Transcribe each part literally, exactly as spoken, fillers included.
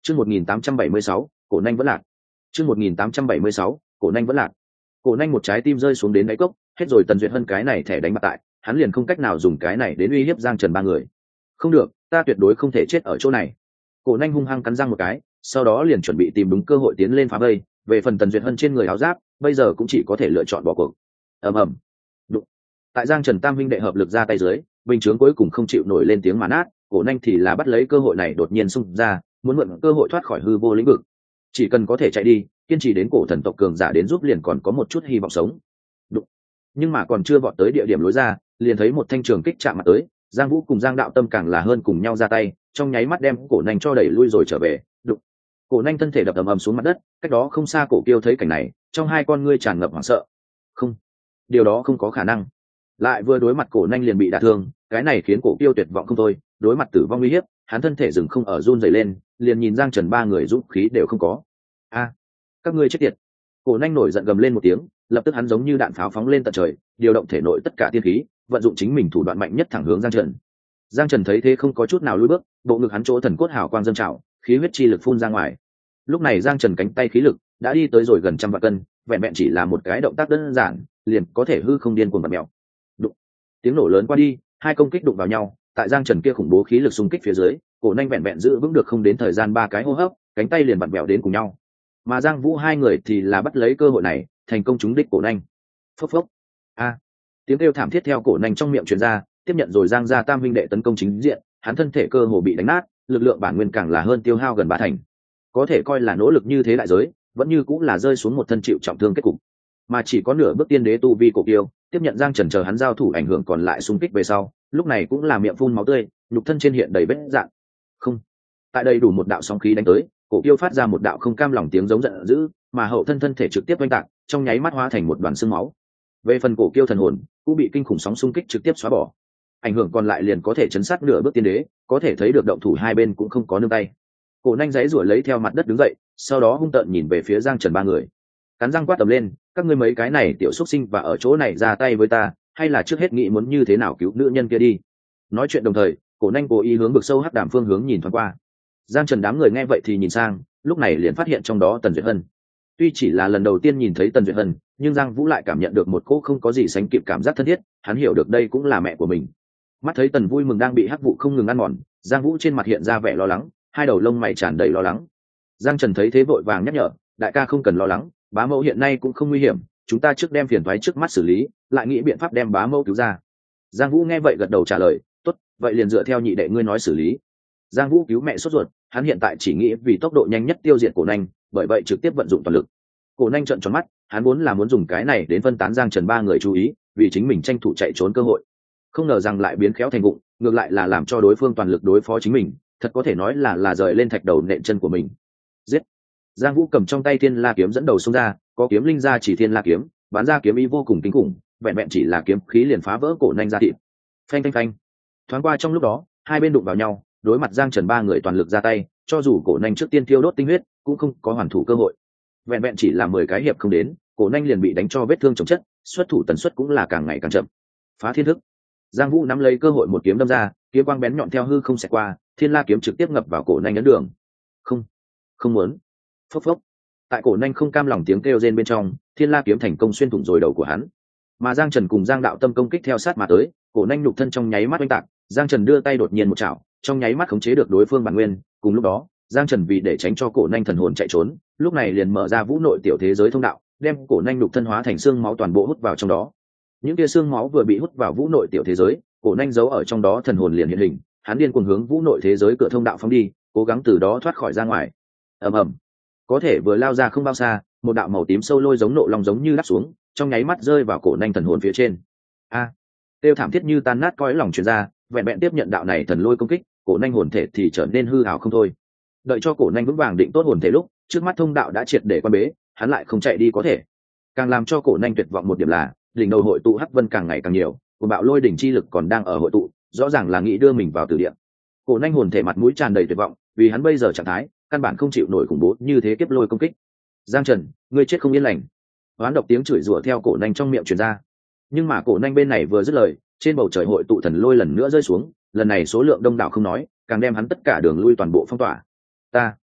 Chương một nghìn tám trăm bảy mươi sáu, cổ nanh vẫn lạc. Chương một nghìn tám trăm bảy mươi sáu, cổ nanh vẫn lạc. Cổ nanh một trái tim rơi xuống đến đáy cốc, hết rồi Tần Duyệt Hân cái này thẻ đánh bạc tại, hắn liền không cách nào dùng cái này đến uy hiếp Giang Trần ba người. Không được, ta tuyệt đối không thể chết ở chỗ này. Cổ nanh hung hăng cắn răng một cái, sau đó liền chuẩn bị tìm đúng cơ hội tiến lên phá vây. Về phần Tần Duyệt Hân trên người áo giáp, bây giờ cũng chỉ có thể lựa chọn bỏ cuộc. Ầm ầm. Đụng. Tại Giang Trần tam huynh đệ hợp lực ra tay dưới, bình chướng cuối cùng không chịu nổi lên tiếng mà nát, cổ nanh thì là bắt lấy cơ hội này đột nhiên xung ra, muốn mượn cơ hội thoát khỏi hư vô lĩnh vực. Chỉ cần có thể chạy đi, kiên trì đến cổ thần tộc cường giả đến giúp liền còn có một chút hy vọng sống. Đụng. Nhưng mà còn chưa vọt tới địa điểm lối ra, liền thấy một thanh trường kích chạm mặt tới, Giang Vũ cùng Giang Đạo Tâm càng là hơn cùng nhau ra tay, trong nháy mắt đem cổ nanh cho đẩy lui rồi trở về. Đụng. Cổ nanh thân thể đập ầm ầm xuống mặt đất, cách đó không xa cổ kiêu thấy cảnh này, trong hai con ngươi tràn ngập hoảng sợ. Không, điều đó không có khả năng. Lại vừa đối mặt cổ nanh liền bị đả thương, cái này khiến cổ kiêu tuyệt vọng không thôi, đối mặt tử vong uy hiếp, hắn thân thể dừng không ở run rẩy lên, liền nhìn Giang Trần ba người dũng khí đều không có. A, các ngươi chết tiệt. Cổ nanh nổi giận gầm lên một tiếng, lập tức hắn giống như đạn pháo phóng lên tận trời, điều động thể nội tất cả tiên khí, vận dụng chính mình thủ đoạn mạnh nhất thẳng hướng Giang Trần. Giang Trần thấy thế không có chút nào lùi bước, bộ ngực hắn chỗ thần cốt hào quang dâng trào, khí huyết chi lực phun ra ngoài. Lúc này Giang Trần cánh tay khí lực đã đi tới rồi gần trăm vạn cân, vẹn vẹn chỉ là một cái động tác đơn giản, liền có thể hư không điên cuồng bật mèo. Đụng. Tiếng nổ lớn qua đi, hai công kích đụng vào nhau, tại Giang Trần kia khủng bố khí lực xung kích phía dưới, cổ nanh vẹn vẹn giữ vững được không đến thời gian ba cái hô hấp, cánh tay liền bật mèo đến cùng nhau. Mà Giang Vũ hai người thì là bắt lấy cơ hội này, thành công trúng đích cổ nanh. Phốc phốc. A. Tiếng kêu thảm thiết theo cổ nanh trong miệng truyền ra, tiếp nhận rồi Giang gia tam huynh đệ tấn công chính diện, hắn thân thể cơ hồ bị đánh nát, lực lượng bản nguyên càng là hơn tiêu hao gần ba thành. Có thể coi là nỗ lực như thế đại giới, vẫn như cũng là rơi xuống một thân chịu trọng thương kết cục. Mà chỉ có nửa bước tiên đế tu vi cổ kiêu, tiếp nhận Giang Trần chờ hắn giao thủ ảnh hưởng còn lại xung kích về sau, lúc này cũng là miệng phun máu tươi, nhục thân trên hiện đầy vết rạn. Không. Tại đây đủ một đạo sóng khí đánh tới, cổ kiêu phát ra một đạo không cam lòng tiếng giống giận dữ, mà hậu thân thân thể trực tiếp oanh tạc, trong nháy mắt hóa thành một đoàn xương máu. Về phần cổ kiêu thần hồn, cũng bị kinh khủng sóng xung kích trực tiếp xóa bỏ. Ảnh hưởng còn lại liền có thể chấn sát nửa bước tiên đế, có thể thấy được động thủ hai bên cũng không có nương tay. Cổ nanh giãy giụa lấy theo mặt đất đứng dậy, sau đó hung tợn nhìn về phía Giang Trần ba người, cắn răng quát tầm lên, các ngươi mấy cái này tiểu xuất sinh và ở chỗ này ra tay với ta, hay là trước hết nghĩ muốn như thế nào cứu nữ nhân kia đi. Nói chuyện đồng thời, cổ nanh cố ý hướng vực sâu hắc đàm phương hướng nhìn thoáng qua. Giang Trần đám người nghe vậy thì nhìn sang, lúc này liền phát hiện trong đó Tần Duyệt Hân. Tuy chỉ là lần đầu tiên nhìn thấy Tần Duyệt Hân, nhưng Giang Vũ lại cảm nhận được một cỗ không có gì sánh kịp cảm giác thân thiết, hắn hiểu được đây cũng là mẹ của mình. Mắt thấy Tần Vui Mừng đang bị hắc vụ không ngừng ăn mòn, Giang Vũ trên mặt hiện ra vẻ lo lắng, hai đầu lông mày tràn đầy lo lắng. Giang Trần thấy thế vội vàng nhắc nhở, đại ca không cần lo lắng, bá mẫu hiện nay cũng không nguy hiểm, chúng ta trước đem phiền toái trước mắt xử lý, lại nghĩ biện pháp đem bá mẫu cứu ra. Giang Vũ nghe vậy gật đầu trả lời, tốt, vậy liền dựa theo nhị đệ ngươi nói xử lý. Giang Vũ cứu mẹ sốt ruột, hắn hiện tại chỉ nghĩ vì tốc độ nhanh nhất tiêu diệt cổ nanh, bởi vậy trực tiếp vận dụng toàn lực. Cổ nanh trợn tròn mắt, hắn vốn là muốn dùng cái này đến phân tán Giang Trần ba người chú ý, vì chính mình tranh thủ chạy trốn cơ hội. Không ngờ rằng lại biến khéo thành vụng, ngược lại là làm cho đối phương toàn lực đối phó chính mình, thật có thể nói là là rời lên thạch đầu nện chân của mình. Giết! Giang Vũ cầm trong tay Thiên La kiếm dẫn đầu xông ra, có kiếm linh ra chỉ Thiên La kiếm, bán ra kiếm ý vô cùng kinh khủng, vẹn vẹn chỉ là kiếm khí liền phá vỡ cổ nanh ra thịt. Phanh phanh phanh. Thoáng qua trong lúc đó, hai bên đụng vào nhau, đối mặt Giang Trần ba người toàn lực ra tay, cho dù cổ nanh trước tiên tiêu đốt tinh huyết, cũng không có hoàn thủ cơ hội. Vẹn vẹn chỉ là mười cái hiệp không đến, cổ nanh liền bị đánh cho vết thương chồng chất, xuất thủ tần suất cũng là càng ngày càng chậm. Phá thiên thức. Giang Vũ nắm lấy cơ hội một kiếm đâm ra, kiếm quang bén nhọn theo hư không xẹt qua, Thiên La kiếm trực tiếp ngập vào cổ nanh ấn đường. Không, không muốn. Phốc phốc. Tại cổ nanh không cam lòng tiếng kêu rên bên trong, Thiên La kiếm thành công xuyên thủng rồi đầu của hắn. Mà Giang Trần cùng Giang Đạo Tâm công kích theo sát mà tới, cổ nanh nhục thân trong nháy mắt oanh tạc, Giang Trần đưa tay đột nhiên một chảo, trong nháy mắt khống chế được đối phương bản nguyên. Cùng lúc đó, Giang Trần vì để tránh cho cổ nanh thần hồn chạy trốn, lúc này liền mở ra vũ nội tiểu thế giới thông đạo, đem cổ nanh nhục thân hóa thành xương máu toàn bộ hút vào trong đó. Những tia xương máu vừa bị hút vào vũ nội tiểu thế giới, cổ nanh giấu ở trong đó thần hồn liền hiện hình, hắn điên cuồng hướng vũ nội thế giới cửa thông đạo phóng đi, cố gắng từ đó thoát khỏi ra ngoài. Ầm ầm. Có thể vừa lao ra không bao xa, một đạo màu tím sâu lôi giống nộ long giống như đáp xuống, trong nháy mắt rơi vào cổ nanh thần hồn phía trên. A, tiêu thảm thiết như tan nát cõi lòng truyền ra, vẹn vẹn tiếp nhận đạo này thần lôi công kích, cổ nanh hồn thể thì trở nên hư ảo không thôi. Đợi cho cổ nanh vững vàng định tốt hồn thể lúc, trước mắt thông đạo đã triệt để quan bế, hắn lại không chạy đi có thể. Càng làm cho cổ nanh tuyệt vọng một điểm là, đỉnh đầu hội tụ hắc vân càng ngày càng nhiều, của bạo lôi đỉnh chi lực còn đang ở hội tụ, rõ ràng là nghĩ đưa mình vào tử địa. Cổ nanh hồn thể mặt mũi tràn đầy tuyệt vọng, vì hắn bây giờ trạng thái căn bản không chịu nổi khủng bố như thế kiếp lôi công kích. Giang Trần, ngươi chết không yên lành. Hoán độc tiếng chửi rủa theo cổ nanh trong miệng truyền ra. Nhưng mà cổ nanh bên này vừa dứt lời, trên bầu trời hội tụ thần lôi lần nữa rơi xuống, lần này số lượng đông đảo không nói, càng đem hắn tất cả đường lui toàn bộ phong tỏa. Ta,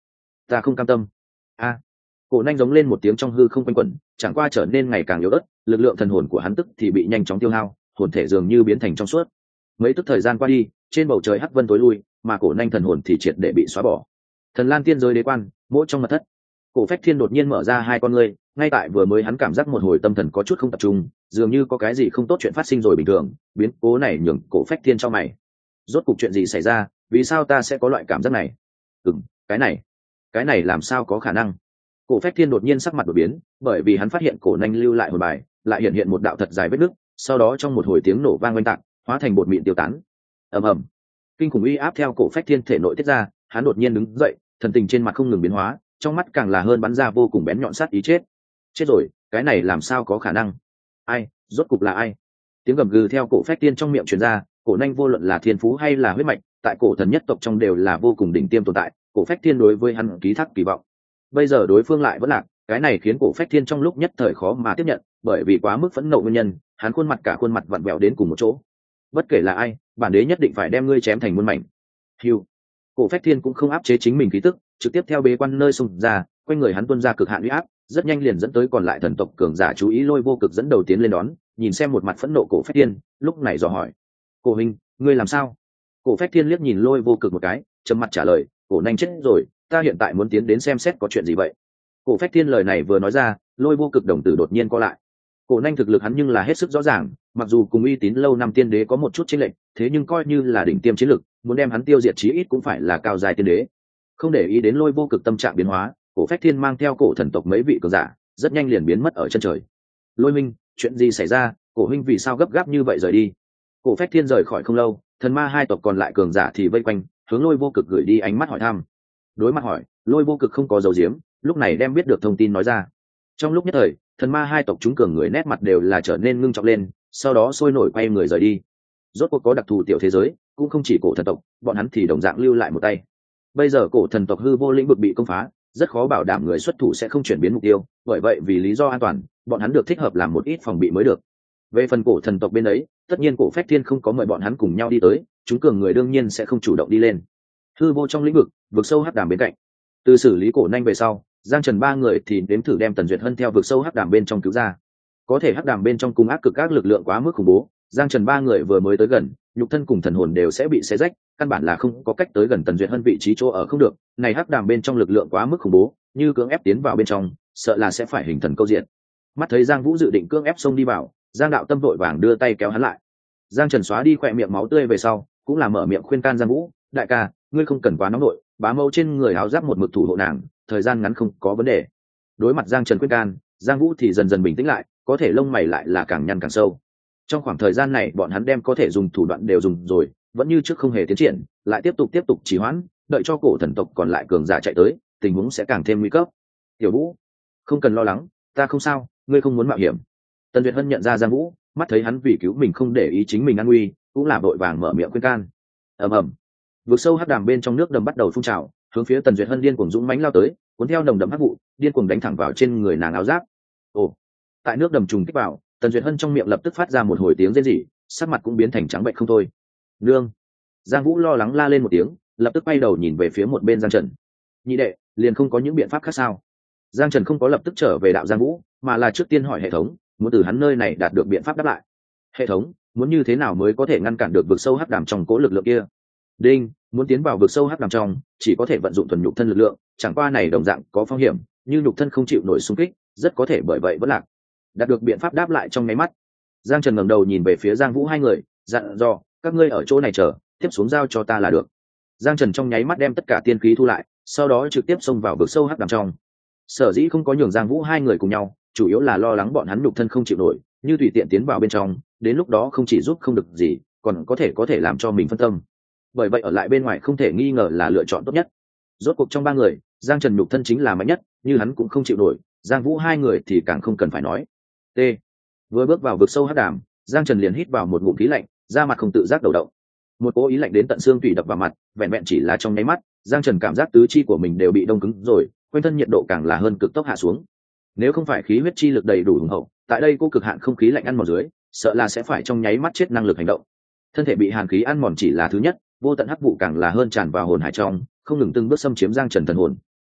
ta không cam tâm. A. Cổ nanh giống lên một tiếng trong hư không quanh quẩn, chẳng qua trở nên ngày càng yếu ớt, lực lượng thần hồn của hắn tức thì bị nhanh chóng tiêu hao, hồn thể dường như biến thành trong suốt. Mấy tức thời gian qua đi, trên bầu trời hắc vân tối lui, mà cổ nanh thần hồn thì triệt để bị xóa bỏ. Thần Lan tiên giới đế quan, mỗi trong mật thất, Cổ Phách Thiên đột nhiên mở ra hai con ngươi, ngay tại vừa mới hắn cảm giác một hồi tâm thần có chút không tập trung, dường như có cái gì không tốt chuyện phát sinh rồi bình thường, biến cố này nhường Cổ Phách Thiên cho mày. Rốt cuộc chuyện gì xảy ra, vì sao ta sẽ có loại cảm giác này? Ừm, cái này, cái này làm sao có khả năng? Cổ Phách Thiên đột nhiên sắc mặt đổi biến, bởi vì hắn phát hiện cổ nanh lưu lại hồn bài, lại hiện hiện một đạo thật dài vết nứt, sau đó trong một hồi tiếng nổ vang oanh tạc, hóa thành bột mịn tiêu tán. Ầm ầm. Kinh khủng uy áp theo Cổ Phách Thiên thể nội tiết ra, hắn đột nhiên đứng dậy, thần tình trên mặt không ngừng biến hóa, trong mắt càng là hơn bắn ra vô cùng bén nhọn sát ý chết. Chết rồi, cái này làm sao có khả năng? Ai, rốt cục là ai? Tiếng gầm gừ theo Cổ Phách Tiên trong miệng truyền ra, cổ nanh vô luận là thiên phú hay là huyết mạch, tại cổ thần nhất tộc trong đều là vô cùng đỉnh tiêm tồn tại, Cổ Phách Tiên đối với hắn ký thác kỳ vọng. Bây giờ đối phương lại vẫn lạc, cái này khiến Cổ Phách Tiên trong lúc nhất thời khó mà tiếp nhận, bởi vì quá mức phẫn nộ nguyên nhân, hắn khuôn mặt cả khuôn mặt vặn vẹo đến cùng một chỗ. Bất kể là ai, bản đế nhất định phải đem ngươi chém thành muôn mảnh. Hưu. Cổ Phách Thiên cũng không áp chế chính mình khí tức, trực tiếp theo bế quan nơi xung ra, quanh người hắn tuôn ra cực hạn uy áp, rất nhanh liền dẫn tới còn lại thần tộc cường giả chú ý. Lôi Vô Cực dẫn đầu tiến lên đón, nhìn xem một mặt phẫn nộ Cổ Phách Thiên, lúc này dò hỏi: "Cổ huynh, ngươi làm sao?" Cổ Phách Thiên liếc nhìn Lôi Vô Cực một cái, trầm mặt trả lời: "Cổ nanh chết rồi, ta hiện tại muốn tiến đến xem xét có chuyện gì vậy." Cổ Phách Thiên lời này vừa nói ra, Lôi Vô Cực đồng tử đột nhiên co lại. Cổ nanh thực lực hắn nhưng là hết sức rõ ràng, mặc dù cùng uy tín lâu năm tiên đế có một chút chênh lệch, thế nhưng coi như là đỉnh tiêm chiến lực, muốn đem hắn tiêu diệt chí ít cũng phải là cao giai tiên đế. Không để ý đến Lôi Vô Cực tâm trạng biến hóa, Cổ Phách Thiên mang theo cổ thần tộc mấy vị cường giả, rất nhanh liền biến mất ở chân trời. "Lôi minh, chuyện gì xảy ra? Cổ huynh vì sao gấp gáp như vậy rời đi?" Cổ Phách Thiên rời khỏi không lâu, thần ma hai tộc còn lại cường giả thì vây quanh, hướng Lôi Vô Cực gửi đi ánh mắt hỏi thăm. Đối mặt hỏi, Lôi Vô Cực không có dấu diếm, lúc này đem biết được thông tin nói ra. Trong lúc nhất thời, thần ma hai tộc chúng cường người nét mặt đều là trở nên ngưng trọng lên, sau đó sôi nổi quay người rời đi. Rốt cuộc có đặc thù tiểu thế giới, cũng không chỉ cổ thần tộc, bọn hắn thì đồng dạng lưu lại một tay. Bây giờ cổ thần tộc hư vô lĩnh vực bị công phá, rất khó bảo đảm người xuất thủ sẽ không chuyển biến mục tiêu, bởi vậy vì lý do an toàn, bọn hắn được thích hợp làm một ít phòng bị mới được. Về phần cổ thần tộc bên ấy, tất nhiên Cổ Phách Thiên không có mời bọn hắn cùng nhau đi tới, chúng cường người đương nhiên sẽ không chủ động đi lên. Hư vô trong lĩnh vực, vực sâu hắc đàm bên cạnh. Từ xử lý cổ nanh về sau, Giang Trần ba người thì đếm thử đem Tần Duyệt Hân theo vực sâu hắc đàm bên trong cứu ra. Có thể hắc đàm bên trong cung ác cực các lực lượng quá mức khủng bố, Giang Trần ba người vừa mới tới gần, nhục thân cùng thần hồn đều sẽ bị xé rách, căn bản là không có cách tới gần Tần Duyệt Hân vị trí chỗ ở không được. Này hắc đàm bên trong lực lượng quá mức khủng bố, như cưỡng ép tiến vào bên trong, sợ là sẽ phải hình thần câu diện. Mắt thấy Giang Vũ dự định cưỡng ép xông đi vào, Giang Đạo Tâm vội vàng đưa tay kéo hắn lại. Giang Trần xóa đi khỏe miệng máu tươi về sau, cũng là mở miệng khuyên can Giang Vũ: "Đại ca, ngươi không cần quá nóng nội, bá mâu trên người áo giáp một mực thủ hộ nàng, thời gian ngắn không có vấn đề." Đối mặt Giang Trần khuyên can, Giang Vũ thì dần dần bình tĩnh lại, có thể lông mày lại là càng nhăn càng sâu. Trong khoảng thời gian này bọn hắn đem có thể dùng thủ đoạn đều dùng rồi, vẫn như trước không hề tiến triển, lại tiếp tục tiếp tục trì hoãn, đợi cho cổ thần tộc còn lại cường giả chạy tới, tình huống sẽ càng thêm nguy cấp. "Tiểu Vũ, không cần lo lắng, ta không sao, ngươi không muốn mạo hiểm." Tần Duyệt Hân nhận ra Giang Vũ, mắt thấy hắn vì cứu mình không để ý chính mình an nguy, cũng là vội vàng mở miệng khuyên can. Ầm ầm, vực sâu hắc đàm bên trong nước đầm bắt đầu phun trào, hướng phía Tần Duyệt Hân điên cuồng dũng mãnh lao tới, cuốn theo nồng đậm hắc vụ, điên cuồng đánh thẳng vào trên người nàng áo giáp. Ồ, tại nước đầm trùng kích vào, Tần Duyệt Hân trong miệng lập tức phát ra một hồi tiếng rên rỉ, sắc mặt cũng biến thành trắng bệch không thôi. "Nương!" Giang Vũ lo lắng la lên một tiếng, lập tức quay đầu nhìn về phía một bên Giang Trần. "Nhị đệ, liền không có những biện pháp khác sao?" Giang Trần không có lập tức trở về đạo Giang Vũ, mà là trước tiên hỏi hệ thống, muốn từ hắn nơi này đạt được biện pháp đáp lại. "Hệ thống, muốn như thế nào mới có thể ngăn cản được vực sâu hắc đàm trong cỗ lực lượng kia?" "Đinh, muốn tiến vào vực sâu hắc đàm trong, chỉ có thể vận dụng thuần nhục thân lực lượng, chẳng qua này đồng dạng có phong hiểm, như nhục thân không chịu nổi xung kích, rất có thể bởi vậy vẫn lạc." Đạt được biện pháp đáp lại trong nháy mắt, Giang Trần ngẩng đầu nhìn về phía Giang Vũ hai người, dặn dò: "Các ngươi ở chỗ này chờ, tiếp xuống giao cho ta là được." Giang Trần trong nháy mắt đem tất cả tiên khí thu lại, sau đó trực tiếp xông vào vực sâu hắc đàm trong. Sở dĩ không có nhường Giang Vũ hai người cùng nhau, chủ yếu là lo lắng bọn hắn nhục thân không chịu nổi, như tùy tiện tiến vào bên trong, đến lúc đó không chỉ giúp không được gì, còn có thể có thể làm cho mình phân tâm. Bởi vậy ở lại bên ngoài không thể nghi ngờ là lựa chọn tốt nhất. Rốt cuộc trong ba người, Giang Trần nhục thân chính là mạnh nhất, như hắn cũng không chịu nổi, Giang Vũ hai người thì càng không cần phải nói. T. Vừa bước vào vực sâu hắc đàm, Giang Trần liền hít vào một ngụm khí lạnh, da mặt không tự giác đầu động. Một cỗ ý lạnh đến tận xương tủy đập vào mặt, vẹn vẹn chỉ là trong nháy mắt, Giang Trần cảm giác tứ chi của mình đều bị đông cứng rồi, quanh thân nhiệt độ càng là hơn cực tốc hạ xuống. Nếu không phải khí huyết chi lực đầy đủ hùng hậu, tại đây cô cực hạn không khí lạnh ăn mòn dưới, sợ là sẽ phải trong nháy mắt chết năng lực hành động. Thân thể bị hàn khí ăn mòn chỉ là thứ nhất, vô tận hắc vụ càng là hơn tràn vào hồn hải trong, không ngừng từng bước xâm chiếm Giang Trần thần hồn.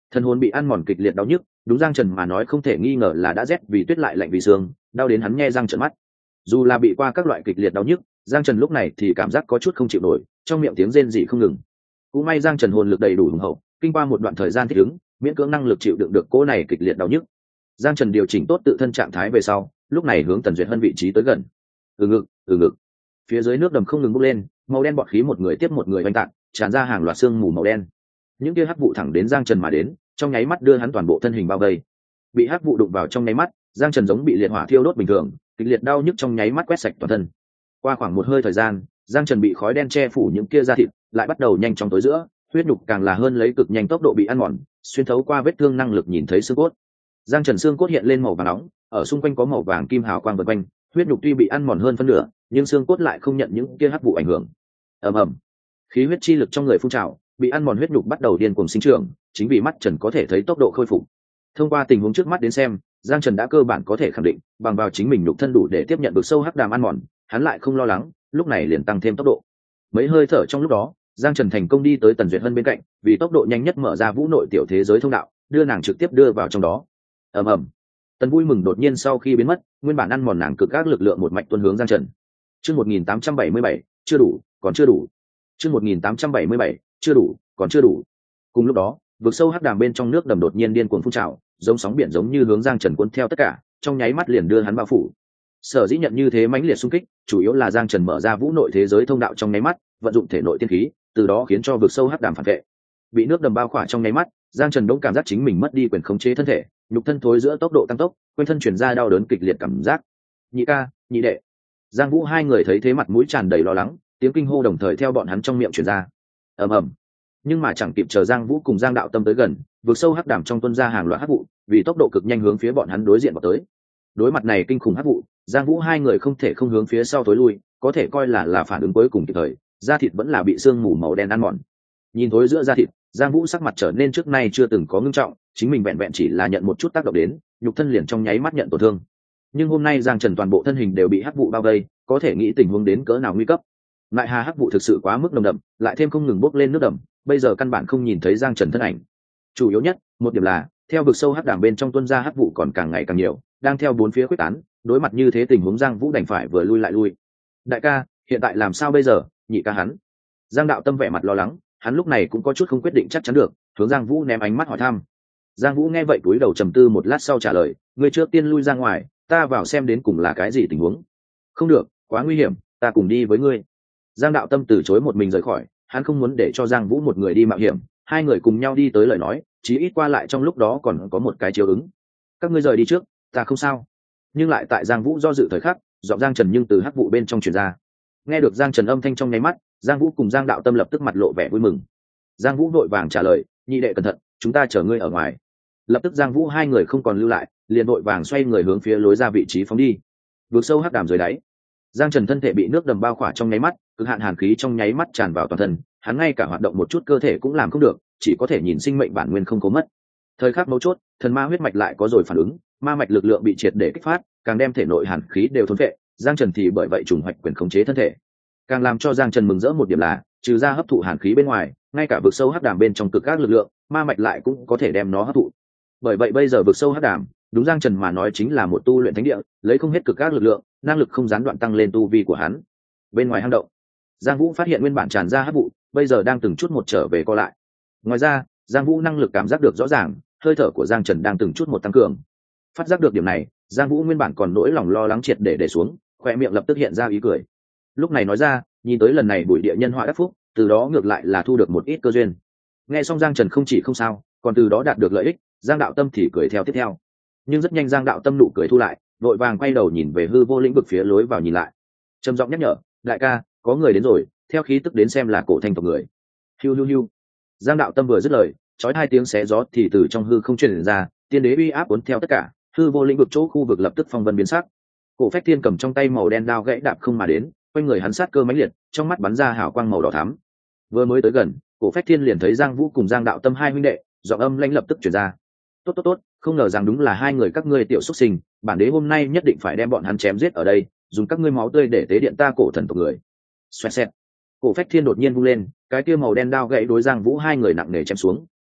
Thân hồn bị ăn mòn kịch liệt đau nhức, đúng Giang Trần mà nói không thể nghi ngờ là đã rét vì tuyết lại lạnh vì xương, đau đến hắn nhe răng trợn mắt. Dù là bị qua các loại kịch liệt đau nhức, Giang Trần lúc này thì cảm giác có chút không chịu nổi, trong miệng tiếng rên rỉ không ngừng. Cũng may Giang Trần hồn lực đầy đủ hùng hậu, kinh qua một đoạn thời gian thích ứng, miễn cưỡng năng lực chịu đựng được cỗ này kịch liệt đau nhức. Giang Trần điều chỉnh tốt tự thân trạng thái về sau, lúc này hướng Tần Duyệt Hân vị trí tới gần. Từ ngực, từ ngực. Phía dưới nước đầm không ngừng bốc lên, màu đen bọt khí một người tiếp một người oanh tạc, tràn ra hàng loạt xương mù màu đen. Những kia hắc vụ thẳng đến Giang Trần mà đến, trong nháy mắt đưa hắn toàn bộ thân hình bao vây. Bị hắc vụ đụng vào trong nháy mắt, Giang Trần giống bị liệt hỏa thiêu đốt bình thường, kịch liệt đau nhức trong nháy mắt quét sạch toàn thân. Qua khoảng một hơi thời gian, Giang Trần bị khói đen che phủ những kia da thịt, lại bắt đầu nhanh chóng tối giữa, huyết nhục càng là hơn lấy cực nhanh tốc độ bị ăn mòn, xuyên thấu qua vết thương năng lực nhìn thấy xương cốt. Giang Trần xương cốt hiện lên màu vàng nóng, ở xung quanh có màu vàng kim hào quang vần quanh, huyết nhục tuy bị ăn mòn hơn phân nửa, nhưng xương cốt lại không nhận những kia hắc vụ ảnh hưởng. Ầm ầm, khí huyết chi lực trong người phun trào, bị ăn mòn huyết nhục bắt đầu điên cuồng sinh trưởng, chính vì mắt Trần có thể thấy tốc độ khôi phục. Thông qua tình huống trước mắt đến xem, Giang Trần đã cơ bản có thể khẳng định, bằng vào chính mình nhục thân đủ để tiếp nhận được sâu hắc đàm ăn mòn, hắn lại không lo lắng, lúc này liền tăng thêm tốc độ. Mấy hơi thở trong lúc đó, Giang Trần thành công đi tới Tần Duyệt Hân bên cạnh, vì tốc độ nhanh nhất mở ra vũ nội tiểu thế giới thông đạo, đưa nàng trực tiếp đưa vào trong đó. Ầm ầm. Tần vui mừng đột nhiên sau khi biến mất, nguyên bản ăn mòn nàng cực các lực lượng một mạch tuôn hướng Giang Trần. Chương một nghìn tám trăm bảy mươi bảy, chưa đủ, còn chưa đủ. Chương một nghìn tám trăm bảy mươi bảy, chưa đủ, còn chưa đủ. Cùng lúc đó, vực sâu hắc đàm bên trong nước đầm đột nhiên điên cuồng phun trào, giống sóng biển giống như hướng Giang Trần cuốn theo tất cả, trong nháy mắt liền đưa hắn bao phủ. Sở dĩ nhận như thế mãnh liệt xung kích, chủ yếu là Giang Trần mở ra vũ nội thế giới thông đạo trong nháy mắt, vận dụng thể nội tiên khí, từ đó khiến cho vực sâu hắc đàm phản vệ. Bị nước đầm bao khỏa trong nháy mắt, Giang Trần đống cảm giác chính mình mất đi quyền khống chế thân thể, nhục thân thối giữa tốc độ tăng tốc, quanh thân truyền ra đau đớn kịch liệt cảm giác. Nhị ca, nhị đệ. Giang Vũ hai người thấy thế mặt mũi tràn đầy lo lắng, tiếng kinh hô đồng thời theo bọn hắn trong miệng truyền ra. Ầm ầm. Nhưng mà chẳng kịp chờ Giang Vũ cùng Giang Đạo Tâm tới gần, vực sâu hắc đàm trong tuôn ra hàng loạt hắc vụ, vì tốc độ cực nhanh hướng phía bọn hắn đối diện vào tới. Đối mặt này kinh khủng hắc vụ, Giang Vũ hai người không thể không hướng phía sau tối lui, có thể coi là là phản ứng cuối cùng kịp thời, da thịt vẫn là bị sương mù màu đen ăn mòn. Nhìn thối giữa da thịt, Giang Vũ sắc mặt trở nên trước nay chưa từng có ngưng trọng, chính mình vẹn vẹn chỉ là nhận một chút tác động đến, nhục thân liền trong nháy mắt nhận tổn thương. Nhưng hôm nay Giang Trần toàn bộ thân hình đều bị hắc vụ bao vây, có thể nghĩ tình huống đến cỡ nào nguy cấp. Lại hà hắc vụ thực sự quá mức nồng đậm, lại thêm không ngừng bốc lên nước đầm, bây giờ căn bản không nhìn thấy Giang Trần thân ảnh. Chủ yếu nhất, một điểm là, theo vực sâu hắc đàm bên trong tuôn ra hắc vụ còn càng ngày càng nhiều, đang theo bốn phía quyết tán, đối mặt như thế tình huống Giang Vũ đành phải vừa lui lại lui. Đại ca, hiện tại làm sao bây giờ? Nhị ca hắn. Giang Đạo Tâm vẻ mặt lo lắng, hắn lúc này cũng có chút không quyết định chắc chắn được, hướng Giang Vũ ném ánh mắt hỏi thăm. Giang Vũ nghe vậy cúi đầu trầm tư một lát sau trả lời, ngươi trước tiên lui ra ngoài, ta vào xem đến cùng là cái gì tình huống. Không được, quá nguy hiểm, ta cùng đi với ngươi. Giang Đạo Tâm từ chối một mình rời khỏi, hắn không muốn để cho Giang Vũ một người đi mạo hiểm, hai người cùng nhau đi tới lời nói, chí ít qua lại trong lúc đó còn có một cái chiếu ứng. Các ngươi rời đi trước, ta không sao. Nhưng lại tại Giang Vũ do dự thời khắc, giọng Giang Trần nhưng từ hắc vụ bên trong truyền ra. Nghe được Giang Trần âm thanh trong nháy mắt, Giang Vũ cùng Giang Đạo Tâm lập tức mặt lộ vẻ vui mừng. Giang Vũ vội vàng trả lời, nhị đệ cẩn thận, chúng ta chờ ngươi ở ngoài. Lập tức Giang Vũ hai người không còn lưu lại, liền vội vàng xoay người hướng phía lối ra vị trí phóng đi. Vượt sâu hắc đàm dưới đáy, Giang Trần thân thể bị nước đầm bao khỏa trong nháy mắt, cực hạn hàn khí trong nháy mắt tràn vào toàn thân, hắn ngay cả hoạt động một chút cơ thể cũng làm không được, chỉ có thể nhìn sinh mệnh bản nguyên không có mất. Thời khắc mấu chốt, thần ma huyết mạch lại có rồi phản ứng, ma mạch lực lượng bị triệt để kích phát, càng đem thể nội hàn khí đều thôn phệ, Giang Trần thì bởi vậy trùng hoạch quyền khống chế thân thể. Càng làm cho Giang Trần mừng rỡ một điểm là, trừ ra hấp thụ hàn khí bên ngoài, ngay cả vực sâu hắc đàm bên trong cực các lực lượng, ma mạch lại cũng có thể đem nó hấp thụ. Bởi vậy bây giờ vực sâu hắc đàm, đúng Giang Trần mà nói chính là một tu luyện thánh địa, lấy không hết cực các lực lượng, năng lực không gián đoạn tăng lên tu vi của hắn. Bên ngoài hang động, Giang Vũ phát hiện nguyên bản tràn ra hắc vụ, bây giờ đang từng chút một trở về co lại. Ngoài ra, Giang Vũ năng lực cảm giác được rõ ràng, hơi thở của Giang Trần đang từng chút một tăng cường. Phát giác được điểm này, Giang Vũ nguyên bản còn nỗi lòng lo lắng triệt để để xuống, khoe miệng lập tức hiện ra ý cười. Lúc này nói ra, nhìn tới lần này bụi địa nhân họa đắc phúc, từ đó ngược lại là thu được một ít cơ duyên. Nghe xong Giang Trần không chỉ không sao, còn từ đó đạt được lợi ích, Giang Đạo Tâm thì cười theo tiếp theo. Nhưng rất nhanh Giang Đạo Tâm nụ cười thu lại, vội vàng quay đầu nhìn về hư vô lĩnh vực phía lối vào nhìn lại. Trầm giọng nhắc nhở, đại ca, có người đến rồi, theo khí tức đến xem là cổ thanh tộc người. Hiu hiu hiu. Giang Đạo Tâm vừa dứt lời, chói hai tiếng xé gió thì từ trong hư không truyền ra, tiên đế uy áp cuốn theo tất cả, hư vô lĩnh vực chỗ khu vực lập tức phong vân biến sắc. Cổ Phách Thiên cầm trong tay màu đen đao gãy đạp không mà đến, quanh người hắn sát cơ mãnh liệt, trong mắt bắn ra hào quang màu đỏ thắm. Vừa mới tới gần, Cổ Phách Thiên liền thấy Giang Vũ cùng Giang Đạo Tâm hai huynh đệ, giọng âm lãnh lập tức truyền ra. Tốt tốt tốt, không ngờ rằng đúng là hai người các ngươi tiểu xuất sinh, bản đế hôm nay nhất định phải đem bọn hắn chém giết ở đây, dùng các ngươi máu tươi để tế điện ta cổ thần tộc người. Xoẹt xẹt. Cổ Phách Thiên đột nhiên vung lên, cái kia màu đen đao gãy đối Giang Vũ hai người nặng nề chém xuống,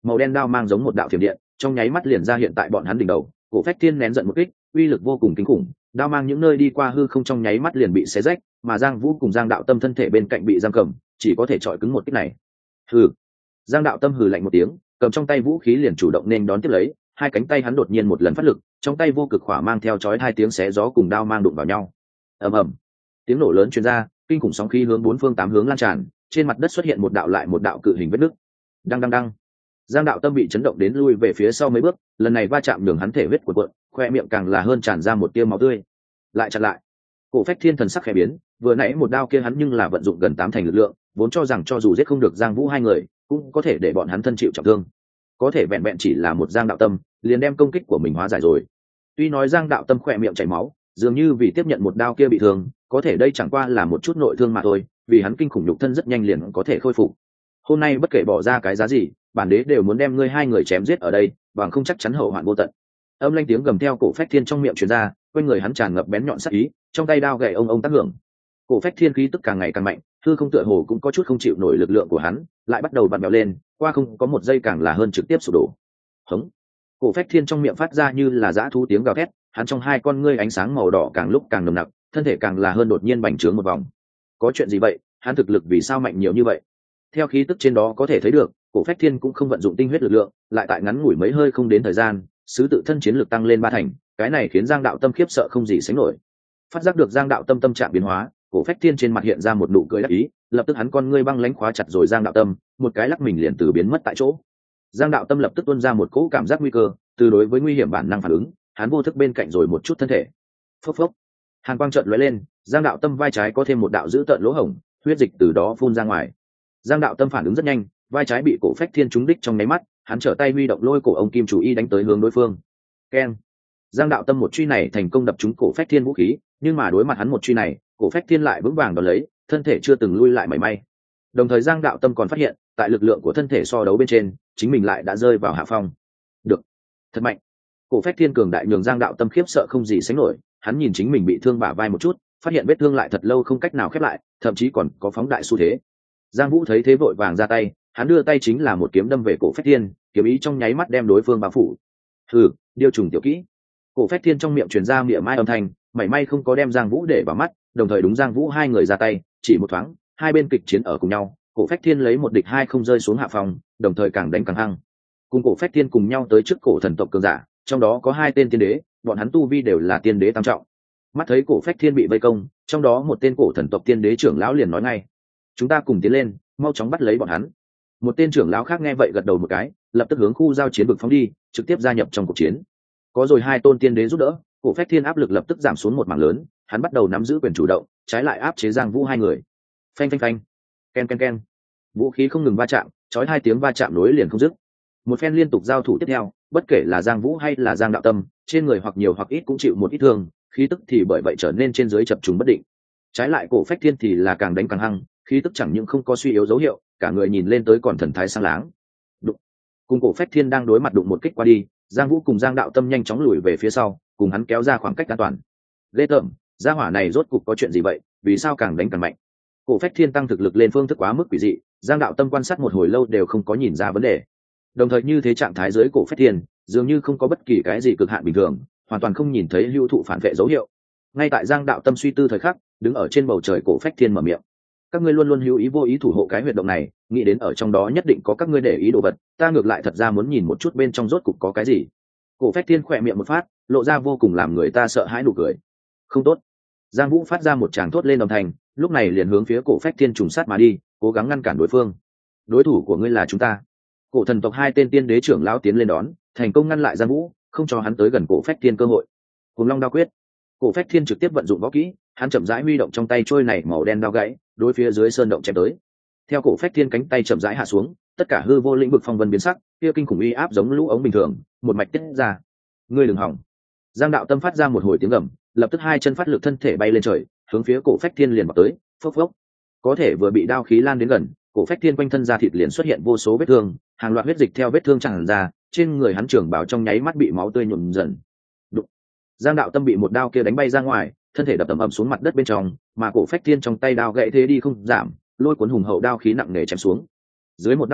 màu đen đao mang giống một đạo thiểm điện trong nháy mắt liền ra hiện tại bọn hắn đỉnh đầu. Cổ Phách Thiên nén giận một kích, uy lực vô cùng kinh khủng, đao mang những nơi đi qua hư không trong nháy mắt liền bị xé rách, mà Giang Vũ cùng Giang Đạo Tâm thân thể bên cạnh bị giam cầm, chỉ có thể chọi cứng một kích này. Hừ. Giang Đạo Tâm hừ lạnh một tiếng, cầm trong tay vũ khí liền chủ động nên đón tiếp lấy, hai cánh tay hắn đột nhiên một lần phát lực, trong tay vô cực hỏa mang theo chói hai tiếng xé gió cùng đao mang đụng vào nhau. Ầm ầm. Tiếng nổ lớn truyền ra, kinh khủng sóng khí hướng bốn phương tám hướng lan tràn, trên mặt đất xuất hiện một đạo lại một đạo cự hình vết nứt. Đăng đăng đăng. Giang Đạo Tâm bị chấn động đến lui về phía sau mấy bước, lần này va chạm nhường hắn thể huyết cuộn cuộn, khoe miệng càng là hơn tràn ra một tia máu tươi. Lại chặn lại. Cổ Phách Thiên thần sắc khẽ biến, vừa nãy một đao kia hắn nhưng là vận dụng gần tám thành lực lượng, vốn cho rằng cho dù giết không được Giang Vũ hai người, cũng có thể để bọn hắn thân chịu trọng thương. Có thể vẹn vẹn chỉ là một Giang Đạo Tâm, liền đem công kích của mình hóa giải rồi. Tuy nói Giang Đạo Tâm khỏe miệng chảy máu, dường như vì tiếp nhận một đao kia bị thương, có thể đây chẳng qua là một chút nội thương mà thôi, vì hắn kinh khủng nhục thân rất nhanh liền có thể khôi phục. Hôm nay bất kể bỏ ra cái giá gì, bản đế đều muốn đem ngươi hai người chém giết ở đây, bằng không chắc chắn hậu hoạn vô tận. Âm lanh tiếng gầm theo Cổ Phách Thiên trong miệng truyền ra, quanh người hắn tràn ngập bén nhọn sắc ý, trong tay đao gậy ông ông tác hưởng. Cổ Phách Thiên khí tức càng ngày càng mạnh, hư không tựa hồ cũng có chút không chịu nổi lực lượng của hắn, lại bắt đầu vặn vẹo lên, qua không có một giây càng là hơn trực tiếp sụp đổ. Hống. Cổ Phách Thiên trong miệng phát ra như là dã thú tiếng gào thét, hắn trong hai con ngươi ánh sáng màu đỏ càng lúc càng nồng nặc, thân thể càng là hơn đột nhiên bành trướng một vòng. Có chuyện gì vậy? Hắn thực lực vì sao mạnh nhiều như vậy? Theo khí tức trên đó có thể thấy được, Cổ Phách Thiên cũng không vận dụng tinh huyết lực lượng, lại tại ngắn ngủi mấy hơi không đến thời gian, sứ tự thân chiến lực tăng lên ba thành, cái này khiến Giang Đạo Tâm khiếp sợ không gì sánh nổi. Phát giác được Giang Đạo Tâm tâm trạng biến hóa, Cổ Phách Thiên trên mặt hiện ra một nụ cười đắc ý, lập tức hắn con ngươi băng lãnh khóa chặt rồi Giang Đạo Tâm, một cái lắc mình liền từ biến mất tại chỗ. Giang Đạo Tâm lập tức tuôn ra một cỗ cảm giác nguy cơ, từ đối với nguy hiểm bản năng phản ứng, hắn vô thức bên cạnh rồi một chút thân thể. Phốc phốc. Hàn quang chợt lóe lên, Giang Đạo Tâm vai trái có thêm một đạo dữ tợn lỗ hổng, huyết dịch từ đó phun ra ngoài. Giang Đạo Tâm phản ứng rất nhanh, vai trái bị Cổ Phách Thiên trúng đích trong nháy mắt, hắn trở tay huy động lôi cổ ông kim chủ y đánh tới hướng đối phương. Keng. Giang Đạo Tâm một truy này thành công đập trúng Cổ Phách Thiên vũ khí, nhưng mà đối mặt hắn một truy này, Cổ Phách Thiên lại vững vàng đón lấy, thân thể chưa từng lui lại mảy may. Đồng thời Giang Đạo Tâm còn phát hiện, tại lực lượng của thân thể so đấu bên trên, chính mình lại đã rơi vào hạ phong. Được, thật mạnh. Cổ Phách Thiên cường đại nhường Giang Đạo Tâm khiếp sợ không gì sánh nổi, hắn nhìn chính mình bị thương bả vai một chút, phát hiện vết thương lại thật lâu không cách nào khép lại, thậm chí còn có phóng đại xu thế. Giang Vũ thấy thế vội vàng ra tay, hắn đưa tay chính là một kiếm đâm về Cổ Phách Thiên, kiếm ý trong nháy mắt đem đối phương bao phủ. Hừ, điêu trùng tiểu kỹ. Cổ Phách Thiên trong miệng truyền ra mỉa mai âm thanh, mảy may không có đem Giang Vũ để vào mắt, đồng thời đúng Giang Vũ hai người ra tay, chỉ một thoáng, hai bên kịch chiến ở cùng nhau, Cổ Phách Thiên lấy một địch hai không rơi xuống hạ phòng, đồng thời càng đánh càng hăng. Cùng Cổ Phách Thiên cùng nhau tới trước cổ thần tộc cường giả, trong đó có hai tên tiên đế, bọn hắn tu vi đều là tiên đế tam trọng. Mắt thấy Cổ Phách Thiên bị vây công, trong đó một tên cổ thần tộc tiên đế trưởng lão liền nói ngay: "Chúng ta cùng tiến lên, mau chóng bắt lấy bọn hắn." Một tên trưởng lão khác nghe vậy gật đầu một cái, lập tức hướng khu giao chiến vực phóng đi, trực tiếp gia nhập trong cuộc chiến. Có rồi hai tôn tiên đế giúp đỡ, Cổ Phách Thiên áp lực lập tức giảm xuống một mảng lớn, hắn bắt đầu nắm giữ quyền chủ động, trái lại áp chế Giang Vũ hai người. Phanh phanh phanh, ken ken ken, vũ khí không ngừng va chạm, chói hai tiếng va chạm nối liền không dứt. Một phen liên tục giao thủ tiếp theo, bất kể là Giang Vũ hay là Giang Đạo Tâm, trên người hoặc nhiều hoặc ít cũng chịu một ít thương, khí tức thì bởi vậy trở nên trên dưới chập trùng bất định. Trái lại Cổ Phách Thiên thì là càng đánh càng hăng, khí tức chẳng những không có suy yếu dấu hiệu, cả người nhìn lên tới còn thần thái sáng láng. Đụng. Cùng Cổ Phách Thiên đang đối mặt đụng một kích qua đi, Giang Vũ cùng Giang Đạo Tâm nhanh chóng lùi về phía sau, cùng hắn kéo ra khoảng cách an toàn. Lê Tởm, gia hỏa này rốt cục có chuyện gì vậy, vì sao càng đánh càng mạnh? Cổ Phách Thiên tăng thực lực lên phương thức quá mức quỷ dị, Giang Đạo Tâm quan sát một hồi lâu đều không có nhìn ra vấn đề. Đồng thời như thế trạng thái dưới Cổ Phách Thiên, dường như không có bất kỳ cái gì cực hạn bình thường, hoàn toàn không nhìn thấy hữu thụ phản vệ dấu hiệu. Ngay tại Giang Đạo Tâm suy tư thời khắc, đứng ở trên bầu trời Cổ Phách Thiên mở miệng: "Các ngươi luôn luôn hữu ý vô ý thủ hộ cái huyệt động này, nghĩ đến ở trong đó nhất định có các ngươi để ý đồ vật, ta ngược lại thật ra muốn nhìn một chút bên trong rốt cục có cái gì." Cổ Phách Thiên khỏe miệng một phát, lộ ra vô cùng làm người ta sợ hãi nụ cười. "Không tốt!" Giang Vũ phát ra một tràng thốt lên đồng thành, lúc này liền hướng phía Cổ Phách Thiên trùng sát mà đi, cố gắng ngăn cản đối phương. "Đối thủ của ngươi là chúng ta." Cổ thần tộc hai tên tiên đế trưởng lão tiến lên đón, thành công ngăn lại Giang Vũ, không cho hắn tới gần Cổ Phách Thiên cơ hội. Cùng Long đao quyết. Cổ Phách Thiên trực tiếp vận dụng võ kỹ, hắn chậm rãi huy động trong tay trôi này màu đen đao gãy, đối phía dưới sơn động chém tới. Theo Cổ Phách Thiên cánh tay chậm rãi hạ xuống, tất cả hư vô lĩnh vực phong vân biến sắc, kia kinh khủng uy áp giống lũ ống bình thường, một mạch tiết ra. "Ngươi đừng hỏng!" Giang Đạo Tâm phát ra một hồi tiếng gầm, lập tức hai chân phát lực thân thể bay lên trời, hướng phía Cổ Phách Thiên liền vào tới. Phốc phốc. Có thể vừa bị đao khí lan đến gần, Cổ Phách Thiên quanh thân da thịt liền xuất hiện vô số vết thương, hàng loạt huyết dịch theo vết thương tràn ra, trên người hắn trưởng bảo trong nháy mắt bị máu tươi nhuộm dần. Đụng. Giang Đạo Tâm bị một đao kia đánh bay ra ngoài, thân thể đập ầm ầm xuống mặt đất bên trong, mà Cổ Phách Thiên trong tay đao gãy thế đi không giảm, lôi cuốn hùng hậu đao khí nặng nề chém xuống. Dưới một đao này,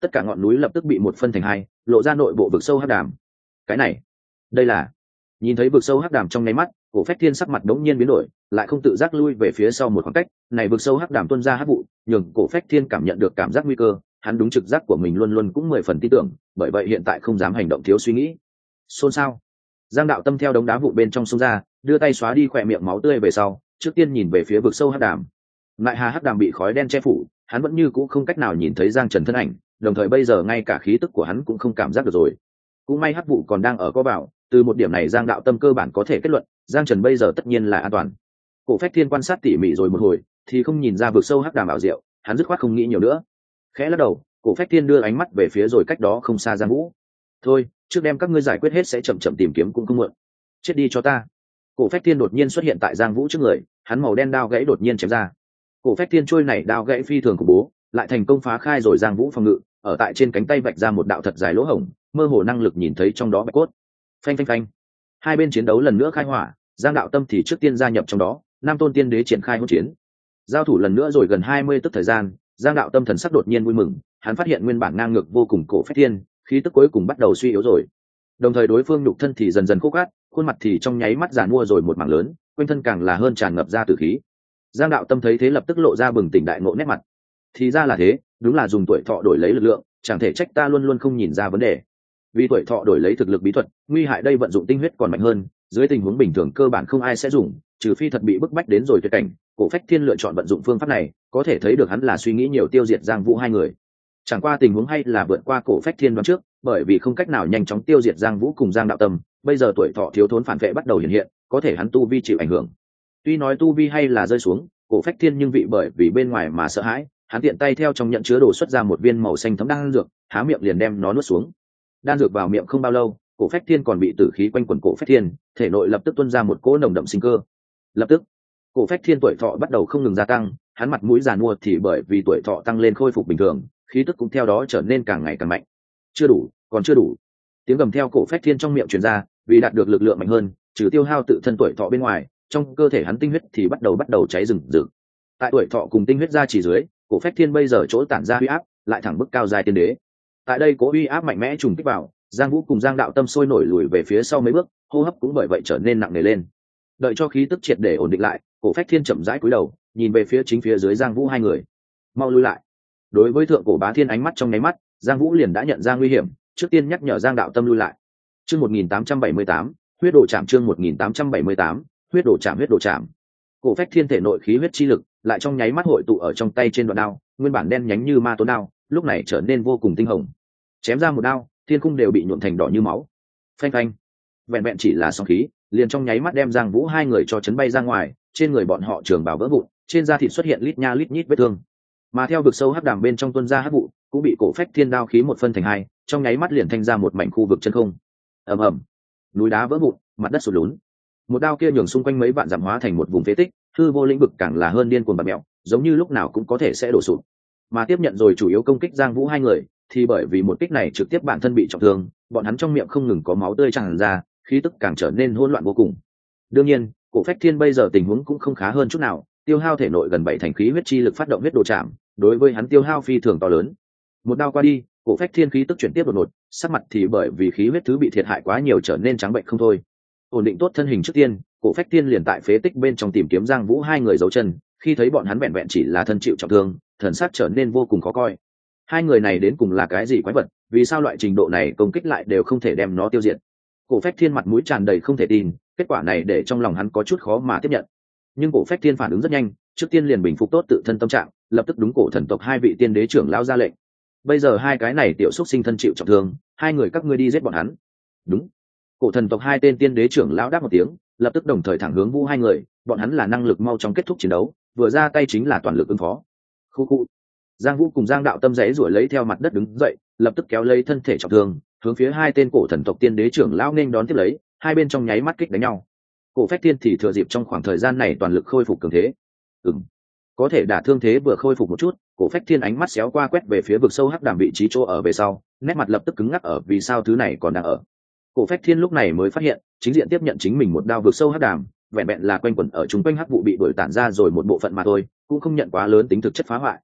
tất cả ngọn núi lập tức bị một phân thành hai, lộ ra nội bộ vực sâu hắc đàm. Cái này, đây là nhìn thấy vực sâu hắc đàm trong nháy mắt, cổ phách thiên sắc mặt đống nhiên biến đổi, lại không tự giác lui về phía sau một khoảng cách. Này vực sâu hắc đàm tuôn ra hắc vụ, nhường cổ phách thiên cảm nhận được cảm giác nguy cơ. Hắn đúng trực giác của mình luôn luôn cũng mười phần tin tưởng, bởi vậy hiện tại không dám hành động thiếu suy nghĩ. Xôn xao, Giang Đạo Tâm theo đống đá vụ bên trong xông ra, đưa tay xóa đi khỏe miệng máu tươi về sau, trước tiên nhìn về phía vực sâu hắc đàm. Lại hà hắc đàm bị khói đen che phủ, hắn vẫn như cũ không cách nào nhìn thấy Giang Trần thân ảnh, đồng thời bây giờ ngay cả khí tức của hắn cũng không cảm giác được rồi. Cũng may hắc vụ còn đang ở có vào, từ một điểm này Giang Đạo Tâm cơ bản có thể kết luận, Giang Trần bây giờ tất nhiên là an toàn. Cổ phách thiên quan sát tỉ mỉ rồi một hồi, thì không nhìn ra vực sâu hắc đàm ảo diệu, hắn dứt khoát không nghĩ nhiều nữa. Khẽ lắc đầu, cổ phách thiên đưa ánh mắt về phía rồi cách đó không xa Giang Vũ. Thôi, trước đem các ngươi giải quyết hết sẽ chậm chậm tìm kiếm cũng không muộn. Chết đi cho ta. Cổ phách thiên đột nhiên xuất hiện tại Giang Vũ trước người, hắn màu đen đao gãy đột nhiên chém ra. Cổ phách thiên trôi này đao gãy phi thường của bố, lại thành công phá khai rồi Giang Vũ phòng ngự, ở tại trên cánh tay vạch ra một đạo thật dài lỗ hổng, mơ hồ năng lực nhìn thấy trong đó bạch cốt. Phanh phanh phanh. Hai bên chiến đấu lần nữa khai hỏa, Giang Đạo Tâm thì trước tiên gia nhập trong đó, Nam Tôn Tiên Đế triển khai hỗn chiến. Giao thủ lần nữa rồi gần hai mươi tức thời gian, Giang Đạo Tâm thần sắc đột nhiên vui mừng, hắn phát hiện nguyên bản ngang ngược vô cùng cổ phách thiên, khí tức cuối cùng bắt đầu suy yếu rồi. Đồng thời đối phương nhục thân thì dần dần khô cát, khuôn mặt thì trong nháy mắt giàn mua rồi một mảng lớn, quanh thân càng là hơn tràn ngập ra tử khí. Giang Đạo Tâm thấy thế lập tức lộ ra bừng tỉnh đại ngộ nét mặt. Thì ra là thế, đúng là dùng tuổi thọ đổi lấy lực lượng, chẳng thể trách ta luôn luôn không nhìn ra vấn đề. Vì tuổi thọ đổi lấy thực lực bí thuật, nguy hại đây vận dụng tinh huyết còn mạnh hơn, dưới tình huống bình thường cơ bản không ai sẽ dùng, trừ phi thật bị bức bách đến rồi tuyệt cảnh. Cổ phách thiên lựa chọn vận dụng phương pháp này, có thể thấy được hắn là suy nghĩ nhiều tiêu diệt Giang Vũ hai người. Chẳng qua tình huống hay là vượt qua cổ phách thiên đoán trước, bởi vì không cách nào nhanh chóng tiêu diệt Giang Vũ cùng Giang Đạo Tâm, bây giờ tuổi thọ thiếu thốn phản vệ bắt đầu hiện hiện, có thể hắn tu vi chịu ảnh hưởng. Tuy nói tu vi hay là rơi xuống, cổ phách thiên nhưng vị bởi vì bên ngoài mà sợ hãi, hắn tiện tay theo trong nhận chứa đồ xuất ra một viên màu xanh thấm đan dược, há miệng liền đem nó nuốt xuống. Đan dược vào miệng không bao lâu, cổ phách thiên còn bị tử khí quanh quẩn cổ phách thiên, thể nội lập tức tuôn ra một cỗ nồng đậm sinh cơ. Lập tức, cổ phách thiên tuổi thọ bắt đầu không ngừng gia tăng, hắn mặt mũi giàn mua thì bởi vì tuổi thọ tăng lên khôi phục bình thường, khí tức cũng theo đó trở nên càng ngày càng mạnh. Chưa đủ, còn chưa đủ. Tiếng gầm theo cổ phách thiên trong miệng truyền ra, vì đạt được lực lượng mạnh hơn, trừ tiêu hao tự thân tuổi thọ bên ngoài, trong cơ thể hắn tinh huyết thì bắt đầu bắt đầu cháy rừng rực. Tại tuổi thọ cùng tinh huyết ra chỉ dưới, cổ phách thiên bây giờ chỗ tản ra uy áp lại thẳng bức cao dài tiên đế. Tại đây cố uy áp mạnh mẽ trùng kích vào, Giang Vũ cùng Giang Đạo Tâm sôi nổi lùi về phía sau mấy bước, hô hấp cũng bởi vậy trở nên nặng nề lên. Đợi cho khí tức triệt để ổn định lại, cổ phách thiên chậm rãi cúi đầu, nhìn về phía chính phía dưới Giang Vũ hai người. Mau lui lại. Đối với thượng cổ bá thiên ánh mắt trong nháy mắt, Giang Vũ liền đã nhận ra nguy hiểm, trước tiên nhắc nhở Giang Đạo Tâm lui lại. Chương một nghìn tám trăm bảy mươi tám, huyết đổ chạm chương một nghìn tám trăm bảy mươi tám, huyết đổ chạm huyết đổ chạm. Cổ phách thiên thể nội khí huyết chi lực lại trong nháy mắt hội tụ ở trong tay trên đoạn đao, nguyên bản đen nhánh như ma tố đao, lúc này trở nên vô cùng tinh hồng. Chém ra một đao, thiên cung đều bị nhuộm thành đỏ như máu. Phanh phanh. Vẹn vẹn chỉ là sóng khí, liền trong nháy mắt đem Giang Vũ hai người cho chấn bay ra ngoài, trên người bọn họ trường bào vỡ vụn, trên da thịt xuất hiện lít nha lít nhít vết thương. Mà theo vực sâu hắc đàm bên trong tuôn ra hắc vụ, cũng bị cổ phách thiên đao khí một phân thành hai, trong nháy mắt liền thanh ra một mảnh khu vực chân không. Ầm ầm, núi đá vỡ vụn, mặt đất sụt lún. Một đao kia nhường xung quanh mấy vạn dặm hóa thành một vùng phế tích, hư vô lĩnh vực càng là hơn điên cuồng bạt mèo, giống như lúc nào cũng có thể sẽ đổ sụp. Mà tiếp nhận rồi chủ yếu công kích Giang Vũ hai người, thì bởi vì một kích này trực tiếp bản thân bị trọng thương, bọn hắn trong miệng không ngừng có máu tươi tràn ra, khí tức càng trở nên hỗn loạn vô cùng. Đương nhiên, cổ phách thiên bây giờ tình huống cũng không khá hơn chút nào, tiêu hao thể nội gần bảy thành khí huyết chi lực phát động huyết đồ chạm, đối với hắn tiêu hao phi thường to lớn. Một đao qua đi, cổ phách thiên khí tức chuyển tiếp đột ngột, sắc mặt thì bởi vì khí huyết thứ bị thiệt hại quá nhiều trở nên trắng bệnh không thôi. Ổn định tốt thân hình trước tiên, cổ phách thiên liền tại phế tích bên trong tìm kiếm Giang Vũ hai người dấu chân, khi thấy bọn hắn vẹn vẹn chỉ là thân chịu trọng thương, thần sắc trở nên vô cùng khó coi. Hai người này đến cùng là cái gì quái vật, vì sao loại trình độ này công kích lại đều không thể đem nó tiêu diệt? Cổ phách thiên mặt mũi tràn đầy không thể tin, kết quả này để trong lòng hắn có chút khó mà tiếp nhận. Nhưng cổ phách thiên phản ứng rất nhanh, trước tiên liền bình phục tốt tự thân tâm trạng, lập tức đúng cổ thần tộc hai vị tiên đế trưởng lao ra lệnh. Bây giờ hai cái này tiểu xúc sinh thân chịu trọng thương, hai người các ngươi đi giết bọn hắn. Đúng. Cổ thần tộc hai tên tiên đế trưởng lão đáp một tiếng, lập tức đồng thời thẳng hướng Vũ hai người, bọn hắn là năng lực mau chóng kết thúc chiến đấu, vừa ra tay chính là toàn lực ứng phó. Khu khu. Giang Vũ cùng Giang Đạo Tâm giãy giụa lấy theo mặt đất đứng dậy, lập tức kéo lấy thân thể trọng thương, hướng phía hai tên cổ thần tộc tiên đế trưởng lão nên đón tiếp lấy, hai bên trong nháy mắt kích đánh nhau. Cổ phách thiên thì thừa dịp trong khoảng thời gian này toàn lực khôi phục cường thế. Ừm, có thể đả thương thế vừa khôi phục một chút, cổ phách thiên ánh mắt xéo qua quét về phía vực sâu hắc đàm vị trí chỗ ở về sau, nét mặt lập tức cứng ngắc ở vì sao thứ này còn đang ở. Cổ phách thiên lúc này mới phát hiện, chính diện tiếp nhận chính mình một đao vực sâu hắc đàm, vẹn vẹn là quanh quẩn ở chúng quanh hắc vụ bị đuổi tản ra rồi một bộ phận mà thôi, cũng không nhận quá lớn tính thực chất phá hoại.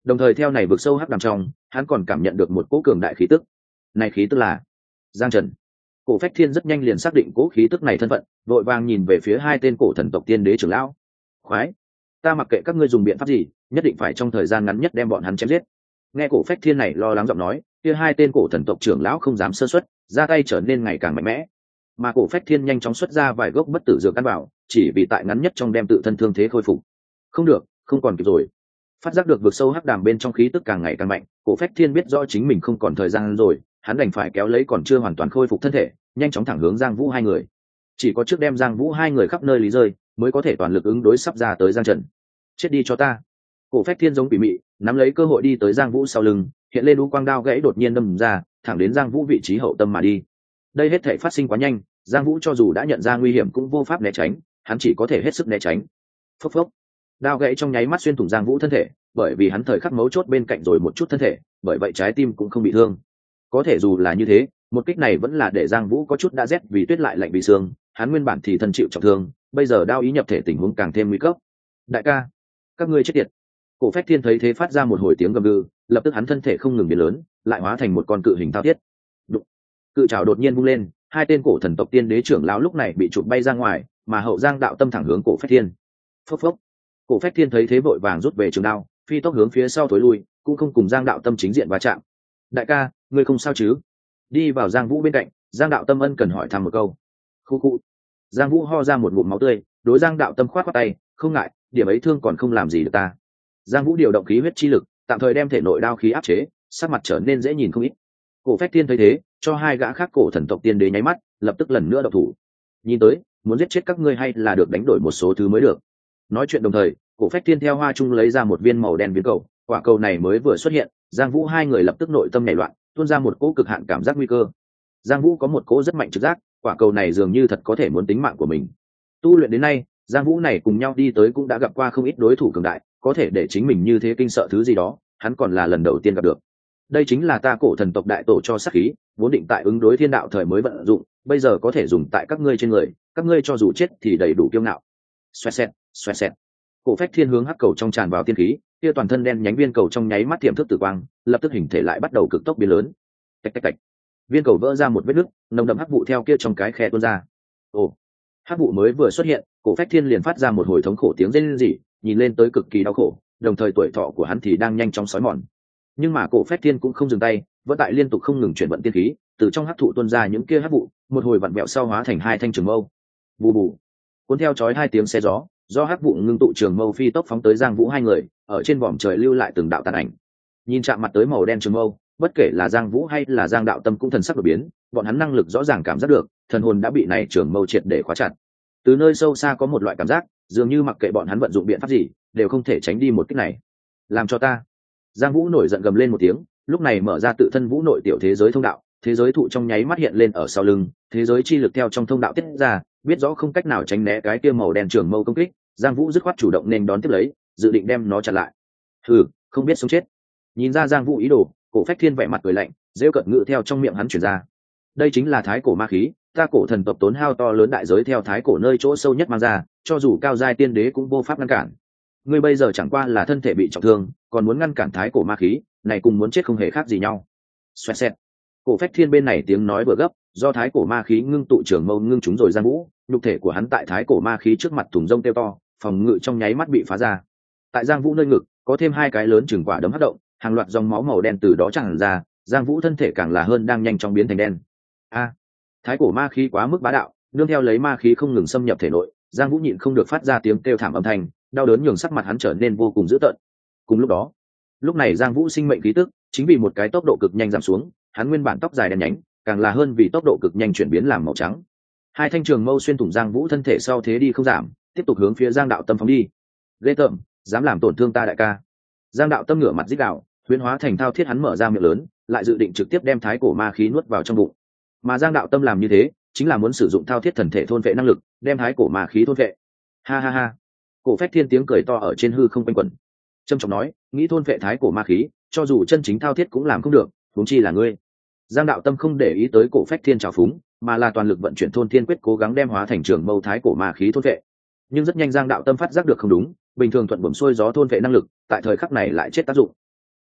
đồng thời theo này vực sâu hắc đàm trong hắn còn cảm nhận được một cỗ cường đại khí tức. Này khí tức là Giang Trần. Cổ Phách Thiên rất nhanh liền xác định cỗ khí tức này thân phận, vội vàng nhìn về phía hai tên cổ thần tộc tiên đế trưởng lão. Khoái, ta mặc kệ các ngươi dùng biện pháp gì, nhất định phải trong thời gian ngắn nhất đem bọn hắn chém giết. Nghe Cổ Phách Thiên này lo lắng giọng nói, kia hai tên cổ thần tộc trưởng lão không dám sơ suất, ra tay trở nên ngày càng mạnh mẽ. Mà Cổ Phách Thiên nhanh chóng xuất ra vài gốc bất tử dược ăn vào, chỉ vì tại ngắn nhất trong đem tự thân thương thế khôi phục. Không được, không còn kịp rồi. Phát giác được vực sâu hắc đàm bên trong khí tức càng ngày càng mạnh, Cổ Phách Thiên biết rõ chính mình không còn thời gian rồi, hắn đành phải kéo lấy còn chưa hoàn toàn khôi phục thân thể, nhanh chóng thẳng hướng Giang Vũ hai người. Chỉ có trước đem Giang Vũ hai người khắp nơi lý rơi, mới có thể toàn lực ứng đối sắp ra tới Giang Trần. Chết đi cho ta! Cổ Phách Thiên giống quỷ mị, nắm lấy cơ hội đi tới Giang Vũ sau lưng, hiện lên u quang đao gãy đột nhiên đâm ra, thẳng đến Giang Vũ vị trí hậu tâm mà đi. Đây hết thảy phát sinh quá nhanh, Giang Vũ cho dù đã nhận ra nguy hiểm cũng vô pháp né tránh, hắn chỉ có thể hết sức né tránh. Phốc phốc, đao gãy trong nháy mắt xuyên thủng Giang Vũ thân thể, bởi vì hắn thời khắc mấu chốt bên cạnh rồi một chút thân thể, bởi vậy trái tim cũng không bị thương. Có thể dù là như thế, một kích này vẫn là để Giang Vũ có chút đã rét vì tuyết lại lạnh vì xương, hắn nguyên bản thì thân chịu trọng thương, bây giờ đao ý nhập thể tình huống càng thêm nguy cấp. Đại ca, các ngươi chết tiệt! Cổ Phách Thiên thấy thế phát ra một hồi tiếng gầm gừ, lập tức hắn thân thể không ngừng biến lớn, lại hóa thành một con cự hình thao thiết. Đụng. Cự trảo đột nhiên vung lên, hai tên cổ thần tộc tiên đế trưởng lão lúc này bị chụp bay ra ngoài, mà hậu Giang đạo tâm thẳng hướng Cổ Phách Thiên. Phốc phốc. Cổ Phách Thiên thấy thế vội vàng rút về trường đao, phi tốc hướng phía sau tối lui, cũng không cùng Giang đạo tâm chính diện va chạm. Đại ca, ngươi không sao chứ? Đi vào Giang Vũ bên cạnh, Giang đạo tâm ân cần hỏi thăm một câu. Khu khu. Giang Vũ ho ra một ngụm máu tươi, đối Giang đạo tâm khoát khoát tay, không ngại, điểm ấy thương còn không làm gì được ta. Giang Vũ điều động khí huyết chi lực, tạm thời đem thể nội đao khí áp chế, sắc mặt trở nên dễ nhìn không ít. Cổ Phách Thiên thấy thế, cho hai gã khác cổ thần tộc tiên đế nháy mắt, lập tức lần nữa động thủ. Nhìn tới, muốn giết chết các ngươi hay là được đánh đổi một số thứ mới được. Nói chuyện đồng thời, Cổ Phách Thiên theo hoa trung lấy ra một viên màu đen viên cầu, quả cầu này mới vừa xuất hiện, Giang Vũ hai người lập tức nội tâm nảy loạn, tuôn ra một cỗ cực hạn cảm giác nguy cơ. Giang Vũ có một cỗ rất mạnh trực giác, quả cầu này dường như thật có thể muốn tính mạng của mình. Tu luyện đến nay, Giang Vũ này cùng nhau đi tới cũng đã gặp qua không ít đối thủ cường đại, có thể để chính mình như thế kinh sợ thứ gì đó, hắn còn là lần đầu tiên gặp được. Đây chính là ta cổ thần tộc đại tổ cho sát khí, vốn định tại ứng đối thiên đạo thời mới vận dụng, bây giờ có thể dùng tại các ngươi trên người, các ngươi cho dù chết thì đầy đủ kiêu ngạo. Xoẹt xẹt, xoẹt xẹt. Cổ Phách Thiên hướng hắc cầu trong tràn vào tiên khí, kia toàn thân đen nhánh viên cầu trong nháy mắt tiềm thức tử quang, lập tức hình thể lại bắt đầu cực tốc biến lớn. Tạch tạch tạch. Viên cầu vỡ ra một vết nứt, nồng đậm hắc vụ theo kia trong cái khe tuôn ra. Ồ. Hắc vụ mới vừa xuất hiện, Cổ Phách Thiên liền phát ra một hồi thống khổ tiếng rên rỉ, nhìn lên tới cực kỳ đau khổ, đồng thời tuổi thọ của hắn thì đang nhanh chóng sói mòn. Nhưng mà Cổ Phách Thiên cũng không dừng tay, vẫn tại liên tục không ngừng chuyển vận tiên khí, từ trong hắc thụ tuôn ra những kia hắc vụ, một hồi vặn vẹo sau hóa thành hai thanh trường mâu. Bù bù. Cuốn theo chói hai tiếng xe gió, do hắc vụ ngưng tụ trường mâu phi tốc phóng tới Giang Vũ hai người, ở trên vòm trời lưu lại từng đạo tàn ảnh. Nhìn chạm mặt tới màu đen trường mâu, bất kể là Giang Vũ hay là Giang Đạo Tâm cũng thần sắc đổi biến, bọn hắn năng lực rõ ràng cảm giác được, thần hồn đã bị này trường mâu triệt để khóa chặt. Từ nơi sâu xa có một loại cảm giác, dường như mặc kệ bọn hắn vận dụng biện pháp gì, đều không thể tránh đi một kích này. Làm cho ta! Giang Vũ nổi giận gầm lên một tiếng, lúc này mở ra tự thân vũ nội tiểu thế giới thông đạo, thế giới thụ trong nháy mắt hiện lên ở sau lưng, thế giới chi lực theo trong thông đạo tiết ra, biết rõ không cách nào tránh né cái kia màu đen trường mâu công kích, Giang Vũ dứt khoát chủ động nên đón tiếp lấy, dự định đem nó chặn lại. Hừ, không biết sống chết. Nhìn ra Giang Vũ ý đồ, Cổ Phách Thiên vẻ mặt cười lạnh, rêu cợt ngữ theo trong miệng hắn truyền ra. Đây chính là thái cổ ma khí, ta cổ thần tộc tốn hao to lớn đại giới theo thái cổ nơi chỗ sâu nhất mang ra, cho dù cao giai tiên đế cũng vô pháp ngăn cản. Ngươi bây giờ chẳng qua là thân thể bị trọng thương, còn muốn ngăn cản thái cổ ma khí, này cùng muốn chết không hề khác gì nhau. Xoẹt xẹt. Cổ Phách Thiên bên này tiếng nói vừa gấp, do thái cổ ma khí ngưng tụ trường mâu ngưng chúng rồi Giang Vũ, nhục thể của hắn tại thái cổ ma khí trước mặt thùng rông tiêu to, phòng ngự trong nháy mắt bị phá ra. Tại Giang Vũ nơi ngực, có thêm hai cái lớn chừng quả đấm hất động, hàng loạt dòng máu màu đen từ đó tràn ra, Giang Vũ thân thể càng là hơn đang nhanh chóng biến thành đen. A, thái cổ ma khí quá mức bá đạo, nương theo lấy ma khí không ngừng xâm nhập thể nội, Giang Vũ nhịn không được phát ra tiếng kêu thảm âm thanh, đau đớn nhường sắc mặt hắn trở nên vô cùng dữ tợn. Cùng lúc đó, lúc này Giang Vũ sinh mệnh khí tức chính vì một cái tốc độ cực nhanh giảm xuống, hắn nguyên bản tóc dài đen nhánh, càng là hơn vì tốc độ cực nhanh chuyển biến làm màu trắng. Hai thanh trường mâu xuyên thủng Giang Vũ thân thể sau thế đi không giảm, tiếp tục hướng phía Giang Đạo Tâm phóng đi. Ghê tởm, dám làm tổn thương ta đại ca. Giang Đạo Tâm ngửa mặt rít gào, huyễn hóa thành thao thiết hắn mở ra miệng lớn, lại dự định trực tiếp đem thái cổ ma khí nuốt vào trong bụng. Mà Giang Đạo Tâm làm như thế, chính là muốn sử dụng thao thiết thần thể thôn vệ năng lực, đem thái cổ ma khí thôn vệ. Ha ha ha. Cổ Phách Thiên tiếng cười to ở trên hư không quanh quẩn. Trâm trọng nói, nghĩ thôn vệ thái cổ ma khí, cho dù chân chính thao thiết cũng làm không được, huống chi là ngươi. Giang Đạo Tâm không để ý tới Cổ Phách Thiên trào phúng, mà là toàn lực vận chuyển thôn thiên quyết cố gắng đem hóa thành trường mâu thái cổ ma khí thôn vệ. Nhưng rất nhanh Giang Đạo Tâm phát giác được không đúng, bình thường thuận buồm xuôi gió thôn vệ năng lực, tại thời khắc này lại chết tác dụng.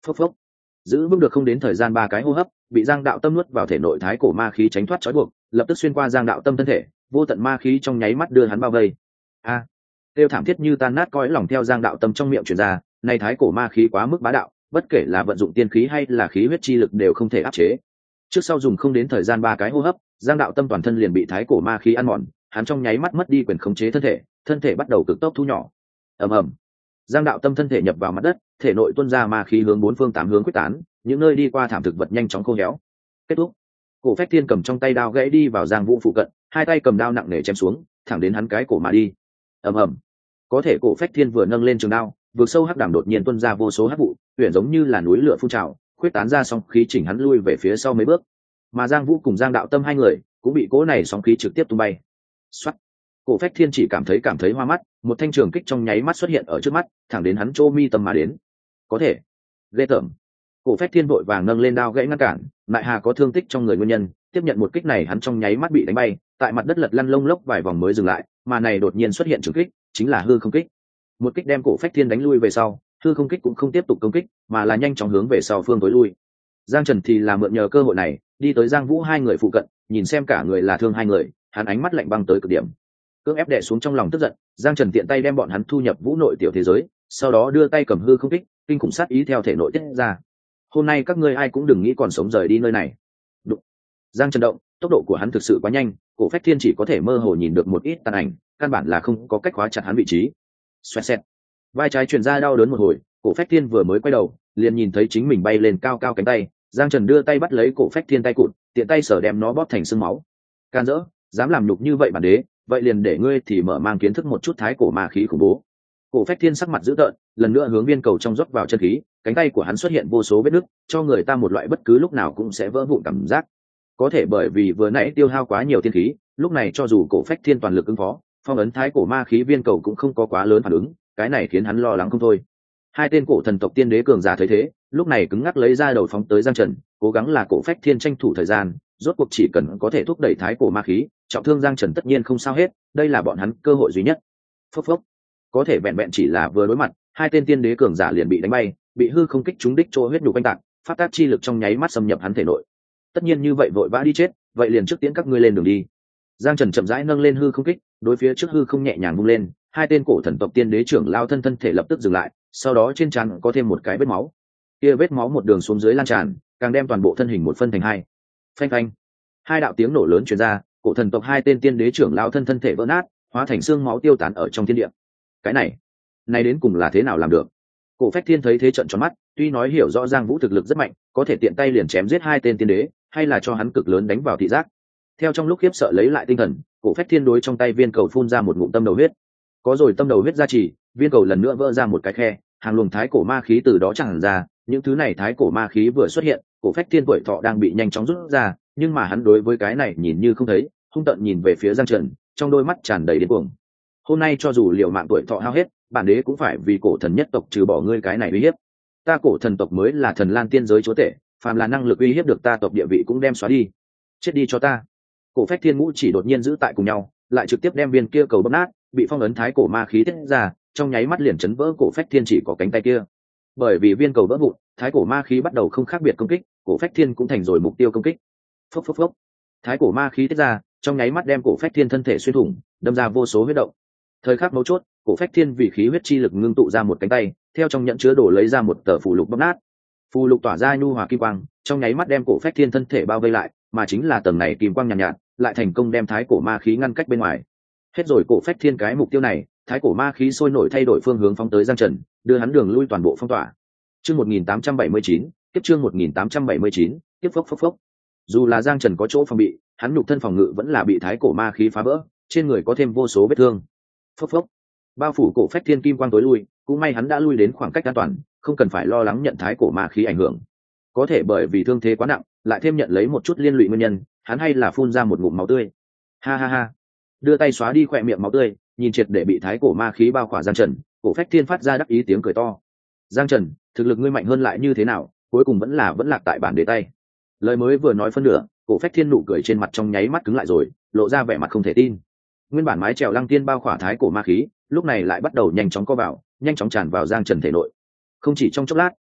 Phốc phốc. Giữ vững được không đến thời gian ba cái hô hấp, bị Giang Đạo Tâm nuốt vào thể nội thái cổ ma khí tránh thoát trói buộc, lập tức xuyên qua Giang Đạo Tâm thân thể, vô tận ma khí trong nháy mắt đưa hắn bao vây. A, à, tiêu thảm thiết như tan nát cõi lòng theo Giang Đạo Tâm trong miệng truyền ra, này thái cổ ma khí quá mức bá đạo, bất kể là vận dụng tiên khí hay là khí huyết chi lực đều không thể áp chế. Trước sau dùng không đến thời gian ba cái hô hấp, Giang Đạo Tâm toàn thân liền bị thái cổ ma khí ăn mòn, hắn trong nháy mắt mất đi quyền khống chế thân thể, thân thể bắt đầu cực tốc thu nhỏ. Ầm ầm. Giang Đạo Tâm thân thể nhập vào mặt đất, thể nội tuôn ra ma khí hướng bốn phương tám hướng quyết tán, những nơi đi qua thảm thực vật nhanh chóng khô héo. Kết thúc. Cổ Phách Thiên cầm trong tay đao gãy đi vào Giang Vũ phụ cận, hai tay cầm đao nặng nề chém xuống, thẳng đến hắn cái cổ mà đi. Ầm ầm. Có thể Cổ Phách Thiên vừa nâng lên trường đao, vượt sâu hắc đảm đột nhiên tuôn ra vô số hắc vụ, huyền giống như là núi lửa phun trào, khuyết tán ra sóng khí chỉnh hắn lui về phía sau mấy bước. Mà Giang Vũ cùng Giang Đạo Tâm hai người cũng bị cỗ này sóng khí trực tiếp tung bay. Soát. Cổ Phách Thiên chỉ cảm thấy cảm thấy hoa mắt, một thanh trường kích trong nháy mắt xuất hiện ở trước mắt, thẳng đến hắn chỗ mi tâm mà đến. Có thể. Ghê tởm. Cổ Phách Thiên vội vàng nâng lên đao gãy ngăn cản, lại hà có thương tích trong người nguyên nhân, tiếp nhận một kích này hắn trong nháy mắt bị đánh bay, tại mặt đất lật lăn lông lốc vài vòng mới dừng lại, mà này đột nhiên xuất hiện trường kích, chính là hư không kích. Một kích đem Cổ Phách Thiên đánh lui về sau, hư không kích cũng không tiếp tục công kích, mà là nhanh chóng hướng về sau phương tối lui. Giang Trần thì là mượn nhờ cơ hội này, đi tới Giang Vũ hai người phụ cận, nhìn xem cả người là thương hai người, hắn ánh mắt lạnh băng tới cực điểm. Cưỡng ép đè xuống trong lòng tức giận, Giang Trần tiện tay đem bọn hắn thu nhập vũ nội tiểu thế giới, sau đó đưa tay cầm hư không kích, kinh khủng sát ý theo thể nội tiết ra. Hôm nay các ngươi ai cũng đừng nghĩ còn sống rời đi nơi này. Đụng. Giang Trần động, tốc độ của hắn thực sự quá nhanh, Cổ Phách Thiên chỉ có thể mơ hồ nhìn được một ít tàn ảnh, căn bản là không có cách khóa chặt hắn vị trí. Xoẹt xẹt. Vai trái truyền ra đau đớn một hồi, Cổ Phách Thiên vừa mới quay đầu, liền nhìn thấy chính mình bay lên cao cao cánh tay, Giang Trần đưa tay bắt lấy Cổ Phách Thiên tay cụt, tiện tay sở đem nó bóp thành xương máu. Can dỡ, dám làm nhục như vậy bản đế, vậy liền để ngươi thì mở mang kiến thức một chút thái cổ ma khí khủng bố. Cổ Phách Thiên sắc mặt dữ tợn, lần nữa hướng viên cầu trong rót vào chân khí, cánh tay của hắn xuất hiện vô số vết nứt, cho người ta một loại bất cứ lúc nào cũng sẽ vỡ vụn cảm giác. Có thể bởi vì vừa nãy tiêu hao quá nhiều tiên khí, lúc này cho dù Cổ Phách Thiên toàn lực ứng phó, phong ấn thái cổ ma khí viên cầu cũng không có quá lớn phản ứng, cái này khiến hắn lo lắng không thôi. Hai tên cổ thần tộc tiên đế cường giả thấy thế, lúc này cứng ngắc lấy ra đầu phóng tới Giang Trần, cố gắng là Cổ Phách Thiên tranh thủ thời gian, rốt cuộc chỉ cần có thể thúc đẩy thái cổ ma khí, trọng thương Giang Trần tất nhiên không sao hết, đây là bọn hắn cơ hội duy nhất. Phốc phốc. Có thể vẹn vẹn chỉ là vừa đối mặt, hai tên tiên đế cường giả liền bị đánh bay, bị hư không kích trúng đích chỗ huyết nhục quanh tạc, phát tác chi lực trong nháy mắt xâm nhập hắn thể nội. Tất nhiên như vậy vội vã đi chết, vậy liền trước tiễn các ngươi lên đường đi. Giang Trần chậm rãi nâng lên hư không kích, đối phía trước hư không nhẹ nhàng vung lên, hai tên cổ thần tộc tiên đế trưởng lao thân thân thể lập tức dừng lại, sau đó trên trán có thêm một cái vết máu. Kia vết máu một đường xuống dưới lan tràn, càng đem toàn bộ thân hình một phân thành hai. Phanh phanh. Hai đạo tiếng nổ lớn truyền ra, cổ thần tộc hai tên tiên đế trưởng lao thân thân thể vỡ nát, hóa thành xương máu tiêu tán ở trong thiên địa. Cái này, này đến cùng là thế nào làm được? Cổ Phách Thiên thấy thế trợn tròn mắt, tuy nói hiểu rõ Giang Vũ thực lực rất mạnh, có thể tiện tay liền chém giết hai tên tiên đế, hay là cho hắn cực lớn đánh vào thị giác. Theo trong lúc khiếp sợ lấy lại tinh thần, Cổ Phách Thiên đối trong tay viên cầu phun ra một ngụm tâm đầu huyết. Có rồi tâm đầu huyết gia trì, viên cầu lần nữa vỡ ra một cái khe, hàng luồng thái cổ ma khí từ đó tràn ra, những thứ này thái cổ ma khí vừa xuất hiện, Cổ Phách Thiên tuổi thọ đang bị nhanh chóng rút ra, nhưng mà hắn đối với cái này nhìn như không thấy, hung tợn nhìn về phía Giang Trần, trong đôi mắt tràn đầy điên cuồng. Hôm nay cho dù liều mạng tuổi thọ hao hết, bản đế cũng phải vì cổ thần nhất tộc trừ bỏ ngươi cái này uy hiếp. Ta cổ thần tộc mới là thần lan tiên giới chúa tể, phàm là năng lực uy hiếp được ta tộc địa vị cũng đem xóa đi. Chết đi cho ta. Cổ Phách Thiên ngũ chỉ đột nhiên giữ tại cùng nhau, lại trực tiếp đem viên kia cầu bóp nát, bị phong ấn thái cổ ma khí tiết ra, trong nháy mắt liền chấn vỡ Cổ Phách Thiên chỉ có cánh tay kia. Bởi vì viên cầu vỡ vụn, thái cổ ma khí bắt đầu không khác biệt công kích, Cổ Phách Thiên cũng thành rồi mục tiêu công kích. Phốc phốc phốc. Thái cổ ma khí tiết ra, trong nháy mắt đem Cổ Phách Thiên thân thể xuyên thủng, đâm ra vô số huyết động. Thời khắc mấu chốt, Cổ Phách Thiên vì khí huyết chi lực ngưng tụ ra một cánh tay, theo trong nhẫn chứa đồ lấy ra một tờ phù lục bóp nát. Phù lục tỏa ra nhu hòa kim quang, trong nháy mắt đem Cổ Phách Thiên thân thể bao vây lại, mà chính là tầng này kim quang nhàn nhạt, nhạt, lại thành công đem thái cổ ma khí ngăn cách bên ngoài. Hết rồi Cổ Phách Thiên cái mục tiêu này, thái cổ ma khí sôi nổi thay đổi phương hướng phóng tới Giang Trần, đưa hắn đường lui toàn bộ phong tỏa. Chương một nghìn tám trăm bảy mươi chín, tiếp chương một nghìn tám trăm bảy mươi chín, tiếp phốc phốc phốc. Dù là Giang Trần có chỗ phòng bị, hắn nhục thân phòng ngự vẫn là bị thái cổ ma khí phá vỡ, trên người có thêm vô số vết thương. Phốc phốc. Bao phủ Cổ Phách Thiên kim quang tối lui, cũng may hắn đã lui đến khoảng cách an toàn, không cần phải lo lắng nhận thái cổ ma khí ảnh hưởng. Có thể bởi vì thương thế quá nặng, lại thêm nhận lấy một chút liên lụy nguyên nhân, hắn hay là phun ra một ngụm máu tươi. Ha ha ha. Đưa tay xóa đi khỏe miệng máu tươi, nhìn triệt để bị thái cổ ma khí bao khỏa Giang Trần, Cổ Phách Thiên phát ra đắc ý tiếng cười to. Giang Trần, thực lực ngươi mạnh hơn lại như thế nào, cuối cùng vẫn là vẫn lạc tại bản đế tay. Lời mới vừa nói phân nửa, Cổ Phách Thiên nụ cười trên mặt trong nháy mắt cứng lại rồi, lộ ra vẻ mặt không thể tin. Nguyên bản mái trèo lăng tiên bao khỏa thái cổ ma khí, lúc này lại bắt đầu nhanh chóng co vào, nhanh chóng tràn vào Giang Trần thể nội. Không chỉ trong chốc lát,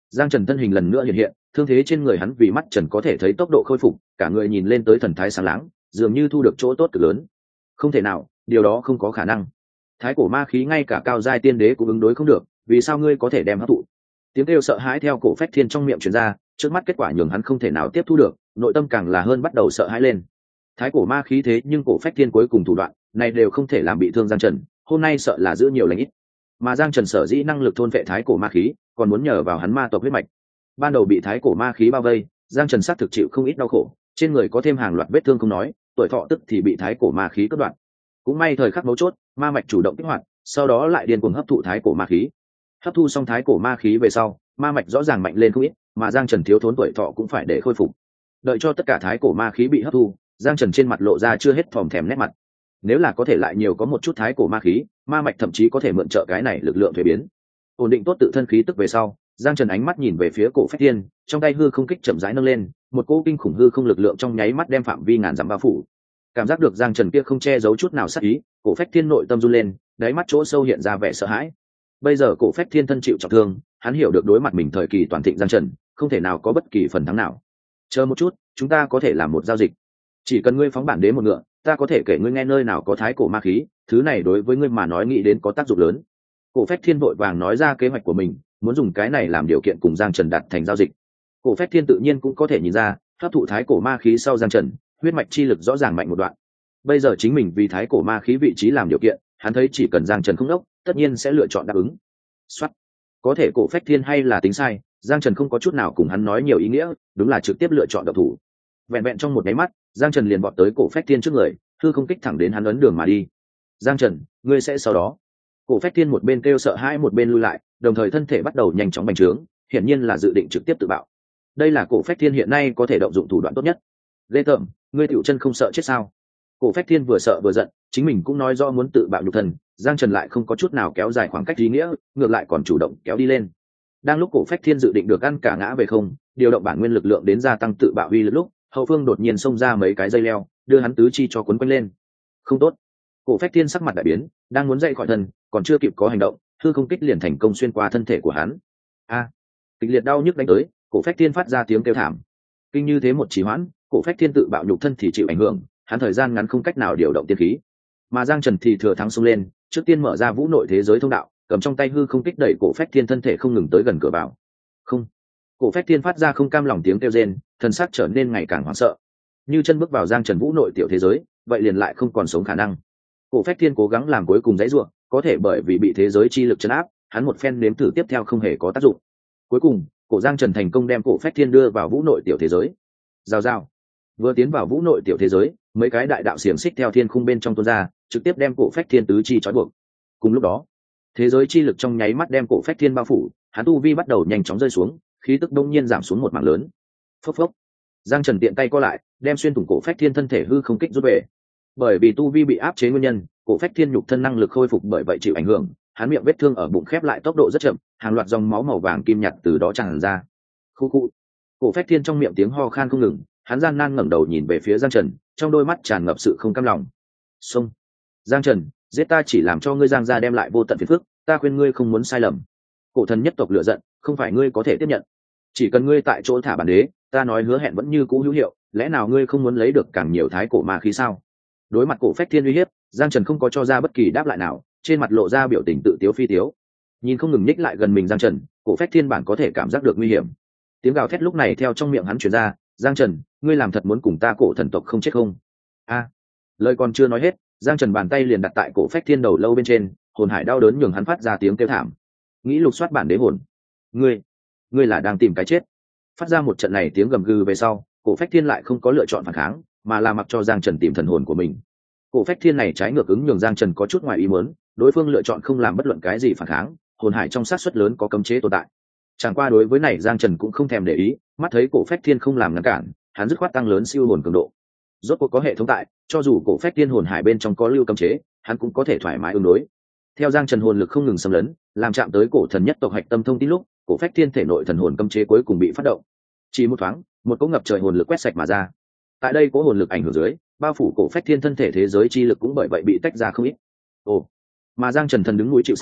Giang Trần thân hình lần nữa hiện hiện, thương thế trên người hắn vì mắt trần có thể thấy tốc độ khôi phục, cả người nhìn lên tới thần thái sáng láng, dường như thu được chỗ tốt cực lớn. Không thể nào, điều đó không có khả năng. Thái cổ ma khí ngay cả cao giai tiên đế cũng ứng đối không được, vì sao ngươi có thể đem hấp thụ? Tiếng kêu sợ hãi theo Cổ Phách Thiên trong miệng truyền ra, trước mắt kết quả nhường hắn không thể nào tiếp thu được, nội tâm càng là hơn bắt đầu sợ hãi lên. Thái cổ ma khí thế nhưng Cổ Phách Thiên cuối cùng thủ đoạn này đều không thể làm bị thương Giang Trần, hôm nay sợ là giữ nhiều lành ít. Mà Giang Trần sở dĩ năng lực thôn vệ thái cổ ma khí, còn muốn nhờ vào hắn ma tộc huyết mạch. Ban đầu bị thái cổ ma khí bao vây, Giang Trần xác thực chịu không ít đau khổ, trên người có thêm hàng loạt vết thương không nói, tuổi thọ tức thì bị thái cổ ma khí cắt đoạn. Cũng may thời khắc mấu chốt, ma mạch chủ động kích hoạt, sau đó lại điên cuồng hấp thụ thái cổ ma khí. Hấp thu xong thái cổ ma khí về sau, ma mạch rõ ràng mạnh lên không ít, mà Giang Trần thiếu thốn tuổi thọ cũng phải để khôi phục. Đợi cho tất cả thái cổ ma khí bị hấp thu, Giang Trần trên mặt lộ ra chưa hết thòm thèm nét mặt. Nếu là có thể lại nhiều có một chút thái cổ ma khí, ma mạch thậm chí có thể mượn trợ cái này lực lượng thuế biến. Ổn định tốt tự thân khí tức về sau, Giang Trần ánh mắt nhìn về phía Cổ Phách Thiên, trong tay hư không kích chậm rãi nâng lên, một cỗ kinh khủng hư không lực lượng trong nháy mắt đem phạm vi ngàn dặm bao phủ. Cảm giác được Giang Trần kia không che giấu chút nào sát ý, Cổ Phách Thiên nội tâm run lên, đáy mắt chỗ sâu hiện ra vẻ sợ hãi. Bây giờ Cổ Phách Thiên thân chịu trọng thương, hắn hiểu được đối mặt mình thời kỳ toàn thịnh Giang Trần, không thể nào có bất kỳ phần thắng nào. Chờ một chút, chúng ta có thể làm một giao dịch. Chỉ cần ngươi phóng bản đế một ngựa, ta có thể kể ngươi nghe nơi nào có thái cổ ma khí, thứ này đối với ngươi mà nói nghĩ đến có tác dụng lớn. Cổ Phách Thiên vội vàng nói ra kế hoạch của mình, muốn dùng cái này làm điều kiện cùng Giang Trần đạt thành giao dịch. Cổ Phách Thiên tự nhiên cũng có thể nhìn ra, hấp thụ thái cổ ma khí sau Giang Trần, huyết mạch chi lực rõ ràng mạnh một đoạn. Bây giờ chính mình vì thái cổ ma khí vị trí làm điều kiện, hắn thấy chỉ cần Giang Trần không đốc, tất nhiên sẽ lựa chọn đáp ứng. Soát. Có thể Cổ Phách Thiên hay là tính sai, Giang Trần không có chút nào cùng hắn nói nhiều ý nghĩa, đúng là trực tiếp lựa chọn động thủ. Vẹn vẹn trong một cái mắt, Giang Trần liền vọt tới Cổ Phách Thiên trước người, hư không kích thẳng đến hắn ấn đường mà đi. Giang Trần, ngươi sẽ sau đó. Cổ Phách Thiên một bên kêu sợ hãi một bên lui lại, đồng thời thân thể bắt đầu nhanh chóng bành trướng, hiển nhiên là dự định trực tiếp tự bạo. Đây là Cổ Phách Thiên hiện nay có thể động dụng thủ đoạn tốt nhất. Lê Tởm, ngươi tiểu chân không sợ chết sao? Cổ Phách Thiên vừa sợ vừa giận, chính mình cũng nói rõ muốn tự bạo nhục thân, Giang Trần lại không có chút nào kéo dài khoảng cách ý nghĩa, ngược lại còn chủ động kéo đi lên. Đang lúc Cổ Phách Thiên dự định được ăn cả ngã về không, điều động bản nguyên lực lượng đến gia tăng tự bạo uy lực lúc, hậu phương đột nhiên xông ra mấy cái dây leo, đưa hắn tứ chi cho cuốn quanh lên. Không tốt. Cổ Phách Thiên sắc mặt đại biến, đang muốn dậy khỏi thân, còn chưa kịp có hành động, hư không kích liền thành công xuyên qua thân thể của hắn. A! Kịch liệt đau nhức đánh tới, Cổ Phách Thiên phát ra tiếng kêu thảm. Kinh như thế một trì hoãn, Cổ Phách Thiên tự bạo nhục thân thì chịu ảnh hưởng, hắn thời gian ngắn không cách nào điều động tiên khí. Mà Giang Trần thì thừa thắng xông lên, trước tiên mở ra vũ nội thế giới thông đạo, cầm trong tay hư không kích đẩy Cổ Phách Thiên thân thể không ngừng tới gần cửa vào. Không! Cổ Phách Thiên phát ra không cam lòng tiếng kêu rên, thân xác trở nên ngày càng hoảng sợ. Như chân bước vào Giang Trần vũ nội tiểu thế giới, vậy liền lại không còn sống khả năng. Cổ Phách Thiên cố gắng làm cuối cùng dãy ruộng, có thể bởi vì bị thế giới chi lực chấn áp, hắn một phen nếm thử tiếp theo không hề có tác dụng. Cuối cùng, Cổ Giang Trần thành công đem Cổ Phách Thiên đưa vào vũ nội tiểu thế giới. Rào rào. Vừa tiến vào vũ nội tiểu thế giới, mấy cái đại đạo xiềng xích theo thiên khung bên trong tuôn ra, trực tiếp đem Cổ Phách Thiên tứ chi trói buộc. Cùng lúc đó, thế giới chi lực trong nháy mắt đem Cổ Phách Thiên bao phủ, hắn tu vi bắt đầu nhanh chóng rơi xuống, khí tức đông nhiên giảm xuống một mảng lớn. Phốc phốc. Giang Trần tiện tay co lại, đem xuyên thủng Cổ Phách Thiên thân thể hư không kích rút về. Bởi vì tu vi bị áp chế nguyên nhân, Cổ Phách Thiên nhục thân năng lực khôi phục bởi vậy chịu ảnh hưởng, hắn miệng vết thương ở bụng khép lại tốc độ rất chậm, hàng loạt dòng máu màu vàng kim nhạt từ đó tràn ra. Khu khu. Cổ Phách Thiên trong miệng tiếng ho khan không ngừng, hắn gian nan ngẩng đầu nhìn về phía Giang Trần, trong đôi mắt tràn ngập sự không cam lòng. Xông. Giang Trần, giết ta chỉ làm cho ngươi Giang gia đem lại vô tận phiền phức, ta khuyên ngươi không muốn sai lầm. Cổ thần nhất tộc lựa giận, không phải ngươi có thể tiếp nhận. Chỉ cần ngươi tại chỗ thả bản đế, ta nói hứa hẹn vẫn như cũ hữu hiệu, lẽ nào ngươi không muốn lấy được càng nhiều thái cổ ma khí sao? Đối mặt Cổ Phách Thiên uy hiếp, Giang Trần không có cho ra bất kỳ đáp lại nào, trên mặt lộ ra biểu tình tự tiếu phi tiếu. Nhìn không ngừng nhích lại gần mình Giang Trần, Cổ Phách Thiên bản có thể cảm giác được nguy hiểm. Tiếng gào thét lúc này theo trong miệng hắn truyền ra, "Giang Trần, ngươi làm thật muốn cùng ta Cổ thần tộc không chết không?" A. Lời còn chưa nói hết, Giang Trần bàn tay liền đặt tại Cổ Phách Thiên đầu lâu bên trên, hồn hải đau đớn nhường hắn phát ra tiếng kêu thảm. Nghĩ lục soát bản đế hồn. "Ngươi, ngươi là đang tìm cái chết?" Phát ra một trận này tiếng gầm gừ về sau, Cổ Phách Thiên lại không có lựa chọn phản kháng, mà là mặc cho Giang Trần tìm thần hồn của mình. Cổ Phách Thiên này trái ngược ứng nhường Giang Trần có chút ngoài ý muốn, đối phương lựa chọn không làm bất luận cái gì phản kháng, hồn hải trong sát suất lớn có cấm chế tồn tại. Chẳng qua đối với này Giang Trần cũng không thèm để ý, mắt thấy Cổ Phách Thiên không làm ngăn cản, hắn dứt khoát tăng lớn siêu hồn cường độ. Rốt cuộc có hệ thống tại, cho dù Cổ Phách Thiên hồn hải bên trong có lưu cấm chế, hắn cũng có thể thoải mái ứng đối. Theo Giang Trần hồn lực không ngừng xâm lấn, làm chạm tới cổ thần nhất tộc hạch tâm thông tin lúc, Cổ Phách Thiên thể nội thần hồn cấm chế cuối cùng bị phát động. Chỉ một thoáng, một cỗ ngập trời hồn lực quét sạch mà ra. Tại đây cỗ hồn lực ảnh hưởng dưới, bao phủ Cổ Phách Thiên thân thể thế giới chi lực cũng bởi vậy bị tách ra không ít. Ồ, mà Giang Trần thần đứng núi chịu sào,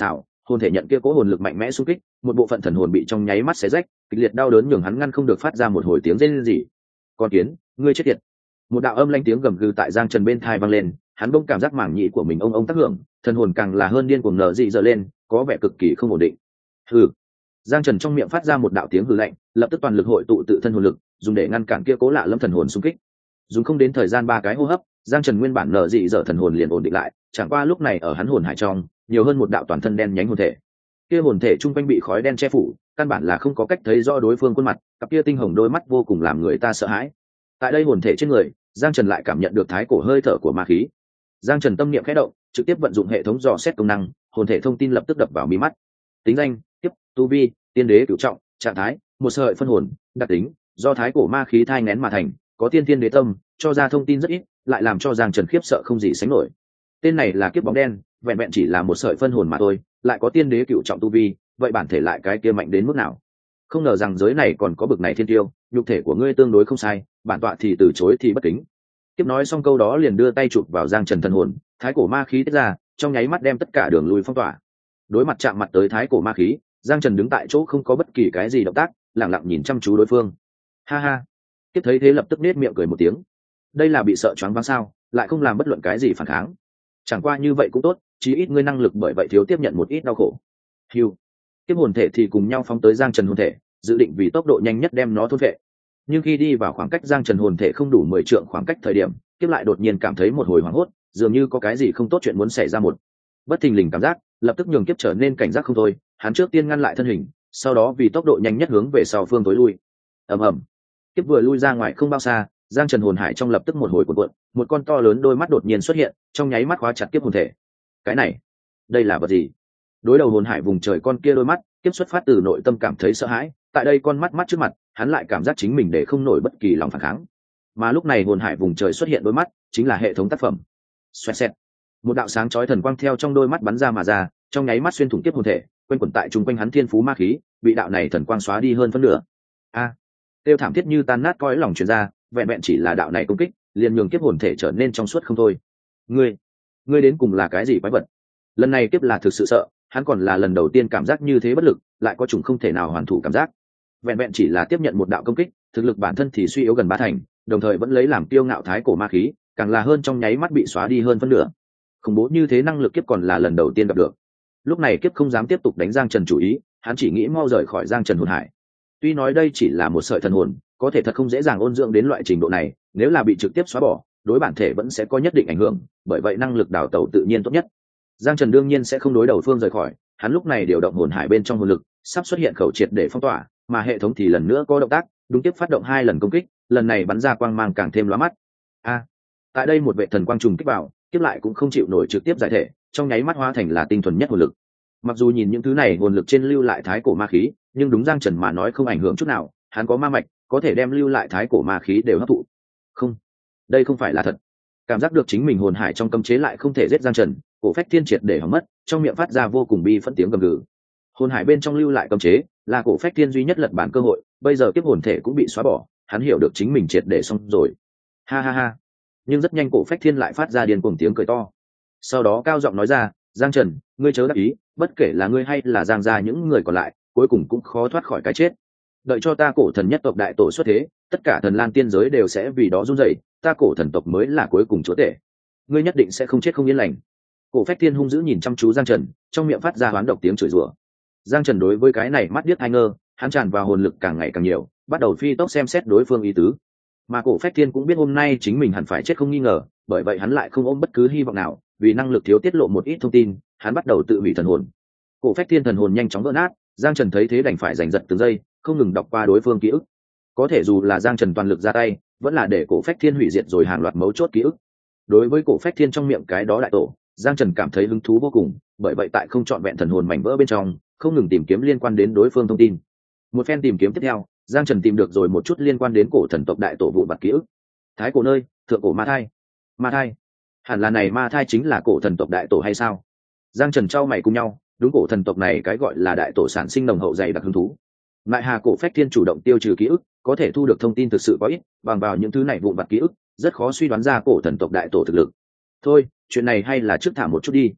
hồn thể nhận kia cố hồn lực mạnh mẽ xung kích, một bộ phận thần hồn bị trong nháy mắt xé rách, kịch liệt đau đớn nhường hắn ngăn không được phát ra một hồi tiếng rên rỉ. Con kiến, ngươi chết tiệt! Một đạo âm lanh tiếng gầm gừ tại Giang Trần bên tai vang lên, hắn bỗng cảm giác mảng nhĩ của mình ông ông tác hưởng, thần hồn càng là hơn điên cuồng nở dị dở lên, có vẻ cực kỳ không ổn định. Hừ. Giang Trần trong miệng phát ra một đạo tiếng hừ lạnh, lập tức toàn lực hội tụ tự thân hồn lực, dùng để ngăn cản kia cố lạ lâm thần hồn xung kích. Dùng không đến thời gian ba cái hô hấp, Giang Trần nguyên bản nở dị dở thần hồn liền ổn định lại, chẳng qua lúc này ở hắn hồn hải trong, nhiều hơn một đạo toàn thân đen nhánh hồn thể. Kia hồn thể trung quanh bị khói đen che phủ, căn bản là không có cách thấy rõ đối phương khuôn mặt, cặp kia tinh hồng đôi mắt vô cùng làm người ta sợ hãi. Tại đây hồn thể trên người, Giang Trần lại cảm nhận được thái cổ hơi thở của ma khí. Giang Trần tâm niệm khẽ động, trực tiếp vận dụng hệ thống dò xét công năng, hồn thể thông tin lập tức đập vào mi mắt. Tính danh: tiếp, tu vi, tiên đế cửu trọng, trạng thái, một sợi phân hồn, đặc tính, do thái cổ ma khí thai nghén mà thành, có tiên tiên đế tâm, cho ra thông tin rất ít, lại làm cho Giang Trần khiếp sợ không gì sánh nổi. Tên này là kiếp bóng đen, vẹn vẹn chỉ là một sợi phân hồn mà thôi, lại có tiên đế cửu trọng tu vi, vậy bản thể lại cái kia mạnh đến mức nào? Không ngờ rằng giới này còn có bực này thiên tiêu, nhục thể của ngươi tương đối không sai, bản tọa thì từ chối thì bất kính. Kiếp nói xong câu đó liền đưa tay chụp vào Giang Trần thần hồn, thái cổ ma khí tiết ra, trong nháy mắt đem tất cả đường lui phong tỏa. Đối mặt chạm mặt tới thái cổ ma khí, Giang Trần đứng tại chỗ không có bất kỳ cái gì động tác, lặng lặng nhìn chăm chú đối phương. Ha ha. Kiếp thấy thế lập tức nết miệng cười một tiếng. Đây là bị sợ choáng váng sao, lại không làm bất luận cái gì phản kháng. Chẳng qua như vậy cũng tốt, chí ít ngươi năng lực bởi vậy thiếu tiếp nhận một ít đau khổ. Hưu. Kiếp hồn thể thì cùng nhau phóng tới Giang Trần hồn thể, dự định vì tốc độ nhanh nhất đem nó thôn phệ. Nhưng khi đi vào khoảng cách Giang Trần hồn thể không đủ mười trượng khoảng cách thời điểm, Kiếp lại đột nhiên cảm thấy một hồi hoảng hốt, dường như có cái gì không tốt chuyện muốn xảy ra một. Bất thình lình cảm giác, lập tức nhường Kiếp trở nên cảnh giác không thôi, hắn trước tiên ngăn lại thân hình, sau đó vì tốc độ nhanh nhất hướng về sau phương tối lui. Ầm ầm. Kiếp vừa lui ra ngoài không bao xa, Giang Trần hồn hải trong lập tức một hồi cuộn cuộn, một con to lớn đôi mắt đột nhiên xuất hiện, trong nháy mắt khóa chặt Kiếp hồn thể. Cái này, đây là vật gì? Đối đầu hồn hải vùng trời con kia đôi mắt, Kiếp xuất phát từ nội tâm cảm thấy sợ hãi, tại đây con mắt mắt trước mặt, hắn lại cảm giác chính mình để không nổi bất kỳ lòng phản kháng. Mà lúc này hồn hải vùng trời xuất hiện đôi mắt, chính là hệ thống tác phẩm. Xoẹt xẹt. Một đạo sáng chói thần quang theo trong đôi mắt bắn ra mà ra, trong nháy mắt xuyên thủng Kiếp hồn thể, quanh quẩn tại trung quanh hắn thiên phú ma khí, bị đạo này thần quang xóa đi hơn phân nửa. A, tiêu thảm thiết như tan nát cõi lòng truyền ra, vẹn vẹn chỉ là đạo này công kích, liền nhường Kiếp hồn thể trở nên trong suốt không thôi. Ngươi, ngươi đến cùng là cái gì quái vật? Lần này Kiếp là thực sự sợ, hắn còn là lần đầu tiên cảm giác như thế bất lực, lại có chủng không thể nào hoàn thủ cảm giác. Vẹn vẹn chỉ là tiếp nhận một đạo công kích, thực lực bản thân thì suy yếu gần ba thành, đồng thời vẫn lấy làm tiêu ngạo thái cổ ma khí, càng là hơn trong nháy mắt bị xóa đi hơn phân nửa. Khủng bố như thế năng lực Kiếp còn là lần đầu tiên gặp được. Lúc này Kiếp không dám tiếp tục đánh Giang Trần chủ ý, hắn chỉ nghĩ mau rời khỏi Giang Trần hồn hải. Tuy nói đây chỉ là một sợi thần hồn, có thể thật không dễ dàng ôn dưỡng đến loại trình độ này, nếu là bị trực tiếp xóa bỏ, đối bản thể vẫn sẽ có nhất định ảnh hưởng, bởi vậy năng lực đào tẩu tự nhiên tốt nhất. Giang Trần đương nhiên sẽ không đối đầu phương rời khỏi, hắn lúc này điều động hồn hải bên trong hồn lực, sắp xuất hiện khẩu triệt để phong tỏa, mà hệ thống thì lần nữa có động tác, đúng tiếp phát động hai lần công kích, lần này bắn ra quang mang càng thêm lóa mắt. A, tại đây một vệ thần quang trùng kích vào, tiếp lại cũng không chịu nổi trực tiếp giải thể, trong nháy mắt hóa thành là tinh thuần nhất hồn lực. Mặc dù nhìn những thứ này hồn lực trên lưu lại thái cổ ma khí, nhưng đúng Giang Trần mà nói không ảnh hưởng chút nào, hắn có ma mạch, có thể đem lưu lại thái cổ ma khí đều hấp thụ. Không, đây không phải là thật. Cảm giác được chính mình hồn hải trong cấm chế lại không thể giết Giang Trần, Cổ Phách Thiên triệt để hỏng mất, trong miệng phát ra vô cùng bi phẫn tiếng gầm gừ. Hồn hải bên trong lưu lại cấm chế, là Cổ Phách Thiên duy nhất lật bản cơ hội, bây giờ kiếp hồn thể cũng bị xóa bỏ, hắn hiểu được chính mình triệt để xong rồi. Ha ha ha. Nhưng rất nhanh Cổ Phách Thiên lại phát ra điên cuồng tiếng cười to. Sau đó cao giọng nói ra, Giang Trần, ngươi chớ đắc ý, bất kể là ngươi hay là Giang gia những người còn lại, cuối cùng cũng khó thoát khỏi cái chết. Đợi cho ta Cổ thần nhất tộc đại tổ xuất thế, tất cả thần lan tiên giới đều sẽ vì đó run rẩy, ta Cổ thần tộc mới là cuối cùng chúa tể. Ngươi nhất định sẽ không chết không yên lành. Cổ Phách Thiên hung dữ nhìn chăm chú Giang Trần, trong miệng phát ra hoán độc tiếng chửi rủa. Giang Trần đối với cái này mắt điếc hai ngơ, hắn tràn vào hồn lực càng ngày càng nhiều, bắt đầu phi tốc xem xét đối phương ý tứ. Mà Cổ Phách Thiên cũng biết hôm nay chính mình hẳn phải chết không nghi ngờ, bởi vậy hắn lại không ôm bất cứ hy vọng nào, vì năng lực thiếu tiết lộ một ít thông tin, hắn bắt đầu tự hủy thần hồn. Cổ Phách Thiên thần hồn nhanh chóng vỡ nát, Giang Trần thấy thế đành phải giành giật từng giây, không ngừng đọc qua đối phương ký ức. Có thể dù là Giang Trần toàn lực ra tay, vẫn là để Cổ Phách Thiên hủy diệt rồi hàng loạt mấu chốt ký ức. Đối với Cổ Phách Thiên trong miệng cái đó đại tổ, Giang Trần cảm thấy hứng thú vô cùng, bởi vậy tại không chọn vẹn thần hồn mảnh vỡ bên trong, không ngừng tìm kiếm liên quan đến đối phương thông tin. Một phen tìm kiếm tiếp theo, Giang Trần tìm được rồi một chút liên quan đến cổ thần tộc đại tổ vụ vặt ký ức. Thái cổ nơi, thượng cổ ma thai. Ma thai? Hẳn là này ma thai chính là cổ thần tộc đại tổ hay sao? Giang Trần trao mày cùng nhau, đúng cổ thần tộc này cái gọi là đại tổ sản sinh nồng hậu dày đặc hứng thú. Lại Hà Cổ Phách Thiên chủ động tiêu trừ ký ức, có thể thu được thông tin thực sự có ít, bằng vào những thứ này vụn vặt ký ức, rất khó suy đoán ra cổ thần tộc đại tổ thực lực. Thôi, chuyện này hay là trước thả một chút đi.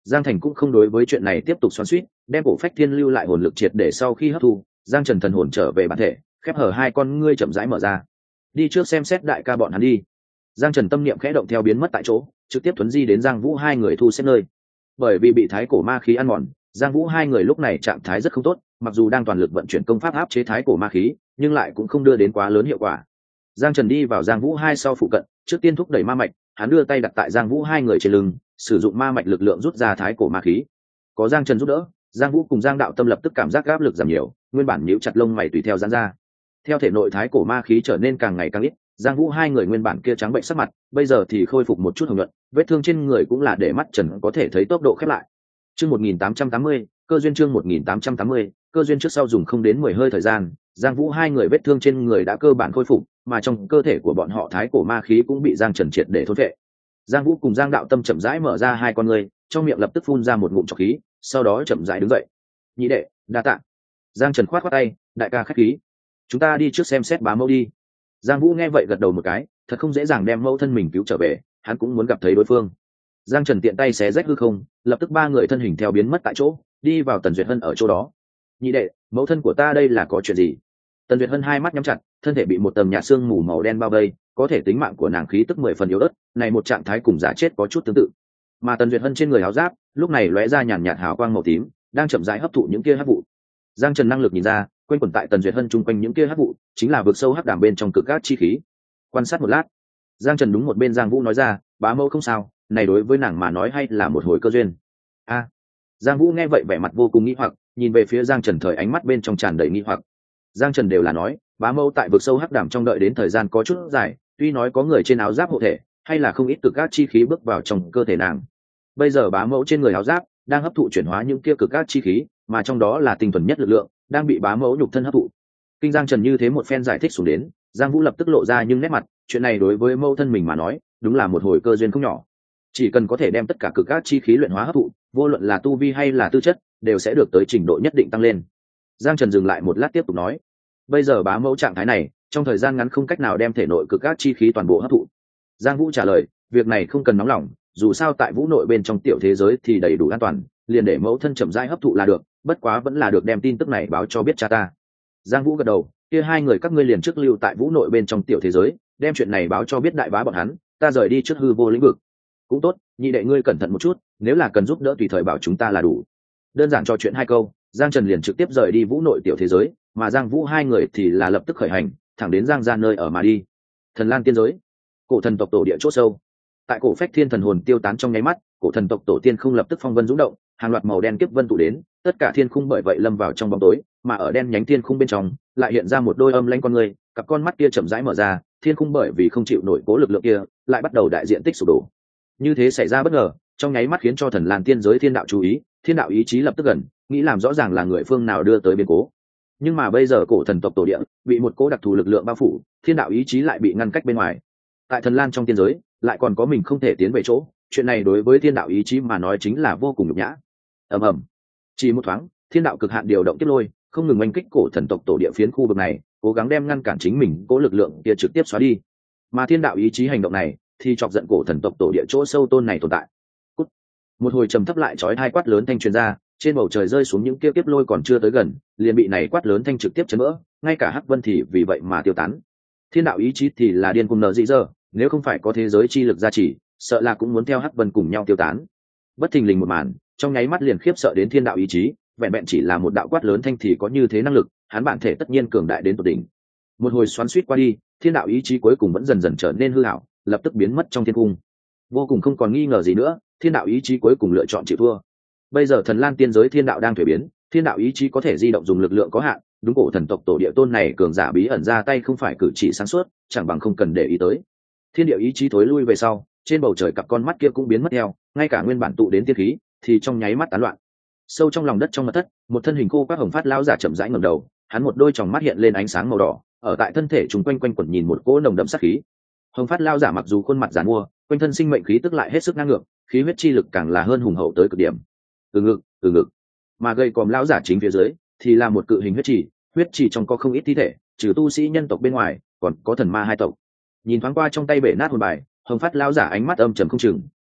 Giang Thành cũng không đối với chuyện này tiếp tục xoắn xuýt, đem cổ phách thiên lưu lại hồn lực triệt để sau khi hấp thu, Giang Trần thần hồn trở về bản thể, khép hở hai con ngươi chậm rãi mở ra. Đi trước xem xét đại ca bọn hắn đi. Giang Trần tâm niệm khẽ động theo biến mất tại chỗ, trực tiếp tuấn di đến Giang Vũ hai người thu xếp nơi. Bởi vì bị thái cổ ma khí ăn mòn, Giang Vũ hai người lúc này trạng thái rất không tốt, mặc dù đang toàn lực vận chuyển công pháp áp chế thái cổ ma khí, nhưng lại cũng không đưa đến quá lớn hiệu quả. Giang Trần đi vào Giang Vũ hai sau phụ cận, trước tiên thúc đẩy ma mạch, hắn đưa tay đặt tại Giang Vũ hai người trên lưng, sử dụng ma mạch lực lượng rút ra thái cổ ma khí. Có Giang Trần giúp đỡ, Giang Vũ cùng Giang Đạo Tâm lập tức cảm giác áp lực giảm nhiều, nguyên bản nhíu chặt lông mày tùy theo giãn ra. Theo thể nội thái cổ ma khí trở nên càng ngày càng ít, Giang Vũ hai người nguyên bản kia trắng bệnh sắc mặt, bây giờ thì khôi phục một chút hồng nhuận, vết thương trên người cũng là để mắt Trần có thể thấy tốc độ khép lại. Chương một nghìn tám trăm tám mươi, cơ duyên chương một nghìn tám trăm tám mươi, cơ duyên trước sau dùng không đến mười hơi thời gian, Giang Vũ hai người vết thương trên người đã cơ bản khôi phục, mà trong cơ thể của bọn họ thái cổ ma khí cũng bị Giang Trần triệt để thôn phệ. Giang Vũ cùng Giang Đạo Tâm chậm rãi mở ra hai con người, trong miệng lập tức phun ra một ngụm trọc khí, sau đó chậm rãi đứng dậy. Nhị đệ, đa tạ. Giang Trần khoát khoát tay, đại ca khách khí. Chúng ta đi trước xem xét bá mẫu đi. Giang Vũ nghe vậy gật đầu một cái, thật không dễ dàng đem mẫu thân mình cứu trở về, hắn cũng muốn gặp thấy đối phương. Giang Trần tiện tay xé rách hư không, lập tức ba người thân hình theo biến mất tại chỗ, đi vào Tần Duyệt Hân ở chỗ đó. Nhị đệ, mẫu thân của ta đây là có chuyện gì? Tần Duyệt Hân hai mắt nhắm chặt, thân thể bị một tầng nhạt xương mù màu đen bao vây, có thể tính mạng của nàng khí tức mười phần yếu ớt, này một trạng thái cùng giả chết có chút tương tự. Mà Tần Duyệt Hân trên người áo giáp, lúc này lóe ra nhàn nhạt hào quang màu tím, đang chậm rãi hấp thụ những kia hắc vụ. Giang Trần năng lực nhìn ra, quanh quẩn tại Tần Duyệt Hân chung quanh những kia hắc vụ, chính là vực sâu hắc đàm bên trong cực cát chi khí. Quan sát một lát, Giang Trần đúng một bên Giang Vũ nói ra, bá mẫu không sao, này đối với nàng mà nói hay là một hồi cơ duyên. A. À, Giang Vũ nghe vậy vẻ mặt vô cùng nghi hoặc, nhìn về phía Giang Trần thời ánh mắt bên trong tràn đầy nghi hoặc. Giang Trần đều là nói, bá mẫu tại vực sâu hắc đàm trong đợi đến thời gian có chút dài, tuy nói có người trên áo giáp hộ thể, hay là không ít cực cát chi khí bước vào trong cơ thể nàng. Bây giờ bá mẫu trên người áo giáp đang hấp thụ chuyển hóa những kia cực cát chi khí, mà trong đó là tinh thuần nhất lực lượng đang bị bá mẫu nhục thân hấp thụ. Kinh Giang Trần như thế một phen giải thích xuống đến, Giang Vũ lập tức lộ ra nhưng nét mặt, chuyện này đối với mẫu thân mình mà nói, đúng là một hồi cơ duyên không nhỏ. Chỉ cần có thể đem tất cả cực cát chi khí luyện hóa hấp thụ, vô luận là tu vi hay là tư chất, đều sẽ được tới trình độ nhất định tăng lên. Giang Trần dừng lại một lát tiếp tục nói, bây giờ bá mẫu trạng thái này, trong thời gian ngắn không cách nào đem thể nội cực cát chi khí toàn bộ hấp thụ. Giang Vũ trả lời, việc này không cần nóng lòng, dù sao tại vũ nội bên trong tiểu thế giới thì đầy đủ an toàn, liền để mẫu thân chậm rãi hấp thụ là được, bất quá vẫn là được đem tin tức này báo cho biết cha ta. Giang Vũ gật đầu, kia hai người các ngươi liền trước lưu tại vũ nội bên trong tiểu thế giới, đem chuyện này báo cho biết đại bá bọn hắn, ta rời đi trước hư vô lĩnh vực. Cũng tốt, nhị đệ ngươi cẩn thận một chút, nếu là cần giúp đỡ tùy thời bảo chúng ta là đủ. Đơn giản trò chuyện hai câu, Giang Trần liền trực tiếp rời đi vũ nội tiểu thế giới, mà Giang Vũ hai người thì là lập tức khởi hành, thẳng đến Giang gia nơi ở mà đi. Thần Lan tiên giới, cổ thần tộc tổ địa chỗ sâu. Tại cổ phách thiên thần hồn tiêu tán trong nháy mắt, cổ thần tộc tổ tiên không lập tức phong vân dũng động, hàng loạt màu đen kiếp vân tụ đến, tất cả thiên khung bởi vậy lâm vào trong bóng tối, mà ở đen nhánh thiên khung bên trong, lại hiện ra một đôi âm lãnh con người, cặp con mắt kia chậm rãi mở ra, thiên khung bởi vì không chịu nổi cố lực lượng kia, lại bắt đầu đại diện tích sụp đổ. Như thế xảy ra bất ngờ, trong nháy mắt khiến cho thần Lan tiên giới thiên đạo chú ý, thiên đạo ý chí lập tức gần, nghĩ làm rõ ràng là người phương nào đưa tới biến cố. Nhưng mà bây giờ cổ thần tộc tổ địa bị một cố đặc thù lực lượng bao phủ, thiên đạo ý chí lại bị ngăn cách bên ngoài. Tại thần Lan trong tiên giới, lại còn có mình không thể tiến về chỗ, chuyện này đối với thiên đạo ý chí mà nói chính là vô cùng nhục nhã. Ầm ầm, chỉ một thoáng, thiên đạo cực hạn điều động tiếp lôi, không ngừng oanh kích cổ thần tộc tổ địa phiến khu vực này, cố gắng đem ngăn cản chính mình cố lực lượng kia trực tiếp xóa đi. Mà thiên đạo ý chí hành động này thì chọc giận cổ thần tộc tổ địa chỗ sâu tôn này tồn tại. Cút. Một hồi trầm thấp lại chói hai quát lớn thanh truyền ra, trên bầu trời rơi xuống những kia kiếp lôi còn chưa tới gần, liền bị này quát lớn thanh trực tiếp chấn vỡ, ngay cả hắc vân thì vì vậy mà tiêu tán. Thiên đạo ý chí thì là điên cuồng nở dị giờ, nếu không phải có thế giới chi lực gia trì, sợ là cũng muốn theo hắc vân cùng nhau tiêu tán. Bất thình lình một màn, trong nháy mắt liền khiếp sợ đến thiên đạo ý chí, vẹn vẹn chỉ là một đạo quát lớn thanh thì có như thế năng lực, hắn bản thể tất nhiên cường đại đến tột đỉnh. Một hồi xoắn xuýt qua đi, thiên đạo ý chí cuối cùng vẫn dần dần trở nên hư ảo, lập tức biến mất trong thiên cung. Vô cùng không còn nghi ngờ gì nữa, thiên đạo ý chí cuối cùng lựa chọn chịu thua. Bây giờ thần Lan tiên giới thiên đạo đang thay biến, thiên đạo ý chí có thể di động dùng lực lượng có hạn, đúng cổ thần tộc tổ địa tôn này cường giả bí ẩn ra tay không phải cử chỉ sáng suốt, chẳng bằng không cần để ý tới. Thiên địa ý chí thối lui về sau, trên bầu trời cặp con mắt kia cũng biến mất theo, ngay cả nguyên bản tụ đến tiên khí thì trong nháy mắt tán loạn. Sâu trong lòng đất trong mật thất, một thân hình khô quắc hồng phát lão giả chậm rãi ngẩng đầu, hắn một đôi tròng mắt hiện lên ánh sáng màu đỏ, ở tại thân thể chúng quanh quanh quẩn nhìn một cỗ nồng đậm sát khí. Hồng phát lão giả mặc dù khuôn mặt giàn mua, quanh thân sinh mệnh khí tức lại hết sức ngang ngược, khí huyết chi lực càng là hơn hùng hậu tới cực điểm. Từ ngực, từ ngực. Mà gây còm lão giả chính phía dưới thì là một cự hình huyết trì, huyết trì trong có không ít thi thể, trừ tu sĩ nhân tộc bên ngoài, còn có thần ma hai tộc. Nhìn thoáng qua trong tay bể nát hồn bài, hồng phát lão giả ánh mắt âm trầm không chừng,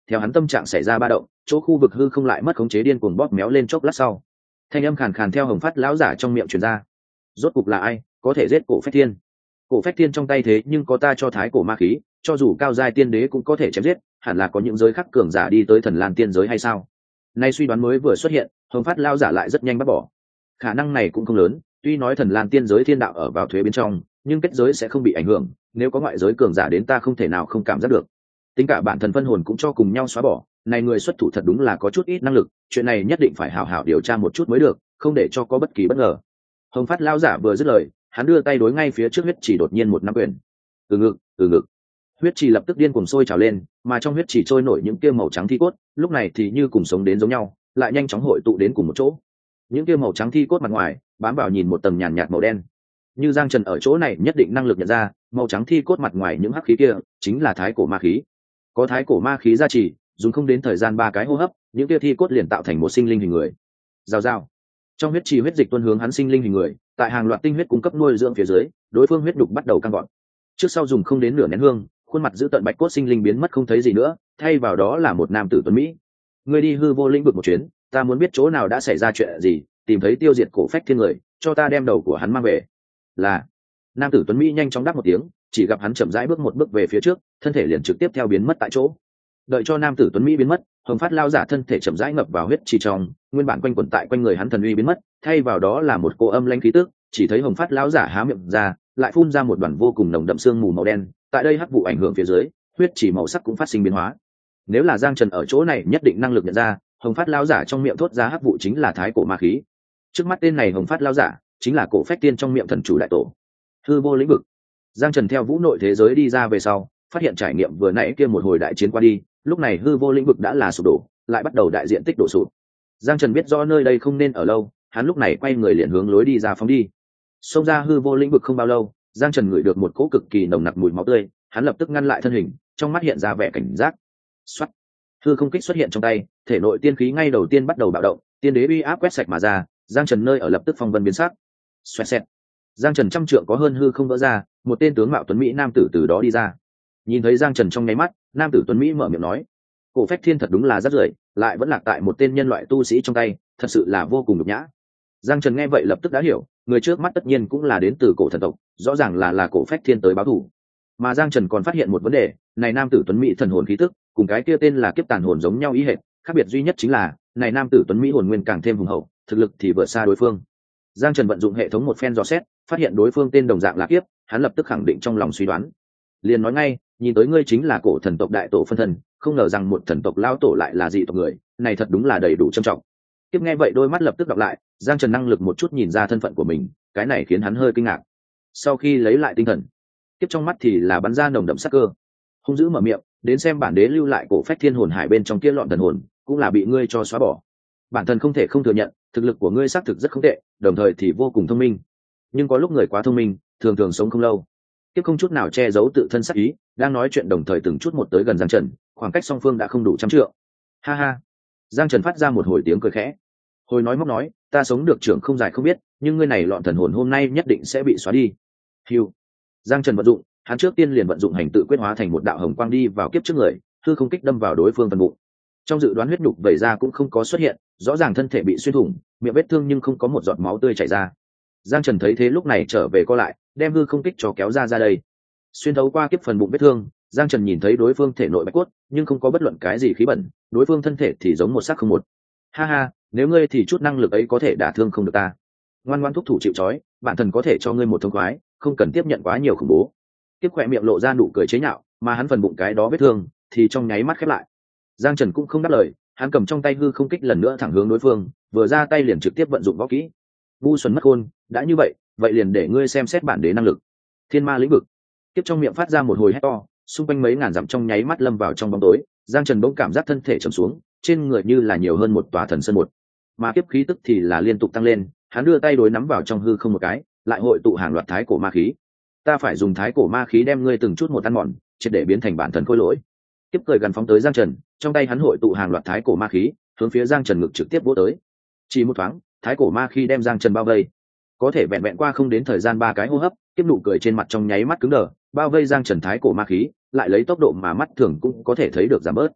theo hắn tâm trạng xảy ra ba động, chỗ khu vực hư không lại mất khống chế điên cuồng bóp méo lên chốc lát sau, thanh âm khàn khàn theo Hồng Phát lão giả trong miệng truyền ra. Rốt cục là ai có thể giết Cổ Phách Thiên? Cổ Phách Thiên trong tay thế nhưng có ta cho thái cổ ma khí, cho dù cao giai tiên đế cũng có thể chém giết, hẳn là có những giới khắc cường giả đi tới Thần Lan tiên giới hay sao? Nay suy đoán mới vừa xuất hiện, Hồng Phát lão giả lại rất nhanh bác bỏ. Khả năng này cũng không lớn, tuy nói Thần Lan tiên giới thiên đạo ở vào thuế bên trong, nhưng kết giới sẽ không bị ảnh hưởng, nếu có ngoại giới cường giả đến ta không thể nào không cảm giác được. Tính cả bản thân phân hồn cũng cho cùng nhau xóa bỏ, này người xuất thủ thật đúng là có chút ít năng lực, chuyện này nhất định phải hảo hảo điều tra một chút mới được, không để cho có bất kỳ bất ngờ. Hồng Phát lão giả vừa dứt lời, hắn đưa tay đối ngay phía trước huyết chỉ đột nhiên một nắm quyền. Từ ngực, từ ngực. Huyết chỉ lập tức điên cuồng sôi trào lên, mà trong huyết chỉ trôi nổi những kia màu trắng thi cốt, lúc này thì như cùng sống đến giống nhau, lại nhanh chóng hội tụ đến cùng một chỗ. Những kia màu trắng thi cốt mặt ngoài bám vào nhìn một tầng nhàn nhạt màu đen. Như Giang Trần ở chỗ này nhất định năng lực nhận ra, màu trắng thi cốt mặt ngoài những hắc khí kia chính là thái cổ ma khí. Có thái cổ ma khí gia trì, dùng không đến thời gian ba cái hô hấp, những kia thi cốt liền tạo thành một sinh linh hình người. Rào rào. Trong huyết trì huyết dịch tuôn hướng hắn sinh linh hình người, tại hàng loạt tinh huyết cung cấp nuôi dưỡng phía dưới, đối phương huyết đục bắt đầu căng gọn. Trước sau dùng không đến nửa nén hương, khuôn mặt giữ tận bạch cốt sinh linh biến mất không thấy gì nữa, thay vào đó là một nam tử tuấn mỹ. Ngươi đi hư vô lĩnh vực một chuyến, ta muốn biết chỗ nào đã xảy ra chuyện gì, tìm thấy tiêu diệt Cổ Phách Thiên người, cho ta đem đầu của hắn mang về. Là. Nam tử tuấn mỹ nhanh chóng đáp một tiếng, chỉ gặp hắn chậm rãi bước một bước về phía trước, thân thể liền trực tiếp theo biến mất tại chỗ. Đợi cho nam tử tuấn mỹ biến mất, Hồng Phát lao giả thân thể chậm rãi ngập vào huyết trì trong, nguyên bản quanh quẩn tại quanh người hắn thần uy biến mất, thay vào đó là một cô âm lãnh khí tức, chỉ thấy Hồng Phát lão giả há miệng ra, lại phun ra một đoàn vô cùng nồng đậm sương mù màu đen, tại đây hắc vụ ảnh hưởng phía dưới, huyết trì màu sắc cũng phát sinh biến hóa. Nếu là Giang Trần ở chỗ này nhất định năng lực nhận ra, Hồng Phát lão giả trong miệng thốt ra hắc vụ chính là thái cổ ma khí. Trước mắt tên này Hồng Phát lão giả chính là Cổ Phách Tiên trong miệng thần chủ đại tổ. Hư vô lĩnh vực. Giang Trần theo vũ nội thế giới đi ra về sau, phát hiện trải nghiệm vừa nãy kia một hồi đại chiến qua đi, lúc này hư vô lĩnh vực đã là sụp đổ, lại bắt đầu đại diện tích đổ sụp. Giang Trần biết rõ nơi đây không nên ở lâu, hắn lúc này quay người liền hướng lối đi ra phóng đi. Xông ra hư vô lĩnh vực không bao lâu, Giang Trần ngửi được một cỗ cực kỳ nồng nặc mùi máu tươi, hắn lập tức ngăn lại thân hình, trong mắt hiện ra vẻ cảnh giác. Soát. Hư không kích xuất hiện trong tay, thể nội tiên khí ngay đầu tiên bắt đầu bạo động, tiên đế uy áp quét sạch mà ra, Giang Trần nơi ở lập tức phong vân biến sắc. Xoẹt xẹt. Giang Trần trăm trượng có hơn hư không vỡ ra, một tên tướng mạo tuấn mỹ nam tử từ đó đi ra. Nhìn thấy Giang Trần trong nháy mắt, nam tử tuấn mỹ mở miệng nói: Cổ Phách Thiên thật đúng là rất rưởi, lại vẫn lạc tại một tên nhân loại tu sĩ trong tay, thật sự là vô cùng nhục nhã. Giang Trần nghe vậy lập tức đã hiểu, người trước mắt tất nhiên cũng là đến từ cổ thần tộc, rõ ràng là là Cổ Phách Thiên tới báo thù. Mà Giang Trần còn phát hiện một vấn đề, này nam tử tuấn mỹ thần hồn khí tức, cùng cái kia tên là kiếp tàn hồn giống nhau ý hệt, khác biệt duy nhất chính là, này nam tử tuấn mỹ hồn nguyên càng thêm hùng hậu, thực lực thì vượt xa đối phương. Giang Trần vận dụng hệ thống một phen dò xét, phát hiện đối phương tên đồng dạng là kiếp, hắn lập tức khẳng định trong lòng suy đoán. Liền nói ngay, nhìn tới ngươi chính là cổ thần tộc đại tổ phân thân, không ngờ rằng một thần tộc lao tổ lại là dị tộc người, này thật đúng là đầy đủ trầm trọng. Kiếp nghe vậy đôi mắt lập tức đọc lại, Giang Trần năng lực một chút nhìn ra thân phận của mình, cái này khiến hắn hơi kinh ngạc. Sau khi lấy lại tinh thần, Kiếp trong mắt thì là bắn ra nồng đậm sắc cơ, hung dữ mở miệng, đến xem bản đế lưu lại Cổ Phách Thiên hồn hải bên trong kia lọn thần hồn, cũng là bị ngươi cho xóa bỏ. Bản thân không thể không thừa nhận, thực lực của ngươi xác thực rất không tệ, đồng thời thì vô cùng thông minh. Nhưng có lúc người quá thông minh, thường thường sống không lâu. Kiếp không chút nào che giấu tự thân sắc ý, đang nói chuyện đồng thời từng chút một tới gần Giang Trần, khoảng cách song phương đã không đủ trăm trượng. Ha ha. Giang Trần phát ra một hồi tiếng cười khẽ. Hồi nói móc nói, ta sống được trưởng không dài không biết, nhưng ngươi này lọn thần hồn hôm nay nhất định sẽ bị xóa đi. Hưu. Giang Trần vận dụng, hắn trước tiên liền vận dụng hành tự quyết hóa thành một đạo hồng quang đi vào kiếp trước người, hư không kích đâm vào đối phương phần bụng. Trong dự đoán huyết nhục vẩy ra cũng không có xuất hiện, rõ ràng thân thể bị xuyên thủng, miệng vết thương nhưng không có một giọt máu tươi chảy ra. Giang Trần thấy thế lúc này trở về co lại, đem hư không kích cho kéo ra ra đây. Xuyên thấu qua kiếp phần bụng vết thương, Giang Trần nhìn thấy đối phương thể nội bạch cốt, nhưng không có bất luận cái gì khí bẩn, đối phương thân thể thì giống một xác không một. Ha ha, nếu ngươi thì chút năng lực ấy có thể đả thương không được ta. Ngoan ngoãn thúc thủ chịu trói, bản thân có thể cho ngươi một thông khoái, không cần tiếp nhận quá nhiều khủng bố. Kiếp khỏe miệng lộ ra nụ cười chế nhạo, mà hắn phần bụng cái đó vết thương thì trong nháy mắt khép lại. Giang Trần cũng không đáp lời, hắn cầm trong tay hư không kích lần nữa thẳng hướng đối phương, vừa ra tay liền trực tiếp vận dụng võ kỹ. Vu Xuân mất khôn, đã như vậy, vậy liền để ngươi xem xét bản đế năng lực. Thiên ma lĩnh vực. Tiếp trong miệng phát ra một hồi hét to, xung quanh mấy ngàn dặm trong nháy mắt lâm vào trong bóng tối, Giang Trần bỗng cảm giác thân thể trầm xuống, trên người như là nhiều hơn một tòa thần sơn một. Mà kiếp khí tức thì là liên tục tăng lên, hắn đưa tay đối nắm vào trong hư không một cái, lại hội tụ hàng loạt thái cổ ma khí. Ta phải dùng thái cổ ma khí đem ngươi từng chút một ăn mòn, triệt để biến thành bản thần khôi lỗi. Tiếp cười gần phóng tới Giang Trần, trong tay hắn hội tụ hàng loạt thái cổ ma khí, hướng phía Giang Trần ngực trực tiếp vỗ tới. Chỉ một thoáng, thái cổ ma khí đem Giang Trần bao vây. Có thể vẹn vẹn qua không đến thời gian ba cái hô hấp, tiếp nụ cười trên mặt trong nháy mắt cứng đờ, bao vây Giang Trần thái cổ ma khí, lại lấy tốc độ mà mắt thường cũng có thể thấy được giảm bớt.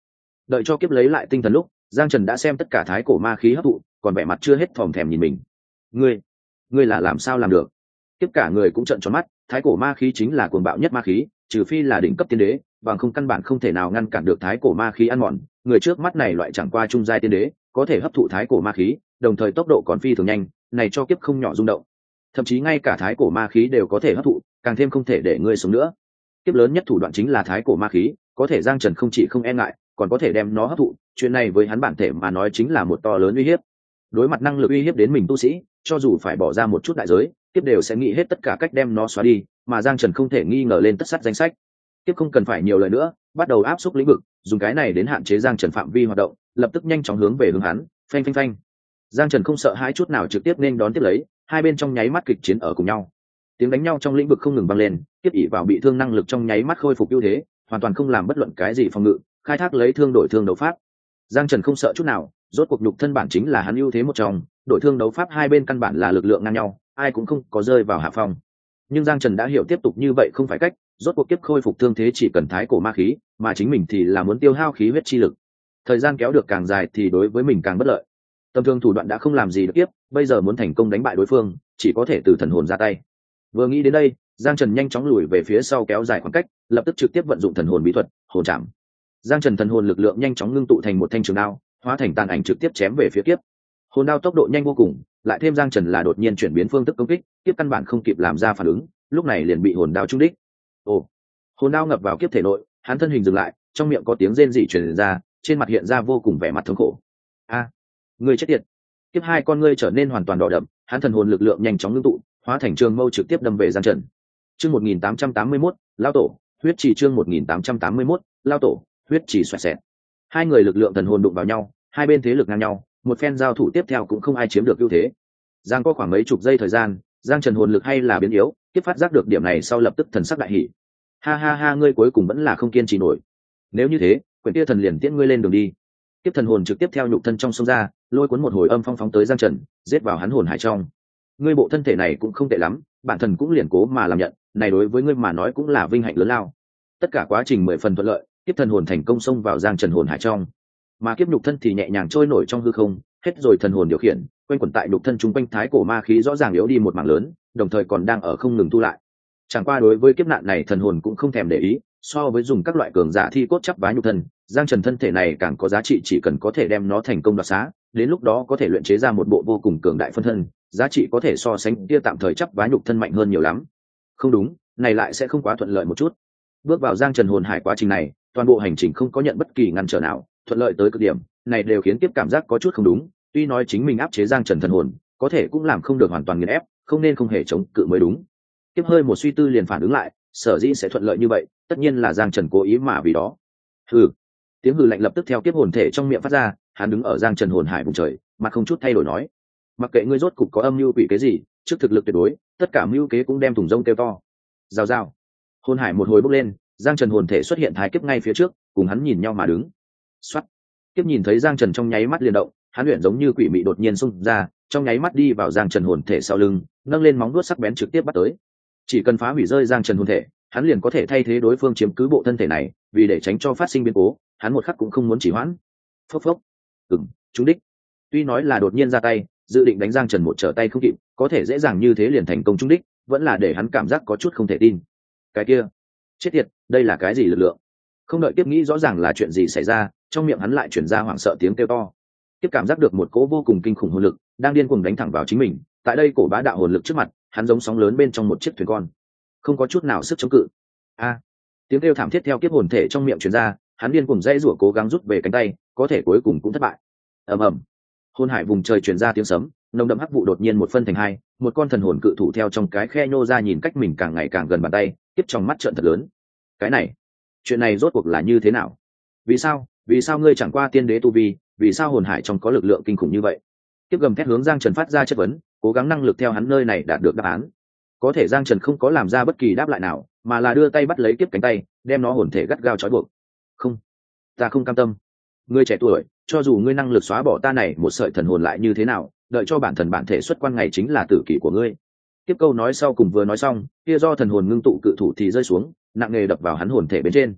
Đợi cho kiếp lấy lại tinh thần lúc, Giang Trần đã xem tất cả thái cổ ma khí hấp thụ, còn vẻ mặt chưa hết thòm thèm nhìn mình. Ngươi, ngươi là làm sao làm được? Tiếp cả người cũng trợn tròn mắt, thái cổ ma khí chính là cuồng bạo nhất ma khí, trừ phi là đỉnh cấp tiên đế, bằng không căn bản không thể nào ngăn cản được thái cổ ma khí ăn mòn. Người trước mắt này loại chẳng qua trung giai tiên đế, có thể hấp thụ thái cổ ma khí, đồng thời tốc độ còn phi thường nhanh, này cho kiếp không nhỏ rung động. Thậm chí ngay cả thái cổ ma khí đều có thể hấp thụ, càng thêm không thể để ngươi sống nữa. Kiếp lớn nhất thủ đoạn chính là thái cổ ma khí, có thể Giang Trần không chỉ không e ngại, còn có thể đem nó hấp thụ, chuyện này với hắn bản thể mà nói chính là một to lớn uy hiếp. Đối mặt năng lực uy hiếp đến mình tu sĩ, cho dù phải bỏ ra một chút đại giới, kiếp đều sẽ nghĩ hết tất cả cách đem nó xóa đi, mà Giang Trần không thể nghi ngờ lên tất sắt danh sách. Kiếp không cần phải nhiều lời nữa, bắt đầu áp xúc lĩnh vực, dùng cái này đến hạn chế Giang Trần phạm vi hoạt động, lập tức nhanh chóng hướng về hướng hắn, phanh phanh phanh. Giang Trần không sợ hãi chút nào trực tiếp nên đón tiếp lấy, hai bên trong nháy mắt kịch chiến ở cùng nhau. Tiếng đánh nhau trong lĩnh vực không ngừng vang lên, tiếp ỷ vào bị thương năng lực trong nháy mắt khôi phục ưu thế, hoàn toàn không làm bất luận cái gì phòng ngự, khai thác lấy thương đổi thương đấu pháp. Giang Trần không sợ chút nào, rốt cuộc nhục thân bản chính là hắn ưu thế một trong, đổi thương đấu pháp hai bên căn bản là lực lượng ngang nhau, ai cũng không có rơi vào hạ phong. Nhưng Giang Trần đã hiểu tiếp tục như vậy không phải cách, rốt cuộc kiếp khôi phục thương thế chỉ cần thái cổ ma khí, mà chính mình thì là muốn tiêu hao khí huyết chi lực. Thời gian kéo được càng dài thì đối với mình càng bất lợi. Tầm thương thủ đoạn đã không làm gì được tiếp, bây giờ muốn thành công đánh bại đối phương, chỉ có thể từ thần hồn ra tay. Vừa nghĩ đến đây, Giang Trần nhanh chóng lùi về phía sau kéo dài khoảng cách, lập tức trực tiếp vận dụng thần hồn bí thuật, hồn chạm. Giang Trần thần hồn lực lượng nhanh chóng ngưng tụ thành một thanh trường đao, hóa thành tàn ảnh trực tiếp chém về phía kiếp. Hồn đao tốc độ nhanh vô cùng, lại thêm Giang Trần là đột nhiên chuyển biến phương thức công kích, kiếp căn bản không kịp làm ra phản ứng, lúc này liền bị hồn đao trúng đích. Ồ! Hồn đao ngập vào kiếp thể nội, hắn thân hình dừng lại, trong miệng có tiếng rên rỉ truyền ra, trên mặt hiện ra vô cùng vẻ mặt thống khổ. A! Ngươi chết tiệt! Kiếp hai con ngươi trở nên hoàn toàn đỏ đậm, hắn thần hồn lực lượng nhanh chóng ngưng tụ, hóa thành trường mâu trực tiếp đâm về Giang Trần. Chương một nghìn tám trăm tám mươi mốt, lao tổ, huyết chỉ chương một nghìn tám trăm tám mươi mốt, lao tổ, huyết chỉ xoẹt xẹt. Hai người lực lượng thần hồn đụng vào nhau, hai bên thế lực ngang nhau, một phen giao thủ tiếp theo cũng không ai chiếm được ưu thế. Giang có khoảng mấy chục giây thời gian, Giang Trần hồn lực hay là biến yếu, tiếp phát giác được điểm này sau lập tức thần sắc đại hỉ. Ha ha ha, ngươi cuối cùng vẫn là không kiên trì nổi. Nếu như thế, quyển kia thần liền tiễn ngươi lên đường đi. Tiếp thần hồn trực tiếp theo nhục thân trong sông ra, lôi cuốn một hồi âm phong phóng tới Giang Trần, giết vào hắn hồn hải trong. Ngươi bộ thân thể này cũng không tệ lắm, bản thân cũng liền cố mà làm nhận, này đối với ngươi mà nói cũng là vinh hạnh lớn lao. Tất cả quá trình mười phần thuận lợi, tiếp thần hồn thành công xông vào Giang Trần hồn hải trong, mà kiếp nhục thân thì nhẹ nhàng trôi nổi trong hư không, hết rồi thần hồn điều khiển, quanh quẩn tại nhục thân trung quanh thái cổ ma khí rõ ràng yếu đi một mảng lớn, đồng thời còn đang ở không ngừng thu lại. Chẳng qua đối với kiếp nạn này thần hồn cũng không thèm để ý, so với dùng các loại cường giả thi cốt chắp vá nhục thân, Giang Trần thân thể này càng có giá trị, chỉ cần có thể đem nó thành công đoạt xá, đến lúc đó có thể luyện chế ra một bộ vô cùng cường đại phân thân, giá trị có thể so sánh kia tạm thời chắp vá nhục thân mạnh hơn nhiều lắm. Không đúng, này lại sẽ không quá thuận lợi một chút. Bước vào Giang Trần hồn hải quá trình này, toàn bộ hành trình không có nhận bất kỳ ngăn trở nào, thuận lợi tới cực điểm, này đều khiến tiếp cảm giác có chút không đúng, tuy nói chính mình áp chế Giang Trần thần hồn, có thể cũng làm không được hoàn toàn nghiền ép, không nên không hề chống cự mới đúng. Tiếp hơi một suy tư liền phản ứng lại, sở dĩ sẽ thuận lợi như vậy, tất nhiên là Giang Trần cố ý mà vì đó. Hừ. Tiếng hừ lạnh lập tức theo kiếp hồn thể trong miệng phát ra, hắn đứng ở Giang Trần hồn hải vùng trời, mặt không chút thay đổi nói: mặc kệ ngươi rốt cục có âm mưu quỷ cái gì, trước thực lực tuyệt đối, tất cả mưu kế cũng đem thùng rông kêu to. Rào rào. Hồn hải một hồi bốc lên, Giang Trần hồn thể xuất hiện thái kiếp ngay phía trước, cùng hắn nhìn nhau mà đứng. Soát. Kiếp nhìn thấy Giang Trần trong nháy mắt liền động, hắn luyện giống như quỷ mị đột nhiên xung ra, trong nháy mắt đi vào Giang Trần hồn thể sau lưng, nâng lên móng vuốt sắc bén trực tiếp bắt tới. Chỉ cần phá hủy rơi Giang Trần hồn thể, hắn liền có thể thay thế đối phương chiếm cứ bộ thân thể này, vì để tránh cho phát sinh biến cố, hắn một khắc cũng không muốn chỉ hoãn. Phốc phốc. Ừm, trúng đích. Tuy nói là đột nhiên ra tay, dự định đánh Giang Trần một trở tay không kịp, có thể dễ dàng như thế liền thành công trúng đích, vẫn là để hắn cảm giác có chút không thể tin. Cái kia, chết tiệt, đây là cái gì lực lượng? Không đợi tiếp nghĩ rõ ràng là chuyện gì xảy ra, trong miệng hắn lại truyền ra hoảng sợ tiếng kêu to. Tiếp cảm giác được một cỗ vô cùng kinh khủng hồn lực đang điên cuồng đánh thẳng vào chính mình, tại đây cổ bá đạo hồn lực trước mặt, hắn giống sóng lớn bên trong một chiếc thuyền con, không có chút nào sức chống cự. A! Tiếng kêu thảm thiết theo kiếp hồn thể trong miệng truyền ra, hắn điên cuồng dãy rủa cố gắng rút về cánh tay, có thể cuối cùng cũng thất bại. Ầm ầm. Hồn hải vùng trời truyền ra tiếng sấm, nồng đậm hắc vụ đột nhiên một phân thành hai, một con thần hồn cự thủ theo trong cái khe nhô ra nhìn cách mình càng ngày càng gần bàn tay, tiếp trong mắt trợn thật lớn. Cái này, chuyện này rốt cuộc là như thế nào? Vì sao? Vì sao ngươi chẳng qua tiên đế tu vi, vì sao hồn hải trong có lực lượng kinh khủng như vậy? Tiếp gầm thét hướng Giang Trần phát ra chất vấn, cố gắng năng lực theo hắn nơi này đạt được đáp án. Có thể Giang Trần không có làm ra bất kỳ đáp lại nào, mà là đưa tay bắt lấy Kiếp cánh tay, đem nó hồn thể gắt gao trói buộc. Không, ta không cam tâm. Ngươi trẻ tuổi, cho dù ngươi năng lực xóa bỏ ta này một sợi thần hồn lại như thế nào, đợi cho bản thần bản thể xuất quan ngày chính là tử kỷ của ngươi. Tiếp câu nói sau cùng vừa nói xong, kia do thần hồn ngưng tụ cự thủ thì rơi xuống, nặng nề đập vào hắn hồn thể bên trên.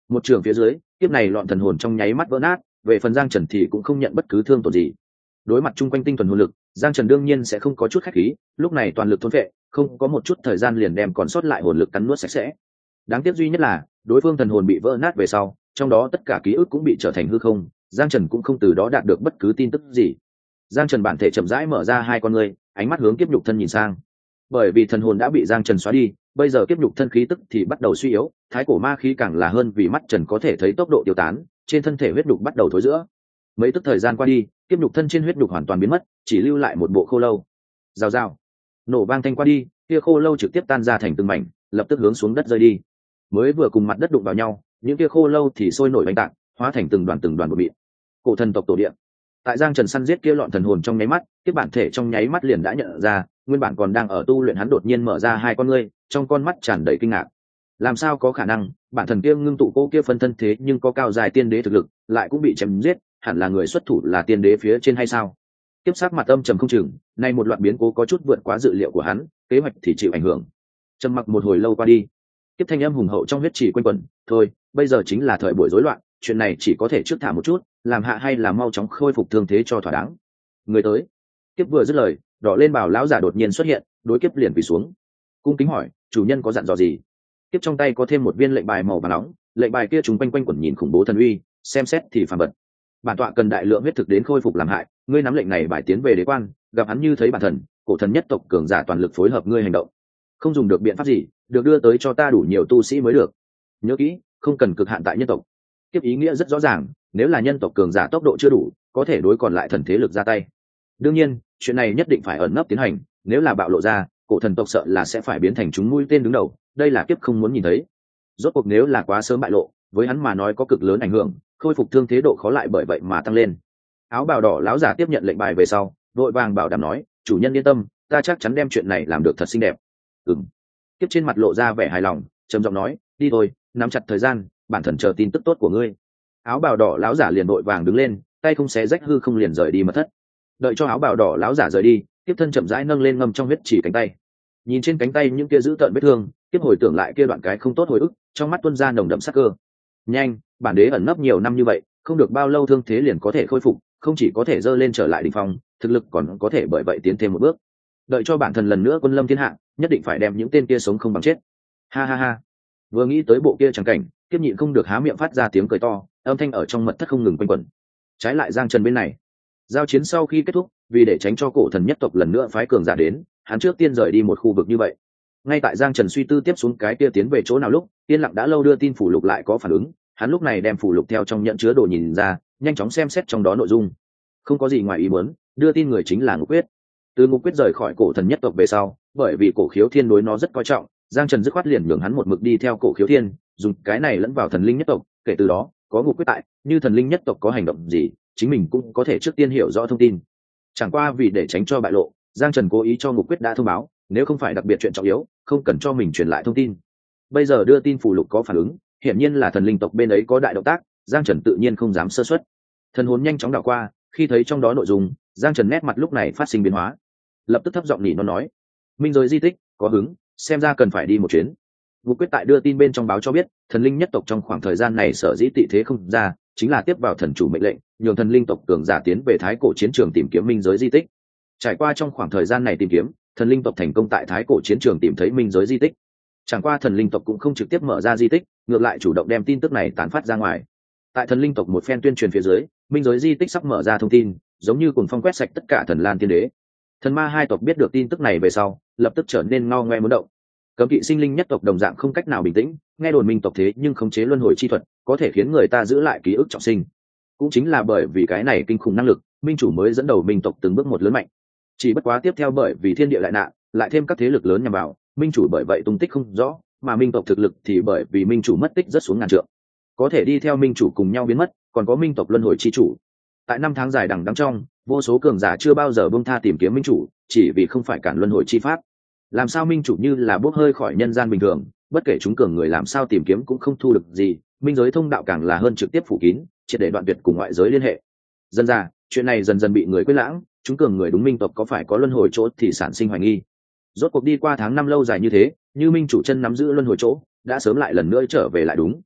Một trường phía dưới, kiếp này lọn thần hồn trong nháy mắt vỡ nát, về phần Giang Trần thì cũng không nhận bất cứ thương tổn gì. Đối mặt chung quanh tinh thuần hồn lực, Giang Trần đương nhiên sẽ không có chút khách khí, lúc này toàn lực thôn phệ, không có một chút thời gian liền đem còn sót lại hồn lực cắn nuốt sạch sẽ. Đáng tiếc duy nhất là, đối phương thần hồn bị vỡ nát về sau, trong đó tất cả ký ức cũng bị trở thành hư không, Giang Trần cũng không từ đó đạt được bất cứ tin tức gì. Giang Trần bản thể chậm rãi mở ra hai con ngươi, ánh mắt hướng kiếp nhục thân nhìn sang. Bởi vì thần hồn đã bị Giang Trần xóa đi, bây giờ kiếp nhục thân khí tức thì bắt đầu suy yếu, thái cổ ma khí càng là hơn vì mắt Trần có thể thấy tốc độ tiêu tán, trên thân thể huyết nhục bắt đầu thối rữa. Mấy tức thời gian qua đi, kiếp nhục thân trên huyết nhục hoàn toàn biến mất, chỉ lưu lại một bộ khô lâu. Rào rào, nổ vang thanh qua đi, kia khô lâu trực tiếp tan ra thành từng mảnh, lập tức hướng xuống đất rơi đi. Mới vừa cùng mặt đất đụng vào nhau, những kia khô lâu thì sôi nổi bánh tạc, hóa thành từng đoàn từng đoàn bột mịn. Cổ thần tộc tổ địa. Tại Giang Trần săn giết kia lọn thần hồn trong nháy mắt, kiếp bản thể trong nháy mắt liền đã nhận ra, nguyên bản còn đang ở tu luyện hắn đột nhiên mở ra hai con ngươi, trong con mắt tràn đầy kinh ngạc. Làm sao có khả năng, bản thần kia ngưng tụ cô kia phân thân thế nhưng có cao dài tiên đế thực lực, lại cũng bị chém giết, hẳn là người xuất thủ là tiên đế phía trên hay sao? Kiếp sắc mặt âm trầm không chừng, nay một loạt biến cố có chút vượt quá dự liệu của hắn, kế hoạch thì chịu ảnh hưởng. Trầm mặc một hồi lâu qua đi, kiếp thanh âm hùng hậu trong huyết trì quanh quẩn, thôi, bây giờ chính là thời buổi rối loạn, chuyện này chỉ có thể trước thả một chút, làm hạ hay là mau chóng khôi phục thương thế cho thỏa đáng. Người tới. Kiếp vừa dứt lời, đỏ lên bào lão giả đột nhiên xuất hiện, đối kiếp liền quỳ xuống, cung kính hỏi, chủ nhân có dặn dò gì? Kiếp trong tay có thêm một viên lệnh bài màu vàng nóng, lệnh bài kia chúng quanh quanh quẩn nhìn khủng bố thần uy, xem xét thì phàm bật. Bản tọa cần đại lượng huyết thực đến khôi phục làm hại, ngươi nắm lệnh này bài tiến về đế quan, gặp hắn như thấy bản thần, cổ thần nhất tộc cường giả toàn lực phối hợp ngươi hành động. Không dùng được biện pháp gì, được đưa tới cho ta đủ nhiều tu sĩ mới được. Nhớ kỹ, không cần cực hạn tại nhân tộc. Kiếp ý nghĩa rất rõ ràng, nếu là nhân tộc cường giả tốc độ chưa đủ, có thể đối còn lại thần thế lực ra tay. Đương nhiên, chuyện này nhất định phải ẩn nấp tiến hành, nếu là bạo lộ ra, cổ thần tộc sợ là sẽ phải biến thành chúng mũi tên đứng đầu, đây là Kiếp không muốn nhìn thấy. Rốt cuộc nếu là quá sớm bại lộ, với hắn mà nói có cực lớn ảnh hưởng, khôi phục thương thế độ khó lại bởi vậy mà tăng lên. Áo bào đỏ lão giả tiếp nhận lệnh bài về sau, vội vàng bảo đảm nói, chủ nhân yên tâm, ta chắc chắn đem chuyện này làm được thật xinh đẹp. Ừm. Kiếp trên mặt lộ ra vẻ hài lòng, trầm giọng nói, đi thôi, nắm chặt thời gian, bản thần chờ tin tức tốt của ngươi. Áo bào đỏ lão giả liền vội vàng đứng lên, tay không xé rách hư không liền rời đi mật thất. Đợi cho áo bào đỏ lão giả rời đi, Kiếp thân chậm rãi nâng lên ngâm trong huyết chỉ cánh tay. Nhìn trên cánh tay những kia giữ tợn vết thương, Kiếp hồi tưởng lại kia đoạn cái không tốt hồi ức, trong mắt tuôn ra nồng đậm sắc cơ. Nhanh, bản đế ẩn nấp nhiều năm như vậy, không được bao lâu thương thế liền có thể khôi phục, không chỉ có thể dơ lên trở lại đỉnh phong, thực lực còn có thể bởi vậy tiến thêm một bước. Đợi cho bản thần lần nữa quân lâm thiên hạ, nhất định phải đem những tên kia sống không bằng chết. Ha ha ha. Vừa nghĩ tới bộ kia chẳng cảnh, Kiếp nhịn không được há miệng phát ra tiếng cười to, âm thanh ở trong mật thất không ngừng quanh quẩn. Trái lại Giang Trần bên này, giao chiến sau khi kết thúc, vì để tránh cho cổ thần nhất tộc lần nữa phái cường giả đến, hắn trước tiên rời đi một khu vực như vậy. Ngay tại Giang Trần suy tư tiếp xuống cái kia tiến về chỗ nào lúc, yên lặng đã lâu đưa tin phủ lục lại có phản ứng, hắn lúc này đem phủ lục theo trong nhận chứa đồ nhìn ra, nhanh chóng xem xét trong đó nội dung. Không có gì ngoài ý muốn, đưa tin người chính là Ngục Quyết. Từ Ngục Quyết rời khỏi cổ thần nhất tộc về sau, bởi vì cổ khiếu thiên đối nó rất coi trọng, Giang Trần dứt khoát liền nhường hắn một mực đi theo cổ khiếu thiên, dùng cái này lẫn vào thần linh nhất tộc, kể từ đó, có Ngục Quyết tại, như thần linh nhất tộc có hành động gì, chính mình cũng có thể trước tiên hiểu rõ thông tin. Chẳng qua vì để tránh cho bại lộ, Giang Trần cố ý cho Ngục Quyết đã thông báo, nếu không phải đặc biệt chuyện trọng yếu, không cần cho mình truyền lại thông tin. Bây giờ đưa tin phủ lục có phản ứng, hiển nhiên là thần linh tộc bên ấy có đại động tác, Giang Trần tự nhiên không dám sơ suất. Thần hồn nhanh chóng đảo qua, khi thấy trong đó nội dung, Giang Trần nét mặt lúc này phát sinh biến hóa, lập tức thấp giọng nỉ nó nói, minh giới di tích có hứng, xem ra cần phải đi một chuyến. Ngục Quyết tại đưa tin bên trong báo cho biết, thần linh nhất tộc trong khoảng thời gian này sở dĩ tị thế không ra, chính là tiếp vào thần chủ mệnh lệnh, nhường thần linh tộc cường giả tiến về thái cổ chiến trường tìm kiếm minh giới di tích. Trải qua trong khoảng thời gian này tìm kiếm, thần linh tộc thành công tại thái cổ chiến trường tìm thấy minh giới di tích. Chẳng qua thần linh tộc cũng không trực tiếp mở ra di tích, ngược lại chủ động đem tin tức này tán phát ra ngoài. Tại thần linh tộc một phen tuyên truyền phía dưới, minh giới di tích sắp mở ra thông tin, giống như cùng phong quét sạch tất cả thần lan tiên đế. Thần ma hai tộc biết được tin tức này về sau, lập tức trở nên ngao ngoe muốn động. Cấm kỵ sinh linh nhất tộc đồng dạng không cách nào bình tĩnh, nghe đồn minh tộc thế nhưng khống chế luân hồi chi thuật, có thể khiến người ta giữ lại ký ức trọng sinh. Cũng chính là bởi vì cái này kinh khủng năng lực, minh chủ mới dẫn đầu minh tộc từng bước một lớn mạnh. Chỉ bất quá tiếp theo bởi vì thiên địa lại nạn, lại thêm các thế lực lớn nhằm vào, minh chủ bởi vậy tung tích không rõ, mà minh tộc thực lực thì bởi vì minh chủ mất tích rất xuống ngàn trượng. Có thể đi theo minh chủ cùng nhau biến mất, còn có minh tộc luân hồi chi chủ. Tại năm tháng dài đằng đẵng trong, vô số cường giả chưa bao giờ buông tha tìm kiếm minh chủ, chỉ vì không phải cản luân hồi chi pháp. Làm sao minh chủ như là bốc hơi khỏi nhân gian bình thường, bất kể chúng cường người làm sao tìm kiếm cũng không thu được gì, minh giới thông đạo càng là hơn trực tiếp phủ kín, triệt để đoạn tuyệt cùng ngoại giới liên hệ. Dần ra, chuyện này dần dần bị người quên lãng, chúng cường người đúng minh tộc có phải có luân hồi chỗ thì sản sinh hoài nghi. Rốt cuộc đi qua tháng năm lâu dài như thế, như minh chủ chân nắm giữ luân hồi chỗ, đã sớm lại lần nữa trở về lại đúng.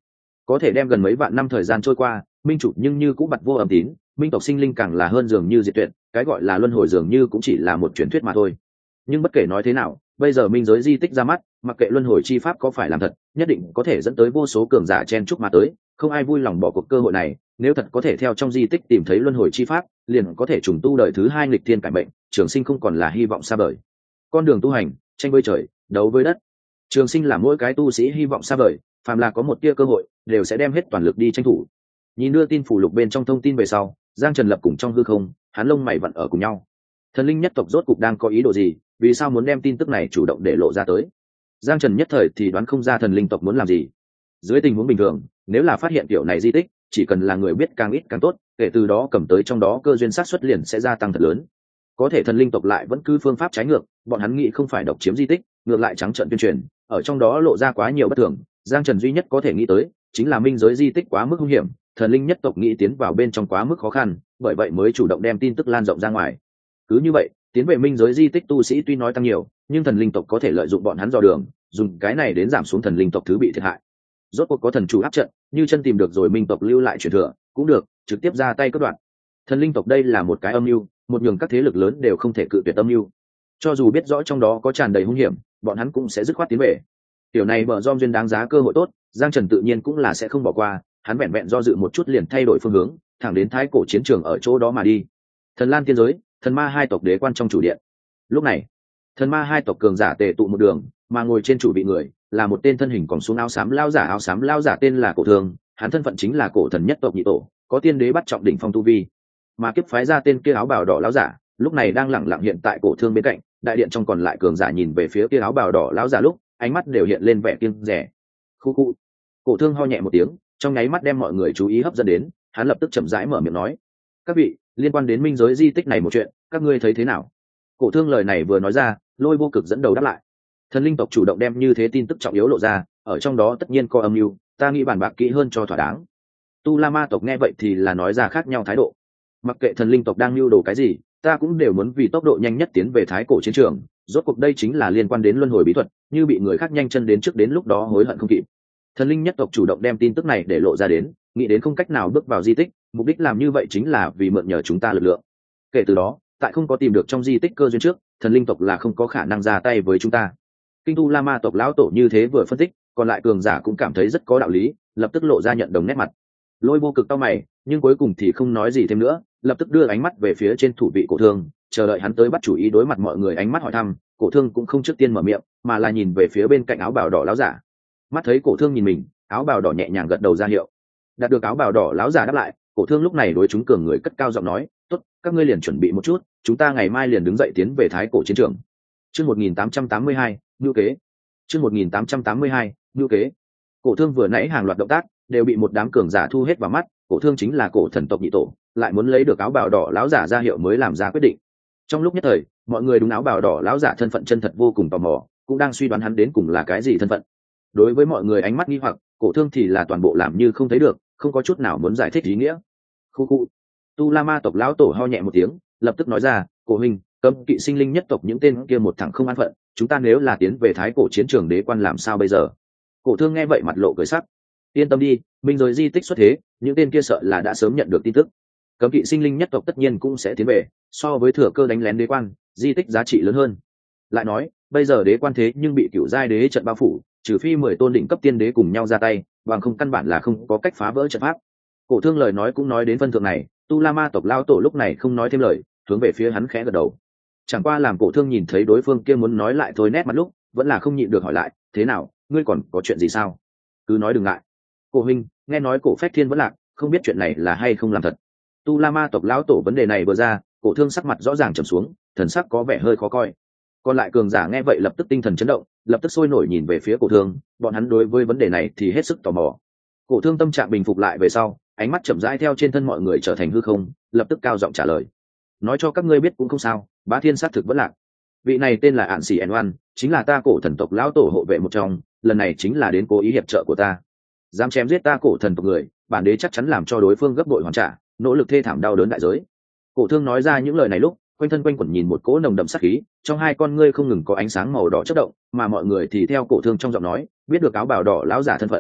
có thể đem gần mấy vạn năm thời gian trôi qua, minh chủ nhưng như cũng bặt vô âm tín, minh tộc sinh linh càng là hơn dường như diệt tuyệt, cái gọi là luân hồi dường như cũng chỉ là một truyền thuyết mà thôi. Nhưng bất kể nói thế nào, bây giờ minh giới di tích ra mắt, mặc kệ luân hồi chi pháp có phải làm thật, nhất định có thể dẫn tới vô số cường giả chen chúc mà tới, không ai vui lòng bỏ cuộc cơ hội này. Nếu thật có thể theo trong di tích tìm thấy luân hồi chi pháp, liền có thể trùng tu đời thứ hai nghịch thiên cải mệnh, trường sinh không còn là hy vọng xa vời. Con đường tu hành, tranh với trời, đấu với đất. Trường sinh là mỗi cái tu sĩ hy vọng xa vời, phàm là có một tia cơ hội, đều sẽ đem hết toàn lực đi tranh thủ. Nhìn đưa tin phủ lục bên trong thông tin về sau, Giang Trần lập cùng trong hư không, hắn lông mày vặn ở cùng nhau. Thần linh nhất tộc rốt cục đang có ý đồ gì, vì sao muốn đem tin tức này chủ động để lộ ra tới? Giang Trần nhất thời thì đoán không ra thần linh tộc muốn làm gì. Dưới tình huống bình thường, nếu là phát hiện kiểu này di tích, chỉ cần là người biết càng ít càng tốt, kể từ đó cầm tới trong đó cơ duyên xác suất liền sẽ gia tăng thật lớn. Có thể thần linh tộc lại vẫn cứ phương pháp trái ngược, bọn hắn nghĩ không phải độc chiếm di tích, ngược lại trắng trợn tuyên truyền, ở trong đó lộ ra quá nhiều bất thường. Giang Trần duy nhất có thể nghĩ tới chính là minh giới di tích quá mức hung hiểm, thần linh nhất tộc nghĩ tiến vào bên trong quá mức khó khăn, bởi vậy mới chủ động đem tin tức lan rộng ra ngoài. Cứ như vậy, tiến về minh giới di tích tu sĩ tuy nói tăng nhiều, nhưng thần linh tộc có thể lợi dụng bọn hắn dò đường, dùng cái này đến giảm xuống thần linh tộc thứ bị thiệt hại. Rốt cuộc có thần chủ áp trận, như chân tìm được rồi minh tộc lưu lại truyền thừa, cũng được, trực tiếp ra tay cắt đoạn. Thần linh tộc đây là một cái âm mưu, một nhường các thế lực lớn đều không thể cự tuyệt âm mưu. Cho dù biết rõ trong đó có tràn đầy hung hiểm, bọn hắn cũng sẽ dứt khoát tiến về. Tiểu này bờ dom duyên đáng giá cơ hội tốt, Giang Trần tự nhiên cũng là sẽ không bỏ qua, hắn vẹn vẹn do dự một chút liền thay đổi phương hướng, thẳng đến thái cổ chiến trường ở chỗ đó mà đi. Thần Lan tiên giới, thần ma hai tộc đế quan trong chủ điện. Lúc này, thần ma hai tộc cường giả tề tụ một đường, mà ngồi trên chủ vị người là một tên thân hình còn xuống áo xám lao giả áo xám lao giả tên là Cổ Thương, hắn thân phận chính là cổ thần nhất tộc nhị tổ, có tiên đế bắt trọng đỉnh phong tu vi. Mà kiếp phái ra tên kia áo bào đỏ lão giả, lúc này đang lẳng lặng hiện tại Cổ Thương bên cạnh, đại điện trong còn lại cường giả nhìn về phía kia áo bào đỏ lão giả lúc, ánh mắt đều hiện lên vẻ kiêng dè. Khu khu. Cổ Thương ho nhẹ một tiếng, trong nháy mắt đem mọi người chú ý hấp dẫn đến, hắn lập tức chậm rãi mở miệng nói: "Các vị, liên quan đến minh giới di tích này một chuyện, các ngươi thấy thế nào?" Cổ Thương lời này vừa nói ra, Lôi Vô Cực dẫn đầu đáp lại: "Thần linh tộc chủ động đem như thế tin tức trọng yếu lộ ra, ở trong đó tất nhiên có âm mưu, ta nghĩ bàn bạc kỹ hơn cho thỏa đáng." Tu La Ma tộc nghe vậy thì là nói ra khác nhau thái độ. Mặc kệ thần linh tộc đang mưu đồ cái gì, ta cũng đều muốn vì tốc độ nhanh nhất tiến về thái cổ chiến trường, rốt cuộc đây chính là liên quan đến luân hồi bí thuật, như bị người khác nhanh chân đến trước đến lúc đó hối hận không kịp. Thần linh nhất tộc chủ động đem tin tức này để lộ ra đến, nghĩ đến không cách nào bước vào di tích, mục đích làm như vậy chính là vì mượn nhờ chúng ta lực lượng. Kể từ đó, tại không có tìm được trong di tích cơ duyên trước, thần linh tộc là không có khả năng ra tay với chúng ta. Kinh Tu La Ma tộc lão tổ như thế vừa phân tích, còn lại cường giả cũng cảm thấy rất có đạo lý, lập tức lộ ra nhận đồng nét mặt. Lôi Vô Cực cau mày, nhưng cuối cùng thì không nói gì thêm nữa, lập tức đưa ánh mắt về phía trên thủ vị Cổ Thương, chờ đợi hắn tới bắt chủ ý đối mặt mọi người ánh mắt hỏi thăm. Cổ Thương cũng không trước tiên mở miệng, mà là nhìn về phía bên cạnh áo bào đỏ lão giả. Mắt thấy Cổ Thương nhìn mình, áo bào đỏ nhẹ nhàng gật đầu ra hiệu. Đạt được áo bào đỏ lão giả đáp lại, Cổ Thương lúc này đối chúng cường người cất cao giọng nói: "Tốt, các ngươi liền chuẩn bị một chút, chúng ta ngày mai liền đứng dậy tiến về thái cổ chiến trường." Chương một nghìn tám trăm tám mươi hai, Nưu kế. Chương một nghìn tám trăm tám mươi hai, Nưu kế. Cổ Thương vừa nãy hàng loạt động tác đều bị một đám cường giả thu hết vào mắt, Cổ Thương chính là cổ thần tộc nhị tổ, lại muốn lấy được áo bào đỏ lão giả ra hiệu mới làm ra quyết định. Trong lúc nhất thời, mọi người đúng áo bào đỏ lão giả thân phận chân thật vô cùng tò mò, cũng đang suy đoán hắn đến cùng là cái gì thân phận. Đối với mọi người ánh mắt nghi hoặc, Cổ Thương thì là toàn bộ làm như không thấy được, không có chút nào muốn giải thích ý nghĩa. Khu khu. Tu La Ma tộc lão tổ ho nhẹ một tiếng, lập tức nói ra: "Cổ huynh, cấm kỵ sinh linh nhất tộc những tên kia một thằng không an phận, chúng ta nếu là tiến về thái cổ chiến trường đế quan làm sao bây giờ?" Cổ Thương nghe vậy mặt lộ cười sắc: "Yên tâm đi, minh giới di tích xuất thế, những tên kia sợ là đã sớm nhận được tin tức. Cấm kỵ sinh linh nhất tộc tất nhiên cũng sẽ tiến về, so với thừa cơ đánh lén đế quan, di tích giá trị lớn hơn. Lại nói, bây giờ đế quan thế nhưng bị cửu giai đế trận bao phủ, trừ phi mười tôn đỉnh cấp tiên đế cùng nhau ra tay, bằng không căn bản là không có cách phá vỡ trận pháp." Cổ Thương lời nói cũng nói đến phân thượng này, Tu La Ma tộc lao tổ lúc này không nói thêm lời, hướng về phía hắn khẽ gật đầu. Chẳng qua làm Cổ Thương nhìn thấy đối phương kia muốn nói lại thôi nét mặt lúc, vẫn là không nhịn được hỏi lại: "Thế nào, ngươi còn có chuyện gì sao? Cứ nói đừng ngại." "Cổ huynh, nghe nói Cổ Phách Thiên vẫn lạc, không biết chuyện này là hay không làm thật." Tu La Ma tộc lão tổ vấn đề này vừa ra, Cổ Thương sắc mặt rõ ràng trầm xuống, thần sắc có vẻ hơi khó coi. Còn lại cường giả nghe vậy lập tức tinh thần chấn động, lập tức sôi nổi nhìn về phía Cổ Thương, bọn hắn đối với vấn đề này thì hết sức tò mò. Cổ Thương tâm trạng bình phục lại về sau, ánh mắt chậm rãi theo trên thân mọi người trở thành hư không, lập tức cao giọng trả lời: "Nói cho các ngươi biết cũng không sao, Bá Thiên sát thực vẫn lạc. Vị này tên là Ản Xỉ ẻn Oan, chính là ta cổ thần tộc lão tổ hộ vệ một trong, lần này chính là đến cố ý hiệp trợ của ta. Dám chém giết ta cổ thần tộc người, bản đế chắc chắn làm cho đối phương gấp bội hoàn trả, nỗ lực thê thảm đau đớn đại giới." Cổ Thương nói ra những lời này lúc, quanh thân quanh quẩn nhìn một cỗ nồng đậm sát khí, trong hai con ngươi không ngừng có ánh sáng màu đỏ chớp động, mà mọi người thì theo Cổ Thương trong giọng nói biết được áo bào đỏ lão giả thân phận.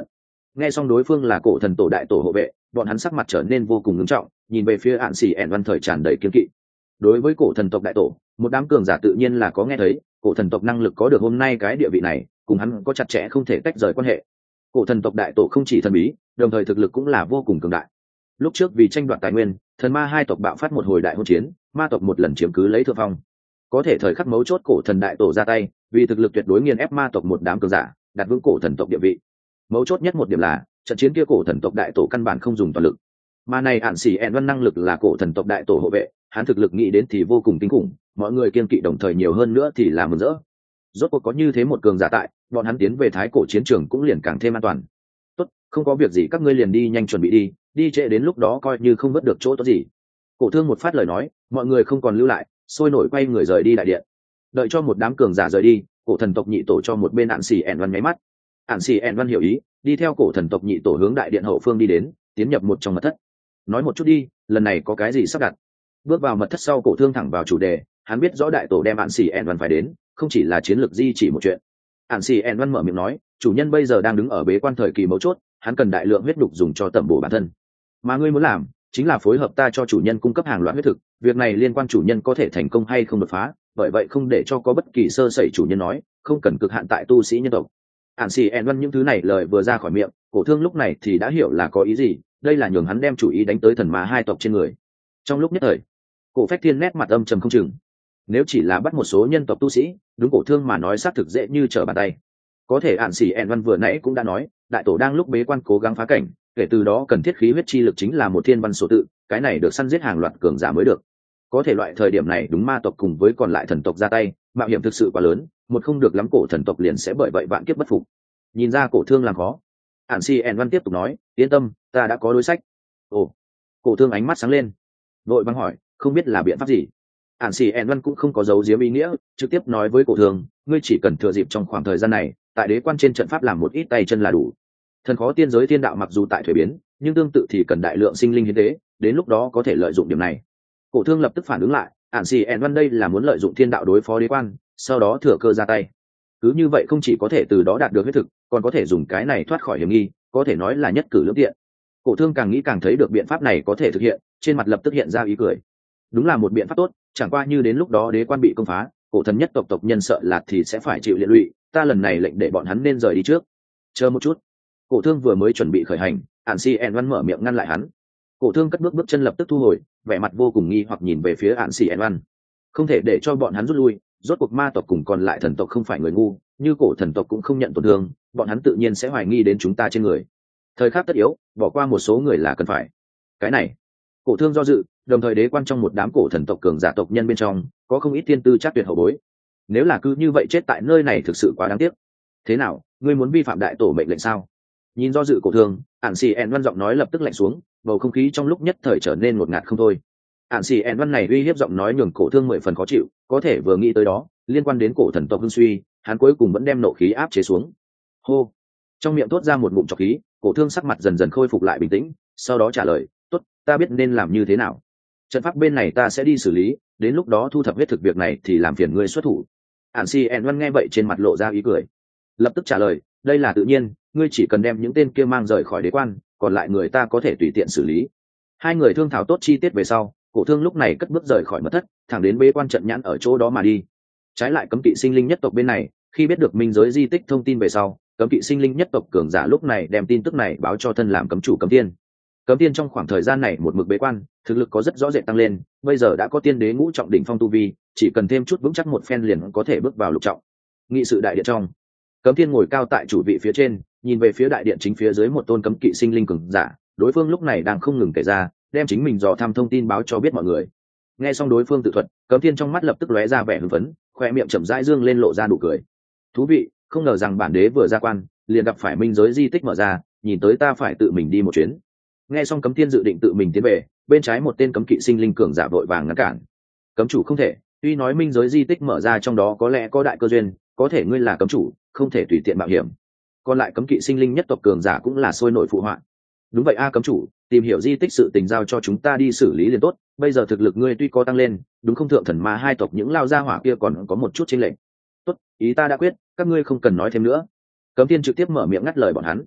Nghe xong đối phương là cổ thần tổ đại tổ hộ vệ, bọn hắn sắc mặt trở nên vô cùng ngưng trọng, nhìn về phía ạn xỉ ẻn văn thời tràn đầy kiên kỵ. Đối với cổ thần tộc đại tổ, một đám cường giả tự nhiên là có nghe thấy, cổ thần tộc năng lực có được hôm nay cái địa vị này, cùng hắn có chặt chẽ không thể tách rời quan hệ. Cổ thần tộc đại tổ không chỉ thần bí, đồng thời thực lực cũng là vô cùng cường đại. Lúc trước vì tranh đoạt tài nguyên, thần ma hai tộc bạo phát một hồi đại hôn chiến, ma tộc một lần chiếm cứ lấy thượng phong. Có thể thời khắc mấu chốt cổ thần đại tổ ra tay, vì thực lực tuyệt đối nghiền ép ma tộc một đám cường giả, đặt vững cổ thần tộc địa vị. Mấu chốt nhất một điểm là, trận chiến kia cổ thần tộc đại tổ căn bản không dùng toàn lực, mà này ạn xỉ ẹn văn năng lực là cổ thần tộc đại tổ hộ vệ, hắn thực lực nghĩ đến thì vô cùng kinh khủng, mọi người kiên kỵ đồng thời nhiều hơn nữa thì là mừng rỡ. Rốt cuộc có như thế một cường giả tại, bọn hắn tiến về thái cổ chiến trường cũng liền càng thêm an toàn. Tốt, không có việc gì các ngươi liền đi nhanh chuẩn bị đi, đi trễ đến lúc đó coi như không vớt được chỗ tốt gì. Cổ thương một phát lời nói, mọi người không còn lưu lại, sôi nổi quay người rời đi đại điện. Đợi cho một đám cường giả rời đi, cổ thần tộc nhị tổ cho một bên ạn xỉ ẹn văn nháy mắt. Ạn xỉ ẹn văn hiểu ý, đi theo cổ thần tộc nhị tổ hướng đại điện hậu phương đi đến, tiến nhập một trong mật thất. Nói một chút đi, lần này có cái gì sắp đặt? Bước vào mật thất sau, cổ thương thẳng vào chủ đề, hắn biết rõ đại tổ đem ạn xỉ ẹn văn phải đến, không chỉ là chiến lược di chỉ một chuyện. Ạn xỉ ẹn văn mở miệng nói, chủ nhân bây giờ đang đứng ở bế quan thời kỳ mấu chốt, hắn cần đại lượng huyết đục dùng cho tẩm bổ bản thân. Mà ngươi muốn làm, chính là phối hợp ta cho chủ nhân cung cấp hàng loạt huyết thực, việc này liên quan chủ nhân có thể thành công hay không đột phá, bởi vậy không để cho có bất kỳ sơ sẩy. Chủ nhân nói, không cần cực hạn tại tu sĩ nhân tộc. Ạn xỉ ẹn văn những thứ này lời vừa ra khỏi miệng, cổ thương lúc này thì đã hiểu là có ý gì, đây là nhường hắn đem chủ ý đánh tới thần ma hai tộc trên người. Trong lúc nhất thời, cổ phách thiên nét mặt âm trầm không chừng. Nếu chỉ là bắt một số nhân tộc tu sĩ, đúng cổ thương mà nói xác thực dễ như trở bàn tay. Có thể ạn xỉ ẹn văn vừa nãy cũng đã nói, đại tổ đang lúc bế quan cố gắng phá cảnh, kể từ đó cần thiết khí huyết chi lực chính là một thiên văn số tự, cái này được săn giết hàng loạt cường giả mới được. Có thể loại thời điểm này đúng ma tộc cùng với còn lại thần tộc ra tay, mạo hiểm thực sự quá lớn, một không được lắm cổ thần tộc liền sẽ bởi vậy vạn kiếp bất phục. Nhìn ra cổ thương làm khó, ạn xỉ ẹn văn tiếp tục nói, yên tâm, ta đã có đối sách. Ồ, cổ thương ánh mắt sáng lên, vội vàng hỏi, không biết là biện pháp gì? Ản xỉ ẹn văn cũng không có dấu diếm ý nghĩa, trực tiếp nói với cổ thương, ngươi chỉ cần thừa dịp trong khoảng thời gian này, tại đế quan trên trận pháp làm một ít tay chân là đủ. Thần khó tiên giới thiên đạo mặc dù tại thuế biến, nhưng tương tự thì cần đại lượng sinh linh hiến tế, đến lúc đó có thể lợi dụng điểm này. Cổ thương lập tức phản ứng lại, ản xỉ ẹn văn đây là muốn lợi dụng thiên đạo đối phó đế quan, sau đó thừa cơ ra tay. Cứ như vậy không chỉ có thể từ đó đạt được huyết thực, còn có thể dùng cái này thoát khỏi hiểm nghi, có thể nói là nhất cử lưỡng tiện. Cổ thương càng nghĩ càng thấy được biện pháp này có thể thực hiện, trên mặt lập tức hiện ra ý cười. Đúng là một biện pháp tốt, chẳng qua như đến lúc đó đế quan bị công phá, cổ thần nhất tộc tộc nhân sợ là thì sẽ phải chịu liên lụy, ta lần này lệnh để bọn hắn nên rời đi trước. Chờ một chút. Cổ thương vừa mới chuẩn bị khởi hành, ản xỉ ẹn văn mở miệng ngăn lại hắn. Cổ thương cất bước bước chân lập tức thu hồi, vẻ mặt vô cùng nghi hoặc nhìn về phía ản xỉ ẹn văn. Không thể để cho bọn hắn rút lui, rốt cuộc ma tộc cùng còn lại thần tộc không phải người ngu, như cổ thần tộc cũng không nhận tổn thương, bọn hắn tự nhiên sẽ hoài nghi đến chúng ta trên người. Thời khắc tất yếu, bỏ qua một số người là cần phải. Cái này, cổ thương do dự, đồng thời đế quan trong một đám cổ thần tộc cường giả tộc nhân bên trong có không ít tiên tư chắc tuyệt hậu bối, nếu là cứ như vậy chết tại nơi này thực sự quá đáng tiếc. Thế nào, ngươi muốn vi phạm đại tổ mệnh lệnh sao? Nhìn do dự cổ thương, ản xỉ ẹn văn giọng nói lập tức lạnh xuống, bầu không khí trong lúc nhất thời trở nên ngột ngạt không thôi. Ản xỉ ẹn văn này uy hiếp giọng nói nhường cổ thương mười phần khó chịu, có thể vừa nghĩ tới đó liên quan đến cổ thần tộc hưng suy, hắn cuối cùng vẫn đem nộ khí áp chế xuống. Hô, trong miệng thốt ra một ngụm trọc khí, cổ thương sắc mặt dần dần khôi phục lại bình tĩnh, sau đó trả lời, tốt, ta biết nên làm như thế nào. Trận pháp bên này ta sẽ đi xử lý, đến lúc đó thu thập huyết thực việc này thì làm phiền ngươi xuất thủ. Ản xỉ ẹn văn nghe vậy trên mặt lộ ra ý cười, lập tức trả lời, đây là tự nhiên, ngươi chỉ cần đem những tên kia mang rời khỏi đế quan, còn lại người ta có thể tùy tiện xử lý. Hai người thương thảo tốt chi tiết về sau, cổ thương lúc này cất bước rời khỏi mật thất, thẳng đến bế quan trận nhãn ở chỗ đó mà đi. Trái lại cấm kỵ sinh linh nhất tộc bên này, khi biết được minh giới di tích thông tin về sau, cấm kỵ sinh linh nhất tộc cường giả lúc này đem tin tức này báo cho thân làm cấm chủ Cấm Tiên. Cấm Tiên trong khoảng thời gian này một mực bế quan, thực lực có rất rõ rệt tăng lên, bây giờ đã có tiên đế ngũ trọng đỉnh phong tu vi, chỉ cần thêm chút vững chắc một phen liền có thể bước vào lục trọng. Nghị sự đại điện trong, Cấm Tiên ngồi cao tại chủ vị phía trên, nhìn về phía đại điện chính phía dưới một tôn cấm kỵ sinh linh cường giả, đối phương lúc này đang không ngừng kể ra, đem chính mình dò thăm thông tin báo cho biết mọi người. Nghe xong đối phương tự thuật, Cấm Tiên trong mắt lập tức lóe ra vẻ hưng phấn, khoe miệng chậm rãi dương lên lộ ra nụ cười. Thú vị, không ngờ rằng bản đế vừa ra quan, liền gặp phải minh giới di tích mở ra, nhìn tới ta phải tự mình đi một chuyến. Nghe xong Cấm Tiên dự định tự mình tiến về, bên trái một tên cấm kỵ sinh linh cường giả vội vàng ngăn cản. Cấm chủ không thể, tuy nói minh giới di tích mở ra trong đó có lẽ có đại cơ duyên, có thể ngươi là cấm chủ, không thể tùy tiện mạo hiểm. Còn lại cấm kỵ sinh linh nhất tộc cường giả cũng là sôi nổi phụ họa. Đúng vậy a cấm chủ, tìm hiểu di tích sự tình giao cho chúng ta đi xử lý liền tốt, bây giờ thực lực ngươi tuy có tăng lên, đúng không thượng thần ma hai tộc những lao gia hỏa kia còn có một chút chênh lệch. Tốt, ý ta đã quyết, các ngươi không cần nói thêm nữa. Cấm Tiên trực tiếp mở miệng ngắt lời bọn hắn.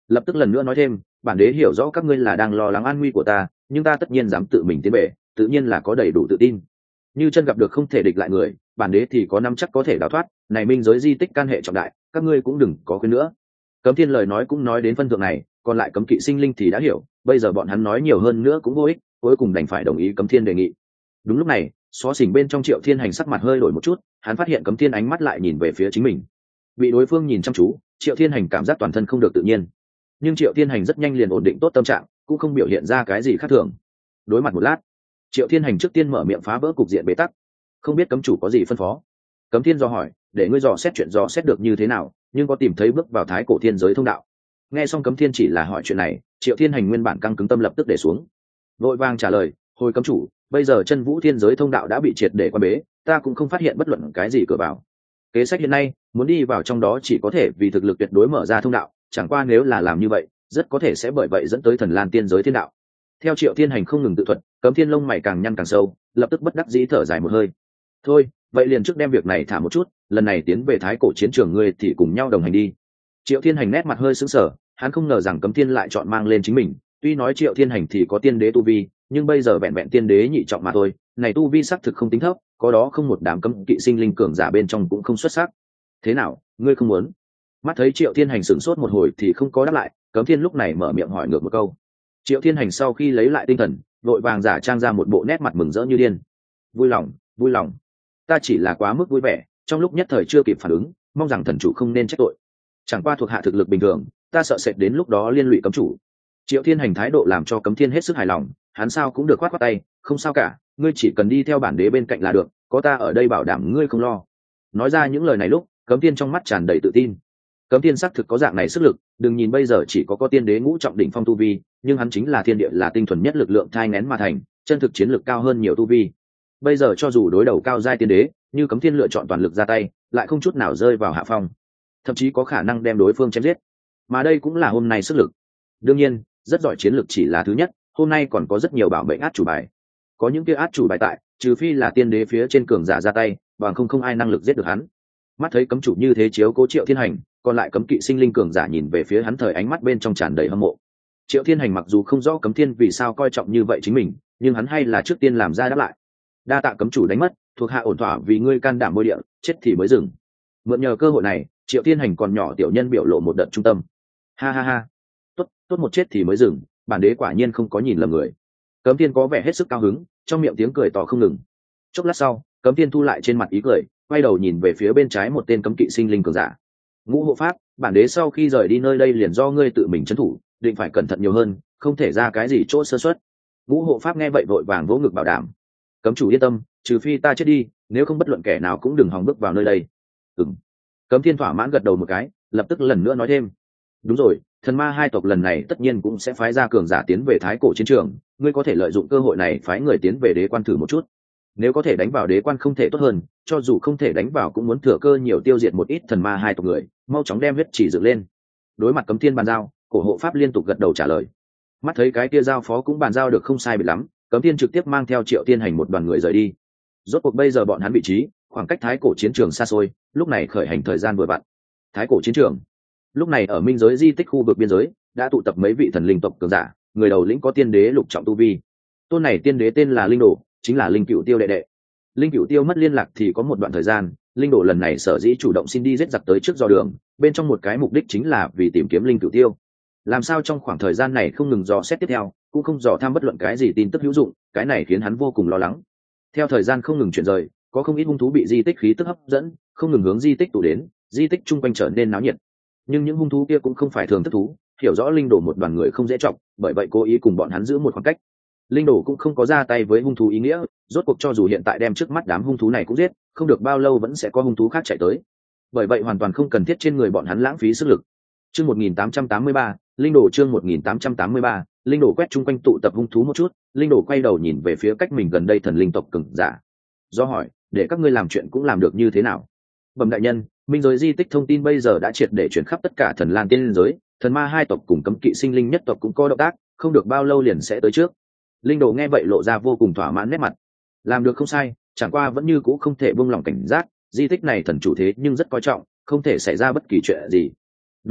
lập tức lần nữa nói thêm, bản đế hiểu rõ các ngươi là đang lo lắng an nguy của ta, nhưng ta tất nhiên dám tự mình tiến về, tự nhiên là có đầy đủ tự tin. Như chân gặp được không thể địch lại người, bản đế thì có nắm chắc có thể đào thoát. Này minh giới di tích can hệ trọng đại, các ngươi cũng đừng có khuyên nữa. Cấm Thiên lời nói cũng nói đến phân thượng này, còn lại cấm kỵ sinh linh thì đã hiểu, bây giờ bọn hắn nói nhiều hơn nữa cũng vô ích, cuối cùng đành phải đồng ý Cấm Thiên đề nghị. Đúng lúc này, xó xỉnh bên trong Triệu Thiên Hành sắc mặt hơi đổi một chút, hắn phát hiện Cấm Thiên ánh mắt lại nhìn về phía chính mình. Bị đối phương nhìn chăm chú, Triệu Thiên Hành cảm giác toàn thân không được tự nhiên. Nhưng Triệu Thiên Hành rất nhanh liền ổn định tốt tâm trạng, cũng không biểu hiện ra cái gì khác thường. Đối mặt một lát, Triệu Thiên Hành trước tiên mở miệng phá vỡ cục diện bế tắc. Không biết cấm chủ có gì phân phó? Cấm Thiên dò hỏi, để ngươi dò xét chuyện dò xét được như thế nào, nhưng có tìm thấy bước vào thái cổ thiên giới thông đạo. Nghe xong Cấm Thiên chỉ là hỏi chuyện này, Triệu Thiên Hành nguyên bản căng cứng tâm lập tức để xuống, vội vàng trả lời, hồi cấm chủ, bây giờ chân vũ thiên giới thông đạo đã bị triệt để quan bế, ta cũng không phát hiện bất luận cái gì cửa vào. Kế sách hiện nay muốn đi vào trong đó chỉ có thể vì thực lực tuyệt đối mở ra thông đạo, chẳng qua nếu là làm như vậy rất có thể sẽ bởi vậy dẫn tới thần lan tiên giới thiên đạo. Theo Triệu Thiên Hành không ngừng tự thuật, Cấm Thiên lông mày càng nhăn càng sâu, lập tức bất đắc dĩ thở dài một hơi. Thôi, vậy liền trước đem việc này thả một chút, lần này tiến về thái cổ chiến trường ngươi thì cùng nhau đồng hành đi. Triệu Thiên Hành nét mặt hơi sững sờ, hắn không ngờ rằng Cấm Thiên lại chọn mang lên chính mình. Tuy nói Triệu Thiên Hành thì có tiên đế tu vi, nhưng bây giờ vẹn vẹn tiên đế nhị trọng mà thôi, này tu vi xác thực không tính thấp, có đó không một đám cấm kỵ sinh linh cường giả bên trong cũng không xuất sắc. Thế nào, ngươi không muốn? Mắt thấy Triệu Thiên Hành sửng sốt một hồi thì không có đáp lại, Cấm Thiên lúc này mở miệng hỏi ngược một câu. Triệu Thiên Hành sau khi lấy lại tinh thần, vội vàng giả trang ra một bộ nét mặt mừng rỡ như điên. Vui lòng, vui lòng, ta chỉ là quá mức vui vẻ, trong lúc nhất thời chưa kịp phản ứng, mong rằng thần chủ không nên trách tội. Chẳng qua thuộc hạ thực lực bình thường, ta sợ sệt đến lúc đó liên lụy cấm chủ. Triệu Thiên Hành thái độ làm cho Cấm Thiên hết sức hài lòng, hắn sao cũng được khoát khoát tay, không sao cả, ngươi chỉ cần đi theo bản đế bên cạnh là được, có ta ở đây bảo đảm ngươi không lo. Nói ra những lời này lúc, Cấm Thiên trong mắt tràn đầy tự tin. Cấm Thiên xác thực có dạng này sức lực, đừng nhìn bây giờ chỉ có có tiên đế ngũ trọng đỉnh phong tu vi, nhưng hắn chính là thiên địa là tinh thuần nhất lực lượng thai nghén mà thành, chân thực chiến lực cao hơn nhiều tu vi. Bây giờ cho dù đối đầu cao giai tiên đế, như Cấm Thiên lựa chọn toàn lực ra tay, lại không chút nào rơi vào hạ phong, thậm chí có khả năng đem đối phương chém giết. Mà đây cũng là hôm nay sức lực. Đương nhiên, rất giỏi chiến lực chỉ là thứ nhất, hôm nay còn có rất nhiều bảo mệnh át chủ bài. Có những kia át chủ bài tại, trừ phi là tiên đế phía trên cường giả ra tay, bằng không không ai năng lực giết được hắn. Mắt thấy cấm chủ như thế chiếu cố Triệu Thiên Hành, còn lại cấm kỵ sinh linh cường giả nhìn về phía hắn thời ánh mắt bên trong tràn đầy hâm mộ. Triệu Thiên Hành mặc dù không rõ Cấm Thiên vì sao coi trọng như vậy chính mình, nhưng hắn hay là trước tiên làm ra đáp lại. Đa tạ cấm chủ đánh mất, thuộc hạ ổn thỏa vì ngươi can đảm bôi địa, chết thì mới dừng. Mượn nhờ cơ hội này, Triệu Thiên Hành còn nhỏ tiểu nhân biểu lộ một đợt trung tâm. Ha ha ha, tốt tốt một chết thì mới dừng, bản đế quả nhiên không có nhìn lầm người. Cấm Thiên có vẻ hết sức cao hứng, trong miệng tiếng cười to không ngừng. Chốc lát sau, Cấm Thiên thu lại trên mặt ý cười, quay đầu nhìn về phía bên trái một tên cấm kỵ sinh linh cường giả. Ngũ hộ pháp, bản đế sau khi rời đi nơi đây liền do ngươi tự mình trấn thủ, định phải cẩn thận nhiều hơn, không thể ra cái gì chỗ sơ suất. Ngũ hộ pháp nghe vậy vội vàng vỗ ngực bảo đảm. Cấm chủ yên tâm, trừ phi ta chết đi, nếu không bất luận kẻ nào cũng đừng hòng bước vào nơi đây. Ừm. Cấm Thiên thỏa mãn gật đầu một cái, lập tức lần nữa nói thêm. Đúng rồi, thần ma hai tộc lần này tất nhiên cũng sẽ phái ra cường giả tiến về thái cổ chiến trường, ngươi có thể lợi dụng cơ hội này phái người tiến về đế quan thử một chút. Nếu có thể đánh vào đế quan không thể tốt hơn, cho dù không thể đánh vào cũng muốn thừa cơ nhiều tiêu diệt một ít thần ma hai tộc người, mau chóng đem huyết chỉ dựng lên. Đối mặt Cấm Thiên bàn giao, cổ hộ pháp liên tục gật đầu trả lời. Mắt thấy cái kia giao phó cũng bàn giao được không sai biệt lắm, Cấm Thiên trực tiếp mang theo Triệu Thiên Hành một đoàn người rời đi. Rốt cuộc bây giờ bọn hắn vị trí, khoảng cách thái cổ chiến trường xa xôi, lúc này khởi hành thời gian vừa vặn. Thái cổ chiến trường. Lúc này ở minh giới di tích khu vực biên giới, đã tụ tập mấy vị thần linh tộc cường giả, người đầu lĩnh có tiên đế lục trọng tu vi. Tôn này tiên đế tên là Linh Đồ, chính là Linh Cửu Tiêu đệ đệ. Linh Cửu Tiêu mất liên lạc thì có một đoạn thời gian, Linh Đồ lần này sở dĩ chủ động xin đi giết giặc tới trước do đường, bên trong một cái mục đích chính là vì tìm kiếm Linh Cửu Tiêu. Làm sao trong khoảng thời gian này không ngừng dò xét tiếp theo, cũng không dò tham bất luận cái gì tin tức hữu dụng, cái này khiến hắn vô cùng lo lắng. Theo thời gian không ngừng chuyển rời, có không ít hung thú bị di tích khí tức hấp dẫn, không ngừng hướng di tích tụ đến, di tích chung quanh trở nên náo nhiệt. Nhưng những hung thú kia cũng không phải thường thức thú, hiểu rõ Linh Đồ một đoàn người không dễ trọng, bởi vậy cố ý cùng bọn hắn giữ một khoảng cách. Linh Đồ cũng không có ra tay với hung thú ý nghĩa, rốt cuộc cho dù hiện tại đem trước mắt đám hung thú này cũng giết, không được bao lâu vẫn sẽ có hung thú khác chạy tới. Bởi vậy hoàn toàn không cần thiết trên người bọn hắn lãng phí sức lực. Chương một nghìn tám trăm tám mươi ba, Linh Đồ chương một nghìn tám trăm tám mươi ba, Linh Đồ quét chung quanh tụ tập hung thú một chút, Linh Đồ quay đầu nhìn về phía cách mình gần đây thần linh tộc cường giả. Do hỏi, để các ngươi làm chuyện cũng làm được như thế nào? Bẩm đại nhân, minh giới di tích thông tin bây giờ đã triệt để chuyển khắp tất cả thần lan tiên giới, thần ma hai tộc cùng cấm kỵ sinh linh nhất tộc cũng có động tác, không được bao lâu liền sẽ tới trước. Linh Đồ nghe vậy lộ ra vô cùng thỏa mãn nét mặt. Làm được không sai, chẳng qua vẫn như cũ không thể buông lỏng cảnh giác, di tích này thần chủ thế nhưng rất coi trọng, không thể xảy ra bất kỳ chuyện gì. Đúng rồi,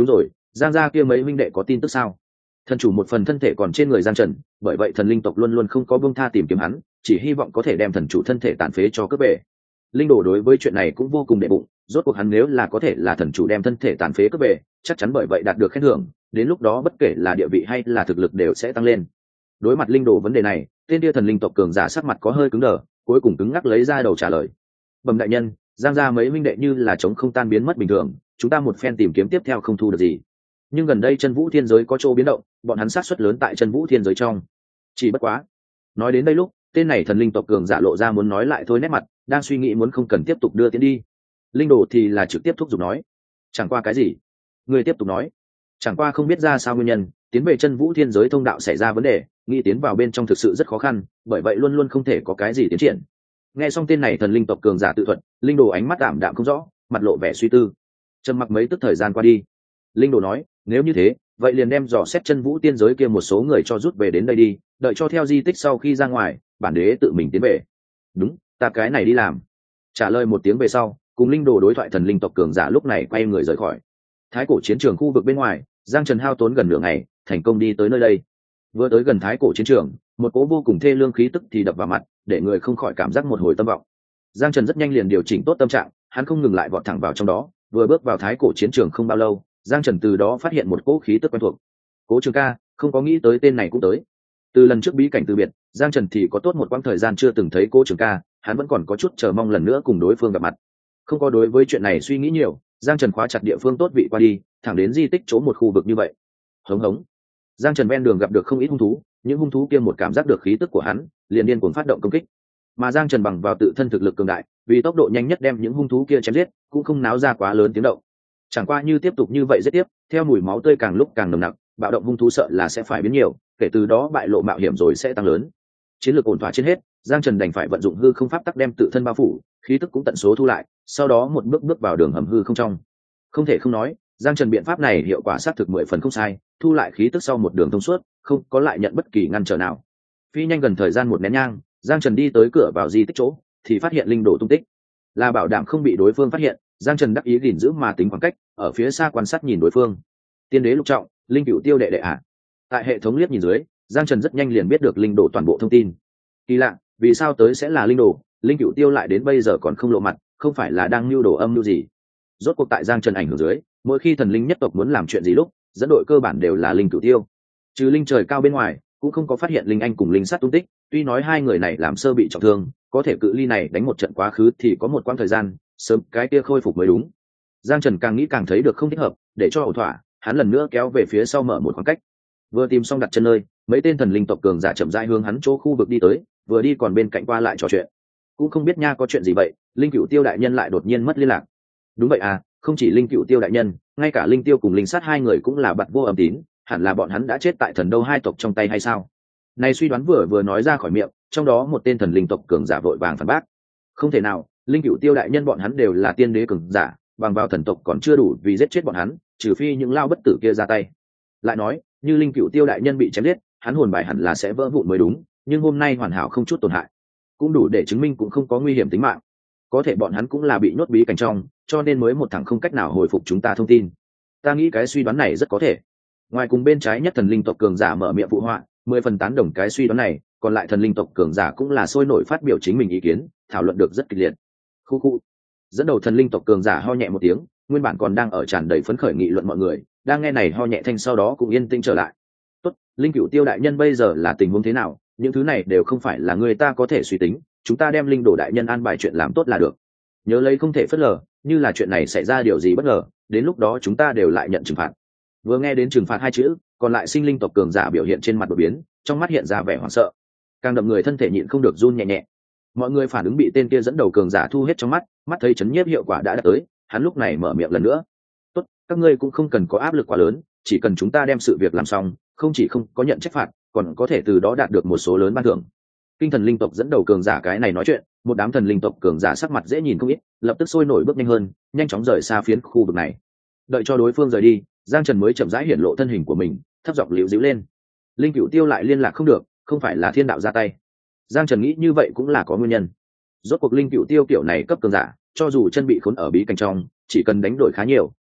Giang gia kia mấy huynh đệ có tin tức sao? Thần chủ một phần thân thể còn trên người Giang Trần, bởi vậy thần linh tộc luôn luôn không có buông tha tìm kiếm hắn, chỉ hy vọng có thể đem thần chủ thân thể tàn phế cho cướp về. Linh đồ đối với chuyện này cũng vô cùng đệ bụng, rốt cuộc hắn nếu là có thể là thần chủ đem thân thể tàn phế cướp về, chắc chắn bởi vậy đạt được khen thưởng, đến lúc đó bất kể là địa vị hay là thực lực đều sẽ tăng lên. Đối mặt linh đồ vấn đề này, tên kia thần linh tộc cường giả sắc mặt có hơi cứng đờ, cuối cùng cứng ngắc lấy ra đầu trả lời. Bẩm đại nhân, Giang gia mấy huynh đệ như là chống không tan biến mất bình thường, chúng ta một phen tìm kiếm tiếp theo không thu được gì. Nhưng gần đây chân vũ thiên giới có chỗ biến động, bọn hắn sát suất lớn tại chân vũ thiên giới trong. Chỉ bất quá, nói đến đây lúc, tên này thần linh tộc cường giả lộ ra muốn nói lại thôi nét mặt, đang suy nghĩ muốn không cần tiếp tục đưa tiến đi. Linh đồ thì là trực tiếp thúc giục nói, chẳng qua cái gì? Người tiếp tục nói, chẳng qua không biết ra sao nguyên nhân, tiến về chân vũ thiên giới thông đạo xảy ra vấn đề, nghĩ tiến vào bên trong thực sự rất khó khăn, bởi vậy luôn luôn không thể có cái gì tiến triển. Nghe xong tên này thần linh tộc cường giả tự thuật, linh đồ ánh mắt ảm đạm không rõ, mặt lộ vẻ suy tư. Trầm mặc mấy tức thời gian qua đi, linh đồ nói, nếu như thế vậy liền đem dò xét chân vũ tiên giới kia một số người cho rút về đến đây đi, đợi cho theo di tích sau khi ra ngoài bản đế tự mình tiến về. Đúng, ta cái này đi làm. Trả lời một tiếng về sau, cùng linh đồ đối thoại thần linh tộc cường giả lúc này quay người rời khỏi thái cổ chiến trường khu vực bên ngoài. Giang Trần hao tốn gần nửa ngày thành công đi tới nơi đây. Vừa tới gần thái cổ chiến trường, một cỗ vô cùng thê lương khí tức thì đập vào mặt, để người không khỏi cảm giác một hồi tâm vọng. Giang Trần rất nhanh liền điều chỉnh tốt tâm trạng, hắn không ngừng lại vọt thẳng vào trong đó. Vừa bước vào thái cổ chiến trường không bao lâu, Giang Trần từ đó phát hiện một cỗ khí tức quen thuộc. Cố Trường Ca, không có nghĩ tới tên này cũng tới. Từ lần trước bí cảnh từ biệt, Giang Trần thì có tốt một quãng thời gian chưa từng thấy Cố Trường Ca, hắn vẫn còn có chút chờ mong lần nữa cùng đối phương gặp mặt. Không có đối với chuyện này suy nghĩ nhiều, Giang Trần khóa chặt địa phương tốt vị qua đi, thẳng đến di tích chỗ một khu vực như vậy. Hống hống. Giang Trần ven đường gặp được không ít hung thú, những hung thú kia một cảm giác được khí tức của hắn, liền điên cuồng phát động công kích. Mà Giang Trần bằng vào tự thân thực lực cường đại, vì tốc độ nhanh nhất đem những hung thú kia chém giết, cũng không náo ra quá lớn tiếng động. Chẳng qua như tiếp tục như vậy giết tiếp, theo mùi máu tươi càng lúc càng nồng nặc, bạo động hung thú sợ là sẽ phải biến nhiều, kể từ đó bại lộ mạo hiểm rồi sẽ tăng lớn. Chiến lược ổn thỏa trên hết, Giang Trần đành phải vận dụng hư không pháp tắc đem tự thân bao phủ, khí tức cũng tận số thu lại, sau đó một bước bước vào đường hầm hư không trong. Không thể không nói, Giang Trần biện pháp này hiệu quả xác thực mười phần không sai, thu lại khí tức sau một đường thông suốt, không có lại nhận bất kỳ ngăn trở nào. Phi nhanh gần thời gian một nén nhang, Giang Trần đi tới cửa vào di tích chỗ, thì phát hiện linh đồ tung tích. Là bảo đảm không bị đối phương phát hiện, Giang Trần đắc ý gìn giữ mà tính khoảng cách, ở phía xa quan sát nhìn đối phương. Tiên đế lục trọng, linh cửu tiêu đệ đệ ạ. Tại hệ thống liếc nhìn dưới, Giang Trần rất nhanh liền biết được linh đồ toàn bộ thông tin. Kỳ lạ, vì sao tới sẽ là linh đồ, linh cửu tiêu lại đến bây giờ còn không lộ mặt, không phải là đang mưu đồ âm mưu gì? Rốt cuộc tại Giang Trần ảnh hưởng dưới, mỗi khi thần linh nhất tộc muốn làm chuyện gì lúc, dẫn đội cơ bản đều là linh cửu tiêu. Trừ linh trời cao bên ngoài, cũng không có phát hiện linh anh cùng linh sát tung tích, tuy nói hai người này làm sơ bị trọng thương, có thể cự ly này đánh một trận quá khứ thì có một quãng thời gian, sớm cái kia khôi phục mới đúng. Giang Trần càng nghĩ càng thấy được không thích hợp, để cho ổn thỏa, hắn lần nữa kéo về phía sau mở một khoảng cách. Vừa tìm xong đặt chân nơi, mấy tên thần linh tộc cường giả chậm rãi hướng hắn chỗ khu vực đi tới, vừa đi còn bên cạnh qua lại trò chuyện. Cũng không biết nha có chuyện gì vậy, linh cửu tiêu đại nhân lại đột nhiên mất liên lạc. Đúng vậy à, không chỉ linh cửu tiêu đại nhân, ngay cả linh tiêu cùng linh sát hai người cũng là bặt vô âm tín, hẳn là bọn hắn đã chết tại thần đâu hai tộc trong tay hay sao? Này suy đoán vừa vừa nói ra khỏi miệng, trong đó một tên thần linh tộc cường giả vội vàng phản bác. Không thể nào, linh cửu tiêu đại nhân bọn hắn đều là tiên đế cường giả, bằng vào thần tộc còn chưa đủ vì giết chết bọn hắn, trừ phi những lao bất tử kia ra tay. Lại nói, như linh cửu tiêu đại nhân bị chém giết, hắn hồn bài hẳn là sẽ vỡ vụn mới đúng, nhưng hôm nay hoàn hảo không chút tổn hại, cũng đủ để chứng minh cũng không có nguy hiểm tính mạng. Có thể bọn hắn cũng là bị nhốt bí cảnh trong, cho nên mới một thằng không cách nào hồi phục chúng ta thông tin. Ta nghĩ cái suy đoán này rất có thể. Ngoài cùng bên trái nhất thần linh tộc cường giả mở miệng phụ họa, mười phần tán đồng cái suy đoán này, còn lại thần linh tộc cường giả cũng là sôi nổi phát biểu chính mình ý kiến, thảo luận được rất kịch liệt. Khu khu. Dẫn đầu thần linh tộc cường giả ho nhẹ một tiếng, nguyên bản còn đang ở tràn đầy phấn khởi nghị luận mọi người, đang nghe này ho nhẹ thanh sau đó cũng yên tĩnh trở lại. Tốt, linh cửu tiêu đại nhân bây giờ là tình huống thế nào, những thứ này đều không phải là người ta có thể suy tính, chúng ta đem linh đồ đại nhân an bài chuyện làm tốt là được. Nhớ lấy không thể phớt lờ, như là chuyện này xảy ra điều gì bất ngờ, đến lúc đó chúng ta đều lại nhận trừng phạt. Vừa nghe đến trừng phạt hai chữ, còn lại sinh linh tộc cường giả biểu hiện trên mặt đột biến, trong mắt hiện ra vẻ hoảng sợ, càng đậm người thân thể nhịn không được run nhẹ nhẹ. Mọi người phản ứng bị tên kia dẫn đầu cường giả thu hết trong mắt, mắt thấy chấn nhiếp hiệu quả đã đạt tới, hắn lúc này mở miệng lần nữa. Tốt, các ngươi cũng không cần có áp lực quá lớn, chỉ cần chúng ta đem sự việc làm xong, không chỉ không có nhận trách phạt, còn có thể từ đó đạt được một số lớn ban thưởng. Kinh thần linh tộc dẫn đầu cường giả cái này nói chuyện, một đám thần linh tộc cường giả sắc mặt dễ nhìn không ít, lập tức sôi nổi bước nhanh hơn, nhanh chóng rời xa phiến khu vực này. Đợi cho đối phương rời đi, Giang Trần mới chậm rãi hiển lộ thân hình của mình, thấp giọng liễu dĩu lên. Linh cửu tiêu lại liên lạc không được, không phải là thiên đạo ra tay. Giang Trần nghĩ như vậy cũng là có nguyên nhân. Rốt cuộc linh cửu tiêu kiểu này cấp cường giả, cho dù chân bị khốn ở bí cảnh trong, chỉ cần đánh đổi khá nhiều,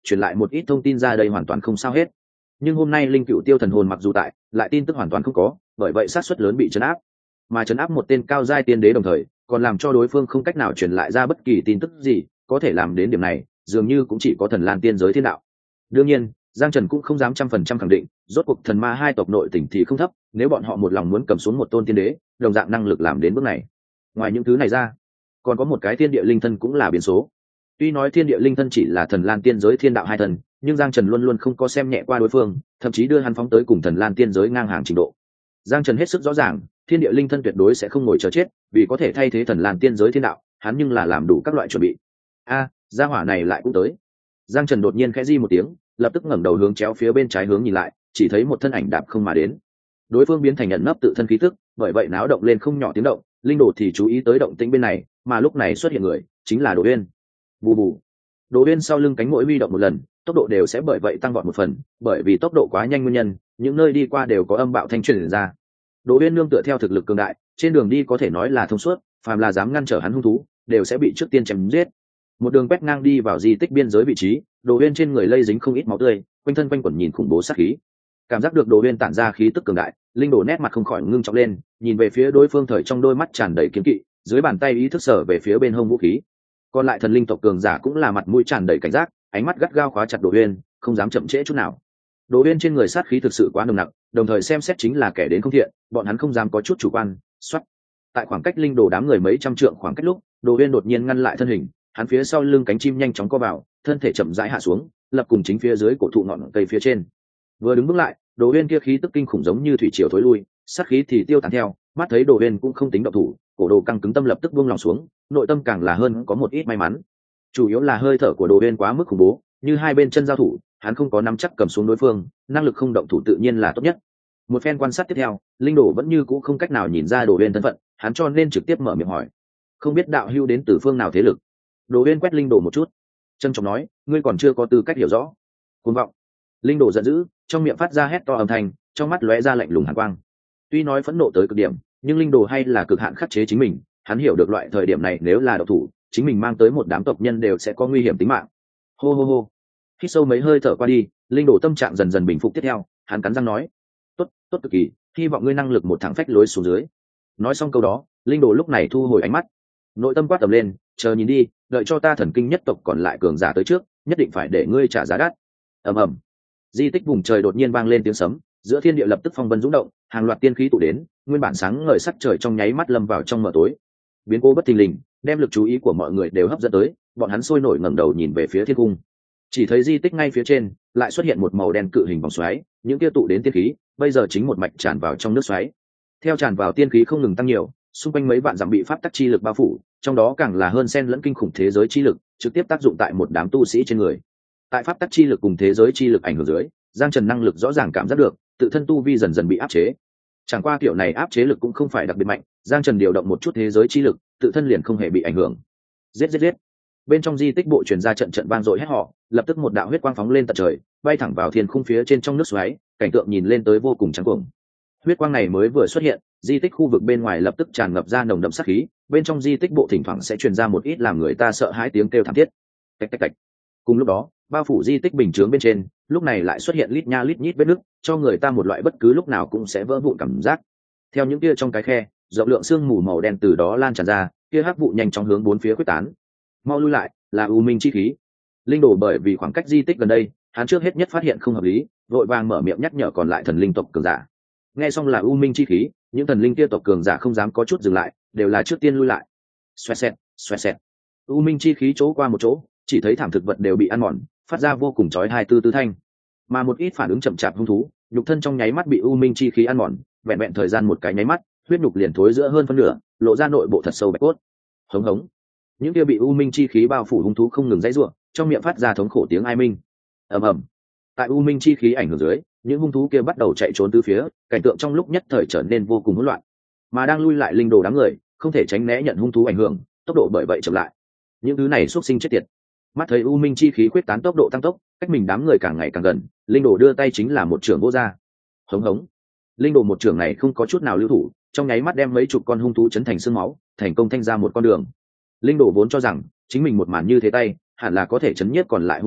truyền lại một ít thông tin ra đây hoàn toàn không sao hết. Nhưng hôm nay linh cựu tiêu thần hồn mặc dù tại, lại tin tức hoàn toàn không có, bởi vậy sát suất lớn bị chấn áp. Mà chấn áp một tên cao giai tiên đế đồng thời, còn làm cho đối phương không cách nào truyền lại ra bất kỳ tin tức gì, có thể làm đến điểm này, dường như cũng chỉ có thần lan tiên giới thiên đạo. Đương nhiên, Giang Trần cũng không dám trăm phần trăm khẳng định, rốt cuộc thần ma hai tộc nội tình thì không thấp, nếu bọn họ một lòng muốn cầm xuống một tôn tiên đế, đồng dạng năng lực làm đến bước này. Ngoài những thứ này ra, còn có một cái thiên địa linh thân cũng là biến số. Tuy nói thiên địa linh thân chỉ là thần lan tiên giới thiên đạo hai thần, nhưng Giang Trần luôn luôn không có xem nhẹ qua đối phương, thậm chí đưa hắn phóng tới cùng thần lan tiên giới ngang hàng trình độ. Giang Trần hết sức rõ ràng, thiên địa linh thân tuyệt đối sẽ không ngồi chờ chết, vì có thể thay thế thần lan tiên giới thiên đạo, hắn nhưng là làm đủ các loại chuẩn bị. A, gia hỏa này lại cũng tới. Giang Trần đột nhiên khẽ di một tiếng, lập tức ngẩng đầu hướng chéo phía bên trái hướng nhìn lại, chỉ thấy một thân ảnh đạp không mà đến. Đối phương biến thành nhận nấp tự thân khí tức, bởi vậy náo động lên không nhỏ tiếng động, linh đồ thì chú ý tới động tĩnh bên này, mà lúc này xuất hiện người, chính là Đồ Uyên. Bù bù. Đồ Uyên sau lưng cánh mỗi huy động một lần, tốc độ đều sẽ bởi vậy tăng vọt một phần, bởi vì tốc độ quá nhanh nguyên nhân, những nơi đi qua đều có âm bạo thanh truyền ra. Đồ Uyên nương tựa theo thực lực cường đại, trên đường đi có thể nói là thông suốt, phàm là dám ngăn trở hắn hung thú, đều sẽ bị trước tiên chém giết. Một đường quét ngang đi vào di tích biên giới vị trí, Đồ Uyên trên người lây dính không ít máu tươi, quanh thân quanh quẩn nhìn khủng bố sát khí. Cảm giác được Đồ Uyên tản ra khí tức cường đại, linh đồ nét mặt không khỏi ngưng trọng lên, nhìn về phía đối phương, thời trong đôi mắt tràn đầy kiếm kỵ, dưới bàn tay ý thức sở về phía bên hông vũ khí. Còn lại thần linh tộc cường giả cũng là mặt mũi tràn đầy cảnh giác, ánh mắt gắt gao khóa chặt Đồ Uyên, không dám chậm trễ chút nào. Đồ Uyên trên người sát khí thực sự quá nồng nặc, đồng thời xem xét chính là kẻ đến không thiện, bọn hắn không dám có chút chủ quan. Xoát. Tại khoảng cách linh đồ đám người mấy trăm trượng khoảng cách lúc, Đồ Uyên đột nhiên ngăn lại thân hình, hắn phía sau lưng cánh chim nhanh chóng co vào, thân thể chậm rãi hạ xuống, lập cùng chính phía dưới cổ thụ ngọn cây phía trên. Vừa đứng bước lại, Đồ Uyên kia khí tức kinh khủng giống như thủy triều thối lui, sát khí thì tiêu tán theo, mắt thấy Đồ Uyên cũng không tính động thủ, cổ đồ căng cứng tâm lập tức buông lòng xuống, nội tâm càng là hơn có một ít may mắn. Chủ yếu là hơi thở của Đồ Uyên quá mức khủng bố, như hai bên chân giao thủ, hắn không có nắm chắc cầm xuống đối phương, năng lực không động thủ tự nhiên là tốt nhất. Một phen quan sát tiếp theo, linh đồ vẫn như cũ không cách nào nhìn ra Đồ Uyên thân phận, hắn cho nên trực tiếp mở miệng hỏi: "Không biết đạo hữu đến từ phương nào thế lực?" Đồ Uyên quét linh đồ một chút, trân trọng nói: "Ngươi còn chưa có tư cách hiểu rõ." Cuồng vọng. Linh đồ giận dữ, trong miệng phát ra hét to âm thanh, trong mắt lóe ra lạnh lùng hàn quang. Tuy nói phẫn nộ tới cực điểm, nhưng linh đồ hay là cực hạn khắc chế chính mình, hắn hiểu được loại thời điểm này nếu là độc thủ, chính mình mang tới một đám tộc nhân đều sẽ có nguy hiểm tính mạng. Hô hô hô. Hít sâu mấy hơi thở qua đi, linh đồ tâm trạng dần dần bình phục tiếp theo, hắn cắn răng nói: "Tốt, tốt cực kỳ, hy vọng ngươi năng lực một thẳng phách lối xuống dưới." Nói xong câu đó, linh đồ lúc này thu hồi ánh mắt, nội tâm quát tầm lên: "Chờ nhìn đi, đợi cho ta thần kinh nhất tộc còn lại cường giả tới trước, nhất định phải để ngươi trả giá đắt." Ầm ầm. Di tích vùng trời đột nhiên vang lên tiếng sấm, giữa thiên địa lập tức phong vân dũng động, hàng loạt tiên khí tụ đến, nguyên bản sáng ngời sắc trời trong nháy mắt lâm vào trong mờ tối. Biến cố bất thình lình, đem lực chú ý của mọi người đều hấp dẫn tới, bọn hắn sôi nổi ngẩng đầu nhìn về phía thiên cung. Chỉ thấy di tích ngay phía trên lại xuất hiện một màu đen cự hình vòng xoáy, những kia tụ đến tiên khí bây giờ chính một mạch tràn vào trong nước xoáy. Theo tràn vào tiên khí không ngừng tăng nhiều, xung quanh mấy vạn dặm bị pháp tắc chi lực bao phủ, trong đó càng là hơn xen lẫn kinh khủng thế giới chi lực, trực tiếp tác dụng tại một đám tu sĩ trên người. Tại pháp tắc chi lực cùng thế giới chi lực ảnh hưởng dưới, Giang Trần năng lực rõ ràng cảm giác được, tự thân tu vi dần dần bị áp chế. Chẳng qua kiểu này áp chế lực cũng không phải đặc biệt mạnh, Giang Trần điều động một chút thế giới chi lực, tự thân liền không hề bị ảnh hưởng. Giết giết giết. Bên trong di tích bộ truyền ra trận trận vang dội hét họ, lập tức một đạo huyết quang phóng lên tận trời, bay thẳng vào thiên khung phía trên trong nước xoáy, cảnh tượng nhìn lên tới vô cùng trắng cuồng. Huyết quang này mới vừa xuất hiện, di tích khu vực bên ngoài lập tức tràn ngập ra nồng đậm sát khí, bên trong di tích bộ thỉnh thoảng sẽ truyền ra một ít làm người ta sợ hãi tiếng kêu thảm thiết. Tạch tạch tạch. Cùng lúc đó, bao phủ di tích bình chướng bên trên, lúc này lại xuất hiện lít nha lít nhít vết nứt, cho người ta một loại bất cứ lúc nào cũng sẽ vỡ vụn cảm giác. Theo những kia trong cái khe, rộng lượng sương mù màu đen từ đó lan tràn ra, kia hắc vụ nhanh chóng hướng bốn phía quyết tán. Mau lui lại, là u minh chi khí. Linh đồ bởi vì khoảng cách di tích gần đây, hắn trước hết nhất phát hiện không hợp lý, vội vàng mở miệng nhắc nhở còn lại thần linh tộc cường giả. Nghe xong là u minh chi khí, những thần linh kia tộc cường giả không dám có chút dừng lại, đều là trước tiên lui lại. Xoẹt xẹt, xoẹt xẹt. U minh chi khí chỗ qua một chỗ, chỉ thấy thảm thực vật đều bị ăn mòn, phát ra vô cùng chói tai tư tư thanh. Mà một ít phản ứng chậm chạp hung thú, nhục thân trong nháy mắt bị u minh chi khí ăn mòn, vẹn vẹn thời gian một cái nháy mắt, huyết nhục liền thối giữa hơn phân nửa, lộ ra nội bộ thật sâu bạch cốt. Hống hống. Những kia bị u minh chi khí bao phủ hung thú không ngừng dãy rủa, trong miệng phát ra thống khổ tiếng ai minh. Ầm ầm. Tại u minh chi khí ảnh hưởng dưới, những hung thú kia bắt đầu chạy trốn tứ phía, cảnh tượng trong lúc nhất thời trở nên vô cùng hỗn loạn. Mà đang lui lại linh đồ đám người, không thể tránh né nhận hung thú ảnh hưởng, tốc độ bởi vậy chậm lại. Những thứ này xuất sinh chết tiệt. Mắt thấy u minh chi khí quyết tán tốc độ tăng tốc, cách mình đám người càng ngày càng gần, linh đồ đưa tay chính là một trường vô ra. Hống hống. Linh đồ một trường này không có chút nào lưu thủ, trong nháy mắt đem mấy chục con hung thú chấn thành xương máu, thành công thanh ra một con đường. Linh đồ vốn cho rằng chính mình một màn như thế tay hẳn là có thể chấn nhiếp còn lại hung thú,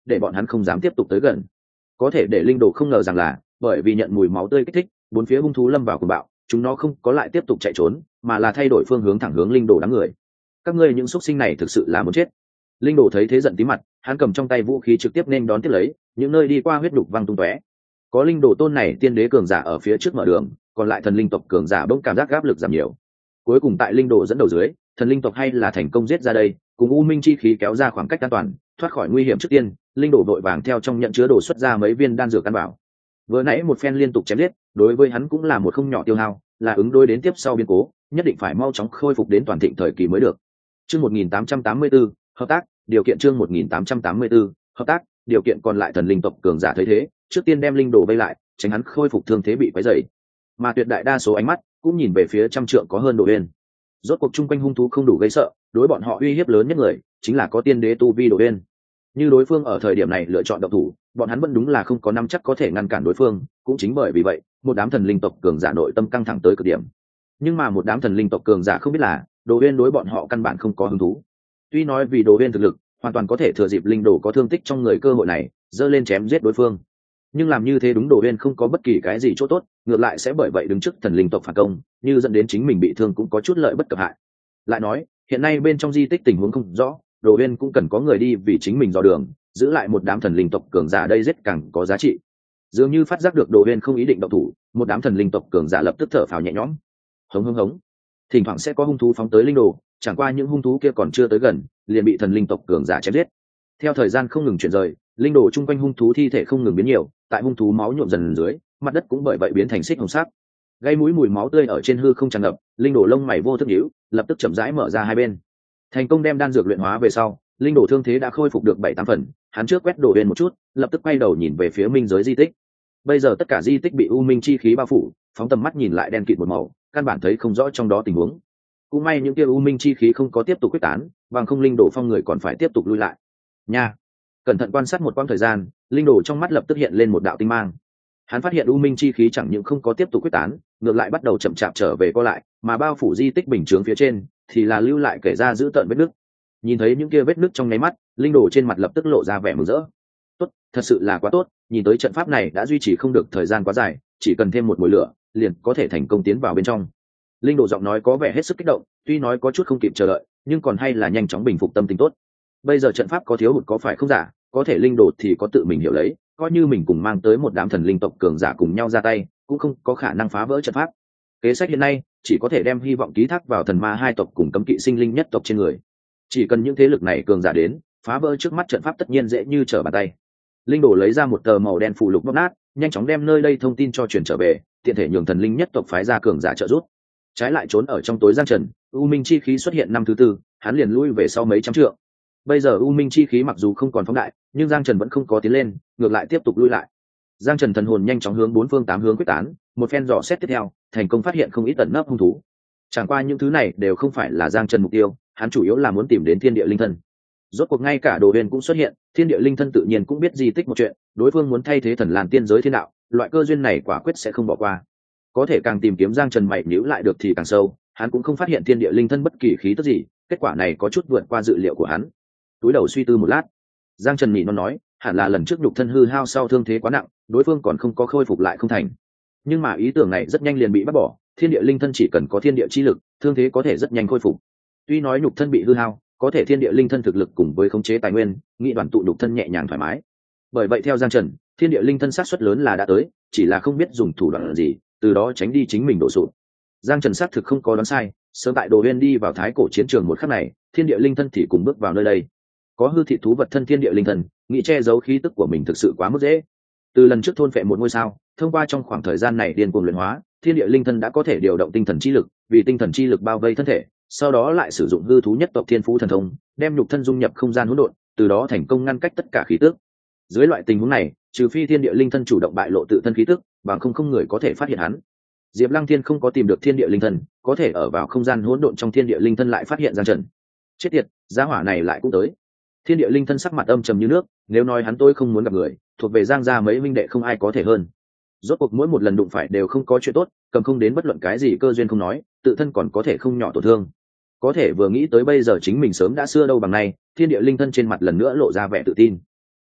để bọn hắn không dám tiếp tục tới gần. Có thể để linh đồ không ngờ rằng là bởi vì nhận mùi máu tươi kích thích, bốn phía hung thú lâm vào cuồng bạo, chúng nó không có lại tiếp tục chạy trốn mà là thay đổi phương hướng thẳng hướng linh đồ đám người. Các ngươi những xuất sinh này thực sự là muốn chết. Linh đồ thấy thế giận tí mặt, hắn cầm trong tay vũ khí trực tiếp nên đón tiếp lấy, những nơi đi qua huyết đục văng tung tóe. Có linh đồ tôn này tiên đế cường giả ở phía trước mở đường, còn lại thần linh tộc cường giả bỗng cảm giác áp lực giảm nhiều. Cuối cùng tại linh đồ dẫn đầu dưới, thần linh tộc hay là thành công giết ra đây, cùng u minh chi khí kéo ra khoảng cách an toàn, thoát khỏi nguy hiểm trước tiên. Linh đồ vội vàng theo trong nhận chứa đồ xuất ra mấy viên đan dược căn bảo. Vừa nãy một phen liên tục chém giết, đối với hắn cũng là một không nhỏ tiêu hao, là ứng đối đến tiếp sau biến cố, nhất định phải mau chóng khôi phục đến toàn thịnh thời kỳ mới được. Chương một nghìn tám trăm tám mươi tư, hợp tác, điều kiện chương một nghìn tám trăm tám mươi tư, hợp tác, điều kiện còn lại thần linh tộc cường giả thấy thế, trước tiên đem linh đồ vây lại, tránh hắn khôi phục thương thế bị quấy rầy. Mà tuyệt đại đa số ánh mắt cũng nhìn về phía trăm trượng có hơn Đồ Uyên. Rốt cuộc chung quanh hung thú không đủ gây sợ, đối bọn họ uy hiếp lớn nhất người chính là có tiên đế tu vi Đồ Uyên. Như đối phương ở thời điểm này lựa chọn động thủ, bọn hắn vẫn đúng là không có nắm chắc có thể ngăn cản đối phương, cũng chính bởi vì vậy, một đám thần linh tộc cường giả nội tâm căng thẳng tới cực điểm. Nhưng mà một đám thần linh tộc cường giả không biết là, Đồ Uyên đối bọn họ căn bản không có hứng thú. Tuy nói vì Đồ Uyên thực lực, hoàn toàn có thể thừa dịp linh đồ có thương tích trong người cơ hội này, dơ lên chém giết đối phương. Nhưng làm như thế đúng Đồ Uyên không có bất kỳ cái gì chỗ tốt, ngược lại sẽ bởi vậy đứng trước thần linh tộc phản công, như dẫn đến chính mình bị thương cũng có chút lợi bất cập hại. Lại nói, hiện nay bên trong di tích tình huống không rõ, Đồ Uyên cũng cần có người đi vì chính mình dò đường, giữ lại một đám thần linh tộc cường giả đây rất càng có giá trị. Dường như phát giác được Đồ Uyên không ý định động thủ, một đám thần linh tộc cường giả lập tức thở phào nhẹ nhõm. Hống hống hống. Thỉnh thoảng sẽ có hung thú phóng tới linh đồ, chẳng qua những hung thú kia còn chưa tới gần, liền bị thần linh tộc cường giả chém giết. Theo thời gian không ngừng chuyển rời, linh đồ chung quanh hung thú thi thể không ngừng biến nhiều, tại hung thú máu nhuộm dần dưới, mặt đất cũng bởi vậy biến thành xích hồng sắc. Gây mũi mùi máu tươi ở trên hư không tràn ngập, linh đồ lông mày vô thức nhíu, lập tức chậm rãi mở ra hai bên. Thành công đem đan dược luyện hóa về sau, linh đồ thương thế đã khôi phục được bảy tám phần, hắn trước quét Đồ Uyên một chút, lập tức quay đầu nhìn về phía minh giới di tích. Bây giờ tất cả di tích bị u minh chi khí bao phủ, phóng tầm mắt nhìn lại đen kịt một màu, căn bản thấy không rõ trong đó tình huống. Cũng may những kia u minh chi khí không có tiếp tục quyết tán, bằng không linh đồ phong người còn phải tiếp tục lui lại. Nha, cẩn thận quan sát một quãng thời gian, linh đồ trong mắt lập tức hiện lên một đạo tinh mang. Hắn phát hiện u minh chi khí chẳng những không có tiếp tục quyết tán, ngược lại bắt đầu chậm chạp trở về co lại, mà bao phủ di tích bình chướng phía trên thì là lưu lại kể ra giữ tợn vết nứt. Nhìn thấy những kia vết nứt trong nháy mắt, linh đồ trên mặt lập tức lộ ra vẻ mừng rỡ. Tốt, thật sự là quá tốt, nhìn tới trận pháp này đã duy trì không được thời gian quá dài, chỉ cần thêm một mùi lửa, liền có thể thành công tiến vào bên trong. Linh đồ giọng nói có vẻ hết sức kích động, tuy nói có chút không kịp chờ đợi, nhưng còn hay là nhanh chóng bình phục tâm tình tốt. Bây giờ trận pháp có thiếu hụt có phải không giả, có thể linh đồ thì có tự mình hiểu lấy, coi như mình cùng mang tới một đám thần linh tộc cường giả cùng nhau ra tay, cũng không có khả năng phá vỡ trận pháp. Kế sách hiện nay chỉ có thể đem hy vọng ký thác vào thần ma hai tộc cùng cấm kỵ sinh linh nhất tộc trên người. Chỉ cần những thế lực này cường giả đến, phá vỡ trước mắt trận pháp tất nhiên dễ như trở bàn tay. Linh đồ lấy ra một tờ màu đen phù lục bóp nát, nhanh chóng đem nơi đây thông tin cho truyền trở về, tiện thể nhường thần linh nhất tộc phái ra cường giả trợ giúp. Trái lại trốn ở trong tối giang trần, u minh chi khí xuất hiện năm thứ tư, hắn liền lui về sau mấy trăm trượng. Bây giờ u minh chi khí mặc dù không còn phóng đại, nhưng giang trần vẫn không có tiến lên, ngược lại tiếp tục lui lại. Giang trần thần hồn nhanh chóng hướng bốn phương tám hướng quyết tán, một phen dò xét tiếp theo, thành công phát hiện không ít tận nấp hung thú. Chẳng qua những thứ này đều không phải là giang trần mục tiêu, hắn chủ yếu là muốn tìm đến thiên địa linh thân. Rốt cuộc ngay cả Đồ Uyên cũng xuất hiện, thiên địa linh thân tự nhiên cũng biết di tích một chuyện, đối phương muốn thay thế thần làn tiên giới thiên đạo, loại cơ duyên này quả quyết sẽ không bỏ qua. Có thể càng tìm kiếm giang trần mày nhíu lại được thì càng sâu, hắn cũng không phát hiện thiên địa linh thân bất kỳ khí tức gì, kết quả này có chút vượt qua dự liệu của hắn. Túi đầu suy tư một lát, giang trần nhị non nói, hẳn là lần trước nhục thân hư hao sau thương thế quá nặng, đối phương còn không có khôi phục lại không thành. Nhưng mà ý tưởng này rất nhanh liền bị bác bỏ, thiên địa linh thân chỉ cần có thiên địa chi lực, thương thế có thể rất nhanh khôi phục. Tuy nói nhục thân bị hư hao, có thể thiên địa linh thân thực lực cùng với khống chế tài nguyên, nghị đoàn tụ nhục thân nhẹ nhàng thoải mái. Bởi vậy theo giang trần, thiên địa linh thân xác suất lớn là đã tới, chỉ là không biết dùng thủ đoạn gì, từ đó tránh đi chính mình đổ sụp. Giang trần xác thực không có đoán sai, sớm tại Đồ Uyên đi vào thái cổ chiến trường một khắc này, thiên địa linh thân thì cùng bước vào nơi đây. Có hư thị thú vật thân thiên địa linh thân, nghĩ che giấu khí tức của mình thực sự quá mức dễ. Từ lần trước thôn phệ một ngôi sao, thông qua trong khoảng thời gian này điên cuồng luyện hóa, thiên địa linh thân đã có thể điều động tinh thần chi lực, vì tinh thần chi lực bao vây thân thể, sau đó lại sử dụng hư thú nhất tộc thiên phú thần thông, đem nhục thân dung nhập không gian hỗn độn, từ đó thành công ngăn cách tất cả khí tức. Dưới loại tình huống này, trừ phi thiên địa linh thân chủ động bại lộ tự thân khí tức, bằng không không người có thể phát hiện hắn. Diệp Lăng Thiên không có tìm được thiên địa linh thân, có thể ở vào không gian hỗn độn trong thiên địa linh thân lại phát hiện giang trần. Chết tiệt, gia hỏa này lại cũng tới. Thiên địa linh thân sắc mặt âm trầm như nước, nếu nói hắn tôi không muốn gặp người, thuộc về giang gia mấy huynh đệ không ai có thể hơn. Rốt cuộc mỗi một lần đụng phải đều không có chuyện tốt, cầm không đến bất luận cái gì cơ duyên không nói, tự thân còn có thể không nhỏ tổn thương. Có thể vừa nghĩ tới bây giờ chính mình sớm đã xưa đâu bằng nay, thiên địa linh thân trên mặt lần nữa lộ ra vẻ tự tin.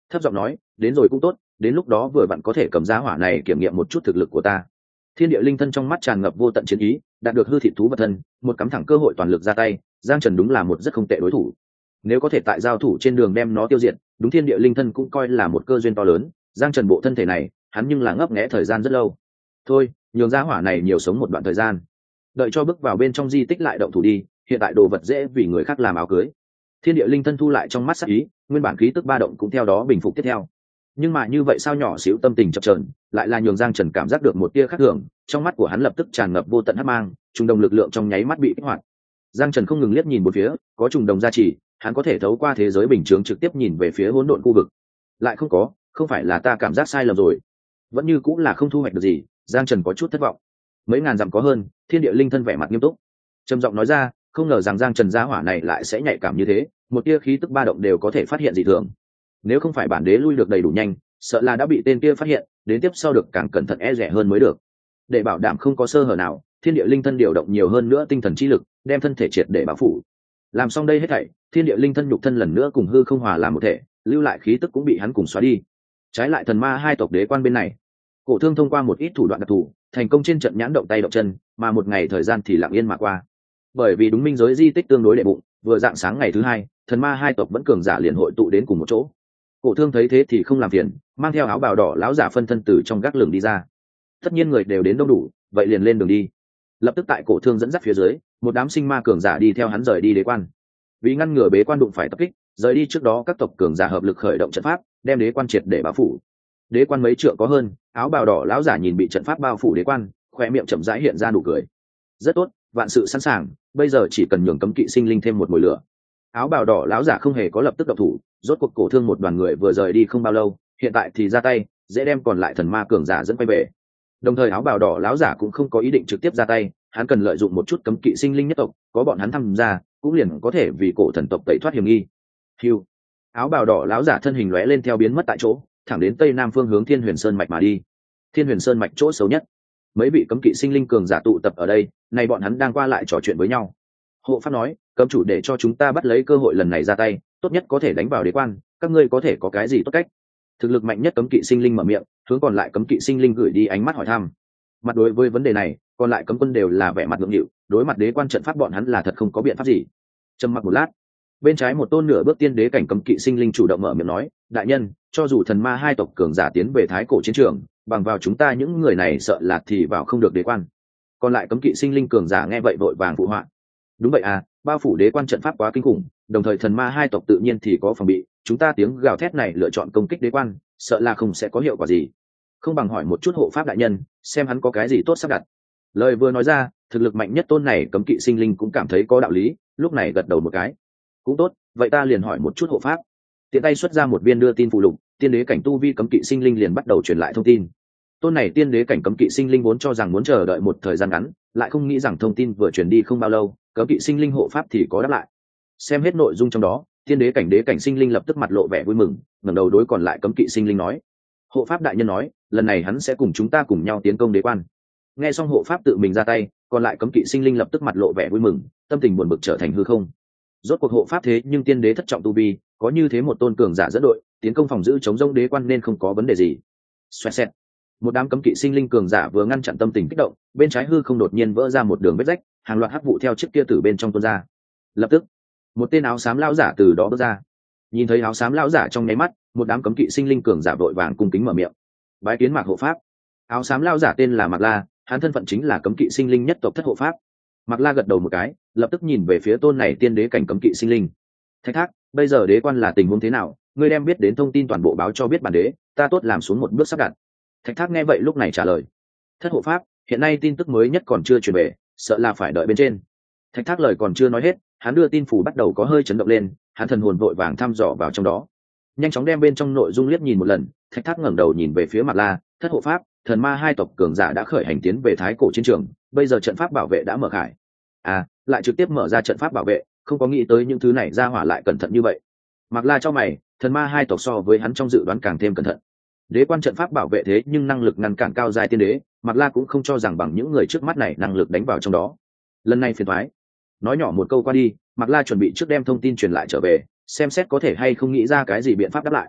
thấp giọng nói, đến rồi cũng tốt, đến lúc đó vừa vặn có thể cầm giá hỏa này kiểm nghiệm một chút thực lực của ta. Thiên địa linh thân trong mắt tràn ngập vô tận chiến ý, đạt được hư thị thú vật thân, một cắm thẳng cơ hội toàn lực ra tay, Giang Trần đúng là một rất không tệ đối thủ. Nếu có thể tại giao thủ trên đường đem nó tiêu diệt, đúng thiên địa linh thân cũng coi là một cơ duyên to lớn. Giang Trần bộ thân thể này, hắn nhưng là ngấp nghé thời gian rất lâu. Thôi, nhường giá hỏa này nhiều sống một đoạn thời gian, đợi cho bước vào bên trong di tích lại động thủ đi, hiện tại đồ vật dễ vì người khác làm áo cưới. Thiên địa linh thân thu lại trong mắt sắc ý, nguyên bản khí tức ba động cũng theo đó bình phục tiếp theo. Nhưng mà như vậy sao nhỏ xíu tâm tình chập chờn, lại là nhường Giang Trần cảm giác được một tia khác thường, trong mắt của hắn lập tức tràn ngập vô tận hắc mang, trùng đồng lực lượng trong nháy mắt bị kích hoạt. Giang Trần không ngừng liếc nhìn bốn phía, có trùng đồng gia trì, hắn có thể thấu qua thế giới bình thường trực tiếp nhìn về phía hỗn độn khu vực. Lại không có, không phải là ta cảm giác sai lầm rồi, vẫn như cũng là không thu hoạch được gì. Giang Trần có chút thất vọng. Mấy ngàn dặm có hơn, thiên địa linh thân vẻ mặt nghiêm túc, trầm giọng nói ra, không ngờ rằng Giang Trần gia hỏa này lại sẽ nhạy cảm như thế, một tia khí tức ba động đều có thể phát hiện dị thường. Nếu không phải bản đế lui được đầy đủ nhanh, sợ là đã bị tên kia phát hiện, đến tiếp sau được càng cẩn thận e rẻ hơn mới được. Để bảo đảm không có sơ hở nào, thiên địa linh thân điều động nhiều hơn nữa tinh thần chi lực, đem thân thể triệt để bảo phủ. Làm xong đây hết thảy, thiên địa linh thân nhục thân lần nữa cùng hư không hòa làm một thể, lưu lại khí tức cũng bị hắn cùng xóa đi. Trái lại thần ma hai tộc đế quan bên này, Cổ Thương thông qua một ít thủ đoạn đặc thù, thành công trên trận nhãn động tay động chân, mà một ngày thời gian thì lặng yên mà qua. Bởi vì đúng minh giới di tích tương đối đệ bụng, vừa dạng sáng ngày thứ hai, thần ma hai tộc vẫn cường giả liền hội tụ đến cùng một chỗ. Cổ Thương thấy thế thì không làm phiền, mang theo áo bào đỏ lão giả phân thân từ trong gác lửng đi ra. Tất nhiên người đều đến đông đủ, vậy liền lên đường đi. Lập tức tại Cổ Thương dẫn dắt phía dưới, một đám sinh ma cường giả đi theo hắn rời đi đế quan. Vì ngăn ngừa bế quan đụng phải tập kích, rời đi trước đó các tộc cường giả hợp lực khởi động trận pháp, đem đế quan triệt để bao phủ. Đế quan mấy trượng có hơn, áo bào đỏ lão giả nhìn bị trận pháp bao phủ đế quan, khoe miệng chậm rãi hiện ra nụ cười. Rất tốt, vạn sự sẵn sàng, bây giờ chỉ cần nhường cấm kỵ sinh linh thêm một mùi lửa. Áo bào đỏ lão giả không hề có lập tức động thủ, rốt cuộc Cổ Thương một đoàn người vừa rời đi không bao lâu, hiện tại thì ra tay, dễ đem còn lại thần ma cường giả dẫn quay về. Đồng thời áo bào đỏ lão giả cũng không có ý định trực tiếp ra tay, hắn cần lợi dụng một chút cấm kỵ sinh linh nhất tộc, có bọn hắn tham gia, cũng liền có thể vì cổ thần tộc tẩy thoát hiểm nghi. Hưu. Áo bào đỏ lão giả thân hình lóe lên theo biến mất tại chỗ, thẳng đến tây nam phương hướng Thiên Huyền Sơn mạch mà đi. Thiên Huyền Sơn mạch chỗ xấu nhất, mấy vị cấm kỵ sinh linh cường giả tụ tập ở đây, nay bọn hắn đang qua lại trò chuyện với nhau. Hộ pháp nói, cấm chủ để cho chúng ta bắt lấy cơ hội lần này ra tay, tốt nhất có thể đánh vào đế quan, các ngươi có thể có cái gì tốt cách? Thực lực mạnh nhất cấm kỵ sinh linh mở miệng, hướng còn lại cấm kỵ sinh linh gửi đi ánh mắt hỏi thăm. Mặt đối với vấn đề này, còn lại cấm quân đều là vẻ mặt ngượng nghịu, đối mặt đế quan trận pháp bọn hắn là thật không có biện pháp gì. Trầm mặc một lát, bên trái một tôn nửa bước tiên đế cảnh cấm kỵ sinh linh chủ động mở miệng nói, đại nhân, cho dù thần ma hai tộc cường giả tiến về thái cổ chiến trường, bằng vào chúng ta những người này sợ là thì vào không được đế quan. Còn lại cấm kỵ sinh linh cường giả nghe vậy vội vàng phụ họa. Đúng vậy à, bao phủ đế quan trận pháp quá kinh khủng, đồng thời thần ma hai tộc tự nhiên thì có phòng bị, chúng ta tiếng gào thét này lựa chọn công kích đế quan, sợ là không sẽ có hiệu quả gì. Không bằng hỏi một chút hộ pháp đại nhân, xem hắn có cái gì tốt sắp đặt. Lời vừa nói ra, thực lực mạnh nhất tôn này cấm kỵ sinh linh cũng cảm thấy có đạo lý, lúc này gật đầu một cái. Cũng tốt, vậy ta liền hỏi một chút hộ pháp. Tiện tay xuất ra một viên đưa tin phụ lục, tiên đế cảnh tu vi cấm kỵ sinh linh liền bắt đầu truyền lại thông tin. Tôn này tiên đế cảnh cấm kỵ sinh linh vốn cho rằng muốn chờ đợi một thời gian ngắn, lại không nghĩ rằng thông tin vừa truyền đi không bao lâu, cấm kỵ sinh linh hộ pháp thì có đáp lại. Xem hết nội dung trong đó, tiên đế cảnh đế cảnh sinh linh lập tức mặt lộ vẻ vui mừng, ngẩng đầu đối còn lại cấm kỵ sinh linh nói: hộ pháp đại nhân nói, lần này hắn sẽ cùng chúng ta cùng nhau tiến công đế quan. Nghe xong hộ pháp tự mình ra tay, còn lại cấm kỵ sinh linh lập tức mặt lộ vẻ vui mừng, tâm tình buồn bực trở thành hư không. Rốt cuộc hộ pháp thế nhưng tiên đế thất trọng tu vi, có như thế một tôn cường giả dẫn đội tiến công phòng giữ chống rông đế quan nên không có vấn đề gì. Xoẹt xẹt, một đám cấm kỵ sinh linh cường giả vừa ngăn chặn tâm tình kích động, bên trái hư không đột nhiên vỡ ra một đường vết rách, hàng loạt hắc vụ theo chiếc kia từ bên trong tuôn ra. Lập tức, một tên áo xám lão giả từ đó bước ra. Nhìn thấy áo xám lão giả trong nháy mắt, một đám cấm kỵ sinh linh cường giả vội vàng cung kính mở miệng: bái kiến Mạc hộ pháp. Áo xám lão giả tên là Mạc La, hắn thân phận chính là cấm kỵ sinh linh nhất tộc thất hộ pháp. Mạc La gật đầu một cái, lập tức nhìn về phía tôn này tiên đế cảnh cấm kỵ sinh linh. Thạch Thác, bây giờ đế quan là tình huống thế nào? Ngươi đem biết đến thông tin toàn bộ báo cho biết bản đế, ta tốt làm xuống một bước sắp đặt. Thạch Thác nghe vậy lúc này trả lời: thất hộ pháp, hiện nay tin tức mới nhất còn chưa truyền về, sợ là phải đợi bên trên. Thạch Thác lời còn chưa nói hết, hắn đưa tin phủ bắt đầu có hơi chấn động lên, hắn thần hồn vội vàng thăm dò vào trong đó, nhanh chóng đem bên trong nội dung liếc nhìn một lần. Thạch Thác ngẩng đầu nhìn về phía Mạc La: thất hộ pháp, thần ma hai tộc cường giả đã khởi hành tiến về thái cổ chiến trường, bây giờ trận pháp bảo vệ đã mở khải. À, lại trực tiếp mở ra trận pháp bảo vệ, không có nghĩ tới những thứ này ra hỏa lại cẩn thận như vậy. Mạc La cho mày, thần ma hai tộc so với hắn trong dự đoán càng thêm cẩn thận. Đế quan trận pháp bảo vệ thế nhưng năng lực ngăn cản cao giai tiên đế, Mạc La cũng không cho rằng bằng những người trước mắt này năng lực đánh vào trong đó. Lần này phiền toái. Nói nhỏ một câu qua đi, Mạc La chuẩn bị trước đem thông tin truyền lại trở về, xem xét có thể hay không nghĩ ra cái gì biện pháp đáp lại.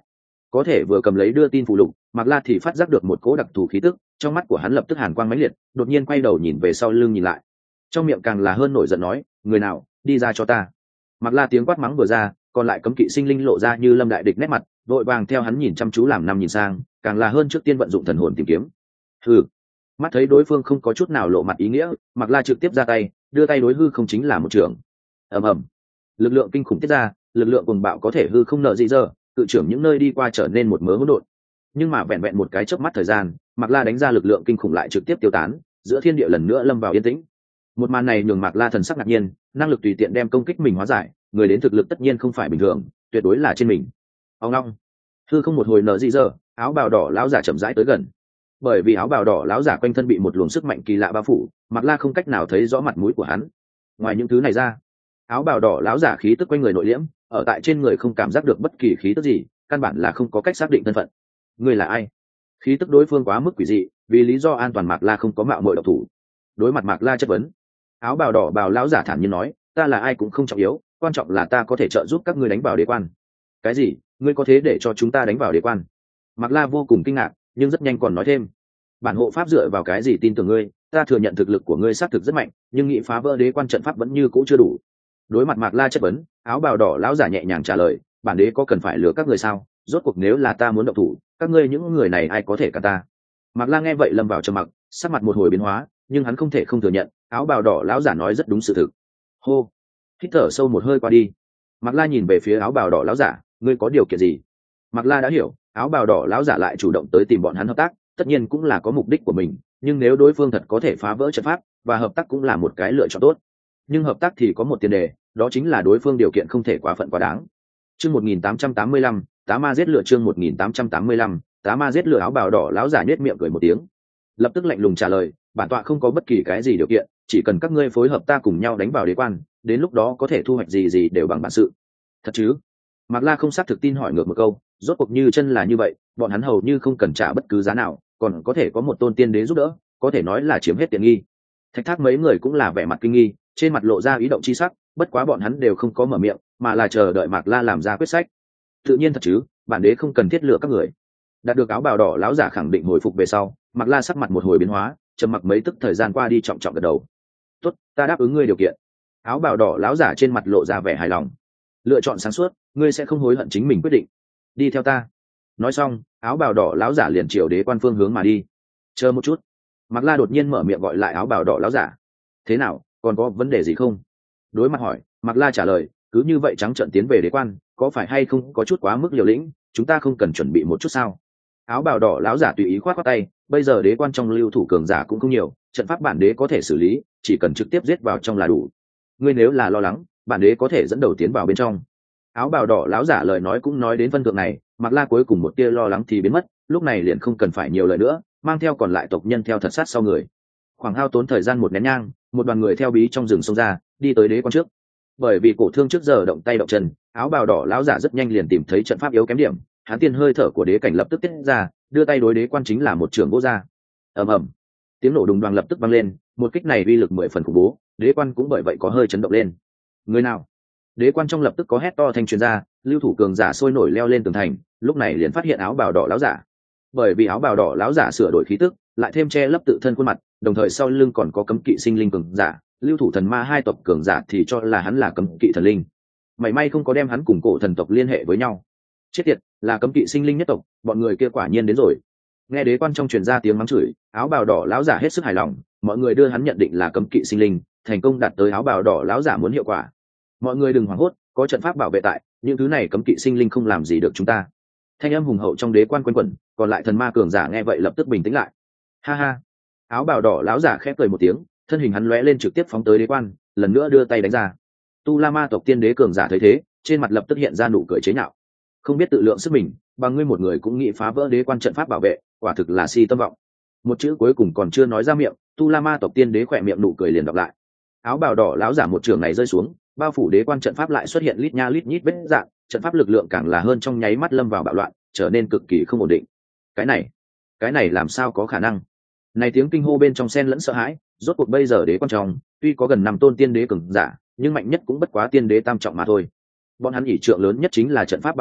có thể vừa cầm lấy đưa tin phụ lục, Mạc La thì phát giác được một cỗ đặc thù khí tức, trong mắt của hắn lập tức hàn quang mãnh liệt, đột nhiên quay đầu nhìn về sau lưng nhìn lại, trong miệng càng là hơn nổi giận nói, người nào đi ra cho ta. Mạc La tiếng quát mắng vừa ra, còn lại cấm kỵ sinh linh lộ ra như lâm đại địch nét mặt, vội vàng theo hắn nhìn chăm chú làm năm nhìn sang, càng là hơn trước tiên vận dụng thần hồn tìm kiếm. Hừ. Mắt thấy đối phương không có chút nào lộ mặt ý nghĩa, Mạc La trực tiếp ra tay, đưa tay đối hư không chính là một trường. Ầm ầm. Lực lượng kinh khủng tiết ra, lực lượng cuồng bạo có thể hư không nợ gì giờ, tự trưởng những nơi đi qua trở nên một mớ hỗn độn. Nhưng mà vẹn vẹn một cái chớp mắt thời gian, Mạc La đánh ra lực lượng kinh khủng lại trực tiếp tiêu tán, giữa thiên địa lần nữa lâm vào yên tĩnh. Một màn này nhường Mạc La thần sắc ngạc nhiên, năng lực tùy tiện đem công kích mình hóa giải, người đến thực lực tất nhiên không phải bình thường, tuyệt đối là trên mình. Ông long, hư không một hồi nở dị giờ, áo bào đỏ lão giả chậm rãi tới gần. Bởi vì áo bào đỏ lão giả quanh thân bị một luồng sức mạnh kỳ lạ bao phủ, Mạc La không cách nào thấy rõ mặt mũi của hắn. Ngoài những thứ này ra, áo bào đỏ lão giả khí tức quanh người nội liễm, ở tại trên người không cảm giác được bất kỳ khí tức gì, căn bản là không có cách xác định thân phận. Người là ai? Khí tức đối phương quá mức quỷ dị, vì lý do an toàn Mạc La không có mạo muội độc thủ. Đối mặt Mạc La chất vấn, áo bào đỏ bào lão giả thản nhiên nói, ta là ai cũng không trọng yếu, quan trọng là ta có thể trợ giúp các ngươi đánh vào đế quan. Cái gì? Ngươi có thế để cho chúng ta đánh vào đế quan? Mạc La vô cùng kinh ngạc, nhưng rất nhanh còn nói thêm, bản hộ pháp dựa vào cái gì tin tưởng ngươi? Ta thừa nhận thực lực của ngươi xác thực rất mạnh, nhưng nghị phá vỡ đế quan trận pháp vẫn như cũ chưa đủ. Đối mặt Mạc La chất vấn, áo bào đỏ lão giả nhẹ nhàng trả lời, bản đế có cần phải lừa các ngươi sao? Rốt cuộc nếu là ta muốn động thủ, các ngươi những người này ai có thể cả ta? Mạc La nghe vậy lâm vào trầm mặc, sắc mặt một hồi biến hóa, nhưng hắn không thể không thừa nhận, áo bào đỏ lão giả nói rất đúng sự thực. Hô, hít thở sâu một hơi qua đi, Mạc La nhìn về phía áo bào đỏ lão giả, ngươi có điều kiện gì? Mạc La đã hiểu, áo bào đỏ lão giả lại chủ động tới tìm bọn hắn hợp tác, tất nhiên cũng là có mục đích của mình, nhưng nếu đối phương thật có thể phá vỡ trận pháp, và hợp tác cũng là một cái lựa chọn tốt. Nhưng hợp tác thì có một tiền đề, đó chính là đối phương điều kiện không thể quá phận quá đáng. Chương một nghìn tám trăm tám mươi lăm, tá ma giết lửa chương một nghìn tám trăm tám mươi lăm, tá ma giết lửa áo bào đỏ lão giả nhếch miệng cười một tiếng, lập tức lạnh lùng trả lời, bản tọa không có bất kỳ cái gì điều kiện, chỉ cần các ngươi phối hợp ta cùng nhau đánh vào đế quan, đến lúc đó có thể thu hoạch gì gì đều bằng bản sự. Thật chứ? Mạc La không xác thực tin hỏi ngược một câu, rốt cuộc như chân là như vậy, bọn hắn hầu như không cần trả bất cứ giá nào, còn có thể có một tôn tiên đế giúp đỡ, có thể nói là chiếm hết tiện nghi. Thạch Thác mấy người cũng là vẻ mặt kinh nghi, trên mặt lộ ra ý động chi sắc, bất quá bọn hắn đều không có mở miệng, mà là chờ đợi Mạc La làm ra quyết sách. Tự nhiên thật chứ, bản đế không cần thiết lựa các người. Đạt được áo bào đỏ lão giả khẳng định hồi phục về sau, Mạc La sắc mặt một hồi biến hóa, trầm mặc mấy tức thời gian qua đi trọng trọng gật đầu. Tốt, ta đáp ứng ngươi điều kiện. Áo bào đỏ lão giả trên mặt lộ ra vẻ hài lòng. Lựa chọn sáng suốt, ngươi sẽ không hối hận chính mình quyết định. Đi theo ta. Nói xong, áo bào đỏ lão giả liền chiều đế quan phương hướng mà đi. Chờ một chút. Mạc La đột nhiên mở miệng gọi lại áo bào đỏ lão giả. Thế nào, còn có vấn đề gì không? Đối mặt hỏi, Mạc La trả lời, cứ như vậy trắng trợn tiến về đế quan, có phải hay không có chút quá mức liều lĩnh, chúng ta không cần chuẩn bị một chút sao? Áo bào đỏ lão giả tùy ý khoát khoát tay, bây giờ đế quan trong lưu thủ cường giả cũng không nhiều, trận pháp bản đế có thể xử lý, chỉ cần trực tiếp giết vào trong là đủ. Ngươi nếu là lo lắng, bản đế có thể dẫn đầu tiến vào bên trong. Áo bào đỏ lão giả lời nói cũng nói đến phân thượng này, Mạc La cuối cùng một tia lo lắng thì biến mất, lúc này liền không cần phải nhiều lời nữa, mang theo còn lại tộc nhân theo thật sát sau người. Khoảng hao tốn thời gian một nén nhang, một đoàn người theo bí trong rừng xông ra, đi tới đế quan trước. Bởi vì cổ thương trước giờ động tay động chân, áo bào đỏ lão giả rất nhanh liền tìm thấy trận pháp yếu kém điểm, hắn tiên hơi thở của đế cảnh lập tức tiết ra, đưa tay đối đế quan chính là một trường vô ra. Ầm ầm, tiếng nổ đùng đoàng lập tức vang lên, một kích này uy lực mười phần khủng bố, đế quan cũng bởi vậy có hơi chấn động lên. Người nào? Đế quan trong lập tức có hét to thành truyền ra, lưu thủ cường giả sôi nổi leo lên tường thành, lúc này liền phát hiện áo bào đỏ lão giả. Bởi vì áo bào đỏ lão giả sửa đổi khí tức, lại thêm che lấp tự thân khuôn mặt, đồng thời sau lưng còn có cấm kỵ sinh linh cường giả, lưu thủ thần ma hai tộc cường giả thì cho là hắn là cấm kỵ thần linh. May may không có đem hắn cùng cổ thần tộc liên hệ với nhau. Chết tiệt, là cấm kỵ sinh linh nhất tộc, bọn người kia quả nhiên đến rồi. Nghe đế quan trong truyền ra tiếng mắng chửi, áo bào đỏ lão giả hết sức hài lòng, mọi người đưa hắn nhận định là cấm kỵ sinh linh, thành công đạt tới áo bào đỏ lão giả muốn hiệu quả. Mọi người đừng hoảng hốt, có trận pháp bảo vệ tại, những thứ này cấm kỵ sinh linh không làm gì được chúng ta. Thanh âm hùng hậu trong đế quan quanh quẩn, còn lại thần ma cường giả nghe vậy lập tức bình tĩnh lại. Ha ha, áo bào đỏ lão giả khép cười một tiếng, thân hình hắn lóe lên trực tiếp phóng tới đế quan, lần nữa đưa tay đánh ra. Tu La Ma tộc tiên đế cường giả thấy thế, trên mặt lập tức hiện ra nụ cười chế nhạo. Không biết tự lượng sức mình, bằng ngươi một người cũng nghĩ phá vỡ đế quan trận pháp bảo vệ, quả thực là si tâm vọng. Một chữ cuối cùng còn chưa nói ra miệng, Tu La Ma tộc tiên đế khỏe miệng nụ cười liền đọc lại. Áo bào đỏ lão giả một trường này rơi xuống, bao phủ đế quan trận pháp lại xuất hiện lít nha lít nhít vết dạng, trận pháp lực lượng càng là hơn trong nháy mắt lâm vào bạo loạn, trở nên cực kỳ không ổn định. Cái này, cái này làm sao có khả năng? Này tiếng kinh hô bên trong xen lẫn sợ hãi, rốt cuộc bây giờ đế quan trong, tuy có gần năm tôn tiên đế cường giả, nhưng mạnh nhất cũng bất quá tiên đế tam trọng mà thôi. Bọn hắn ỷ trượng lớn nhất chính là trận pháp bảo vệ,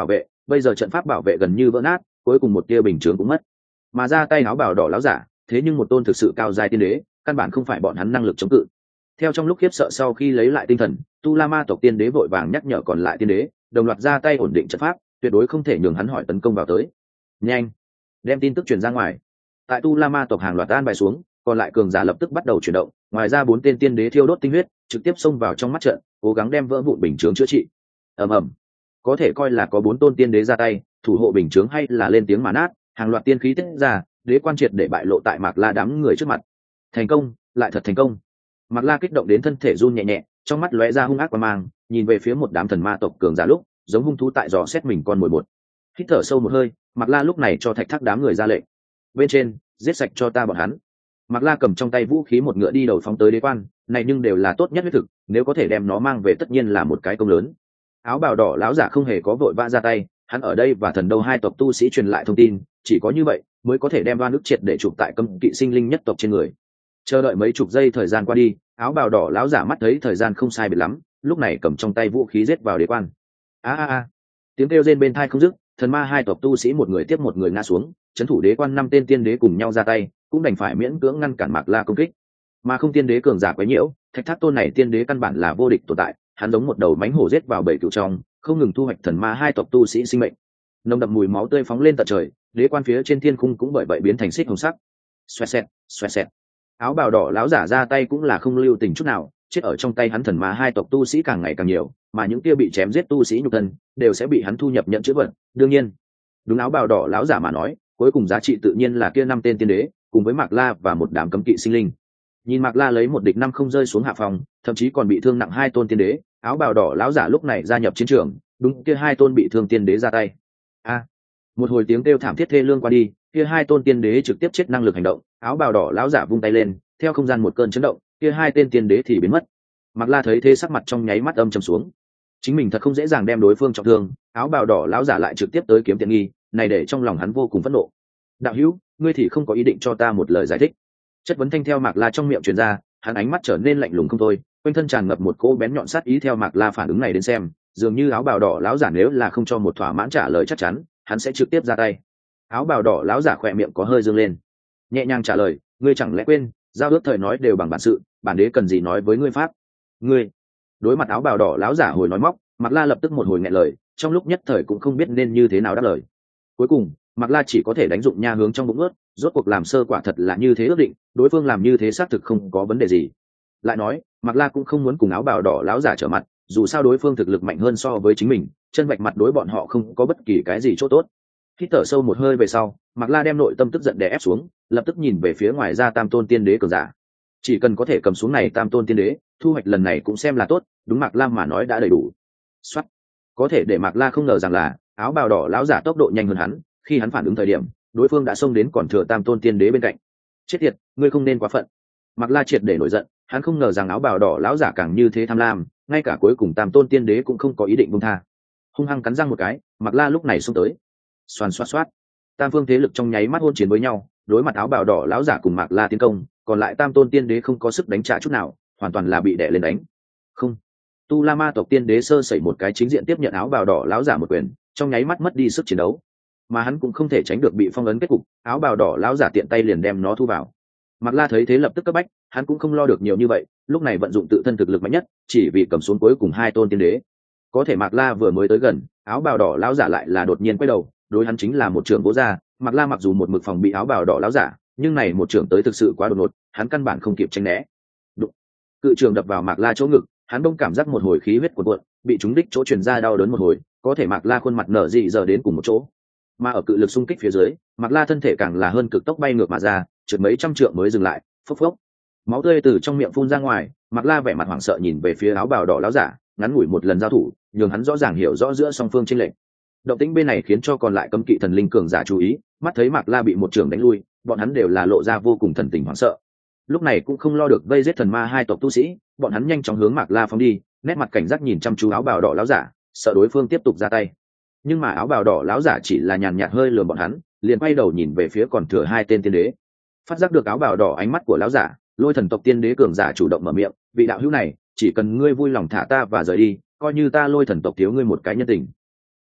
bây giờ trận pháp bảo vệ gần như vỡ nát, cuối cùng một tia bình chướng cũng mất. Mà ra tay áo bào đỏ láo giả, thế nhưng một tôn thực sự cao dài tiên đế, căn bản không phải bọn hắn năng lực chống cự. Theo trong lúc khiếp sợ sau khi lấy lại tinh thần, tu la ma tộc tiên đế vội vàng nhắc nhở còn lại tiên đế, đồng loạt ra tay ổn định trận pháp, tuyệt đối không thể nhường hắn hỏi tấn công vào tới. Nhanh, đem tin tức truyền ra ngoài. Tại tu la ma tộc hàng loạt an bài xuống, còn lại cường giả lập tức bắt đầu chuyển động, ngoài ra bốn tên tiên đế thiêu đốt tinh huyết, trực tiếp xông vào trong mắt trận, cố gắng đem vỡ vụn bình chướng chữa trị. Ầm ầm, có thể coi là có bốn tôn tiên đế ra tay, thủ hộ bình chướng hay là lên tiếng mà nát, hàng loạt tiên khí tiết ra, đế quan triệt để bại lộ tại Mạc La đám người trước mặt. Thành công, lại thật thành công. Mạc La kích động đến thân thể run nhẹ nhẹ, trong mắt lóe ra hung ác quan mang, nhìn về phía một đám thần ma tộc cường giả lúc, giống hung thú tại dò xét mình con mồi một. Hít thở sâu một hơi, Mạc La lúc này cho Thạch Thác đám người ra lệnh. Bên trên, giết sạch cho ta bọn hắn. Mạc La cầm trong tay vũ khí một ngựa đi đầu phóng tới đế quan, này nhưng đều là tốt nhất huyết thực, nếu có thể đem nó mang về tất nhiên là một cái công lớn. Áo bào đỏ lão giả không hề có vội vã ra tay, hắn ở đây và thần đâu hai tộc tu sĩ truyền lại thông tin, chỉ có như vậy mới có thể đem đoan ức triệt để chụp tại cấm kỵ sinh linh nhất tộc trên người. Chờ đợi mấy chục giây thời gian qua đi, áo bào đỏ lão giả mắt thấy thời gian không sai biệt lắm, lúc này cầm trong tay vũ khí giết vào đế quan. A a a, tiếng kêu rên bên tai không dứt, thần ma hai tộc tu sĩ một người tiếp một người ngã xuống, trấn thủ đế quan năm tên tiên đế cùng nhau ra tay, cũng đành phải miễn cưỡng ngăn cản Mạc La công kích. Mà không tiên đế cường giả quấy nhiễu, Thạch Thác tôn này tiên đế căn bản là vô địch tồn tại, hắn giống một đầu mãnh hổ giết vào bầy cừu trong, không ngừng thu hoạch thần ma hai tộc tu sĩ sinh mệnh. Nồng đậm mùi máu tươi phóng lên tận trời, đế quan phía trên thiên khung cũng bởi vậy biến thành xích hồng sắc. Xoẹt xẹt, xoẹt xẹt. Áo bào đỏ lão giả ra tay cũng là không lưu tình chút nào, chết ở trong tay hắn thần ma hai tộc tu sĩ càng ngày càng nhiều, mà những kia bị chém giết tu sĩ nhục thân đều sẽ bị hắn thu nhập nhận chữ vật. Đương nhiên, đúng áo bào đỏ lão giả mà nói, cuối cùng giá trị tự nhiên là kia năm tên tiên đế, cùng với Mạc La và một đám cấm kỵ sinh linh. Nhìn Mạc La lấy một địch năm không rơi xuống hạ phòng, thậm chí còn bị thương nặng hai tôn tiên đế, áo bào đỏ lão giả lúc này gia nhập chiến trường, đúng kia hai tôn bị thương tiên đế ra tay. A, một hồi tiếng kêu thảm thiết thê lương qua đi, kia hai tôn tiên đế trực tiếp chết năng lực hành động, áo bào đỏ lão giả vung tay lên, theo không gian một cơn chấn động, kia hai tên tiên đế thì biến mất. Mạc La thấy thế sắc mặt trong nháy mắt âm trầm xuống. Chính mình thật không dễ dàng đem đối phương trọng thương, áo bào đỏ lão giả lại trực tiếp tới kiếm tiện nghi, này để trong lòng hắn vô cùng phẫn nộ. Đạo hữu, ngươi thì không có ý định cho ta một lời giải thích? Chất vấn thanh theo Mạc La trong miệng truyền ra, hắn ánh mắt trở nên lạnh lùng không thôi, quanh thân tràn ngập một cỗ bén nhọn sát ý theo Mạc La phản ứng này đến xem, dường như áo bào đỏ lão giả nếu là không cho một thỏa mãn trả lời chắc chắn, hắn sẽ trực tiếp ra tay. Áo bào đỏ lão giả khỏe miệng có hơi dương lên, nhẹ nhàng trả lời, ngươi chẳng lẽ quên, giao ước thời nói đều bằng bản sự, bản đế cần gì nói với ngươi pháp? Ngươi. Đối mặt áo bào đỏ lão giả hồi nói móc, Mạc La lập tức một hồi nghẹn lời, trong lúc nhất thời cũng không biết nên như thế nào đáp lời. Cuối cùng, Mạc La chỉ có thể đánh dụng nha hướng trong bụng ướt, rốt cuộc làm sơ quả thật là như thế ước định, đối phương làm như thế xác thực không có vấn đề gì. Lại nói, Mạc La cũng không muốn cùng áo bào đỏ lão giả trở mặt, dù sao đối phương thực lực mạnh hơn so với chính mình, chân vạch mặt đối bọn họ không có bất kỳ cái gì chỗ tốt. Hít thở sâu một hơi về sau, Mạc La đem nội tâm tức giận đè ép xuống, lập tức nhìn về phía ngoài ra tam tôn tiên đế cường giả. Chỉ cần có thể cầm xuống này tam tôn tiên đế, thu hoạch lần này cũng xem là tốt, đúng Mạc La mà nói đã đầy đủ. Soát. Có thể để Mạc La không ngờ rằng là áo bào đỏ lão giả tốc độ nhanh hơn hắn, khi hắn phản ứng thời điểm, đối phương đã xông đến còn thừa tam tôn tiên đế bên cạnh. Chết tiệt, ngươi không nên quá phận. Mạc La triệt để nổi giận, hắn không ngờ rằng áo bào đỏ lão giả càng như thế tham lam, ngay cả cuối cùng tam tôn tiên đế cũng không có ý định buông tha. Hung hăng cắn răng một cái, Mạc La lúc này xông tới. Xoàn xoát xoát, tam phương thế lực trong nháy mắt hôn chiến với nhau, đối mặt áo bào đỏ lão giả cùng Mạc La tiến công, còn lại tam tôn tiên đế không có sức đánh trả chút nào, hoàn toàn là bị đè lên đánh. Không, tu la ma tộc tiên đế sơ sẩy một cái chính diện tiếp nhận áo bào đỏ lão giả một quyền, trong nháy mắt mất đi sức chiến đấu, mà hắn cũng không thể tránh được bị phong ấn kết cục, áo bào đỏ lão giả tiện tay liền đem nó thu vào. Mạc La thấy thế lập tức cấp bách, hắn cũng không lo được nhiều như vậy, lúc này vận dụng tự thân thực lực mạnh nhất, chỉ vì cầm xuống cuối cùng hai tôn tiên đế. Có thể Mạc La vừa mới tới gần, áo bào đỏ lão giả lại là đột nhiên quay đầu, đối hắn chính là một trường vỗ ra. Mạc La mặc dù một mực phòng bị áo bào đỏ lão giả, nhưng này một trường tới thực sự quá đột ngột, hắn căn bản không kịp tránh né. Đụng. Cự trường đập vào Mạc La chỗ ngực, hắn đông cảm giác một hồi khí huyết cuộn cuộn, bị trúng đích chỗ truyền ra đau đớn một hồi, có thể Mạc La khuôn mặt nở dị giờ đến cùng một chỗ. Mà ở cự lực xung kích phía dưới, Mạc La thân thể càng là hơn cực tốc bay ngược mà ra, trượt mấy trăm trượng mới dừng lại, phốc phốc. Máu tươi từ trong miệng phun ra ngoài, Mạc La vẻ mặt hoảng sợ nhìn về phía áo bào đỏ lão giả, ngắn ngủi một lần giao thủ, nhường hắn rõ ràng hiểu rõ giữa song phương chênh lệch. Động tĩnh bên này khiến cho còn lại cấm kỵ thần linh cường giả chú ý, mắt thấy Mạc La bị một trường đánh lui, bọn hắn đều là lộ ra vô cùng thần tình hoảng sợ. Lúc này cũng không lo được vây giết thần ma hai tộc tu sĩ, bọn hắn nhanh chóng hướng Mạc La phóng đi, nét mặt cảnh giác nhìn chăm chú áo bào đỏ lão giả, sợ đối phương tiếp tục ra tay. Nhưng mà áo bào đỏ lão giả chỉ là nhàn nhạt hơi lườm bọn hắn, liền quay đầu nhìn về phía còn thừa hai tên tiên đế. Phát giác được áo bào đỏ ánh mắt của lão giả, Lôi thần tộc tiên đế cường giả chủ động mở miệng, vị đạo hữu này, chỉ cần ngươi vui lòng thả ta và rời đi, coi như ta Lôi thần tộc thiếu ngươi một cái nhân tình.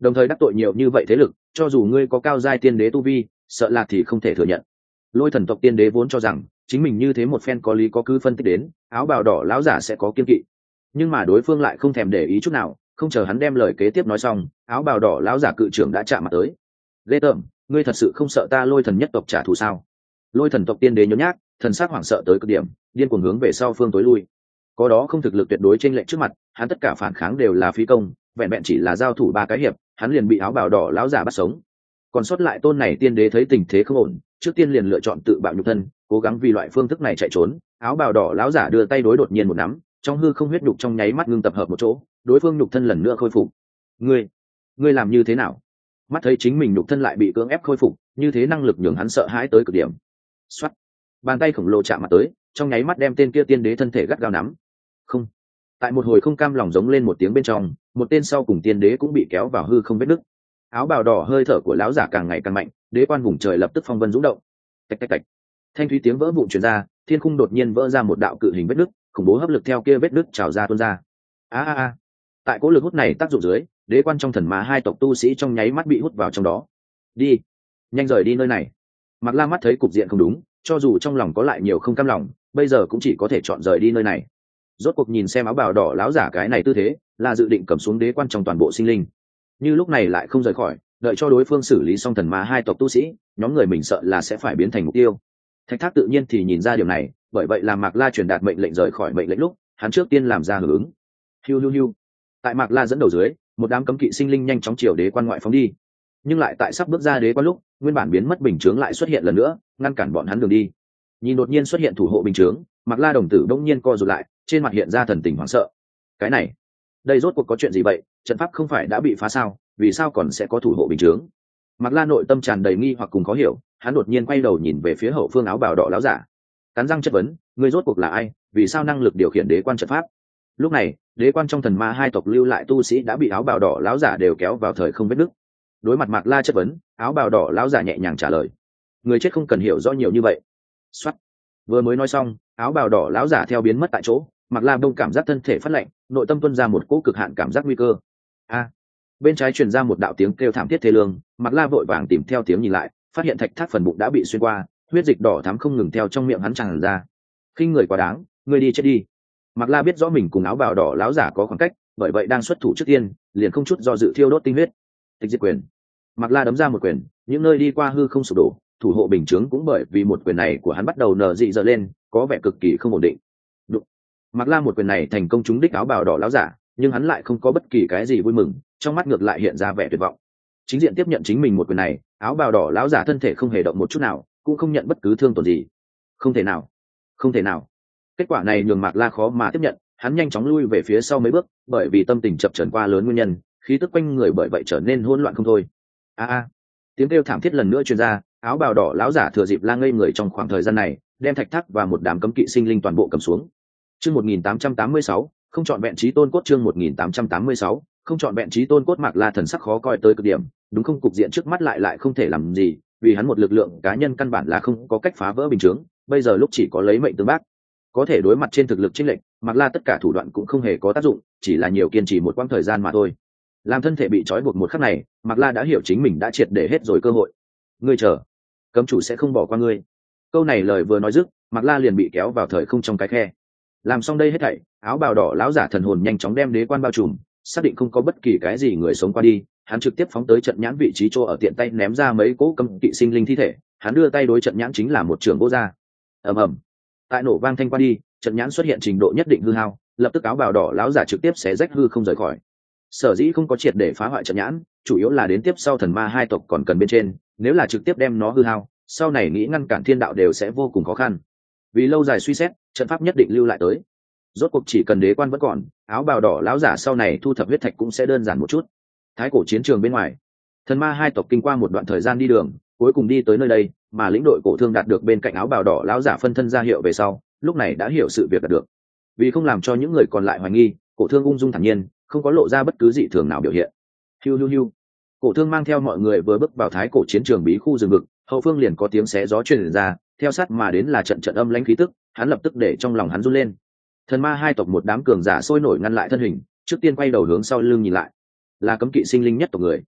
đồng thời đắc tội nhiều như vậy thế lực, cho dù ngươi có cao giai tiên đế tu vi, sợ là thì không thể thừa nhận. Lôi thần tộc tiên đế vốn cho rằng chính mình như thế một phen có lý có cứ phân tích đến, áo bào đỏ lão giả sẽ có kiên kỵ, nhưng mà đối phương lại không thèm để ý chút nào. Không chờ hắn đem lời kế tiếp nói xong, áo bào đỏ lão giả cự trưởng đã chạm mặt tới. Lê tởm, ngươi thật sự không sợ ta lôi thần nhất tộc trả thù sao? Lôi thần tộc tiên đế nhún nhác, thần sắc hoảng sợ tới cực điểm, điên cuồng hướng về sau phương tối lui. Có đó không thực lực tuyệt đối trên lệnh trước mặt, hắn tất cả phản kháng đều là phí công, vẹn vẹn chỉ là giao thủ ba cái hiệp, hắn liền bị áo bào đỏ lão giả bắt sống. Còn sót lại tôn này tiên đế thấy tình thế không ổn, trước tiên liền lựa chọn tự bạo nhục thân, cố gắng vì loại phương thức này chạy trốn. Áo bào đỏ lão giả đưa tay đối đột nhiên một nắm, trong hư không huyết nhục trong nháy mắt ngưng tập hợp một chỗ, đối phương nhục thân lần nữa khôi phục. Ngươi, ngươi làm như thế nào? Mắt thấy chính mình nhục thân lại bị cưỡng ép khôi phục, như thế năng lực nhường hắn sợ hãi tới cực điểm. Xoát, bàn tay khổng lồ chạm mặt tới, trong nháy mắt đem tên kia tiên đế thân thể gắt gao nắm. Không, tại một hồi không cam lòng giống lên một tiếng bên trong, một tên sau cùng tiên đế cũng bị kéo vào hư không vết nứt. Áo bào đỏ hơi thở của lão giả càng ngày càng mạnh, đế quan vùng trời lập tức phong vân rung động. Tạch tạch tạch, thanh thúy tiếng vỡ vụn truyền ra, thiên khung đột nhiên vỡ ra một đạo cự hình vết nứt, khủng bố hấp lực theo kia vết nứt trào ra tuôn ra. A a a, tại cỗ lực hút này tác dụng dưới, đế quan trong thần ma hai tộc tu sĩ trong nháy mắt bị hút vào trong đó. Đi, nhanh rời đi nơi này. Mạc La mắt thấy cục diện không đúng, cho dù trong lòng có lại nhiều không cam lòng, bây giờ cũng chỉ có thể chọn rời đi nơi này. Rốt cuộc nhìn xem áo bào đỏ láo giả cái này tư thế, là dự định cầm xuống đế quan trong toàn bộ sinh linh. Như lúc này lại không rời khỏi, đợi cho đối phương xử lý xong thần ma hai tộc tu sĩ, nhóm người mình sợ là sẽ phải biến thành mục tiêu. Thạch Thác tự nhiên thì nhìn ra điều này, bởi vậy làm Mạc La truyền đạt mệnh lệnh rời khỏi mệnh lệnh lúc, hắn trước tiên làm ra hưởng ứng. Hiu hiu hiu. Tại Mạc La dẫn đầu dưới, một đám cấm kỵ sinh linh nhanh chóng chiều đế quan ngoại phóng đi. Nhưng lại tại sắp bước ra đế quan lúc, nguyên bản biến mất bình chướng lại xuất hiện lần nữa, ngăn cản bọn hắn đường đi. Nhìn đột nhiên xuất hiện thủ hộ bình chướng, Mạc La đồng tử bỗng nhiên co rụt lại, trên mặt hiện ra thần tình hoảng sợ. Cái này, đây rốt cuộc có chuyện gì vậy? Trận pháp không phải đã bị phá sao? Vì sao còn sẽ có thủ hộ bình chướng? Mạc La nội tâm tràn đầy nghi hoặc cùng khó hiểu, hắn đột nhiên quay đầu nhìn về phía hậu phương áo bào đỏ láo giả, cắn răng chất vấn, ngươi rốt cuộc là ai? Vì sao năng lực điều khiển đế quan trận pháp? Lúc này, đế quan trong thần ma hai tộc lưu lại tu sĩ đã bị áo bào đỏ láo giả đều kéo vào thời không vết nứt. Đối mặt Mạc La chất vấn, áo bào đỏ láo giả nhẹ nhàng trả lời, người chết không cần hiểu rõ nhiều như vậy. Soát. Vừa mới nói xong, áo bào đỏ láo giả theo biến mất tại chỗ, Mạc La đông cảm giác thân thể phát lạnh, nội tâm tuôn ra một cỗ cực hạn cảm giác nguy cơ. A. Bên trái truyền ra một đạo tiếng kêu thảm thiết thê lương, Mạc La vội vàng tìm theo tiếng nhìn lại, phát hiện Thạch Thác phần bụng đã bị xuyên qua, huyết dịch đỏ thắm không ngừng theo trong miệng hắn tràn ra. Khinh người quá đáng, ngươi đi chết đi. Mạc La biết rõ mình cùng áo bào đỏ láo giả có khoảng cách, bởi vậy đang xuất thủ trước tiên, liền không chút do dự thiêu đốt tinh huyết. Tịch diệt quyền. Mạc La đấm ra một quyền, những nơi đi qua hư không sụp đổ, thủ hộ bình chướng cũng bởi vì một quyền này của hắn bắt đầu nở dị dở lên, có vẻ cực kỳ không ổn định. Đụng. Mạc La một quyền này thành công trúng đích áo bào đỏ láo giả, nhưng hắn lại không có bất kỳ cái gì vui mừng, trong mắt ngược lại hiện ra vẻ tuyệt vọng. Chính diện tiếp nhận chính mình một quyền này, áo bào đỏ láo giả thân thể không hề động một chút nào, cũng không nhận bất cứ thương tổn gì. Không thể nào, không thể nào. Kết quả này nhường Mạc La khó mà tiếp nhận, hắn nhanh chóng lui về phía sau mấy bước, bởi vì tâm tình chập chờn qua lớn nguyên nhân, khí tức quanh người bởi vậy trở nên hỗn loạn không thôi. A a, tiếng kêu thảm thiết lần nữa truyền ra, áo bào đỏ láo giả thừa dịp la ngây người trong khoảng thời gian này, đem Thạch Thác và một đám cấm kỵ sinh linh toàn bộ cầm xuống. Chương một nghìn tám trăm tám mươi sáu, không chọn vẹn chí tôn cốt. Chương một nghìn tám trăm tám mươi sáu, không chọn vẹn chí tôn cốt. Mạc La thần sắc khó coi tới cực điểm, đúng không, cục diện trước mắt lại lại không thể làm gì, vì hắn một lực lượng cá nhân căn bản là không có cách phá vỡ bình chướng, bây giờ lúc chỉ có lấy mệnh tương bác. Có thể đối mặt trên thực lực chênh lệch, Mạc La tất cả thủ đoạn cũng không hề có tác dụng, chỉ là nhiều kiên trì một quãng thời gian mà thôi. Làm thân thể bị trói buộc một khắc này, Mạc La đã hiểu chính mình đã triệt để hết rồi cơ hội. Ngươi chờ, cấm chủ sẽ không bỏ qua ngươi. Câu này lời vừa nói dứt, Mạc La liền bị kéo vào thời không trong cái khe. Làm xong đây hết thảy, áo bào đỏ lão giả thần hồn nhanh chóng đem đế quan bao trùm, xác định không có bất kỳ cái gì người sống qua đi, hắn trực tiếp phóng tới trận nhãn vị trí chỗ ở, tiện tay ném ra mấy cỗ cấm kỵ sinh linh thi thể, hắn đưa tay đối trận nhãn chính là một trường vô ra. Ầm ầm. Tại nổ vang thanh qua đi, trận nhãn xuất hiện trình độ nhất định hư hao, lập tức áo bào đỏ lão giả trực tiếp xé rách hư không rời khỏi. Sở dĩ không có triệt để phá hoại trận nhãn, chủ yếu là đến tiếp sau thần ma hai tộc còn cần bên trên, nếu là trực tiếp đem nó hư hao, sau này nghĩ ngăn cản thiên đạo đều sẽ vô cùng khó khăn. Vì lâu dài suy xét, trận pháp nhất định lưu lại tới. Rốt cuộc chỉ cần đế quan vẫn còn, áo bào đỏ lão giả sau này thu thập huyết thạch cũng sẽ đơn giản một chút. Thái cổ chiến trường bên ngoài, thần ma hai tộc kinh qua một đoạn thời gian đi đường, cuối cùng đi tới nơi đây, mà lĩnh đội cổ thương đạt được bên cạnh áo bào đỏ lão giả phân thân ra hiệu về sau, lúc này đã hiểu sự việc đạt được. Vì không làm cho những người còn lại hoài nghi, cổ thương ung dung thản nhiên, không có lộ ra bất cứ dị thường nào biểu hiện. Hiu hiu hiu. Cổ thương mang theo mọi người vừa bước vào thái cổ chiến trường bí khu rừng vực, hậu phương liền có tiếng xé gió truyền ra, theo sát mà đến là trận trận âm lãnh khí tức, hắn lập tức để trong lòng hắn run lên. Thần ma hai tộc một đám cường giả sôi nổi ngăn lại thân hình, trước tiên quay đầu hướng sau lưng nhìn lại, là cấm kỵ sinh linh nhất tộc người.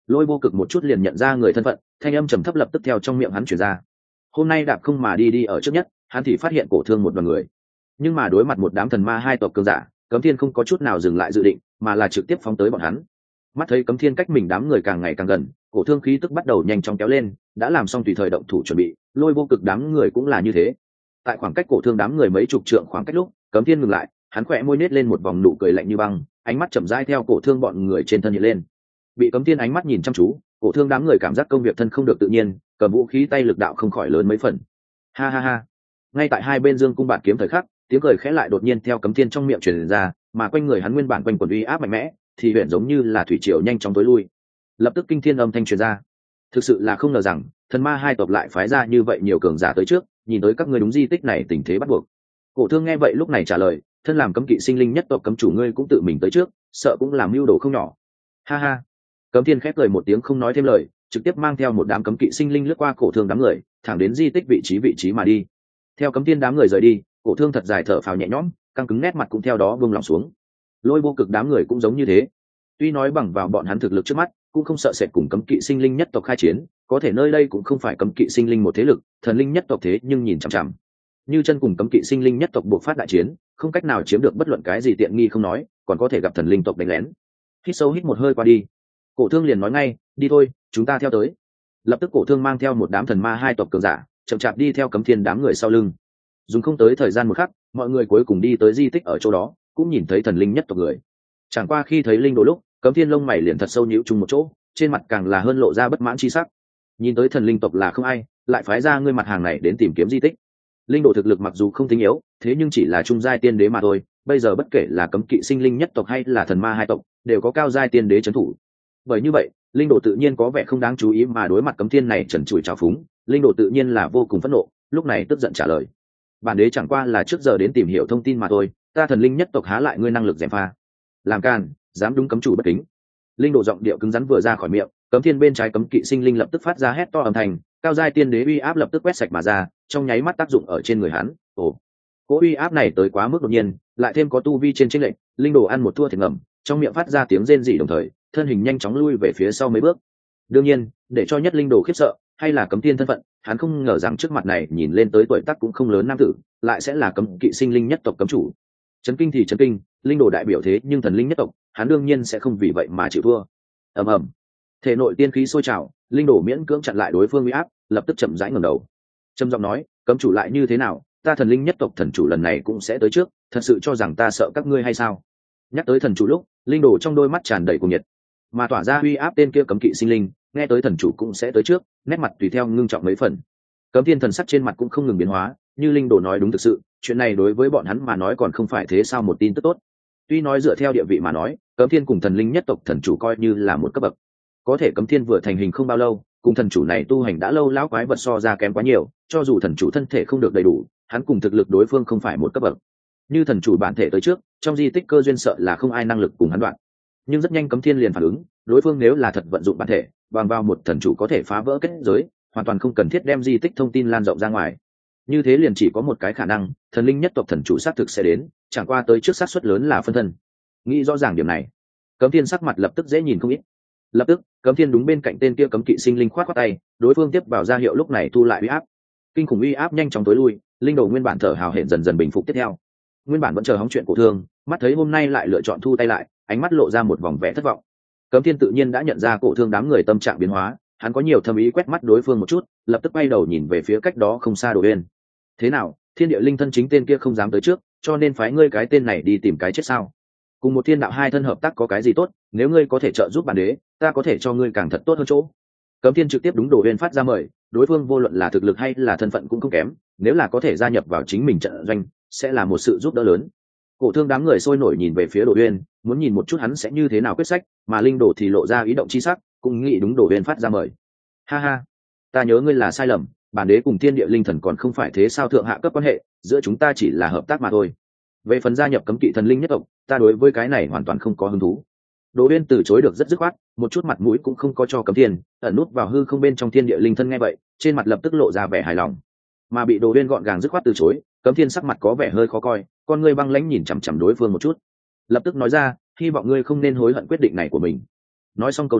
Lôi Vô Cực một chút liền nhận ra người thân phận, thanh âm trầm thấp lập tức theo trong miệng hắn truyền ra. Hôm nay đạp không mà đi đi ở trước nhất, hắn thì phát hiện cổ thương một đoàn người, nhưng mà đối mặt một đám thần ma hai tộc cường giả, Cấm Thiên không có chút nào dừng lại dự định, mà là trực tiếp phóng tới bọn hắn. Mắt thấy Cấm Thiên cách mình đám người càng ngày càng gần, cổ thương khí tức bắt đầu nhanh chóng kéo lên, đã làm xong tùy thời động thủ chuẩn bị. Lôi Vô Cực đám người cũng là như thế. Tại khoảng cách cổ thương đám người mấy chục trượng khoảng cách lúc, Cấm Thiên ngừng lại, hắn khẽ môi nết lên một vòng nụ cười lạnh như băng, ánh mắt chậm rãi theo cổ thương bọn người trên thân hiện lên. Bị Cấm Thiên ánh mắt nhìn chăm chú, cổ thương đám người cảm giác công việc thân không được tự nhiên, cầm vũ khí tay lực đạo không khỏi lớn mấy phần. Ha ha ha. Ngay tại hai bên dương cung bạt kiếm thời khắc, tiếng cười khẽ lại đột nhiên theo Cấm Thiên trong miệng truyền ra, mà quanh người hắn nguyên bản quanh quần uy áp mạnh mẽ, thì huyện giống như là thủy triều nhanh chóng tối lui. Lập tức kinh thiên âm thanh truyền ra. Thực sự là không ngờ rằng, thần ma hai tộc lại phái ra như vậy nhiều cường giả tới trước, nhìn tới các ngươi đúng di tích này tình thế bắt buộc. Cổ thương nghe vậy lúc này trả lời, thân làm cấm kỵ sinh linh nhất tộc cấm chủ ngươi cũng tự mình tới trước, sợ cũng làm mưu đồ không nhỏ. Ha ha. Cấm Thiên khép cười một tiếng không nói thêm lời, trực tiếp mang theo một đám cấm kỵ sinh linh lướt qua cổ thương đám người, thẳng đến di tích vị trí vị trí mà đi. Theo Cấm Thiên đám người rời đi, cổ thương thật dài thở phào nhẹ nhõm, căng cứng nét mặt cũng theo đó buông lỏng xuống. Lôi Vô Cực đám người cũng giống như thế. Tuy nói bằng vào bọn hắn thực lực trước mắt, cũng không sợ sệt cùng cấm kỵ sinh linh nhất tộc khai chiến, có thể nơi đây cũng không phải cấm kỵ sinh linh một thế lực, thần linh nhất tộc thế nhưng nhìn chằm chằm. Như chân cùng cấm kỵ sinh linh nhất tộc buộc phát đại chiến, không cách nào chiếm được bất luận cái gì tiện nghi không nói, còn có thể gặp thần linh tộc đánh lén. Hít sâu hít một hơi qua đi, cổ thương liền nói ngay, đi thôi, chúng ta theo tới. Lập tức cổ thương mang theo một đám thần ma hai tộc cường giả, chậm chạp đi theo Cấm Thiên đám người sau lưng. Dùng không tới thời gian một khắc, mọi người cuối cùng đi tới di tích ở chỗ đó, cũng nhìn thấy thần linh nhất tộc người. Chẳng qua khi thấy linh đồ lúc, Cấm Thiên lông mày liền thật sâu nhíu chung một chỗ, trên mặt càng là hơn lộ ra bất mãn chi sắc. Nhìn tới thần linh tộc là không ai, lại phái ra ngươi mặt hàng này đến tìm kiếm di tích. Linh đồ thực lực mặc dù không tính yếu, thế nhưng chỉ là trung giai tiên đế mà thôi, bây giờ bất kể là cấm kỵ sinh linh nhất tộc hay là thần ma hai tộc, đều có cao giai tiên đế trấn thủ. Bởi như vậy, linh đồ tự nhiên có vẻ không đáng chú ý, mà đối mặt Cấm Thiên này trần trụi trào phúng, linh đồ tự nhiên là vô cùng phẫn nộ, lúc này tức giận trả lời: bản đế chẳng qua là trước giờ đến tìm hiểu thông tin mà thôi, ta thần linh nhất tộc há lại ngươi năng lực gièm pha. Làm càn, dám đúng cấm chủ bất kính. Linh đồ giọng điệu cứng rắn vừa ra khỏi miệng, Cấm Thiên bên trái cấm kỵ sinh linh lập tức phát ra hét to âm thanh, cao giai tiên đế uy áp lập tức quét sạch mà ra, trong nháy mắt tác dụng ở trên người hắn. Ồ, cỗ uy áp này tới quá mức đột nhiên, lại thêm có tu vi trên chênh lệnh, linh đồ ăn một thua thiệt ngầm, trong miệng phát ra tiếng rên rỉ đồng thời, thân hình nhanh chóng lui về phía sau mấy bước. Đương nhiên, để cho nhất linh đồ khiếp sợ, hay là Cấm Thiên thân phận, hắn không ngờ rằng trước mặt này nhìn lên tới tuổi tác cũng không lớn nam tử, lại sẽ là cấm kỵ sinh linh nhất tộc cấm chủ. Chấn kinh thì chấn kinh, linh đồ đại biểu thế nhưng thần linh nhất tộc, hắn đương nhiên sẽ không vì vậy mà chịu thua. Ầm ầm, thể nội tiên khí sôi trào, linh đồ miễn cưỡng chặn lại đối phương uy áp, lập tức chậm rãi ngẩng đầu, trầm giọng nói: cấm chủ lại như thế nào, ta thần linh nhất tộc thần chủ lần này cũng sẽ tới trước, thật sự cho rằng ta sợ các ngươi hay sao? Nhắc tới thần chủ lúc, linh đồ trong đôi mắt tràn đầy cuồng nhiệt, mà tỏa ra uy áp tên kia cấm kỵ sinh linh, nghe tới thần chủ cũng sẽ tới trước, nét mặt tùy theo ngưng trọng mấy phần. Cấm Thiên thần sắc trên mặt cũng không ngừng biến hóa, như linh đồ nói đúng thực sự, chuyện này đối với bọn hắn mà nói còn không phải thế sao một tin tức tốt. Tuy nói dựa theo địa vị mà nói, Cấm Thiên cùng thần linh nhất tộc thần chủ coi như là một cấp bậc, có thể Cấm Thiên vừa thành hình không bao lâu, cùng thần chủ này tu hành đã lâu, lão quái vật so ra kém quá nhiều, cho dù thần chủ thân thể không được đầy đủ, hắn cùng thực lực đối phương không phải một cấp bậc. Như thần chủ bản thể tới trước, trong di tích cơ duyên sợ là không ai năng lực cùng hắn đoạn. Nhưng rất nhanh Cấm Thiên liền phản ứng, đối phương nếu là thật vận dụng bản thể, bằng vào một thần chủ có thể phá vỡ kết giới, hoàn toàn không cần thiết đem di tích thông tin lan rộng ra ngoài. Như thế liền chỉ có một cái khả năng, thần linh nhất tộc thần chủ xác thực sẽ đến, chẳng qua tới trước xác suất lớn là phân thân. Nghĩ rõ ràng điểm này, Cấm Thiên sắc mặt lập tức dễ nhìn không ít. Lập tức, Cấm Thiên đúng bên cạnh tên kia cấm kỵ sinh linh khoát khoát tay, đối phương tiếp vào ra hiệu lúc này thu lại uy áp. Kinh khủng uy áp nhanh chóng tối lui, linh đồ nguyên bản thở hào hển dần dần bình phục tiếp theo. Nguyên bản vẫn chờ hóng chuyện cổ thương, mắt thấy hôm nay lại lựa chọn thu tay lại, ánh mắt lộ ra một vòng vẻ thất vọng. Cấm Thiên tự nhiên đã nhận ra cổ thương đám người tâm trạng biến hóa, hắn có nhiều thâm ý quét mắt đối phương một chút, lập tức quay đầu nhìn về phía cách đó không xa Đồ Uyên. Thế nào, thiên địa linh thân chính tên kia không dám tới trước, cho nên phái ngươi cái tên này đi tìm cái chết sao? Cùng một thiên đạo hai thân hợp tác có cái gì tốt, nếu ngươi có thể trợ giúp bản đế, ta có thể cho ngươi càng thật tốt hơn chỗ. Cấm Thiên trực tiếp đúng Đồ Uyên phát ra mời, đối phương vô luận là thực lực hay là thân phận cũng không kém, nếu là có thể gia nhập vào chính mình trận doanh, sẽ là một sự giúp đỡ lớn. Cổ thương đám người sôi nổi nhìn về phía Đồ Uyên, muốn nhìn một chút hắn sẽ như thế nào quyết sách, mà linh đồ thì lộ ra ý động chi sắc, cũng nghĩ đúng Đồ Uyên phát ra mời. Ha ha, ta nhớ ngươi là sai lầm, bản đế cùng thiên địa linh thần còn không phải thế sao thượng hạ cấp quan hệ, giữa chúng ta chỉ là hợp tác mà thôi. Về phần gia nhập cấm kỵ thần linh nhất tộc, ta đối với cái này hoàn toàn không có hứng thú. Đồ Uyên từ chối được rất dứt khoát, một chút mặt mũi cũng không có cho Cấm Thiên, ẩn nút vào hư không bên trong thiên địa linh thân nghe vậy, trên mặt lập tức lộ ra vẻ hài lòng. Mà bị Đồ Uyên gọn gàng dứt khoát từ chối, Cấm Thiên sắc mặt có vẻ hơi khó coi, con ngươi băng lãnh nhìn chằm chằm đối phương một chút, lập tức nói ra, hy vọng ngươi không nên hối hận quyết định này của mình. Nói xong câu đó,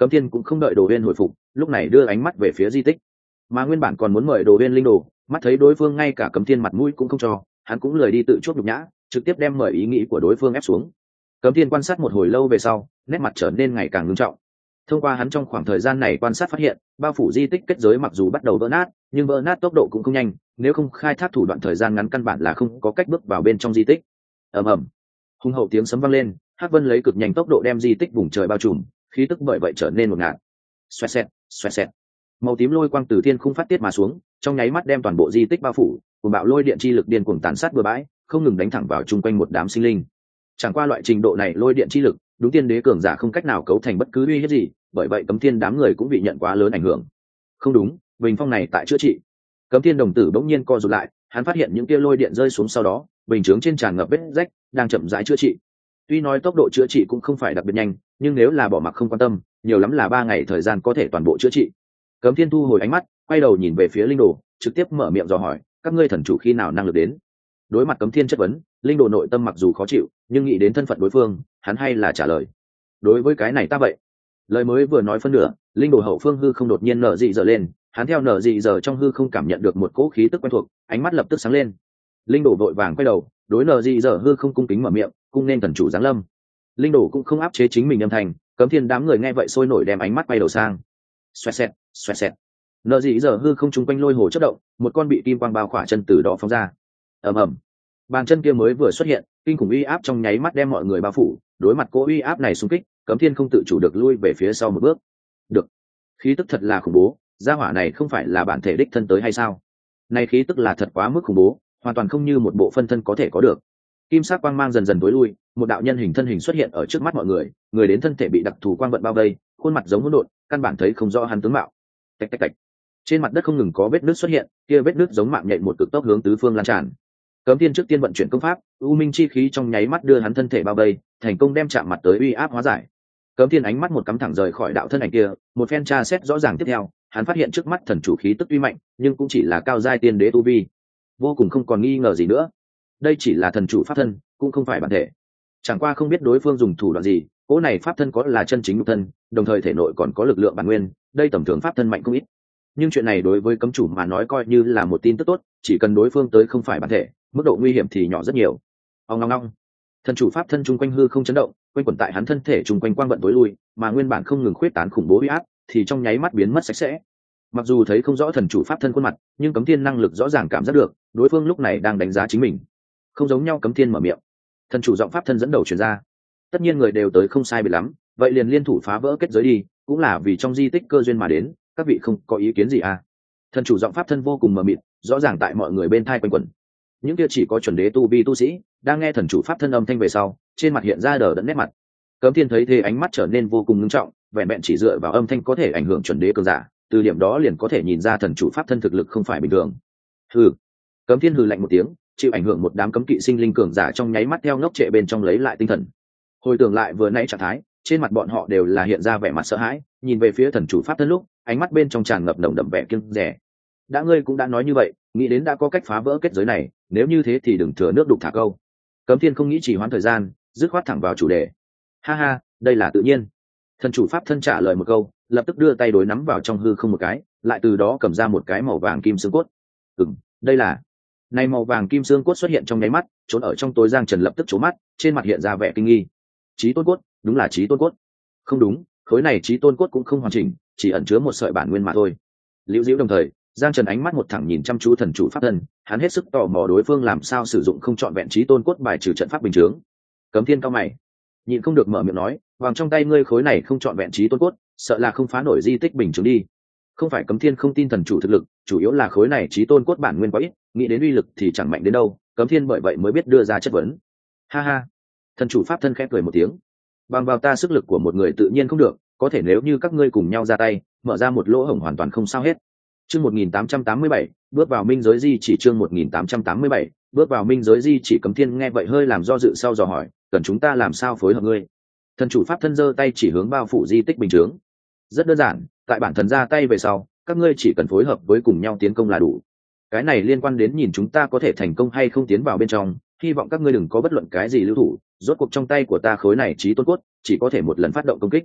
Cấm Thiên cũng không đợi Đồ Uyên hồi phục, lúc này đưa ánh mắt về phía di tích, mà nguyên bản còn muốn mời Đồ Uyên linh đồ, mắt thấy đối phương ngay cả Cấm Thiên mặt mũi cũng không cho, hắn cũng lười đi tự chuốc nhục nhã, trực tiếp đem mời ý nghĩ của đối phương ép xuống. Cấm Thiên quan sát một hồi lâu về sau, nét mặt trở nên ngày càng nghiêm trọng. Thông qua hắn trong khoảng thời gian này quan sát phát hiện, bao phủ di tích kết giới mặc dù bắt đầu vỡ nát, nhưng vỡ nát tốc độ cũng không nhanh, nếu không khai thác thủ đoạn thời gian ngắn căn bản là không có cách bước vào bên trong di tích. Ầm ầm, hùng hậu tiếng sấm vang lên, Hắc Vân lấy cực nhanh tốc độ đem di tích vùng trời bao trùm, khí tức bởi vậy trở nên ngột ngạt. Xoẹt xẹt, xoẹt xẹt. Màu tím lôi quang từ thiên khung phát tiết mà xuống, trong nháy mắt đem toàn bộ di tích bao phủ, cùng bạo lôi điện chi lực điên cuồng tàn sát bừa bãi, không ngừng đánh thẳng vào chung quanh một đám sinh linh. Chẳng qua loại trình độ này lôi điện chi lực, đúng tiên đế cường giả không cách nào cấu thành bất cứ uy hiếp gì, bởi vậy Cấm Thiên đám người cũng bị nhận quá lớn ảnh hưởng. Không đúng, bình phong này tại chữa trị. Cấm Thiên đồng tử bỗng nhiên co rụt lại, hắn phát hiện những kia lôi điện rơi xuống sau đó, bình chướng trên tràn ngập vết rách, đang chậm rãi chữa trị. Tuy nói tốc độ chữa trị cũng không phải đặc biệt nhanh, nhưng nếu là bỏ mặc không quan tâm, nhiều lắm là ba ngày thời gian có thể toàn bộ chữa trị. Cấm Thiên thu hồi ánh mắt, quay đầu nhìn về phía linh đồ, trực tiếp mở miệng dò hỏi, các ngươi thần chủ khi nào năng lực đến? Đối mặt Cấm Thiên chất vấn, linh đồ nội tâm mặc dù khó chịu, nhưng nghĩ đến thân phận đối phương, hắn hay là trả lời. Đối với cái này ta vậy. Lời mới vừa nói phân nửa, linh đồ hậu phương hư không đột nhiên nở dị dở lên, hắn theo nở dị dở trong hư không cảm nhận được một cỗ khí tức quen thuộc, ánh mắt lập tức sáng lên. Linh đồ vội vàng quay đầu, đối nở dị dở hư không cung kính mở miệng, cung nên thần chủ giáng lâm. Linh đồ cũng không áp chế chính mình âm thanh, Cấm Thiên đám người nghe vậy sôi nổi đem ánh mắt quay đầu sang. Xoẹt xẹt, xoẹt xẹt. Nở dị dở hư không trung quanh lôi hồ chớp động, một con bị kim quang bao khỏa chân từ đó phóng ra. Ầm ầm. Bàn chân kia mới vừa xuất hiện, kinh khủng uy áp trong nháy mắt đem mọi người bao phủ, đối mặt cỗ uy áp này xung kích, Cấm Thiên không tự chủ được lui về phía sau một bước. Được, khí tức thật là khủng bố, gia hỏa này không phải là bản thể đích thân tới hay sao? Này khí tức là thật quá mức khủng bố, hoàn toàn không như một bộ phân thân có thể có được. Kim sắc quang mang dần dần tối lui, một đạo nhân hình thân hình xuất hiện ở trước mắt mọi người, người đến thân thể bị đặc thù quang vận bao vây, khuôn mặt giống hỗn độn, căn bản thấy không rõ hắn tướng mạo. Tạch tạch tạch. Trên mặt đất không ngừng có vết nứt xuất hiện, kia vết nứt giống mạng nhện một cực tốc hướng tứ phương lan tràn. Cấm Thiên trước tiên vận chuyển công pháp, u minh chi khí trong nháy mắt đưa hắn thân thể bao vây, thành công đem chạm mặt tới uy áp hóa giải. Cấm Thiên ánh mắt một cắm thẳng rời khỏi đạo thân ảnh kia, một phen tra xét rõ ràng tiếp theo, hắn phát hiện trước mắt thần chủ khí tức uy mạnh, nhưng cũng chỉ là cao giai tiên đế tu vi, vô cùng không còn nghi ngờ gì nữa. Đây chỉ là thần chủ pháp thân, cũng không phải bản thể. Chẳng qua không biết đối phương dùng thủ đoạn gì, cỗ này pháp thân có là chân chính nhục thân, đồng thời thể nội còn có lực lượng bản nguyên, đây tầm thường pháp thân mạnh không ít. Nhưng chuyện này đối với cấm chủ mà nói coi như là một tin tức tốt, chỉ cần đối phương tới không phải bản thể, mức độ nguy hiểm thì nhỏ rất nhiều. Ông long long, thần chủ pháp thân chung quanh hư không chấn động, quanh quẩn tại hắn thân thể chung quanh quang vận tối lui, mà nguyên bản không ngừng khuyết tán khủng bố uy áp, thì trong nháy mắt biến mất sạch sẽ. Mặc dù thấy không rõ thần chủ pháp thân khuôn mặt, nhưng Cấm Thiên năng lực rõ ràng cảm giác được, đối phương lúc này đang đánh giá chính mình. Không giống nhau. Cấm Thiên mở miệng, thần chủ giọng pháp thân dẫn đầu truyền ra. Tất nhiên người đều tới không sai biệt lắm, vậy liền liên thủ phá vỡ kết giới đi, cũng là vì trong di tích cơ duyên mà đến, các vị không có ý kiến gì à? Thần chủ giọng pháp thân vô cùng mờ mịt, rõ ràng tại mọi người bên thai quanh quẩn. Những kia chỉ có chuẩn đế tu vi tu sĩ đang nghe thần chủ pháp thân âm thanh về sau, trên mặt hiện ra đờ đẫn nét mặt. Cấm Thiên thấy thế ánh mắt trở nên vô cùng ngưng trọng, vẹn vẹn chỉ dựa vào âm thanh có thể ảnh hưởng chuẩn đế cường giả, từ điểm đó liền có thể nhìn ra thần chủ pháp thân thực lực không phải bình thường. Hừ. Cấm Thiên hừ lạnh một tiếng, chịu ảnh hưởng một đám cấm kỵ sinh linh cường giả trong nháy mắt theo ngốc trệ bên trong lấy lại tinh thần. Hồi tưởng lại vừa nãy trạng thái, trên mặt bọn họ đều là hiện ra vẻ mặt sợ hãi, nhìn về phía thần chủ pháp thân lúc, ánh mắt bên trong tràn ngập nồng đậm vẻ kiêng dè. Đã ngươi cũng đã nói như vậy, nghĩ đến đã có cách phá vỡ kết giới này, nếu như thế thì đừng thừa nước đục thả câu. Cấm Thiên không nghĩ trì hoãn thời gian, dứt khoát thẳng vào chủ đề. Ha ha, đây là tự nhiên. Thần chủ pháp thân trả lời một câu, lập tức đưa tay đối nắm vào trong hư không một cái, lại từ đó cầm ra một cái màu vàng kim xương cốt. Ừm, đây là. Này màu vàng kim xương cốt xuất hiện trong nháy mắt, trốn ở trong tối Giang Trần lập tức trố mắt, trên mặt hiện ra vẻ kinh nghi. Chí tôn cốt, đúng là chí tôn cốt. Không đúng, khối này chí tôn cốt cũng không hoàn chỉnh, chỉ ẩn chứa một sợi bản nguyên mà thôi. Liễu Diễu đồng thời, Giang Trần ánh mắt một thẳng nhìn chăm chú thần chủ pháp thân, hắn hết sức tò mò đối phương làm sao sử dụng không chọn vẹn chí tôn cốt bài trừ trận pháp bình chướng. Cấm Thiên cao mày, nhịn không được mở miệng nói, vàng trong tay ngươi khối này không chọn vẹn chí tôn cốt, sợ là không phá nổi di tích bình chướng đi. Không phải Cấm Thiên không tin thần chủ thực lực, chủ yếu là khối này chí tôn cốt bản nguyên quá ít, nghĩ đến uy lực thì chẳng mạnh đến đâu, Cấm Thiên bởi vậy mới biết đưa ra chất vấn. Ha ha, thần chủ pháp thân khẽ cười một tiếng, bằng vào ta sức lực của một người tự nhiên không được, có thể nếu như các ngươi cùng nhau ra tay, mở ra một lỗ hổng hoàn toàn không sao hết. Chương một nghìn tám trăm tám mươi bảy, bước vào minh giới di chỉ. Chương một nghìn tám trăm tám mươi bảy, bước vào minh giới di chỉ. Cấm Thiên nghe vậy hơi làm do dự sau dò hỏi, cần chúng ta làm sao phối hợp ngươi? Thần chủ pháp thân giơ tay chỉ hướng bao phủ di tích bình chướng. Rất đơn giản, tại bản thần ra tay về sau, các ngươi chỉ cần phối hợp với cùng nhau tiến công là đủ. Cái này liên quan đến nhìn chúng ta có thể thành công hay không tiến vào bên trong, hy vọng các ngươi đừng có bất luận cái gì lưu thủ, rốt cuộc trong tay của ta khối này chí tôn cốt, chỉ có thể một lần phát động công kích.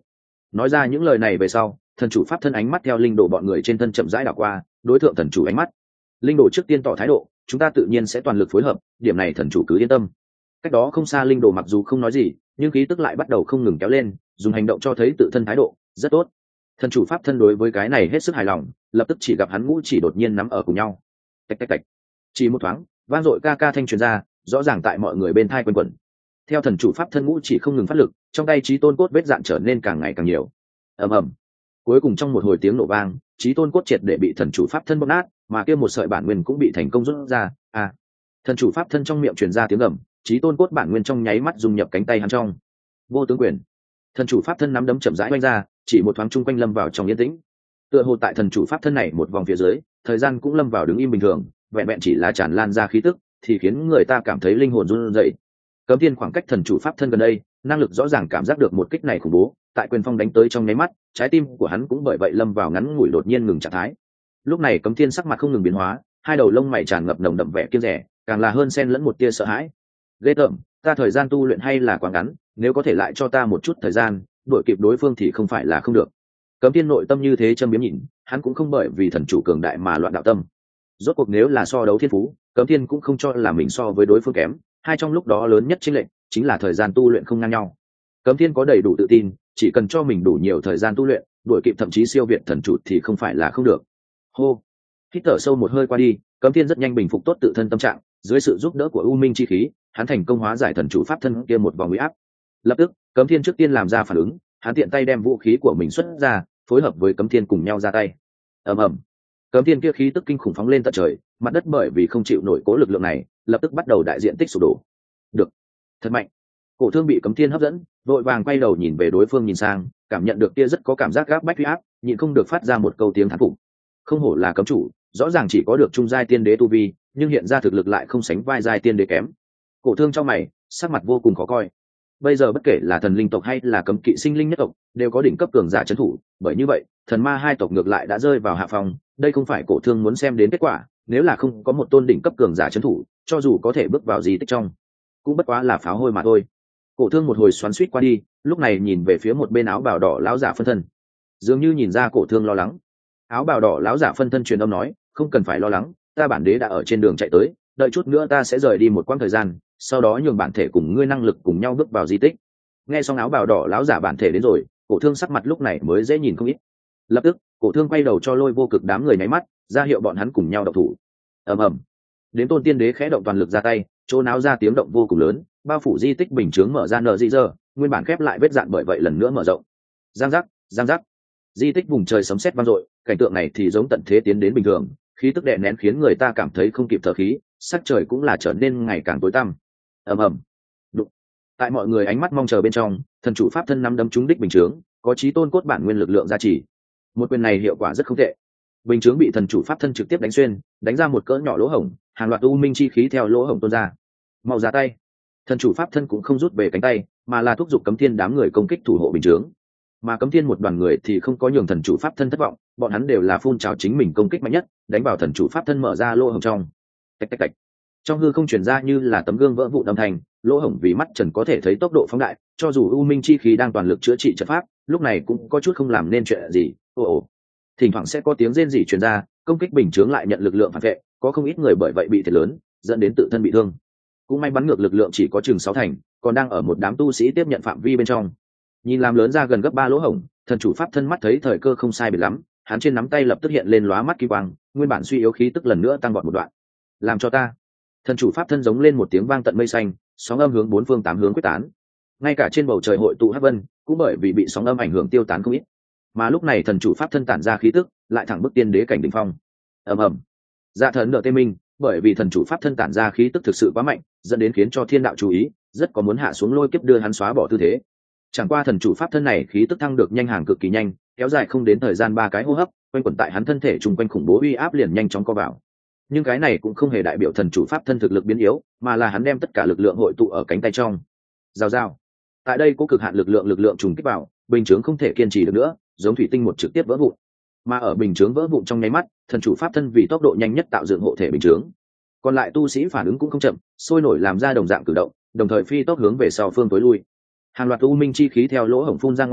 Nói ra những lời này về sau, thần chủ pháp thân ánh mắt theo linh đồ bọn người trên thân chậm rãi đảo qua, đối tượng thần chủ ánh mắt. Linh đồ trước tiên tỏ thái độ, chúng ta tự nhiên sẽ toàn lực phối hợp, điểm này thần chủ cứ yên tâm. Cách đó không xa linh đồ mặc dù không nói gì, nhưng khí tức lại bắt đầu không ngừng kéo lên, dùng hành động cho thấy tự thân thái độ rất tốt. Thần chủ pháp thân đối với cái này hết sức hài lòng, lập tức chỉ gặp hắn ngũ chỉ đột nhiên nắm ở cùng nhau. Tạch tạch tạch. Chỉ một thoáng, vang dội ca ca thanh truyền ra, rõ ràng tại mọi người bên thai quanh quẩn. Theo thần chủ pháp thân ngũ chỉ không ngừng phát lực, trong tay chí tôn cốt vết dạn trở nên càng ngày càng nhiều. Ầm ầm. Cuối cùng trong một hồi tiếng nổ vang, chí tôn cốt triệt để bị thần chủ pháp thân bóp nát, mà kia một sợi bản nguyên cũng bị thành công rút ra. À. Thần chủ pháp thân trong miệng truyền ra tiếng gầm, chí tôn cốt bản nguyên trong nháy mắt dung nhập cánh tay hắn trong. Vô tướng quyền. Thần chủ pháp thân nắm đấm chậm rãi quanh ra, chỉ một thoáng trung quanh lâm vào trong yên tĩnh. Tựa hồ tại thần chủ pháp thân này một vòng phía dưới, thời gian cũng lâm vào đứng im bình thường, vẹn vẹn chỉ là tràn lan ra khí tức, thì khiến người ta cảm thấy linh hồn run rẩy. Cấm Thiên khoảng cách thần chủ pháp thân gần đây, năng lực rõ ràng cảm giác được một kích này khủng bố, tại quyền phong đánh tới trong nháy mắt, trái tim của hắn cũng bởi vậy lâm vào ngắn ngủi đột nhiên ngừng trạng thái. Lúc này Cấm Thiên sắc mặt không ngừng biến hóa, hai đầu lông mày tràn ngập nồng đậm vẻ kiêng dè, càng là hơn xen lẫn một tia sợ hãi. Ghê tởm, ta thời gian tu luyện hay là quá ngắn, nếu có thể lại cho ta một chút thời gian, đuổi kịp đối phương thì không phải là không được. Cấm Thiên nội tâm như thế châm biếm nhìn, hắn cũng không bởi vì thần chủ cường đại mà loạn đạo tâm. Rốt cuộc nếu là so đấu thiên phú, Cấm Thiên cũng không cho là mình so với đối phương kém, hai trong lúc đó lớn nhất chênh lệch chính là thời gian tu luyện không ngang nhau. Cấm Thiên có đầy đủ tự tin, chỉ cần cho mình đủ nhiều thời gian tu luyện, đuổi kịp thậm chí siêu việt thần chủ thì không phải là không được. Hô, hít thở sâu một hơi qua đi, Cấm Thiên rất nhanh bình phục tốt tự thân tâm trạng, dưới sự giúp đỡ của U Minh chi khí, hắn thành công hóa giải thần chủ pháp thân kia một vòng uy áp. Lập tức, Cấm Thiên trước tiên làm ra phản ứng, hắn tiện tay đem vũ khí của mình xuất ra, phối hợp với Cấm Thiên cùng nhau ra tay. Ầm ầm. Cấm Thiên kia khí tức kinh khủng phóng lên tận trời, mặt đất bởi vì không chịu nổi cố lực lượng này, lập tức bắt đầu đại diện tích sụp đổ. Được, thật mạnh. Cổ Thương bị Cấm Thiên hấp dẫn, vội vàng quay đầu nhìn về đối phương nhìn sang, cảm nhận được kia rất có cảm giác gáp bách uy áp, nhịn không được phát ra một câu tiếng thán phục. Không hổ là cấm chủ, rõ ràng chỉ có được trung giai tiên đế tu vi, nhưng hiện ra thực lực lại không sánh vai giai tiên đế kém. Cổ Thương trong mày, sắc mặt vô cùng khó coi. Bây giờ bất kể là thần linh tộc hay là cấm kỵ sinh linh nhất tộc, đều có đỉnh cấp cường giả trấn thủ, bởi như vậy, thần ma hai tộc ngược lại đã rơi vào hạ phòng, đây không phải Cổ Thương muốn xem đến kết quả, nếu là không có một tôn đỉnh cấp cường giả trấn thủ, cho dù có thể bước vào di tích trong, cũng bất quá là pháo hôi mà thôi. Cổ Thương một hồi xoắn xuýt qua đi, lúc này nhìn về phía một bên áo bào đỏ lão giả phân thân, dường như nhìn ra Cổ Thương lo lắng. Áo bào đỏ lão giả phân thân truyền âm nói, không cần phải lo lắng, ta bản đế đã ở trên đường chạy tới, đợi chút nữa ta sẽ rời đi một quãng thời gian, sau đó nhường bản thể cùng ngươi năng lực cùng nhau bước vào di tích. Nghe xong áo bào đỏ lão giả bản thể đến rồi, Cổ Thương sắc mặt lúc này mới dễ nhìn không ít. Lập tức, Cổ Thương quay đầu cho Lôi Vô Cực đám người nháy mắt, ra hiệu bọn hắn cùng nhau động thủ. Ầm ầm. Đến tôn tiên đế khẽ động toàn lực ra tay, chỗ náo ra tiếng động vô cùng lớn, bao phủ di tích bình chướng mở ra nở dị giờ, nguyên bản khép lại vết dạn bởi vậy lần nữa mở rộng. Giang giác, giang giác. Di tích vùng trời sấm sét vang dội, cảnh tượng này thì giống tận thế tiến đến bình thường, khí tức đè nén khiến người ta cảm thấy không kịp thở khí, sắc trời cũng là trở nên ngày càng tối tăm. Ầm ầm. Đụng. Tại mọi người ánh mắt mong chờ bên trong, thần chủ pháp thân năm đấm trúng đích bình chướng, có chí tôn cốt bản nguyên lực lượng gia trì. Một quyền này hiệu quả rất không tệ. Bình chướng bị thần chủ pháp thân trực tiếp đánh xuyên, đánh ra một cỡ nhỏ lỗ hổng, hàng loạt u minh chi khí theo lỗ hổng tuôn ra. Mau ra tay. Thần chủ pháp thân cũng không rút về cánh tay, mà là thúc giục Cấm Thiên đám người công kích thủ hộ bình chướng. Mà Cấm Thiên một đoàn người thì không có nhường thần chủ pháp thân thất vọng, bọn hắn đều là phun trào chính mình công kích mạnh nhất, đánh vào thần chủ pháp thân mở ra lỗ hổng trong. Tạch tạch tạch. Trong hư không truyền ra như là tấm gương vỡ vụn âm thanh, lỗ hổng vì mắt trần có thể thấy tốc độ phóng đại, cho dù u minh chi khí đang toàn lực chữa trị trận pháp, lúc này cũng có chút không làm nên chuyện gì. Ồ ồ. Thỉnh thoảng sẽ có tiếng rên rỉ truyền ra, công kích bình chướng lại nhận lực lượng phản vệ, có không ít người bởi vậy bị thiệt lớn, dẫn đến tự thân bị thương. Cũng may bắn ngược lực lượng chỉ có chừng sáu thành, còn đang ở một đám tu sĩ tiếp nhận phạm vi bên trong. Nhìn làm lớn ra gần gấp ba lỗ hổng, thần chủ pháp thân mắt thấy thời cơ không sai biệt lắm, hắn trên nắm tay lập tức hiện lên lóa mắt kỳ quang, nguyên bản suy yếu khí tức lần nữa tăng vọt một đoạn. Làm cho ta. Thần chủ pháp thân giống lên một tiếng vang tận mây xanh, sóng âm hướng bốn phương tám hướng quyết tán. Ngay cả trên bầu trời hội tụ hắc vân, cũng bởi vì bị sóng âm ảnh hưởng tiêu tán không ít. Mà lúc này thần chủ pháp thân tản ra khí tức, lại thẳng bức tiên đế cảnh đỉnh phong. Ầm ầm. Dạ thần nợ tê minh, bởi vì thần chủ pháp thân tản ra khí tức thực sự quá mạnh, dẫn đến khiến cho thiên đạo chú ý, rất có muốn hạ xuống lôi kiếp đưa hắn xóa bỏ tư thế. Chẳng qua thần chủ pháp thân này khí tức thăng được nhanh hàng cực kỳ nhanh, kéo dài không đến thời gian ba cái hô hấp, quanh quẩn tại hắn thân thể trùng quanh khủng bố uy áp liền nhanh chóng co vào. Nhưng cái này cũng không hề đại biểu thần chủ pháp thân thực lực biến yếu, mà là hắn đem tất cả lực lượng hội tụ ở cánh tay trong. Rào rào. Tại đây có cực hạn lực lượng lực lượng trùng kích vào, bình chướng không thể kiên trì được nữa, giống thủy tinh một trực tiếp vỡ vụn. Mà ở bình chướng vỡ vụn trong nháy mắt, thần chủ pháp thân vì tốc độ nhanh nhất tạo dựng hộ thể bình chướng. Còn lại tu sĩ phản ứng cũng không chậm, sôi nổi làm ra đồng dạng cử động, đồng thời phi tốc hướng về sau phương tối lui. Hàng loạt u minh chi khí theo lỗ hổng phun ra ngoài,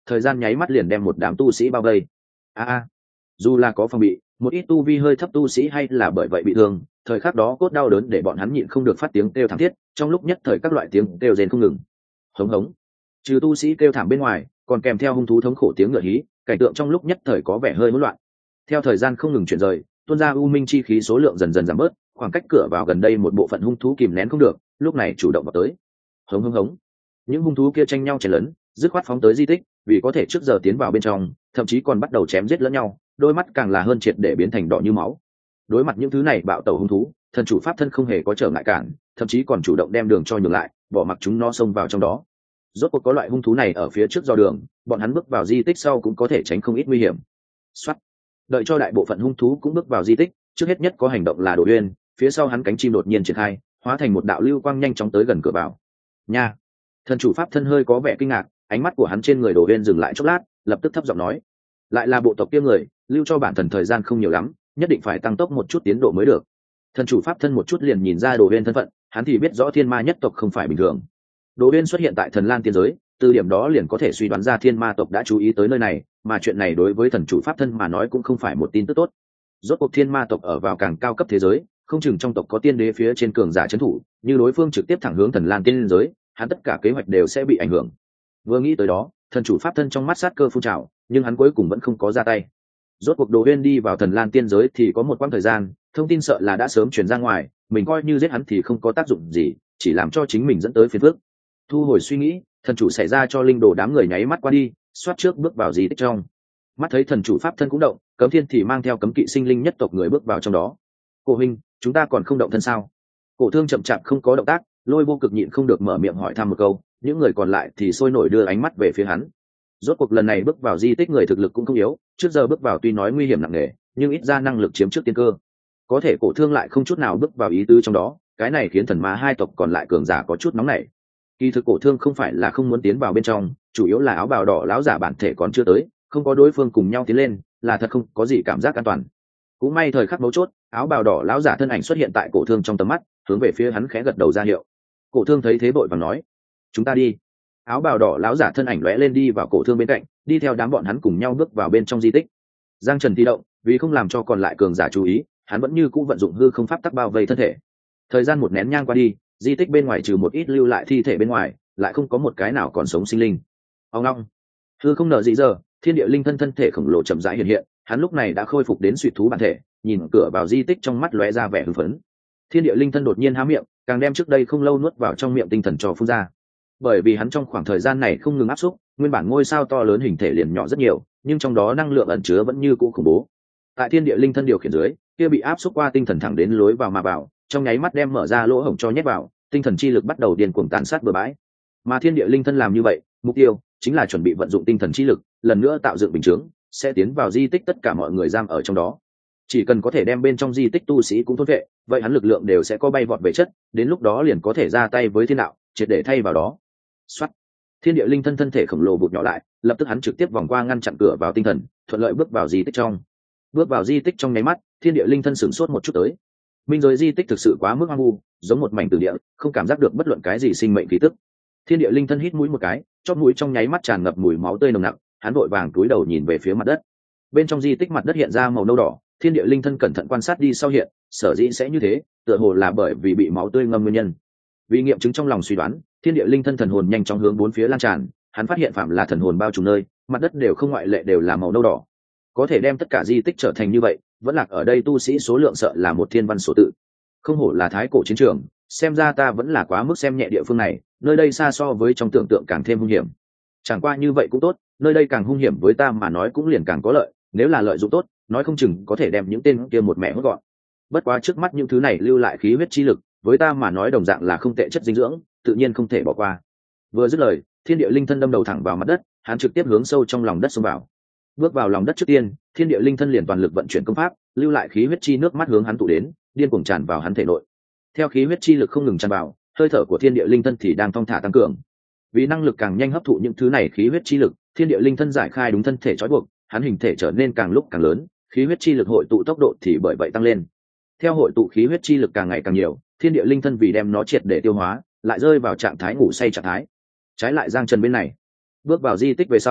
thời gian nháy mắt liền đem một đám tu sĩ bao vây. A a, dù là có phòng bị, một ít tu vi hơi thấp tu sĩ hay là bởi vậy bị thương, thời khắc đó cốt đau đớn để bọn hắn nhịn không được phát tiếng kêu thảm thiết, trong lúc nhất thời các loại tiếng kêu rền không ngừng. Hống hống. Trừ tu sĩ kêu thảm bên ngoài, còn kèm theo hung thú thống khổ tiếng ngựa hí, cảnh tượng trong lúc nhất thời có vẻ hơi hỗn loạn. Theo thời gian không ngừng chuyển rời, tuôn ra u minh chi khí số lượng dần dần giảm bớt, khoảng cách cửa vào gần đây một bộ phận hung thú kìm nén không được, lúc này chủ động vào tới. Hống hống hống. Những hung thú kia tranh nhau chém lớn, dứt khoát phóng tới di tích, vì có thể trước giờ tiến vào bên trong, thậm chí còn bắt đầu chém giết lẫn nhau, đôi mắt càng là hơn triệt để biến thành đỏ như máu. Đối mặt những thứ này bạo tẩu hung thú, thần chủ pháp thân không hề có trở ngại cản, thậm chí còn chủ động đem đường cho nhường lại, bỏ mặc chúng nó xông vào trong đó. Rốt cuộc có loại hung thú này ở phía trước do đường, bọn hắn bước vào di tích sau cũng có thể tránh không ít nguy hiểm. Soát. Đợi cho đại bộ phận hung thú cũng bước vào di tích, trước hết nhất có hành động là Đồ Uyên, phía sau hắn cánh chim đột nhiên triển khai, hóa thành một đạo lưu quang nhanh chóng tới gần cửa vào. Nha. Thần chủ pháp thân hơi có vẻ kinh ngạc, ánh mắt của hắn trên người Đồ Uyên dừng lại chốc lát, lập tức thấp giọng nói: lại là bộ tộc kia người, lưu cho bản thần thời gian không nhiều lắm, nhất định phải tăng tốc một chút tiến độ mới được. Thần chủ pháp thân một chút liền nhìn ra Đồ Uyên thân phận, hắn thì biết rõ thiên ma nhất tộc không phải bình thường. Đồ Uyên xuất hiện tại thần lan tiên giới, từ điểm đó liền có thể suy đoán ra thiên ma tộc đã chú ý tới nơi này, mà chuyện này đối với thần chủ pháp thân mà nói cũng không phải một tin tức tốt. Rốt cuộc thiên ma tộc ở vào càng cao cấp thế giới, không chừng trong tộc có tiên đế phía trên cường giả trấn thủ, như đối phương trực tiếp thẳng hướng thần lan tiên giới, hắn tất cả kế hoạch đều sẽ bị ảnh hưởng. Vừa nghĩ tới đó, thần chủ pháp thân trong mắt sát cơ phun trào, nhưng hắn cuối cùng vẫn không có ra tay. Rốt cuộc Đồ Uyên đi vào thần lan tiên giới thì có một quãng thời gian, thông tin sợ là đã sớm truyền ra ngoài, mình coi như giết hắn thì không có tác dụng gì, chỉ làm cho chính mình dẫn tới phiền phức. Thu hồi suy nghĩ, thần chủ xảy ra cho linh đồ đám người nháy mắt qua đi, xoát trước bước vào di tích trong. Mắt thấy thần chủ pháp thân cũng động, Cấm Thiên thì mang theo cấm kỵ sinh linh nhất tộc người bước vào trong đó. Cổ huynh, chúng ta còn không động thân sao? Cổ Thương chậm chạp không có động tác, Lôi Vô Cực nhịn không được mở miệng hỏi thăm một câu, những người còn lại thì sôi nổi đưa ánh mắt về phía hắn. Rốt cuộc lần này bước vào di tích người thực lực cũng không yếu, trước giờ bước vào tuy nói nguy hiểm nặng nề, nhưng ít ra năng lực chiếm trước tiên cơ. Có thể Cổ Thương lại không chút nào bước vào ý tứ trong đó, cái này khiến thần ma hai tộc còn lại cường giả có chút nóng nảy. Kỳ thực Cổ Thương không phải là không muốn tiến vào bên trong, chủ yếu là áo bào đỏ lão giả bản thể còn chưa tới, không có đối phương cùng nhau tiến lên, là thật không có gì cảm giác an toàn. Cũng may thời khắc mấu chốt, áo bào đỏ lão giả thân ảnh xuất hiện tại Cổ Thương trong tầm mắt, hướng về phía hắn khẽ gật đầu ra hiệu. Cổ Thương thấy thế vội vàng nói: chúng ta đi. Áo bào đỏ lão giả thân ảnh lóe lên đi vào Cổ Thương bên cạnh, đi theo đám bọn hắn cùng nhau bước vào bên trong di tích. Giang Trần thi động, vì không làm cho còn lại cường giả chú ý, hắn vẫn như cũ vận dụng hư không pháp tắc bao vây thân thể. Thời gian một nén nhang qua đi, di tích bên ngoài trừ một ít lưu lại thi thể bên ngoài, lại không có một cái nào còn sống sinh linh. Ông long, hư không nở dị giờ, thiên địa linh thân thân thể khổng lồ chậm rãi hiện hiện, hắn lúc này đã khôi phục đến suy thú bản thể, nhìn cửa vào di tích trong mắt lóe ra vẻ hưng phấn. Thiên địa linh thân đột nhiên há miệng, càng đem trước đây không lâu nuốt vào trong miệng tinh thần cho phun ra. Bởi vì hắn trong khoảng thời gian này không ngừng áp xúc, nguyên bản ngôi sao to lớn hình thể liền nhỏ rất nhiều, nhưng trong đó năng lượng ẩn chứa vẫn như cũ khủng bố. Tại thiên địa linh thân điều khiển dưới, kia bị áp xúc qua tinh thần thẳng đến lối vào mà vào, trong nháy mắt đem mở ra lỗ hổng cho nhét vào, tinh thần chi lực bắt đầu điên cuồng tàn sát bừa bãi. Mà thiên địa linh thân làm như vậy, mục tiêu chính là chuẩn bị vận dụng tinh thần chi lực, lần nữa tạo dựng bình chướng, sẽ tiến vào di tích tất cả mọi người giam ở trong đó. Chỉ cần có thể đem bên trong di tích tu sĩ cũng thôn vệ, vậy hắn lực lượng đều sẽ có bay vọt về chất, đến lúc đó liền có thể ra tay với thiên đạo, triệt để thay vào đó. Soát. Thiên địa linh thân thân thể khổng lồ vụt nhỏ lại, lập tức hắn trực tiếp vòng qua ngăn chặn cửa vào tinh thần, thuận lợi bước vào di tích trong. Bước vào di tích trong nháy mắt, thiên địa linh thân sửng sốt một chút tới. Minh giới di tích thực sự quá mức hoang vu, giống một mảnh tử địa, không cảm giác được bất luận cái gì sinh mệnh khí tức. Thiên địa linh thân hít mũi một cái, chóp mũi trong nháy mắt tràn ngập mùi máu tươi nồng nặc, hắn vội vàng cúi đầu nhìn về phía mặt đất. Bên trong di tích mặt đất hiện ra màu nâu đỏ, thiên địa linh thân cẩn thận quan sát đi sau hiện, sở dĩ sẽ như thế, tựa hồ là bởi vì bị máu tươi ngâm nguyên nhân. Vì nghiệm chứng trong lòng suy đoán, thiên địa linh thân thần hồn nhanh chóng hướng bốn phía lan tràn, hắn phát hiện phạm là thần hồn bao trùm nơi, mặt đất đều không ngoại lệ đều là màu nâu đỏ. Có thể đem tất cả di tích trở thành như vậy, vẫn lạc ở đây tu sĩ số lượng sợ là một thiên văn số tự. Không hổ là thái cổ chiến trường, xem ra ta vẫn là quá mức xem nhẹ địa phương này, nơi đây xa so với trong tưởng tượng càng thêm hung hiểm. Chẳng qua như vậy cũng tốt, nơi đây càng hung hiểm với ta mà nói cũng liền càng có lợi, nếu là lợi dụng tốt, nói không chừng có thể đem những tên kia một mẹ hốt gọn. Bất quá trước mắt những thứ này lưu lại khí huyết chi lực, với ta mà nói đồng dạng là không tệ chất dinh dưỡng, tự nhiên không thể bỏ qua. Vừa dứt lời, thiên địa linh thân đâm đầu thẳng vào mặt đất, hắn trực tiếp hướng sâu trong lòng đất xông vào. Bước vào lòng đất trước tiên, thiên địa linh thân liền toàn lực vận chuyển công pháp, lưu lại khí huyết chi nước mắt hướng hắn tụ đến, điên cuồng tràn vào hắn thể nội. Theo khí huyết chi lực không ngừng tràn vào, hơi thở của thiên địa linh thân thì đang thong thả tăng cường. Vì năng lực càng nhanh hấp thụ những thứ này khí huyết chi lực, thiên địa linh thân giải khai đúng thân thể trói buộc, hắn hình thể trở nên càng lúc càng lớn, khí huyết chi lực hội tụ tốc độ thì bởi vậy tăng lên. Theo hội tụ khí huyết chi lực càng ngày càng nhiều, thiên địa linh thân vì đem nó triệt để tiêu hóa, lại rơi vào trạng thái ngủ say trạng thái. Trái lại Giang Trần bên này, bước vào di tích về sau,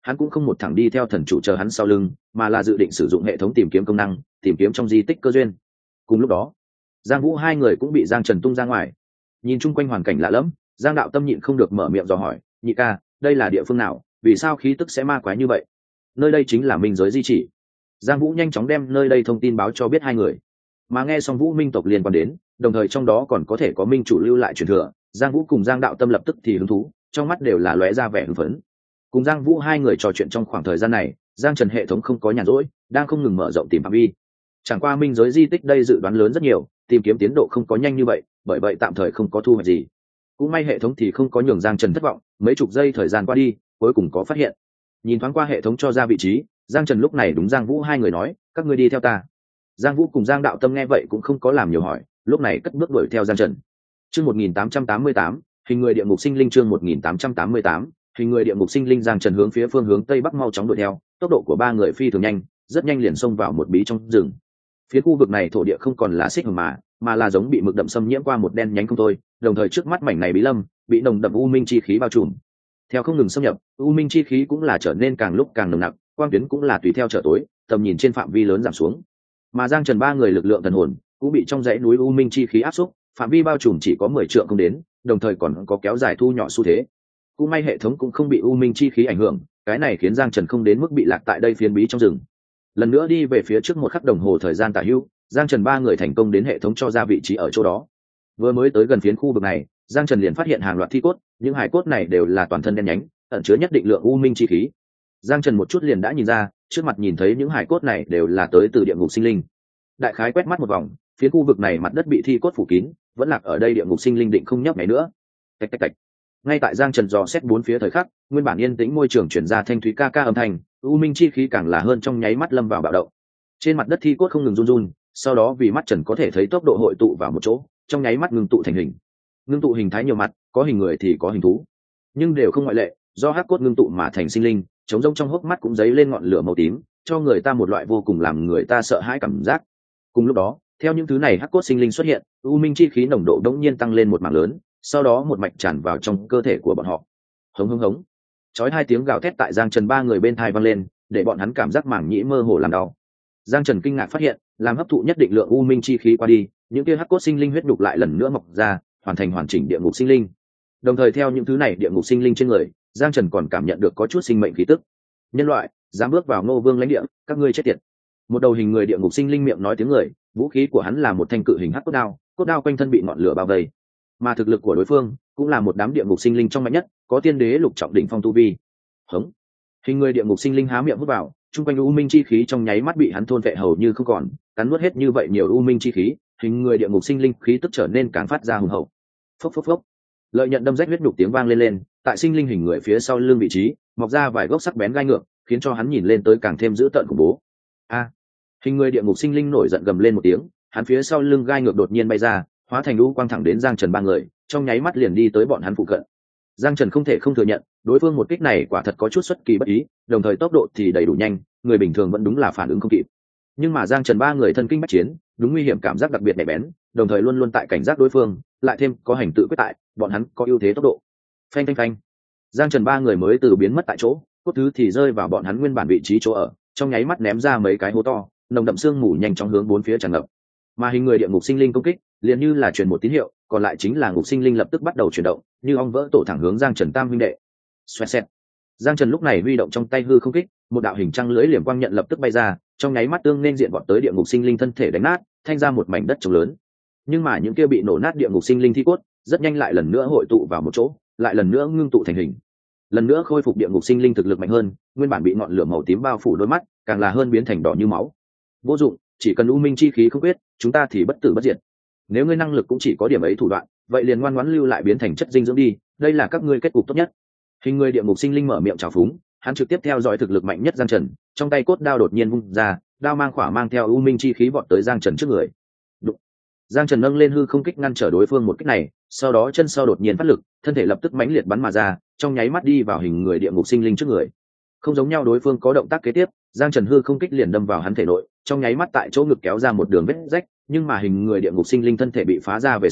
hắn cũng không một thẳng đi theo thần chủ chờ hắn sau lưng, mà là dự định sử dụng hệ thống tìm kiếm công năng tìm kiếm trong di tích cơ duyên. Cùng lúc đó, Giang Vũ hai người cũng bị Giang Trần tung ra ngoài. Nhìn chung quanh hoàn cảnh lạ lẫm, Giang Đạo Tâm nhịn không được mở miệng dò hỏi, nhị ca, đây là địa phương nào, vì sao khí tức sẽ ma quái như vậy? Nơi đây chính là minh giới di chỉ. Giang Vũ nhanh chóng đem nơi đây thông tin báo cho biết hai người. Mà nghe xong Vũ minh tộc liên quan đến, đồng thời trong đó còn có thể có minh chủ lưu lại truyền thừa, Giang Vũ cùng Giang Đạo Tâm lập tức thì hứng thú, trong mắt đều là lóe ra vẻ hưng phấn. Cùng Giang Vũ hai người trò chuyện trong khoảng thời gian này, Giang Trần hệ thống không có nhàn rỗi, đang không ngừng mở rộng tìm phạm vi. Chẳng qua minh giới di tích đây dự đoán lớn rất nhiều, tìm kiếm tiến độ không có nhanh như vậy, bởi vậy tạm thời không có thu hoạch gì. Cũng may hệ thống thì không có nhường Giang Trần thất vọng, mấy chục giây thời gian qua đi, cuối cùng có phát hiện. Nhìn thoáng qua hệ thống cho ra vị trí, Giang Trần lúc này đúng Giang Vũ hai người nói, các ngươi đi theo ta. Giang Vũ cùng Giang Đạo Tâm nghe vậy cũng không có làm nhiều hỏi, lúc này cất bước đuổi theo Giang Trần. Chương một nghìn tám trăm tám mươi tám, hình người địa ngục sinh linh chương một nghìn tám trăm tám mươi tám, hình người địa ngục sinh linh. Giang Trần hướng phía phương hướng tây bắc mau chóng đuổi theo, tốc độ của ba người phi thường nhanh, rất nhanh liền xông vào một bí trong rừng. Phía khu vực này thổ địa không còn là xích hồng mà, mà là giống bị mực đậm xâm nhiễm qua một đen nhánh không thôi, đồng thời trước mắt mảnh này bí lâm bị nồng đậm u minh chi khí bao trùm. Theo không ngừng xâm nhập, u minh chi khí cũng là trở nên càng lúc càng nồng nặc, quang tuyến cũng là tùy theo trở tối, tầm nhìn trên phạm vi lớn giảm xuống. Mà Giang Trần ba người lực lượng thần hồn cũng bị trong dãy núi u minh chi khí áp xúc, phạm vi bao trùm chỉ có mười trượng không đến, đồng thời còn có kéo dài thu nhỏ xu thế. Cũng may hệ thống cũng không bị u minh chi khí ảnh hưởng, cái này khiến Giang Trần không đến mức bị lạc tại đây phiến bí trong rừng. Lần nữa đi về phía trước một khắc đồng hồ thời gian tả hữu, Giang Trần ba người thành công đến hệ thống cho ra vị trí ở chỗ đó. Vừa mới tới gần phiến khu vực này, Giang Trần liền phát hiện hàng loạt thi cốt, những hài cốt này đều là toàn thân đen nhánh, ẩn chứa nhất định lượng u minh chi khí. Giang Trần một chút liền đã nhìn ra, trước mặt nhìn thấy những hài cốt này đều là tới từ địa ngục sinh linh. Đại khái quét mắt một vòng, phiến khu vực này mặt đất bị thi cốt phủ kín, vẫn lạc ở đây địa ngục sinh linh định không nhấp ngày nữa. Tạch tạch tạch. Ngay tại Giang Trần dò xét bốn phía thời khắc, nguyên bản yên tĩnh môi trường chuyển ra thanh thúy ca ca âm thanh, u minh chi khí càng là hơn trong nháy mắt lâm vào bạo động. Trên mặt đất thi cốt không ngừng run run, sau đó vì mắt Trần có thể thấy tốc độ hội tụ vào một chỗ, trong nháy mắt ngưng tụ thành hình. Ngưng tụ hình thái nhiều mặt, có hình người thì có hình thú, nhưng đều không ngoại lệ, do hắc cốt ngưng tụ mà thành sinh linh, trống rỗng trong hốc mắt cũng dấy lên ngọn lửa màu tím, cho người ta một loại vô cùng làm người ta sợ hãi cảm giác. Cùng lúc đó, theo những thứ này hắc cốt sinh linh xuất hiện, u minh chi khí nồng độ đống nhiên tăng lên một mảng lớn, sau đó một mạch tràn vào trong cơ thể của bọn họ. Hống hống hống, chói hai tiếng gào thét tại Giang Trần ba người bên tai vang lên, để bọn hắn cảm giác mảng nhĩ mơ hồ làm đau. Giang Trần kinh ngạc phát hiện, làm hấp thụ nhất định lượng u minh chi khí qua đi, những kia hắc cốt sinh linh huyết đục lại lần nữa mọc ra, hoàn thành hoàn chỉnh địa ngục sinh linh. Đồng thời theo những thứ này địa ngục sinh linh trên người, Giang Trần còn cảm nhận được có chút sinh mệnh khí tức. Nhân loại, dám bước vào Ngô Vương lãnh địa, các ngươi chết tiệt. Một đầu hình người địa ngục sinh linh miệng nói tiếng người, vũ khí của hắn là một thanh cự hình hắc cốt đao, cốt đao quanh thân bị ngọn lửa bao vây. Mà thực lực của đối phương cũng là một đám địa ngục sinh linh trong mạnh nhất, có tiên đế lục trọng đỉnh phong tu vi. Hống. Hình người địa ngục sinh linh há miệng hút vào, trung quanh u minh chi khí trong nháy mắt bị hắn thôn vệ hầu như không còn, cắn nuốt hết như vậy nhiều u minh chi khí, hình người địa ngục sinh linh khí tức trở nên càng phát ra hùng hậu. Phốc phốc phốc. Lợi nhận đâm rách huyết nhục tiếng vang lên lên, tại sinh linh hình người phía sau lưng vị trí, mọc ra vài gốc sắc bén gai ngược, khiến cho hắn nhìn lên tới càng thêm dữ tợn khủng bố. A! Hình người địa ngục sinh linh nổi giận gầm lên một tiếng, hắn phía sau lưng gai ngược đột nhiên bay ra, hóa thành u quang thẳng đến Giang Trần ba người, trong nháy mắt liền đi tới bọn hắn phụ cận. Giang Trần không thể không thừa nhận, đối phương một kích này quả thật có chút xuất kỳ bất ý, đồng thời tốc độ thì đầy đủ nhanh, người bình thường vẫn đúng là phản ứng không kịp. Nhưng mà Giang Trần ba người thân kinh bách chiến, đúng nguy hiểm cảm giác đặc biệt nhạy bén, đồng thời luôn luôn tại cảnh giác đối phương, lại thêm có hành tự quyết tại, bọn hắn có ưu thế tốc độ. Phanh phanh phanh. Giang Trần ba người mới từ biến mất tại chỗ, cốt thứ thì rơi vào bọn hắn nguyên bản vị trí chỗ ở, trong nháy mắt ném ra mấy cái hố to, nồng đậm sương mù nhanh chóng hướng bốn phía tràn ngập. Mà hình người địa ngục sinh linh công kích, liền như là truyền một tín hiệu, còn lại chính là ngục sinh linh lập tức bắt đầu chuyển động, như ong vỡ tổ thẳng hướng Giang Trần tam huynh đệ. Xoẹt xẹt. Giang Trần lúc này huy động trong tay hư không kích, một đạo hình trăng lưới liềm quang nhận lập tức bay ra, trong nháy mắt tương nên diện vọt tới địa ngục sinh linh thân thể đánh nát, thanh ra một mảnh đất trống lớn. Nhưng mà những kia bị nổ nát địa ngục sinh linh thi cốt, rất nhanh lại lần nữa hội tụ vào một chỗ, lại lần nữa ngưng tụ thành hình. Lần nữa khôi phục địa ngục sinh linh thực lực mạnh hơn, nguyên bản bị ngọn lửa màu tím bao phủ đôi mắt, càng là hơn biến thành đỏ như máu. Vô dụng, chỉ cần u minh chi khí không quyết, chúng ta thì bất tử bất diệt. Nếu ngươi năng lực cũng chỉ có điểm ấy thủ đoạn, vậy liền ngoan ngoãn lưu lại biến thành chất dinh dưỡng đi, đây là các ngươi kết cục tốt nhất. Hình người địa ngục sinh linh mở miệng trào phúng, hắn trực tiếp theo dõi thực lực mạnh nhất Giang Trần, trong tay cốt đao đột nhiên vung ra, đao mang khỏa mang theo u minh chi khí vọt tới Giang Trần trước người. Đụng. Giang Trần nâng lên hư không kích ngăn trở đối phương một kích này, sau đó chân sau đột nhiên phát lực, thân thể lập tức mãnh liệt bắn mà ra, trong nháy mắt đi vào hình người địa ngục sinh linh trước người. Không giống nhau, đối phương có động tác kế tiếp, Giang Trần hư không kích liền đâm vào hắn thể nội, trong nháy mắt tại chỗ ngực kéo ra một đường vết rách, nhưng mà hình người địa ngục sinh linh thân thể bị phá ra về sau,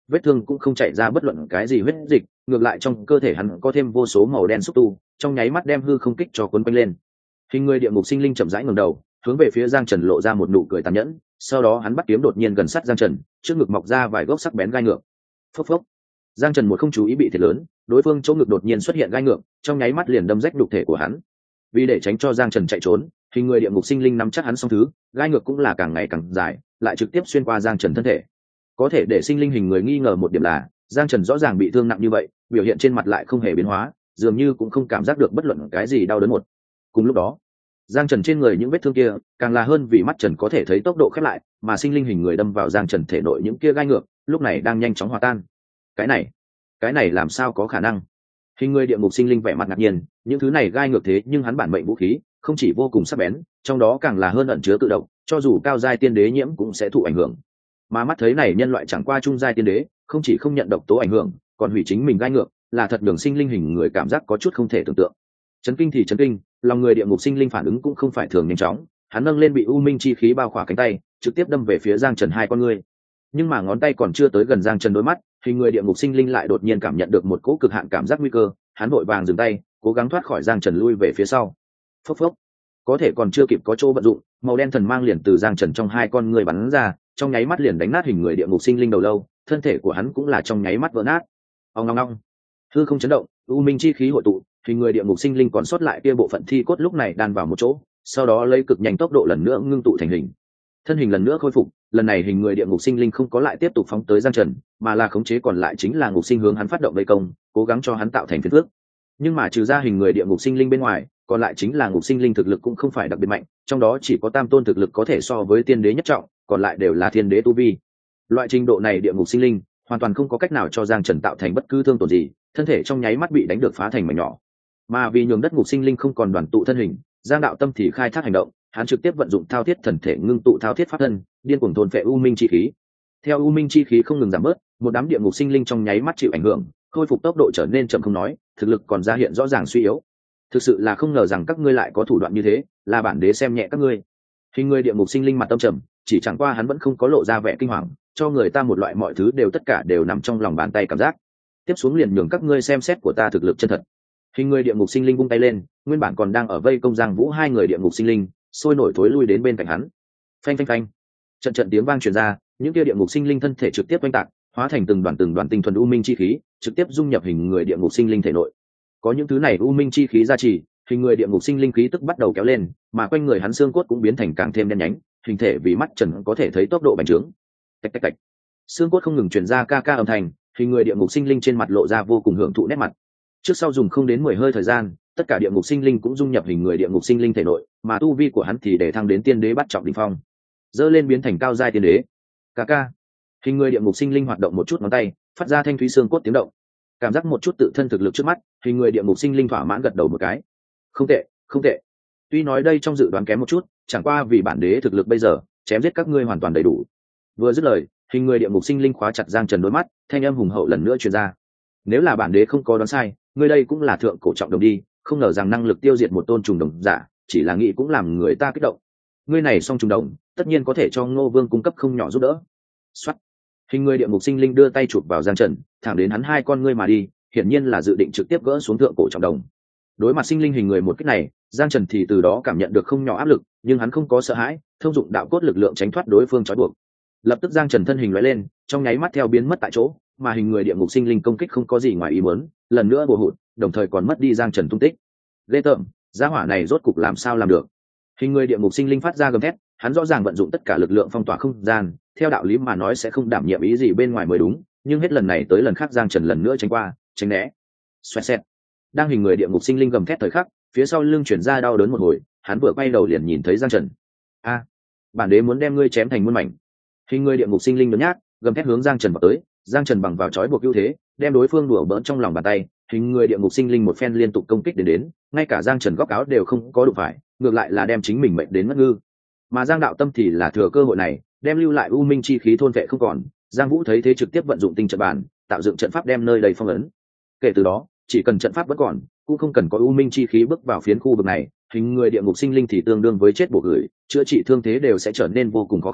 vết thương cũng không chảy ra bất luận cái gì huyết dịch, ngược lại trong cơ thể hắn có thêm vô số màu đen xúc tu, trong nháy mắt đem hư không kích cho cuốn quanh lên. Hình người địa ngục sinh linh chậm rãi ngẩng đầu, hướng về phía Giang Trần lộ ra một nụ cười tàn nhẫn, sau đó hắn bắt kiếm đột nhiên gần sát Giang Trần, trước ngực mọc ra vài gốc sắc bén gai ngược. Phốc phốc. Giang Trần một không chú ý bị thiệt lớn, đối phương chỗ ngực đột nhiên xuất hiện gai ngược, trong nháy mắt liền đâm rách nhục thể của hắn. Vì để tránh cho Giang Trần chạy trốn, hình người địa ngục sinh linh nắm chắc hắn xong thứ, gai ngược cũng là càng ngày càng dài, lại trực tiếp xuyên qua Giang Trần thân thể. Có thể để sinh linh hình người nghi ngờ một điểm là, Giang Trần rõ ràng bị thương nặng như vậy, biểu hiện trên mặt lại không hề biến hóa, dường như cũng không cảm giác được bất luận cái gì đau đớn một. Cùng lúc đó, Giang Trần trên người những vết thương kia, càng là hơn vì mắt Trần có thể thấy tốc độ khép lại, mà sinh linh hình người đâm vào Giang Trần thể nội những kia gai ngược, lúc này đang nhanh chóng hòa tan. Cái này, cái này làm sao có khả năng? Hình người địa ngục sinh linh vẻ mặt ngạc nhiên, những thứ này gai ngược thế nhưng hắn bản mệnh vũ khí, không chỉ vô cùng sắc bén, trong đó càng là hơn ẩn chứa tự động, cho dù cao giai tiên đế nhiễm cũng sẽ thụ ảnh hưởng. Mà mắt thấy này nhân loại chẳng qua trung giai tiên đế, không chỉ không nhận độc tố ảnh hưởng, còn hủy chính mình gai ngược, là thật đường sinh linh hình người cảm giác có chút không thể tưởng tượng. Chấn kinh thì chấn kinh, lòng người địa ngục sinh linh phản ứng cũng không phải thường nhanh chóng, hắn nâng lên bị u minh chi khí bao khỏa cánh tay, trực tiếp đâm về phía Giang Trần hai con ngươi. Nhưng mà ngón tay còn chưa tới gần Giang Trần đôi mắt, hình người địa ngục sinh linh lại đột nhiên cảm nhận được một cỗ cực hạn cảm giác nguy cơ, hắn vội vàng dừng tay, cố gắng thoát khỏi Giang Trần lui về phía sau. Phốc phốc. Có thể còn chưa kịp có chỗ vận dụng, màu đen thần mang liền từ Giang Trần trong hai con ngươi bắn ra, trong nháy mắt liền đánh nát hình người địa ngục sinh linh đầu lâu, thân thể của hắn cũng là trong nháy mắt vỡ nát. Ong ong ong. Hư không chấn động, u minh chi khí hội tụ, hình người địa ngục sinh linh còn sót lại kia bộ phận thi cốt lúc này đan vào một chỗ, sau đó lấy cực nhanh tốc độ lần nữa ngưng tụ thành hình. Thân hình lần nữa khôi phục, lần này hình người địa ngục sinh linh không có lại tiếp tục phóng tới Giang Trần, mà là khống chế còn lại chính là ngục sinh hướng hắn phát động vây công, cố gắng cho hắn tạo thành phiền phức. Nhưng mà trừ ra hình người địa ngục sinh linh bên ngoài, còn lại chính là ngục sinh linh thực lực cũng không phải đặc biệt mạnh, trong đó chỉ có tam tôn thực lực có thể so với tiên đế nhất trọng, còn lại đều là thiên đế tu vi. Loại trình độ này địa ngục sinh linh hoàn toàn không có cách nào cho Giang Trần tạo thành bất cứ thương tổn gì, thân thể trong nháy mắt bị đánh được phá thành mảnh nhỏ. Mà vì nhường đất ngục sinh linh không còn đoàn tụ thân hình, Giang Đạo Tâm thì khai thác hành động, hắn trực tiếp vận dụng thao thiết thần thể ngưng tụ thao thiết pháp thân, điên cuồng thôn phệ u minh chi khí. Theo u minh chi khí không ngừng giảm bớt, một đám địa ngục sinh linh trong nháy mắt chịu ảnh hưởng, khôi phục tốc độ trở nên chậm không nói, thực lực còn ra hiện rõ ràng suy yếu. Thực sự là không ngờ rằng các ngươi lại có thủ đoạn như thế, là bản đế xem nhẹ các ngươi. Hình người địa ngục sinh linh mặt tâm trầm, chỉ chẳng qua hắn vẫn không có lộ ra vẻ kinh hoàng, cho người ta một loại mọi thứ đều tất cả đều nằm trong lòng bàn tay cảm giác. Tiếp xuống liền nhường các ngươi xem xét của ta thực lực chân thật. Hình người địa ngục sinh linh vung tay lên, nguyên bản còn đang ở vây công Giang Vũ hai người địa ngục sinh linh, sôi nổi thối lui đến bên cạnh hắn. Phanh phanh phanh. Trận trận tiếng vang truyền ra, những kia địa ngục sinh linh thân thể trực tiếp oanh tạc, hóa thành từng đoàn từng đoàn tinh thuần u minh chi khí, trực tiếp dung nhập hình người địa ngục sinh linh thể nội. Có những thứ này u minh chi khí gia trì, hình người địa ngục sinh linh khí tức bắt đầu kéo lên, mà quanh người hắn xương cốt cũng biến thành càng thêm đen nhánh, hình thể vì mắt Trần có thể thấy tốc độ bành trướng. Tạch tạch tạch. Xương cốt không ngừng truyền ra ca ca âm thanh, hình người địa ngục sinh linh trên mặt lộ ra vô cùng hưởng thụ nét mặt. Trước sau dùng không đến mười hơi thời gian, tất cả địa ngục sinh linh cũng dung nhập hình người địa ngục sinh linh thể nội, mà tu vi của hắn thì để thăng đến tiên đế bắt trọng đỉnh phong, dơ lên biến thành cao giai tiên đế. Ca ca. Hình người địa ngục sinh linh hoạt động một chút ngón tay, phát ra thanh thúy xương cốt tiếng động. Cảm giác một chút tự thân thực lực trước mắt, hình người địa ngục sinh linh thỏa mãn gật đầu một cái. Không tệ, không tệ. Tuy nói đây trong dự đoán kém một chút, chẳng qua vì bản đế thực lực bây giờ, chém giết các ngươi hoàn toàn đầy đủ. Vừa dứt lời, hình người địa ngục sinh linh khóa chặt Giang Trần đôi mắt, thanh âm hùng hậu lần nữa truyền ra. Nếu là bản đế không có đoán sai, ngươi đây cũng là thượng cổ trọng đồng đi, không ngờ rằng năng lực tiêu diệt một tôn trùng đồng giả, chỉ là nghĩ cũng làm người ta kích động. Ngươi này song trùng đồng, tất nhiên có thể cho Ngô Vương cung cấp không nhỏ giúp đỡ. Soát. Hình người địa ngục sinh linh đưa tay chụp vào Giang Trần, thẳng đến hắn hai con ngươi mà đi, hiển nhiên là dự định trực tiếp gỡ xuống thượng cổ trọng đồng. Đối mặt sinh linh hình người một kích này, Giang Trần thì từ đó cảm nhận được không nhỏ áp lực, nhưng hắn không có sợ hãi, thông dụng đạo cốt lực lượng tránh thoát đối phương trói buộc. Lập tức Giang Trần thân hình lóe lên, trong nháy mắt theo biến mất tại chỗ, mà hình người địa ngục sinh linh công kích không có gì ngoài ý muốn, lần nữa bổ hụt, đồng thời còn mất đi Giang Trần tung tích. Ghê tởm, gia hỏa này rốt cục làm sao làm được? Hình người địa ngục sinh linh phát ra gầm thét, hắn rõ ràng vận dụng tất cả lực lượng phong tỏa không gian, theo đạo lý mà nói sẽ không đảm nhiệm ý gì bên ngoài mới đúng, nhưng hết lần này tới lần khác Giang Trần lần nữa tránh qua, tránh né. Xoẹt xẹt. Đang hình người địa ngục sinh linh gầm thét thời khắc, phía sau lưng chuyển ra đau đớn một hồi, hắn vừa quay đầu liền nhìn thấy Giang Trần. A, bản đế muốn đem ngươi chém thành muôn mảnh. Hình người địa ngục sinh linh nhếch nhác, gầm thét hướng Giang Trần vào tới, Giang Trần bằng vào chói buộc ưu thế, đem đối phương đùa bỡn trong lòng bàn tay, hình người địa ngục sinh linh một phen liên tục công kích đến đến, ngay cả Giang Trần góc áo đều không có đụng phải, ngược lại là đem chính mình mệnh đến mất ngư. Mà Giang Đạo Tâm thì là thừa cơ hội này, đem lưu lại u minh chi khí thôn vệ không còn, Giang Vũ thấy thế trực tiếp vận dụng tinh trận bản, tạo dựng trận pháp đem nơi đầy phong ấn. Kể từ đó, chỉ cần trận pháp vẫn còn, cũng không cần có u minh chi khí bước vào phiến khu vực này, hình người địa ngục sinh linh thì tương đương với chết bộ gửi, chữa trị thương thế đều sẽ trở nên vô cùng khó khăn,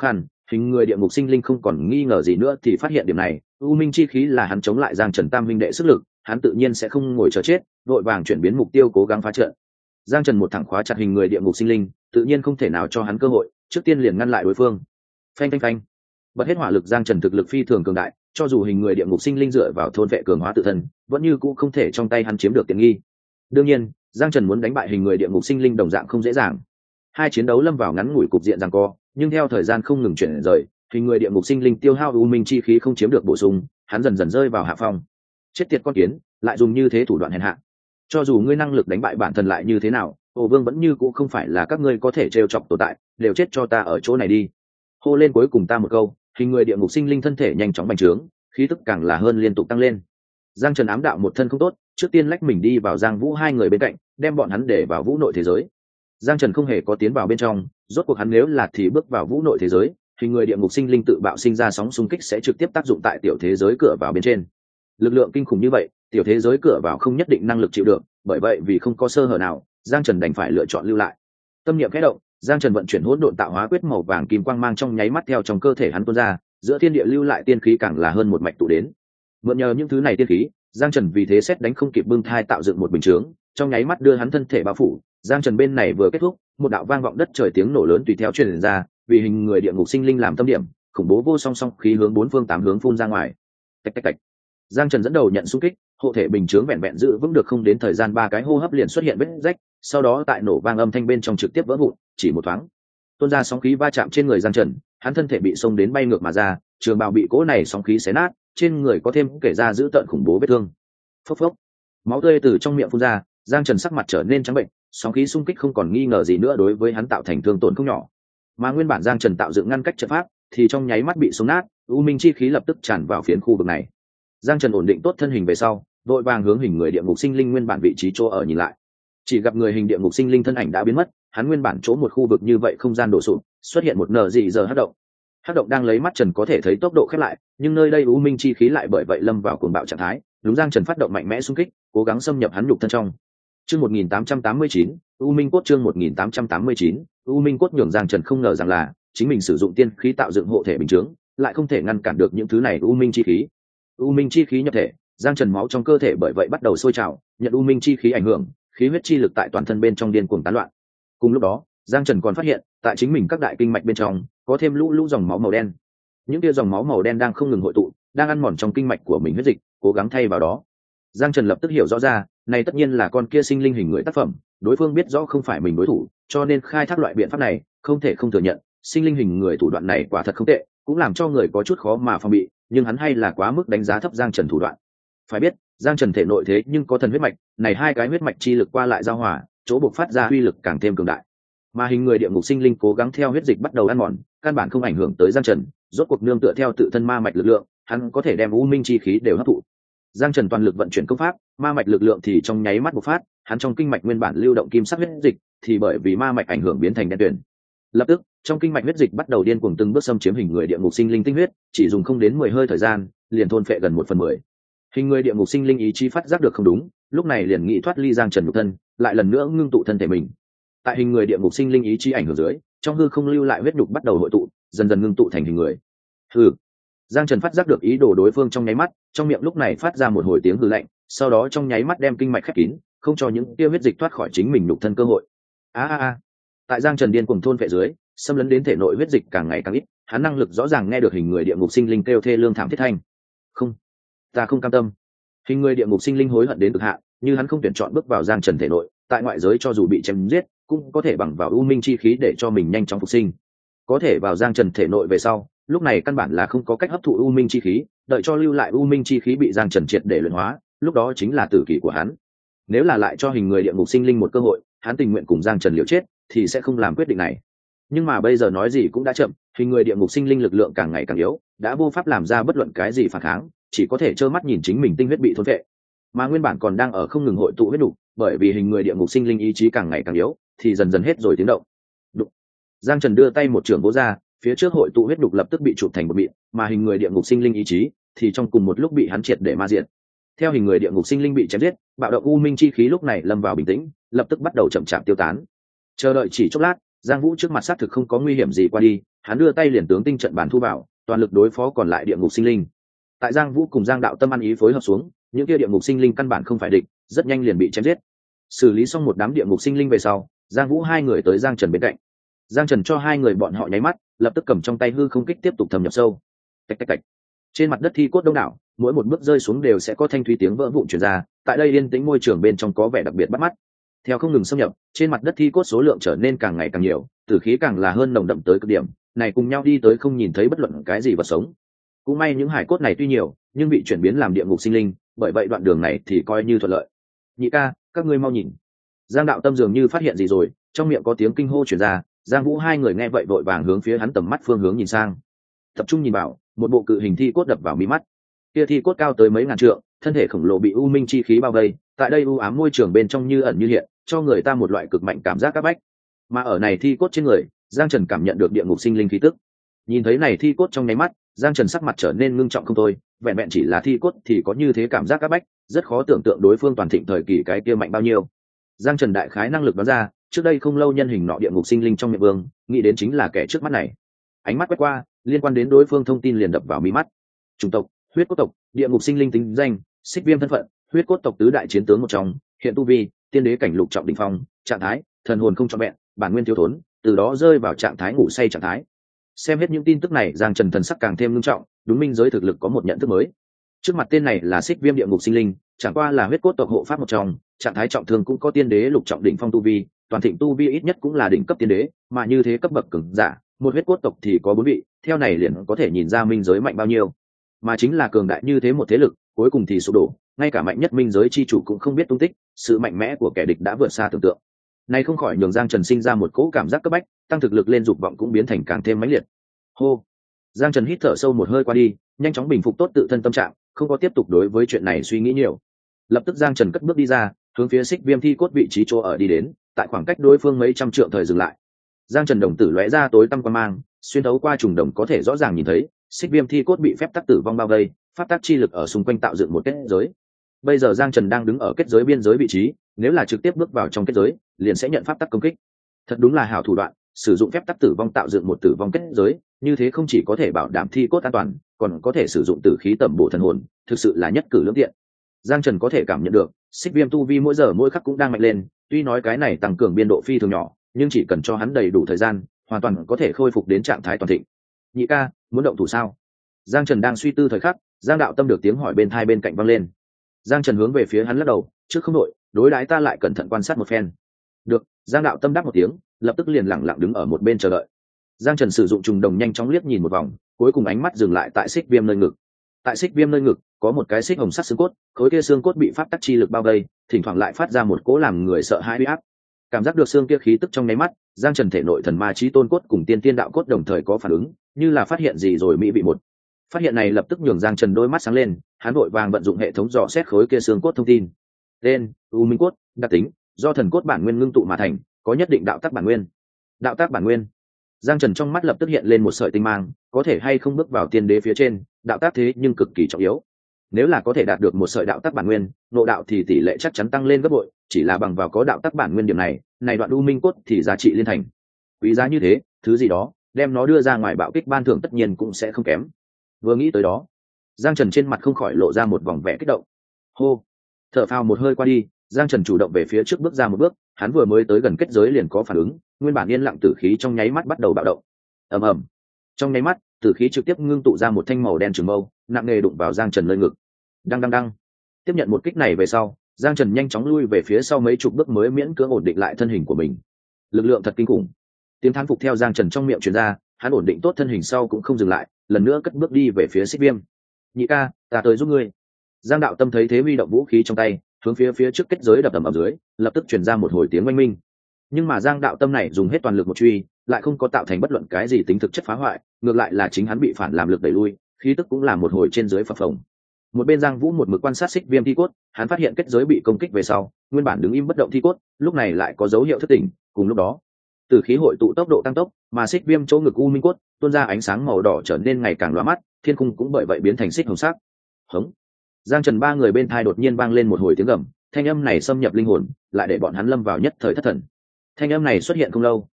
hình người địa ngục sinh linh không còn nghi ngờ gì nữa thì phát hiện điểm này, u minh chi khí là hắn chống lại Giang Trần tam huynh đệ sức lực, hắn tự nhiên sẽ không ngồi chờ chết, vội vàng chuyển biến mục tiêu cố gắng phá trận. Giang Trần một thẳng khóa chặt hình người địa ngục sinh linh, tự nhiên không thể nào cho hắn cơ hội, trước tiên liền ngăn lại đối phương. Phanh phanh phanh. Bật hết hỏa lực, Giang Trần thực lực phi thường cường đại, cho dù hình người địa ngục sinh linh dựa vào thôn vệ cường hóa tự thân, vẫn như cũ không thể trong tay hắn chiếm được tiện nghi. Đương nhiên, Giang Trần muốn đánh bại hình người địa ngục sinh linh đồng dạng không dễ dàng. Hai chiến đấu lâm vào ngắn ngủi cục diện giằng co, nhưng theo thời gian không ngừng chuyển rời, hình người địa ngục sinh linh tiêu hao u minh chi khí không chiếm được bổ sung, hắn dần dần rơi vào hạ phong. Chết tiệt con kiến, lại dùng như thế thủ đoạn hèn hạ. Cho dù ngươi năng lực đánh bại bản thân lại như thế nào, Ổ Vương vẫn như cũ không phải là các ngươi có thể trêu chọc tồn tại, đều chết cho ta ở chỗ này đi. Hô lên cuối cùng ta một câu, hình người địa ngục sinh linh thân thể nhanh chóng bành trướng, khí tức càng là hơn liên tục tăng lên. Giang Trần ám đạo một thân không tốt, trước tiên lách mình đi vào Giang Vũ hai người bên cạnh, đem bọn hắn để vào vũ nội thế giới. Giang Trần không hề có tiến vào bên trong, rốt cuộc hắn nếu là thì bước vào vũ nội thế giới, thì người địa ngục sinh linh tự bạo sinh ra sóng xung kích sẽ trực tiếp tác dụng tại tiểu thế giới cửa vào bên trên. Lực lượng kinh khủng như vậy, tiểu thế giới cửa vào không nhất định năng lực chịu được, bởi vậy vì không có sơ hở nào, Giang Trần đành phải lựa chọn lưu lại. Tâm niệm khẽ động, Giang Trần vận chuyển hỗn độn tạo hóa quyết màu vàng kim quang mang trong nháy mắt theo trong cơ thể hắn tuôn ra, giữa thiên địa lưu lại tiên khí càng là hơn một mạch tụ đến. Mượn nhờ những thứ này tiên khí, Giang Trần vì thế xét đánh không kịp bưng thai tạo dựng một bình chướng, trong nháy mắt đưa hắn thân thể bao phủ. Giang Trần bên này vừa kết thúc, một đạo vang vọng đất trời tiếng nổ lớn tùy theo truyền ra, vì hình người địa ngục sinh linh làm tâm điểm, khủng bố vô song song khí hướng bốn phương tám hướng phun ra ngoài. Tạch tạch tạch. Giang Trần dẫn đầu nhận xung kích, hộ thể bình chướng vẹn vẹn giữ vững được không đến thời gian ba cái hô hấp liền xuất hiện vết rách, sau đó tại nổ vang âm thanh bên trong trực tiếp vỡ vụn, chỉ một thoáng. Tuôn ra sóng khí va chạm trên người Giang Trần, hắn thân thể bị xông đến bay ngược mà ra, trường bào bị cỗ này sóng khí xé nát, trên người có thêm kể ra giữ tận khủng bố vết thương. Phốc phốc. Máu tươi từ trong miệng phun ra, Giang Trần sắc mặt trở nên trắng bệnh, sóng khí xung kích không còn nghi ngờ gì nữa đối với hắn tạo thành thương tổn không nhỏ. Mà nguyên bản Giang Trần tạo dựng ngăn cách trận pháp, thì trong nháy mắt bị xông nát, u minh chi khí lập tức tràn vào phiến khu vực này. Giang Trần ổn định tốt thân hình về sau, vội vàng hướng hình người địa ngục sinh linh nguyên bản vị trí chỗ ở nhìn lại. Chỉ gặp người hình địa ngục sinh linh thân ảnh đã biến mất, hắn nguyên bản chỗ một khu vực như vậy không gian đổ sụp, xuất hiện một nở dị giờ hắc động. Hắc động đang lấy mắt Trần có thể thấy tốc độ khép lại, nhưng nơi đây u minh chi khí lại bởi vậy lâm vào cuồng bạo trạng thái, đúng Giang Trần phát động mạnh mẽ xung kích, cố gắng xâm nhập hắn nhục thân trong. Chương một nghìn tám trăm tám mươi chín, U Minh cốt chương một nghìn tám trăm tám mươi chín, U Minh cốt nhường Giang Trần không ngờ rằng là chính mình sử dụng tiên khí tạo dựng hộ thể bình chướng, lại không thể ngăn cản được những thứ này u minh chi khí. U minh chi khí nhập thể, Giang Trần máu trong cơ thể bởi vậy bắt đầu sôi trào, nhận u minh chi khí ảnh hưởng, khí huyết chi lực tại toàn thân bên trong điên cuồng tán loạn. Cùng lúc đó, Giang Trần còn phát hiện, tại chính mình các đại kinh mạch bên trong, có thêm lũ lũ dòng máu màu đen. Những tia dòng máu màu đen đang không ngừng hội tụ, đang ăn mòn trong kinh mạch của mình huyết dịch, cố gắng thay vào đó. Giang Trần lập tức hiểu rõ ra, này tất nhiên là con kia sinh linh hình người tác phẩm, đối phương biết rõ không phải mình đối thủ, cho nên khai thác loại biện pháp này, không thể không thừa nhận, sinh linh hình người thủ đoạn này quả thật không tệ, cũng làm cho người có chút khó mà phòng bị, nhưng hắn hay là quá mức đánh giá thấp Giang Trần thủ đoạn. Phải biết, Giang Trần thể nội thế nhưng có thần huyết mạch, này hai cái huyết mạch chi lực qua lại giao hòa, chỗ bộc phát ra uy lực càng thêm cường đại. Mà hình người địa ngục sinh linh cố gắng theo huyết dịch bắt đầu ăn mòn, căn bản không ảnh hưởng tới Giang Trần, rốt cuộc nương tựa theo tự thân ma mạch lực lượng, hắn có thể đem u minh chi khí đều hấp thụ. Giang Trần toàn lực vận chuyển công pháp, ma mạch lực lượng thì trong nháy mắt bộc phát, hắn trong kinh mạch nguyên bản lưu động kim sắc huyết dịch, thì bởi vì ma mạch ảnh hưởng biến thành đen tuyền. Lập tức, trong kinh mạch huyết dịch bắt đầu điên cuồng từng bước xâm chiếm hình người địa ngục sinh linh tinh huyết, chỉ dùng không đến mười hơi thời gian, liền thôn phệ gần một phần mười. Hình người địa ngục sinh linh ý chí phát giác được không đúng, lúc này liền nghĩ thoát ly Giang Trần nhục thân, lại lần nữa ngưng tụ thân thể mình. Tại hình người địa ngục sinh linh ý chí ảnh hưởng dưới, trong hư không lưu lại huyết nhục bắt đầu hội tụ, dần dần ngưng tụ thành hình người. Hừ. Giang Trần phát giác được ý đồ đối phương trong nháy mắt, trong miệng lúc này phát ra một hồi tiếng hừ lạnh, sau đó trong nháy mắt đem kinh mạch khép kín, không cho những tia huyết dịch thoát khỏi chính mình nhục thân cơ hội. A a a. Tại Giang Trần điên cuồng thôn phệ dưới, xâm lấn đến thể nội huyết dịch càng ngày càng ít, hắn năng lực rõ ràng nghe được hình người địa ngục sinh linh kêu thê lương thảm thiết thanh. Không, ta không cam tâm. Hình người địa ngục sinh linh hối hận đến cực hạn, như hắn không tuyển chọn bước vào Giang Trần thể nội, tại ngoại giới cho dù bị chém giết, cũng có thể bằng vào u minh chi khí để cho mình nhanh chóng phục sinh. Có thể vào Giang Trần thể nội về sau, lúc này căn bản là không có cách hấp thụ u minh chi khí, đợi cho lưu lại u minh chi khí bị Giang Trần triệt để luyện hóa, lúc đó chính là tử kỷ của hắn. Nếu là lại cho hình người địa ngục sinh linh một cơ hội, hắn tình nguyện cùng Giang Trần liều chết, thì sẽ không làm quyết định này. Nhưng mà bây giờ nói gì cũng đã chậm, hình người địa ngục sinh linh lực lượng càng ngày càng yếu, đã vô pháp làm ra bất luận cái gì phản kháng, chỉ có thể trơ mắt nhìn chính mình tinh huyết bị thôn phệ. Mà nguyên bản còn đang ở không ngừng hội tụ huyết đủ, bởi vì hình người địa ngục sinh linh ý chí càng ngày càng yếu, thì dần dần hết rồi tiếng động. Đụng. Giang Trần đưa tay một trường vỗ ra, phía trước hội tụ huyết đục lập tức bị chụp thành một mịn, mà hình người địa ngục sinh linh ý chí thì trong cùng một lúc bị hắn triệt để ma diệt. Theo hình người địa ngục sinh linh bị chém giết, bạo động u minh chi khí lúc này lâm vào bình tĩnh, lập tức bắt đầu chậm chạp tiêu tán. Chờ đợi chỉ chốc lát, Giang Vũ trước mặt xác thực không có nguy hiểm gì qua đi, hắn đưa tay liền tướng tinh trận bản thu vào, toàn lực đối phó còn lại địa ngục sinh linh. Tại Giang Vũ cùng Giang Đạo Tâm ăn ý phối hợp xuống, những kia địa ngục sinh linh căn bản không phải địch, rất nhanh liền bị chém giết. Xử lý xong một đám địa ngục sinh linh về sau, Giang Vũ hai người tới Giang Trần bên cạnh. Giang Trần cho hai người bọn họ nháy mắt, lập tức cầm trong tay hư không kích tiếp tục thâm nhập sâu. Tạch tạch tạch. Trên mặt đất thi cốt đông đảo, mỗi một bước rơi xuống đều sẽ có thanh thúy tiếng vỡ vụn truyền ra, tại đây yên tĩnh môi trường bên trong có vẻ đặc biệt bắt mắt. Theo không ngừng xâm nhập, trên mặt đất thi cốt số lượng trở nên càng ngày càng nhiều, tử khí càng là hơn nồng đậm tới cực điểm, này cùng nhau đi tới không nhìn thấy bất luận cái gì vật sống. Cũng may những hải cốt này tuy nhiều, nhưng bị chuyển biến làm địa ngục sinh linh, bởi vậy đoạn đường này thì coi như thuận lợi. Nhị ca, các ngươi mau nhìn. Giang Đạo Tâm dường như phát hiện gì rồi, trong miệng có tiếng kinh hô truyền ra, Giang Vũ hai người nghe vậy vội vàng hướng phía hắn tầm mắt phương hướng nhìn sang. Tập trung nhìn vào, một bộ cự hình thi cốt đập vào mi mắt. Kia thi cốt cao tới mấy ngàn trượng, thân thể khổng lồ bị u minh chi khí bao vây, tại đây u ám môi trường bên trong như ẩn như hiện, cho người ta một loại cực mạnh cảm giác áp bách. Mà ở này thi cốt trên người, Giang Trần cảm nhận được địa ngục sinh linh khí tức. Nhìn thấy này thi cốt trong nháy mắt, Giang Trần sắc mặt trở nên ngưng trọng không thôi, vẹn vẹn chỉ là thi cốt thì có như thế cảm giác áp bách, rất khó tưởng tượng đối phương toàn thịnh thời kỳ cái kia mạnh bao nhiêu. Giang Trần đại khái năng lực đoán ra, trước đây không lâu nhân hình nọ địa ngục sinh linh trong miệng vương, nghĩ đến chính là kẻ trước mắt này. Ánh mắt quét qua, liên quan đến đối phương thông tin liền đập vào mí mắt. Chủng tộc, huyết cốt tộc, địa ngục sinh linh tính danh, xích viêm thân phận, huyết cốt tộc tứ đại chiến tướng một trong, hiện tu vi, tiên đế cảnh lục trọng đỉnh phong, trạng thái, thần hồn không trọn vẹn, bản nguyên thiếu thốn, từ đó rơi vào trạng thái ngủ say trạng thái. Xem hết những tin tức này, Giang Trần thần sắc càng thêm nghiêm trọng, đúng minh giới thực lực có một nhận thức mới. Trước mặt tên này là xích viêm địa ngục sinh linh, chẳng qua là huyết cốt tộc hộ pháp một trong, trạng thái trọng thương cũng có tiên đế lục trọng đỉnh phong tu vi, toàn thịnh tu vi ít nhất cũng là đỉnh cấp tiên đế, mà như thế cấp bậc cường giả, một huyết cốt tộc thì có bốn vị, theo này liền có thể nhìn ra minh giới mạnh bao nhiêu. Mà chính là cường đại như thế một thế lực, cuối cùng thì sụp đổ, ngay cả mạnh nhất minh giới chi chủ cũng không biết tung tích, sự mạnh mẽ của kẻ địch đã vượt xa tưởng tượng. Này không khỏi nhường Giang Trần sinh ra một cỗ cảm giác cấp bách, tăng thực lực lên dục vọng cũng biến thành càng thêm mãnh liệt. Hô. Giang Trần hít thở sâu một hơi qua đi, nhanh chóng bình phục tốt tự thân tâm trạng, không có tiếp tục đối với chuyện này suy nghĩ nhiều. Lập tức Giang Trần cất bước đi ra, hướng phía xích viêm thi cốt vị trí chỗ ở đi đến, tại khoảng cách đối phương mấy trăm trượng thời dừng lại. Giang Trần đồng tử lóe ra tối tăm quan mang, xuyên thấu qua trùng đồng có thể rõ ràng nhìn thấy, xích viêm thi cốt bị phép tắc tử vong bao vây, pháp tắc chi lực ở xung quanh tạo dựng một kết giới. Bây giờ Giang Trần đang đứng ở kết giới biên giới vị trí, nếu là trực tiếp bước vào trong kết giới, liền sẽ nhận pháp tắc công kích. Thật đúng là hảo thủ đoạn, sử dụng phép tắc tử vong tạo dựng một tử vong kết giới, như thế không chỉ có thể bảo đảm thi cốt an toàn, còn có thể sử dụng tử khí tẩm bổ thần hồn, thực sự là nhất cử lưỡng tiện. Giang Trần có thể cảm nhận được, xích viêm tu vi mỗi giờ mỗi khắc cũng đang mạnh lên, tuy nói cái này tăng cường biên độ phi thường nhỏ, nhưng chỉ cần cho hắn đầy đủ thời gian, hoàn toàn có thể khôi phục đến trạng thái toàn thịnh. Nhị ca, muốn động thủ sao? Giang Trần đang suy tư thời khắc, Giang Đạo Tâm được tiếng hỏi bên tai bên cạnh vang lên. Giang Trần hướng về phía hắn lắc đầu, trước không đội, đối đãi ta lại cẩn thận quan sát một phen. Được. Giang Đạo Tâm đáp một tiếng, lập tức liền lặng lặng đứng ở một bên chờ đợi. Giang Trần sử dụng trùng đồng nhanh chóng liếc nhìn một vòng, cuối cùng ánh mắt dừng lại tại xích viêm nơi ngực. Tại xích viêm nơi ngực có một cái xích hồng sắc xương cốt, khối kia xương cốt bị pháp tắc chi lực bao vây, thỉnh thoảng lại phát ra một cỗ làm người sợ hãi uy áp. Cảm giác được xương kia khí tức trong nháy mắt, Giang Trần thể nội thần ma chí tôn cốt cùng tiên tiên đạo cốt đồng thời có phản ứng, như là phát hiện gì rồi mỹ bị một. Phát hiện này lập tức nhường Giang Trần đôi mắt sáng lên, hắn vội vàng vận dụng hệ thống dò xét khối kia xương cốt thông tin. Tên: U Minh cốt, đặc tính: do thần cốt bản nguyên ngưng tụ mà thành, có nhất định đạo tác bản nguyên. Đạo tác bản nguyên. Giang Trần trong mắt lập tức hiện lên một sợi tinh mang, có thể hay không bước vào tiên đế phía trên, đạo tác thế nhưng cực kỳ trọng yếu. Nếu là có thể đạt được một sợi đạo tác bản nguyên, nội đạo thì tỷ lệ chắc chắn tăng lên gấp bội, chỉ là bằng vào có đạo tác bản nguyên điểm này, này đoạn U Minh cốt thì giá trị liên thành. Quý giá như thế, thứ gì đó, đem nó đưa ra ngoài bạo kích ban thưởng tất nhiên cũng sẽ không kém. Vừa nghĩ tới đó, Giang Trần trên mặt không khỏi lộ ra một vòng vẻ kích động. Hô, thở phào một hơi qua đi, Giang Trần chủ động về phía trước bước ra một bước, hắn vừa mới tới gần kết giới liền có phản ứng, nguyên bản yên lặng tử khí trong nháy mắt bắt đầu bạo động. Ầm ầm. Trong nháy mắt, tử khí trực tiếp ngưng tụ ra một thanh màu đen trường mâu, nặng nề đụng vào Giang Trần nơi ngực. Đăng đăng đăng. Tiếp nhận một kích này về sau, Giang Trần nhanh chóng lui về phía sau mấy chục bước mới miễn cưỡng ổn định lại thân hình của mình. Lực lượng thật kinh khủng. Tiếng thán phục theo Giang Trần trong miệng truyền ra, hắn ổn định tốt thân hình sau cũng không dừng lại, lần nữa cất bước đi về phía Xích Viêm. Nhị ca, ta tới giúp ngươi. Giang Đạo Tâm thấy thế huy động vũ khí trong tay, hướng phía phía trước kết giới đập ầm ầm dưới, lập tức truyền ra một hồi tiếng oanh minh. Nhưng mà Giang Đạo Tâm này dùng hết toàn lực một truy, lại không có tạo thành bất luận cái gì tính thực chất phá hoại, ngược lại là chính hắn bị phản làm lực đẩy lui, khí tức cũng là một hồi trên dưới phập phồng. Một bên Giang Vũ một mực quan sát Xích Viêm thi cốt, hắn phát hiện kết giới bị công kích về sau, nguyên bản đứng im bất động thi cốt, lúc này lại có dấu hiệu thất tỉnh, cùng lúc đó, từ khí hội tụ tốc độ tăng tốc, mà Xích Viêm chỗ ngực u minh cốt, tuôn ra ánh sáng màu đỏ trở nên ngày càng lóa mắt, thiên khung cũng bởi vậy biến thành xích hồng sắc. Hống. Giang Trần ba người bên thai đột nhiên vang lên một hồi tiếng gầm, thanh âm này xâm nhập linh hồn, lại để bọn hắn lâm vào nhất thời thất thần. Thanh âm này xuất hiện không lâu,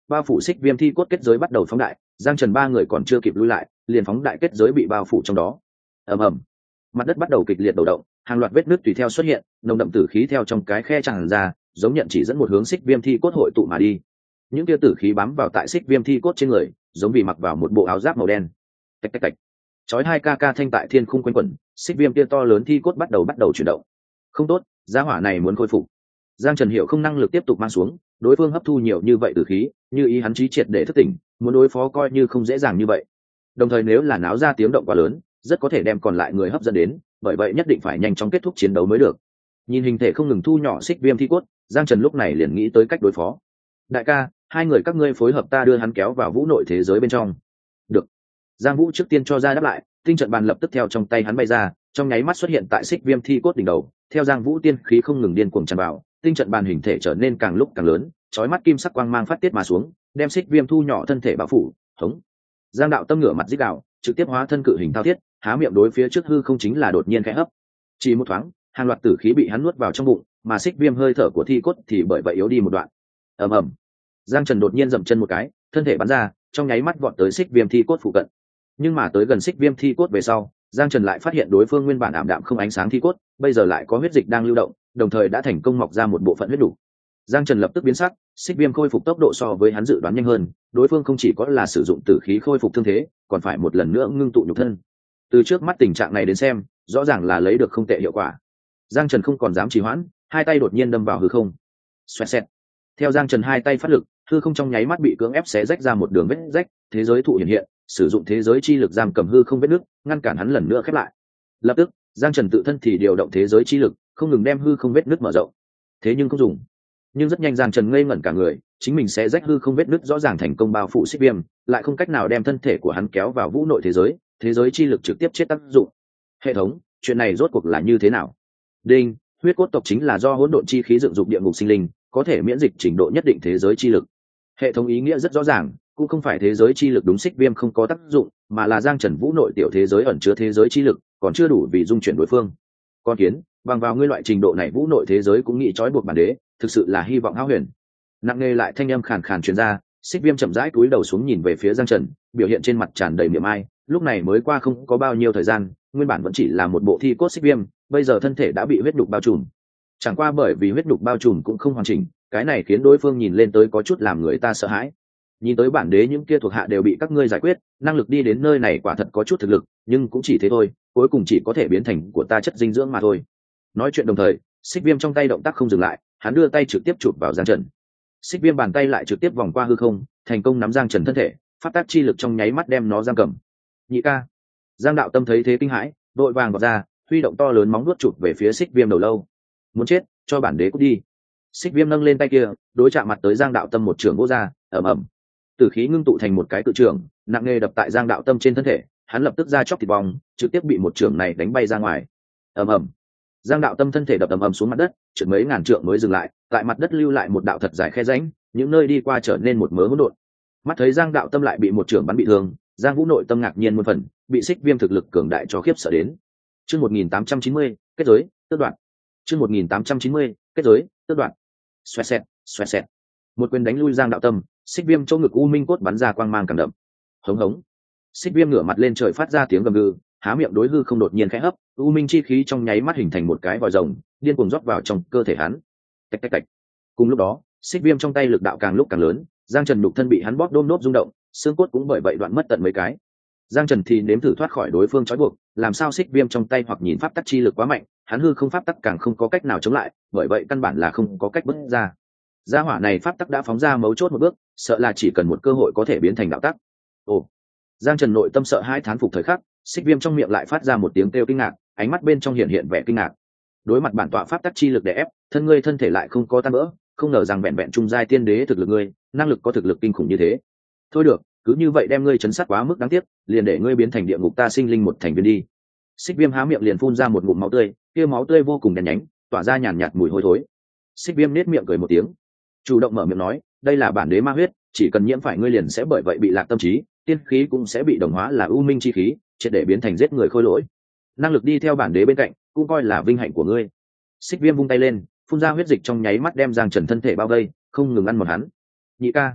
bao phủ xích viêm thi cốt kết giới bắt đầu phóng đại. Giang Trần ba người còn chưa kịp lui lại, liền phóng đại kết giới bị bao phủ trong đó. Ầm ầm, mặt đất bắt đầu kịch liệt đầu động, hàng loạt vết nứt tùy theo xuất hiện, nồng đậm tử khí theo trong cái khe tràn ra, giống nhận chỉ dẫn một hướng xích viêm thi cốt hội tụ mà đi. Những tia tử khí bám vào tại xích viêm thi cốt trên người, giống vì mặc vào một bộ áo giáp màu đen. Tạch tạch tạch, chói hai ca ca thanh tại thiên khung quanh quẩn, xích viêm tia to lớn thi cốt bắt đầu bắt đầu chuyển động. Không tốt, gia hỏa này muốn khôi phục. Giang Trần hiểu không năng lực tiếp tục mang xuống, đối phương hấp thu nhiều như vậy tử khí, như ý hắn chí triệt để thức tỉnh, muốn đối phó coi như không dễ dàng như vậy. Đồng thời nếu là náo ra tiếng động quá lớn, rất có thể đem còn lại người hấp dẫn đến, bởi vậy nhất định phải nhanh chóng kết thúc chiến đấu mới được. Nhìn hình thể không ngừng thu nhỏ xích viêm thi cốt, Giang Trần lúc này liền nghĩ tới cách đối phó. Đại ca, hai người các ngươi phối hợp ta đưa hắn kéo vào vũ nội thế giới bên trong. Được. Giang Vũ trước tiên cho ra đáp lại, tinh trận bàn lập tức theo trong tay hắn bay ra, trong nháy mắt xuất hiện tại xích viêm thi cốt đỉnh đầu. Theo Giang Vũ tiên khí không ngừng điên cuồng tràn vào, tinh trận bàn hình thể trở nên càng lúc càng lớn, chói mắt kim sắc quang mang phát tiết mà xuống, đem xích viêm thu nhỏ thân thể bao phủ. Hống. Giang đạo tâm ngửa mặt rít gào, trực tiếp hóa thân cự hình thao thiết, há miệng đối phía trước hư không chính là đột nhiên khẽ hấp. Chỉ một thoáng, hàng loạt tử khí bị hắn nuốt vào trong bụng, mà xích viêm hơi thở của thi cốt thì bởi vậy yếu đi một đoạn. Ầm ầm. Giang Trần đột nhiên dậm chân một cái, thân thể bắn ra, trong nháy mắt vọt tới xích viêm thi cốt phụ cận. Nhưng mà tới gần xích viêm thi cốt về sau, Giang Trần lại phát hiện đối phương nguyên bản ảm đạm không ánh sáng thi cốt, bây giờ lại có huyết dịch đang lưu động, đồng thời đã thành công mọc ra một bộ phận huyết đủ. Giang Trần lập tức biến sắc, xích viêm khôi phục tốc độ so với hắn dự đoán nhanh hơn, đối phương không chỉ có là sử dụng tử khí khôi phục thương thế, còn phải một lần nữa ngưng tụ nhục thân. Từ trước mắt tình trạng này đến xem, rõ ràng là lấy được không tệ hiệu quả. Giang Trần không còn dám trì hoãn, hai tay đột nhiên đâm vào hư không. Xoẹt xẹt. Theo Giang Trần hai tay phát lực, hư không trong nháy mắt bị cưỡng ép xé rách ra một đường vết rách, thế giới thụ hiện hiện, sử dụng thế giới chi lực giam cầm hư không vết nứt, ngăn cản hắn lần nữa khép lại. Lập tức, Giang Trần tự thân thì điều động thế giới chi lực, không ngừng đem hư không vết nứt mở rộng. Thế nhưng không dùng. Nhưng rất nhanh Giang Trần ngây ngẩn cả người, chính mình sẽ rách hư không vết nứt rõ ràng thành công bao phủ xích viêm, lại không cách nào đem thân thể của hắn kéo vào vũ nội thế giới, thế giới chi lực trực tiếp chết tác dụng. Hệ thống, chuyện này rốt cuộc là như thế nào? Đinh, huyết cốt tộc chính là do hỗn độn chi khí dựng dục địa ngục sinh linh, có thể miễn dịch trình độ nhất định thế giới chi lực. Hệ thống ý nghĩa rất rõ ràng, cũng không phải thế giới chi lực đúng xích viêm không có tác dụng, mà là Giang Trần vũ nội tiểu thế giới ẩn chứa thế giới chi lực, còn chưa đủ vì dung chuyển đối phương. Con kiến, bằng vào ngươi loại trình độ này vũ nội thế giới cũng nghĩ trói buộc bản đế, thực sự là hy vọng hão huyền. Nặng nề lại thanh âm khàn khàn truyền ra, xích viêm chậm rãi cúi đầu xuống nhìn về phía Giang Trần, biểu hiện trên mặt tràn đầy miệng ai. Lúc này mới qua không có bao nhiêu thời gian, nguyên bản vẫn chỉ là một bộ thi cốt xích viêm, bây giờ thân thể đã bị huyết đục bao trùm. Chẳng qua bởi vì huyết đục bao trùm cũng không hoàn chỉnh, cái này khiến đối phương nhìn lên tới có chút làm người ta sợ hãi. Nhìn tới bản đế những kia thuộc hạ đều bị các ngươi giải quyết, năng lực đi đến nơi này quả thật có chút thực lực, nhưng cũng chỉ thế thôi, cuối cùng chỉ có thể biến thành của ta chất dinh dưỡng mà thôi. Nói chuyện đồng thời, xích viêm trong tay động tác không dừng lại, hắn đưa tay trực tiếp chụp vào Giang Trần. Xích viêm bàn tay lại trực tiếp vòng qua hư không, thành công nắm Giang Trần thân thể, phát tác chi lực trong nháy mắt đem nó giam cầm. Nhị ca. Giang đạo tâm thấy thế kinh hãi, đội vàng vọt ra, huy động to lớn móng nuốt chụp về phía xích viêm đầu lâu. Muốn chết, cho bản đế cút đi. Xích viêm nâng lên tay kia, đối chạm mặt tới Giang đạo tâm một trường vỗ ra, ầm ầm. Tử khí ngưng tụ thành một cái cự trường, nặng nề đập tại Giang đạo tâm trên thân thể, hắn lập tức ra chóc thịt bong, trực tiếp bị một trường này đánh bay ra ngoài. Ầm ầm. Giang đạo tâm thân thể đập ầm ầm xuống mặt đất, trượt mấy ngàn trượng mới dừng lại, tại mặt đất lưu lại một đạo thật dài khe rãnh, những nơi đi qua trở nên một mớ hỗn độn. Mắt thấy Giang đạo tâm lại bị một trường bắn bị thương, Giang Vũ nội tâm ngạc nhiên muôn phần, bị xích viêm thực lực cường đại cho khiếp sợ đến. Chương một nghìn tám trăm chín mươi, kết giới, tước đoạn. Chương một nghìn tám trăm chín mươi, kết giới, tước đoạn. Xoẹt xẹt, xoẹt xẹt. Một quyền đánh lui Giang đạo tâm, xích viêm chỗ ngực u minh cốt bắn ra quang mang càng đậm. Hống hống. Xích viêm ngửa mặt lên trời phát ra tiếng gầm gừ, há miệng đối hư không đột nhiên khẽ hấp, u minh chi khí trong nháy mắt hình thành một cái vòi rồng, điên cuồng rót vào trong cơ thể hắn. Tạch tạch tạch. Cùng lúc đó, xích viêm trong tay lực đạo càng lúc càng lớn, Giang Trần đục thân bị hắn bóp đôm đốp rung động, xương cốt cũng bởi vậy đoạn mất tận mấy cái. Giang Trần thì nếm thử thoát khỏi đối phương trói buộc, làm sao xích viêm trong tay hoặc nhìn pháp tắc chi lực quá mạnh, hắn hư không pháp tắc càng không có cách nào chống lại, bởi vậy căn bản là không có cách bứt ra. Gia hỏa này pháp tắc đã phóng ra mấu chốt một bước, sợ là chỉ cần một cơ hội có thể biến thành đạo tắc. Ồ. Giang Trần nội tâm sợ hai thán phục thời khắc, xích viêm trong miệng lại phát ra một tiếng kêu kinh ngạc, ánh mắt bên trong hiện hiện vẻ kinh ngạc. Đối mặt bản tọa pháp tắc chi lực đè ép, thân ngươi thân thể lại không có tan vỡ, không ngờ rằng vẹn vẹn trung giai tiên đế thực lực ngươi, năng lực có thực lực kinh khủng như thế. Thôi được, cứ như vậy đem ngươi chấn sát quá mức đáng tiếc, liền để ngươi biến thành địa ngục ta sinh linh một thành viên đi. Xích viêm há miệng liền phun ra một ngụm máu tươi, kia máu tươi vô cùng đen nhánh, tỏa ra nhàn nhạt mùi hôi thối. Xích viêm nết miệng cười một tiếng, chủ động mở miệng nói, đây là bản đế ma huyết, chỉ cần nhiễm phải ngươi liền sẽ bởi vậy bị lạc tâm trí, tiên khí cũng sẽ bị đồng hóa là u minh chi khí, triệt để biến thành giết người khôi lỗi. Năng lực đi theo bản đế bên cạnh, cũng coi là vinh hạnh của ngươi. Xích viêm vung tay lên, phun ra huyết dịch trong nháy mắt đem Giang Trần thân thể bao vây, không ngừng ăn một hắn. Nhị ca.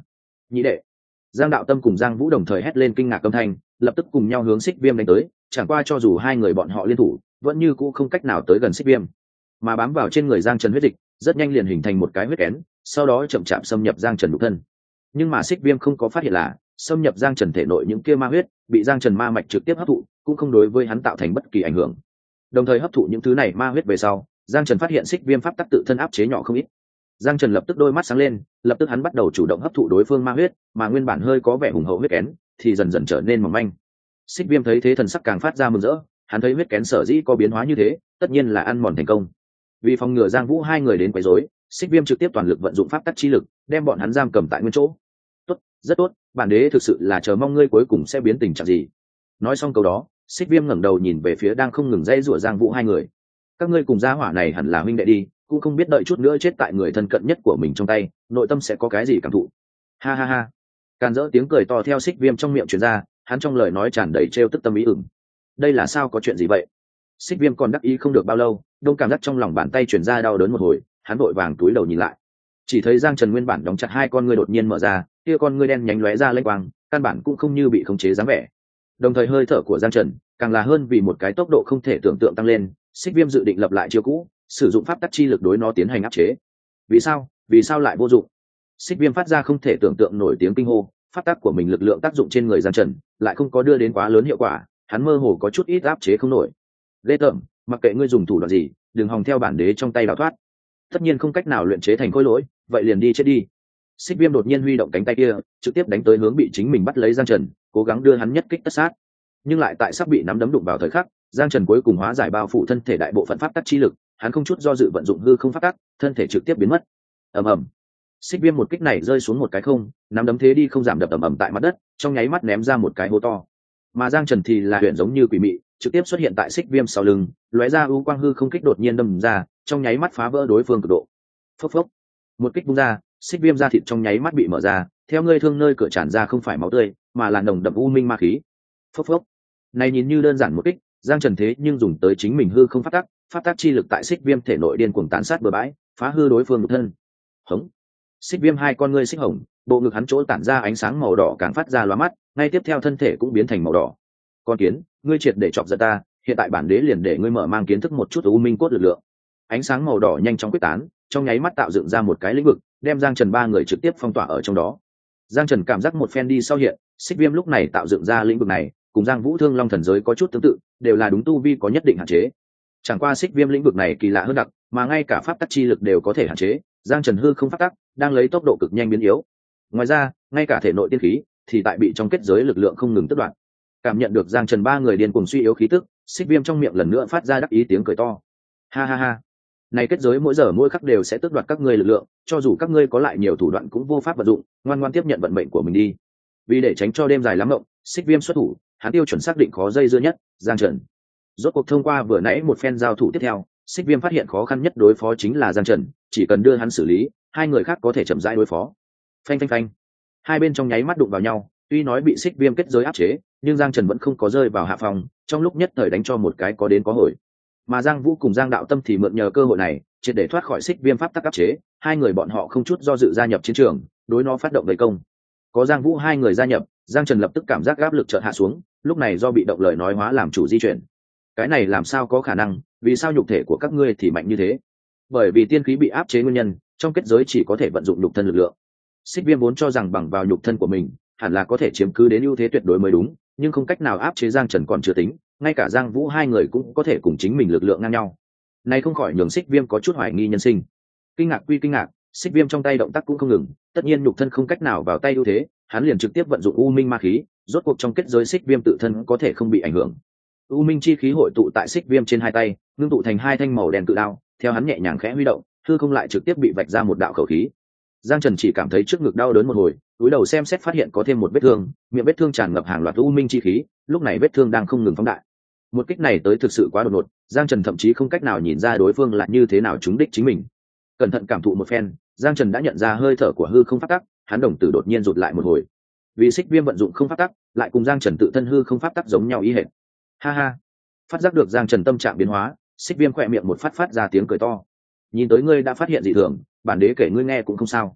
nhị đệ. Giang đạo tâm cùng Giang Vũ đồng thời hét lên kinh ngạc âm thanh, lập tức cùng nhau hướng Xích Viêm đánh tới, chẳng qua cho dù hai người bọn họ liên thủ vẫn như cũ không cách nào tới gần Xích Viêm, mà bám vào trên người Giang Trần huyết dịch rất nhanh liền hình thành một cái huyết kén, sau đó chậm chạp xâm nhập Giang Trần nhục thân. Nhưng mà Xích Viêm không có phát hiện là xâm nhập Giang Trần thể nội những kia ma huyết bị Giang Trần ma mạch trực tiếp hấp thụ, cũng không đối với hắn tạo thành bất kỳ ảnh hưởng. Đồng thời hấp thụ những thứ này ma huyết về sau, Giang Trần phát hiện Xích Viêm pháp tắc tự thân áp chế nhỏ không ít. Giang Trần lập tức đôi mắt sáng lên, lập tức hắn bắt đầu chủ động hấp thụ đối phương ma huyết, mà nguyên bản hơi có vẻ hùng hậu huyết kén thì dần dần trở nên mỏng manh. Xích Viêm thấy thế thần sắc càng phát ra mừng rỡ, hắn thấy huyết kén sở dĩ có biến hóa như thế, tất nhiên là ăn mòn thành công. Vì phòng ngừa Giang Vũ hai người đến quấy rối, Xích Viêm trực tiếp toàn lực vận dụng pháp tắc chi lực, đem bọn hắn giam cầm tại nguyên chỗ. Tốt, rất tốt, bản đế thực sự là chờ mong ngươi cuối cùng sẽ biến tình trạng gì. Nói xong câu đó, Xích Viêm ngẩng đầu nhìn về phía đang không ngừng dây rủa Giang Vũ hai người. Các ngươi cùng gia hỏa này hẳn là huynh đệ đi, cũng không biết đợi chút nữa chết tại người thân cận nhất của mình trong tay, nội tâm sẽ có cái gì cảm thụ. Ha ha ha. Càn rỡ tiếng cười to theo Xích Viêm trong miệng truyền ra, hắn trong lời nói tràn đầy trêu tức tâm ý ửng. Đây là sao, có chuyện gì vậy? Xích Viêm còn đắc ý không được bao lâu, đông cảm giác trong lòng bàn tay truyền ra đau đớn một hồi, hắn vội vàng túi đầu nhìn lại, chỉ thấy Giang Trần nguyên bản đóng chặt hai con ngươi đột nhiên mở ra, kia con ngươi đen nhánh lóe ra lênh quang, căn bản cũng không như bị khống chế dáng vẻ. Đồng thời hơi thở của Giang Trần càng là hơn vì một cái tốc độ không thể tưởng tượng tăng lên. Xích Viêm dự định lập lại chiêu cũ, sử dụng pháp tắc chi lực đối nó tiến hành áp chế. Vì sao? Vì sao lại vô dụng? Xích Viêm phát ra không thể tưởng tượng nổi tiếng kinh hô, pháp tắc của mình lực lượng tác dụng trên người Giang Trần lại không có đưa đến quá lớn hiệu quả, hắn mơ hồ có chút ít áp chế không nổi. Ghê tởm, mặc kệ ngươi dùng thủ đoạn gì, đừng hòng theo bản đế trong tay đào thoát. Tất nhiên không cách nào luyện chế thành khối lỗi, vậy liền đi chết đi. Xích Viêm đột nhiên huy động cánh tay kia, trực tiếp đánh tới hướng bị chính mình bắt lấy Giang Trần, cố gắng đưa hắn nhất kích tất sát. Nhưng lại tại sắp bị nắm đấm đụng vào thời khắc, Giang Trần cuối cùng hóa giải bao phủ thân thể đại bộ phận pháp tắc chi lực, hắn không chút do dự vận dụng hư không pháp tắc, thân thể trực tiếp biến mất. Ầm ầm. Xích Viêm một kích này rơi xuống một cái không, nắm đấm thế đi không giảm đập ầm ầm tại mặt đất, trong nháy mắt ném ra một cái hố to. Mà Giang Trần thì là huyền giống như quỷ mị, trực tiếp xuất hiện tại Xích Viêm sau lưng, lóe ra u quang hư không kích đột nhiên đâm ra, trong nháy mắt phá vỡ đối phương cực độ. Phốc phốc. Một kích bung ra, Xích Viêm da thịt trong nháy mắt bị mở ra, theo ngươi thương nơi cửa tràn ra không phải máu tươi, mà là nồng đậm u minh ma khí. Phốc phốc. Này nhìn như đơn giản một kích, Giang Trần thế nhưng dùng tới chính mình hư không pháp tắc, pháp tắc chi lực tại Xích Viêm thể nội điên cuồng tàn sát bừa bãi, phá hư đối phương nhục thân. Hống. Xích Viêm hai con ngươi xích hồng, bộ ngực hắn chỗ tản ra ánh sáng màu đỏ càng phát ra lóa mắt, ngay tiếp theo thân thể cũng biến thành màu đỏ. Con kiến, ngươi triệt để chọc giận ta, hiện tại bản đế liền để ngươi mở mang kiến thức một chút u minh cốt lực lượng. Ánh sáng màu đỏ nhanh chóng quyết tán, trong nháy mắt tạo dựng ra một cái lĩnh vực, đem Giang Trần ba người trực tiếp phong tỏa ở trong đó. Giang Trần cảm giác một phen đi sau hiện, Xích Viêm lúc này tạo dựng ra lĩnh vực này, cùng Giang Vũ Thương Long thần giới có chút tương tự, đều là đúng tu vi có nhất định hạn chế. Chẳng qua Xích Viêm lĩnh vực này kỳ lạ hơn đặc, mà ngay cả pháp tắc chi lực đều có thể hạn chế, Giang Trần hư không pháp tắc đang lấy tốc độ cực nhanh biến yếu. Ngoài ra, ngay cả thể nội tiên khí thì tại bị trong kết giới lực lượng không ngừng tước đoạt. Cảm nhận được Giang Trần ba người điên cuồng suy yếu khí tức, Xích Viêm trong miệng lần nữa phát ra đắc ý tiếng cười to. Ha ha ha. Này kết giới mỗi giờ mỗi khắc đều sẽ tước đoạt các ngươi lực lượng, cho dù các ngươi có lại nhiều thủ đoạn cũng vô pháp vận dụng, ngoan ngoãn tiếp nhận vận mệnh của mình đi. Vì để tránh cho đêm dài lắm mộng, Xích Viêm xuất thủ, hắn tiêu chuẩn xác định khó dây dưa nhất, Giang Trần. Rốt cuộc thông qua vừa nãy một phen giao thủ tiếp theo, Xích Viêm phát hiện khó khăn nhất đối phó chính là Giang Trần, chỉ cần đưa hắn xử lý, hai người khác có thể chậm rãi đối phó. Phanh phanh phanh. Hai bên trong nháy mắt đụng vào nhau, tuy nói bị Xích Viêm kết giới áp chế, nhưng Giang Trần vẫn không có rơi vào hạ phòng, trong lúc nhất thời đánh cho một cái có đến có hồi. Mà Giang Vũ cùng Giang Đạo Tâm thì mượn nhờ cơ hội này, triệt để thoát khỏi Xích Viêm pháp tắc áp chế, hai người bọn họ không chút do dự gia nhập chiến trường, đối nó phát động vây công. Có Giang Vũ hai người gia nhập, Giang Trần lập tức cảm giác áp lực chợt hạ xuống, lúc này do bị động lời nói hóa làm chủ di chuyển. Cái này làm sao có khả năng, vì sao nhục thể của các ngươi thì mạnh như thế? Bởi vì tiên khí bị áp chế nguyên nhân, trong kết giới chỉ có thể vận dụng nhục thân lực lượng. Xích Viêm vốn cho rằng bằng vào nhục thân của mình, hẳn là có thể chiếm cứ đến ưu thế tuyệt đối mới đúng, nhưng không cách nào áp chế Giang Trần còn chưa tính, ngay cả Giang Vũ hai người cũng có thể cùng chính mình lực lượng ngang nhau. Này không khỏi nhường Xích Viêm có chút hoài nghi nhân sinh. Kinh ngạc quy kinh ngạc, Xích Viêm trong tay động tác cũng không ngừng, tất nhiên nhục thân không cách nào vào tay ưu thế, hắn liền trực tiếp vận dụng u minh ma khí, rốt cuộc trong kết giới Xích Viêm tự thân có thể không bị ảnh hưởng. U minh chi khí hội tụ tại Xích Viêm trên hai tay, ngưng tụ thành hai thanh màu đen cự đao, theo hắn nhẹ nhàng khẽ huy động, hư không lại trực tiếp bị vạch ra một đạo khẩu khí. Giang Trần chỉ cảm thấy trước ngực đau đớn một hồi, cúi đầu xem xét phát hiện có thêm một vết thương, miệng vết thương tràn ngập hàng loạt u minh chi khí, lúc này vết thương đang không ngừng phóng đại. Một kích này tới thực sự quá đột ngột, Giang Trần thậm chí không cách nào nhìn ra đối phương là như thế nào trúng đích chính mình. Cẩn thận cảm thụ một phen, Giang Trần đã nhận ra hơi thở của hư không pháp tắc, hắn đồng tử đột nhiên rụt lại một hồi. Vì Xích Viêm vận dụng không pháp tắc, lại cùng Giang Trần tự thân hư không pháp tắc giống nhau ý hệt. Ha ha. Phát giác được Giang Trần tâm trạng biến hóa, Xích Viêm khỏe miệng một phát phát ra tiếng cười to. Nhìn tới ngươi đã phát hiện dị thường, bản đế kể ngươi nghe cũng không sao.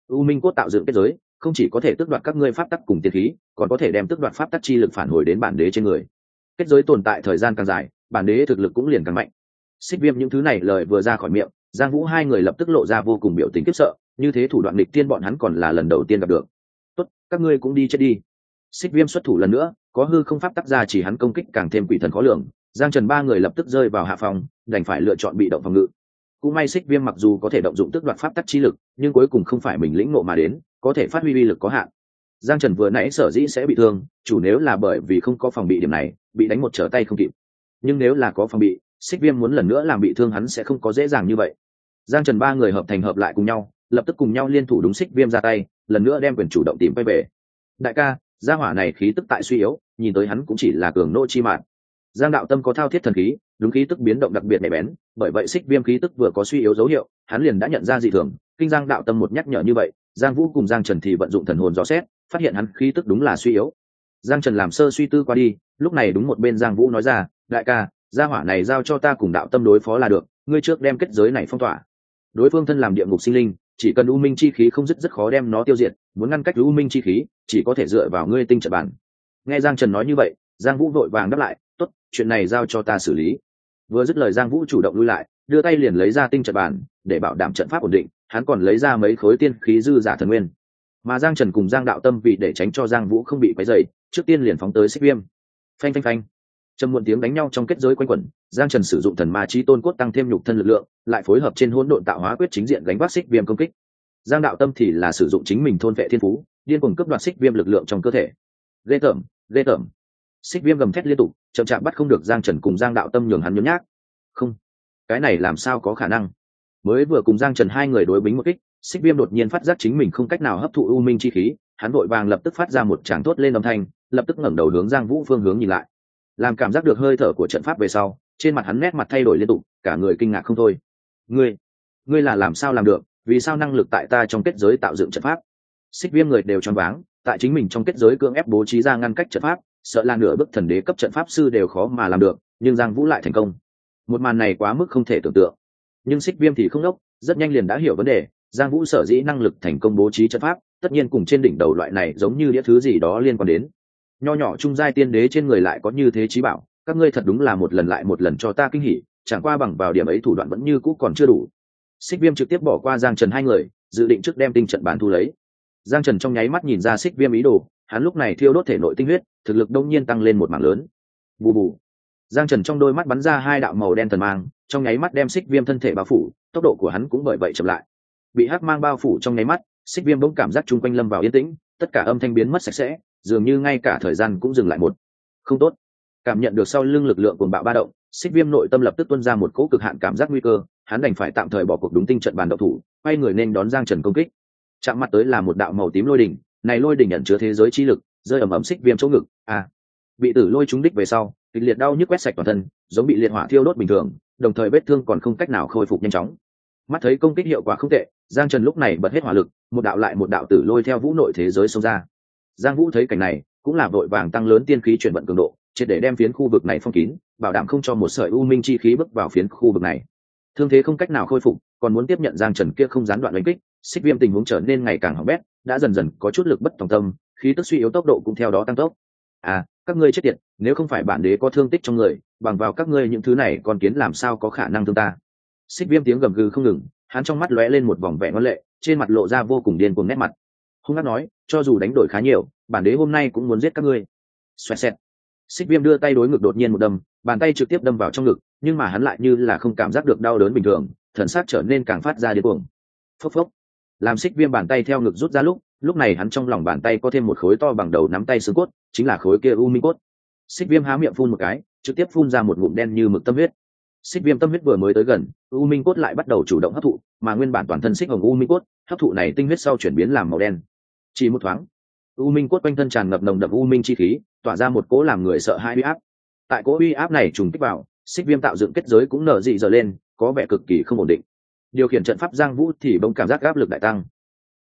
u minh cốt tạo dựng kết giới không chỉ có thể tước đoạt các ngươi pháp tắc cùng tiên khí, còn có thể đem tước đoạt pháp tắc chi lực phản hồi đến bản đế trên người. Kết giới tồn tại thời gian càng dài, bản đế thực lực cũng liền càng mạnh. Xích Viêm những thứ này lời vừa ra khỏi miệng, Giang Vũ hai người lập tức lộ ra vô cùng biểu tình khiếp sợ, như thế thủ đoạn nghịch tiên bọn hắn còn là lần đầu tiên gặp được. Tốt, các ngươi cũng đi chết đi. Xích Viêm xuất thủ lần nữa, có hư không pháp tắc ra chỉ hắn công kích càng thêm quỷ thần khó lường, Giang Trần ba người lập tức rơi vào hạ phòng, đành phải lựa chọn bị động phòng ngự. Cũng may Xích Viêm mặc dù có thể động dụng tước đoạt pháp tắc chi lực, nhưng cuối cùng không phải mình lĩnh ngộ mà đến, có thể phát huy uy lực có hạn. Giang Trần vừa nãy sở dĩ sẽ bị thương, chủ nếu là bởi vì không có phòng bị điểm này, bị đánh một trở tay không kịp. Nhưng nếu là có phòng bị, Xích Viêm muốn lần nữa làm bị thương hắn sẽ không có dễ dàng như vậy. Giang Trần ba người hợp thành hợp lại cùng nhau, lập tức cùng nhau liên thủ đúng Xích Viêm ra tay, lần nữa đem quyền chủ động tìm quay về. Đại ca, gia hỏa này khí tức tại suy yếu, nhìn tới hắn cũng chỉ là cường nô chi mạn. Giang Đạo Tâm có thao thiết thần khí, đúng khí tức biến động đặc biệt nhạy bén, bởi vậy Xích Viêm khí tức vừa có suy yếu dấu hiệu, hắn liền đã nhận ra dị thường. Kinh Giang Đạo Tâm một nhắc nhở như vậy, Giang Vũ cùng Giang Trần thì vận dụng thần hồn dò xét, phát hiện hắn khí tức đúng là suy yếu. Giang Trần làm sơ suy tư qua đi, lúc này đúng một bên Giang Vũ nói ra, đại ca, gia hỏa này giao cho ta cùng Đạo Tâm đối phó là được, ngươi trước đem kết giới này phong tỏa. Đối phương thân làm địa ngục sinh linh, chỉ cần u minh chi khí không dứt rất khó đem nó tiêu diệt, muốn ngăn cách u minh chi khí, chỉ có thể dựa vào ngươi tinh trận bản. Nghe Giang Trần nói như vậy, Giang Vũ vội vàng đáp lại, tốt, chuyện này giao cho ta xử lý. Vừa dứt lời Giang Vũ chủ động lui lại, đưa tay liền lấy ra tinh trận bản, để bảo đảm trận pháp ổn định, hắn còn lấy ra mấy khối tiên khí dư giả thần nguyên. Mà Giang Trần cùng Giang Đạo Tâm vì để tránh cho Giang Vũ không bị quấy rầy, trước tiên liền phóng tới Xích Viêm. Phanh phanh phanh. Trầm muộn tiếng đánh nhau trong kết giới quanh quẩn, Giang Trần sử dụng thần ma chí tôn cốt tăng thêm nhục thân lực lượng, lại phối hợp trên hỗn độn tạo hóa quyết chính diện gánh vác Xích Viêm công kích. Giang Đạo Tâm thì là sử dụng chính mình thôn vệ thiên phú, điên cuồng cướp đoạt Xích Viêm lực lượng trong cơ thể. Ghê tởm, ghê tởm. Xích Viêm gầm thét liên tục, chậm chạp bắt không được Giang Trần cùng Giang Đạo Tâm nhường hắn nhún nhác. Không, cái này làm sao có khả năng? Mới vừa cùng Giang Trần hai người đối bính một kích, Xích Viêm đột nhiên phát giác chính mình không cách nào hấp thụ u minh chi khí, hắn vội vàng lập tức phát ra một tràng thốt lên âm thanh, lập tức ngẩng đầu hướng Giang Vũ phương hướng nhìn lại. Làm cảm giác được hơi thở của trận pháp về sau, trên mặt hắn nét mặt thay đổi liên tục, cả người kinh ngạc không thôi. Ngươi, ngươi là làm sao làm được? Vì sao năng lực tại ta trong kết giới tạo dựng trận pháp? Xích Viêm người đều choáng váng, tại chính mình trong kết giới cưỡng ép bố trí ra ngăn cách trận pháp, sợ là nửa bước thần đế cấp trận pháp sư đều khó mà làm được, nhưng Giang Vũ lại thành công. Một màn này quá mức không thể tưởng tượng. Nhưng Xích Viêm thì không đốc, rất nhanh liền đã hiểu vấn đề, Giang Vũ sở dĩ năng lực thành công bố trí trận pháp, tất nhiên cùng trên đỉnh đầu loại này giống như đĩa thứ gì đó liên quan đến. Nho nhỏ trung giai tiên đế trên người lại có như thế trí bảo, các ngươi thật đúng là một lần lại một lần cho ta kinh hỉ, chẳng qua bằng vào điểm ấy thủ đoạn vẫn như cũ còn chưa đủ. Xích Viêm trực tiếp bỏ qua Giang Trần hai người, dự định trước đem tinh trận bàn thu lấy. Giang Trần trong nháy mắt nhìn ra Xích Viêm ý đồ, hắn lúc này thiêu đốt thể nội tinh huyết, thực lực đông nhiên tăng lên một mảng lớn. Bù bù. Giang Trần trong đôi mắt bắn ra hai đạo màu đen thần mang, trong nháy mắt đem Xích Viêm thân thể bao phủ, tốc độ của hắn cũng bởi vậy chậm lại. Bị hắc mang bao phủ trong nháy mắt, Xích Viêm bỗng cảm giác chung quanh lâm vào yên tĩnh, tất cả âm thanh biến mất sạch sẽ, dường như ngay cả thời gian cũng dừng lại một. Không tốt. Cảm nhận được sau lưng lực lượng cuồng bạo ba động, Xích Viêm nội tâm lập tức tuôn ra một cỗ cực hạn cảm giác nguy cơ, hắn đành phải tạm thời bỏ cuộc đúng tinh trận bàn động thủ, quay người nên đón Giang Trần công kích. Chạm mặt tới là một đạo màu tím lôi đỉnh, này lôi đỉnh ẩn chứa thế giới chi lực, rơi ầm ầm Xích Viêm chỗ ngực, à. Bị tử lôi trúng đích về sau, kịch liệt đau nhức quét sạch toàn thân, giống bị liệt hỏa thiêu đốt bình thường, đồng thời vết thương còn không cách nào khôi phục nhanh chóng. Mắt thấy công kích hiệu quả không tệ, Giang Trần lúc này bật hết hỏa lực, một đạo lại một đạo tử lôi theo vũ nội thế giới xông ra. Giang Vũ thấy cảnh này, cũng là vội vàng tăng lớn tiên khí chuyển vận cường độ, triệt để đem phiến khu vực này phong kín, bảo đảm không cho một sợi u minh chi khí bước vào phiến khu vực này. Thương thế không cách nào khôi phục, còn muốn tiếp nhận Giang Trần kia không gián đoạn đánh kích, Xích Viêm tình huống trở nên ngày càng hỏng bét, đã dần dần có chút lực bất tòng tâm, khí tức suy yếu, tốc độ cũng theo đó tăng tốc. À, các ngươi chết tiệt, nếu không phải bản đế có thương tích trong người, bằng vào các ngươi những thứ này con kiến làm sao có khả năng thương ta. Xích Viêm tiếng gầm gừ không ngừng, hắn trong mắt lóe lên một vòng vẻ ngoan lệ, trên mặt lộ ra vô cùng điên cuồng nét mặt. Hung hăng nói, cho dù đánh đổi khá nhiều, bản đế hôm nay cũng muốn giết các ngươi. Xoẹt xẹt. Xích Viêm đưa tay đối ngực đột nhiên một đâm, bàn tay trực tiếp đâm vào trong ngực, nhưng mà hắn lại như là không cảm giác được đau đớn bình thường, thần sắc trở nên càng phát ra điên cuồng. Phốc phốc. Làm Xích Viêm bàn tay theo ngực rút ra lúc, lúc này hắn trong lòng bàn tay có thêm một khối to bằng đầu nắm tay xương cốt, chính là khối kia u minh cốt. Xích Viêm há miệng phun một cái, trực tiếp phun ra một ngụm đen như mực tâm huyết. Xích Viêm tâm huyết vừa mới tới gần, u minh cốt lại bắt đầu chủ động hấp thụ, mà nguyên bản toàn thân xích hồng u minh cốt, hấp thụ này tinh huyết sau chuyển biến làm màu đen. Chỉ một thoáng, u minh cốt quanh thân tràn ngập nồng đậm u minh chi khí, tỏa ra một cỗ làm người sợ hãi uy áp. Tại cỗ uy áp này trùng kích vào, Xích Viêm tạo dựng kết giới cũng nở dị dở lên, có vẻ cực kỳ không ổn định. Điều khiển trận pháp Giang Vũ thì bỗng cảm giác áp lực đại tăng.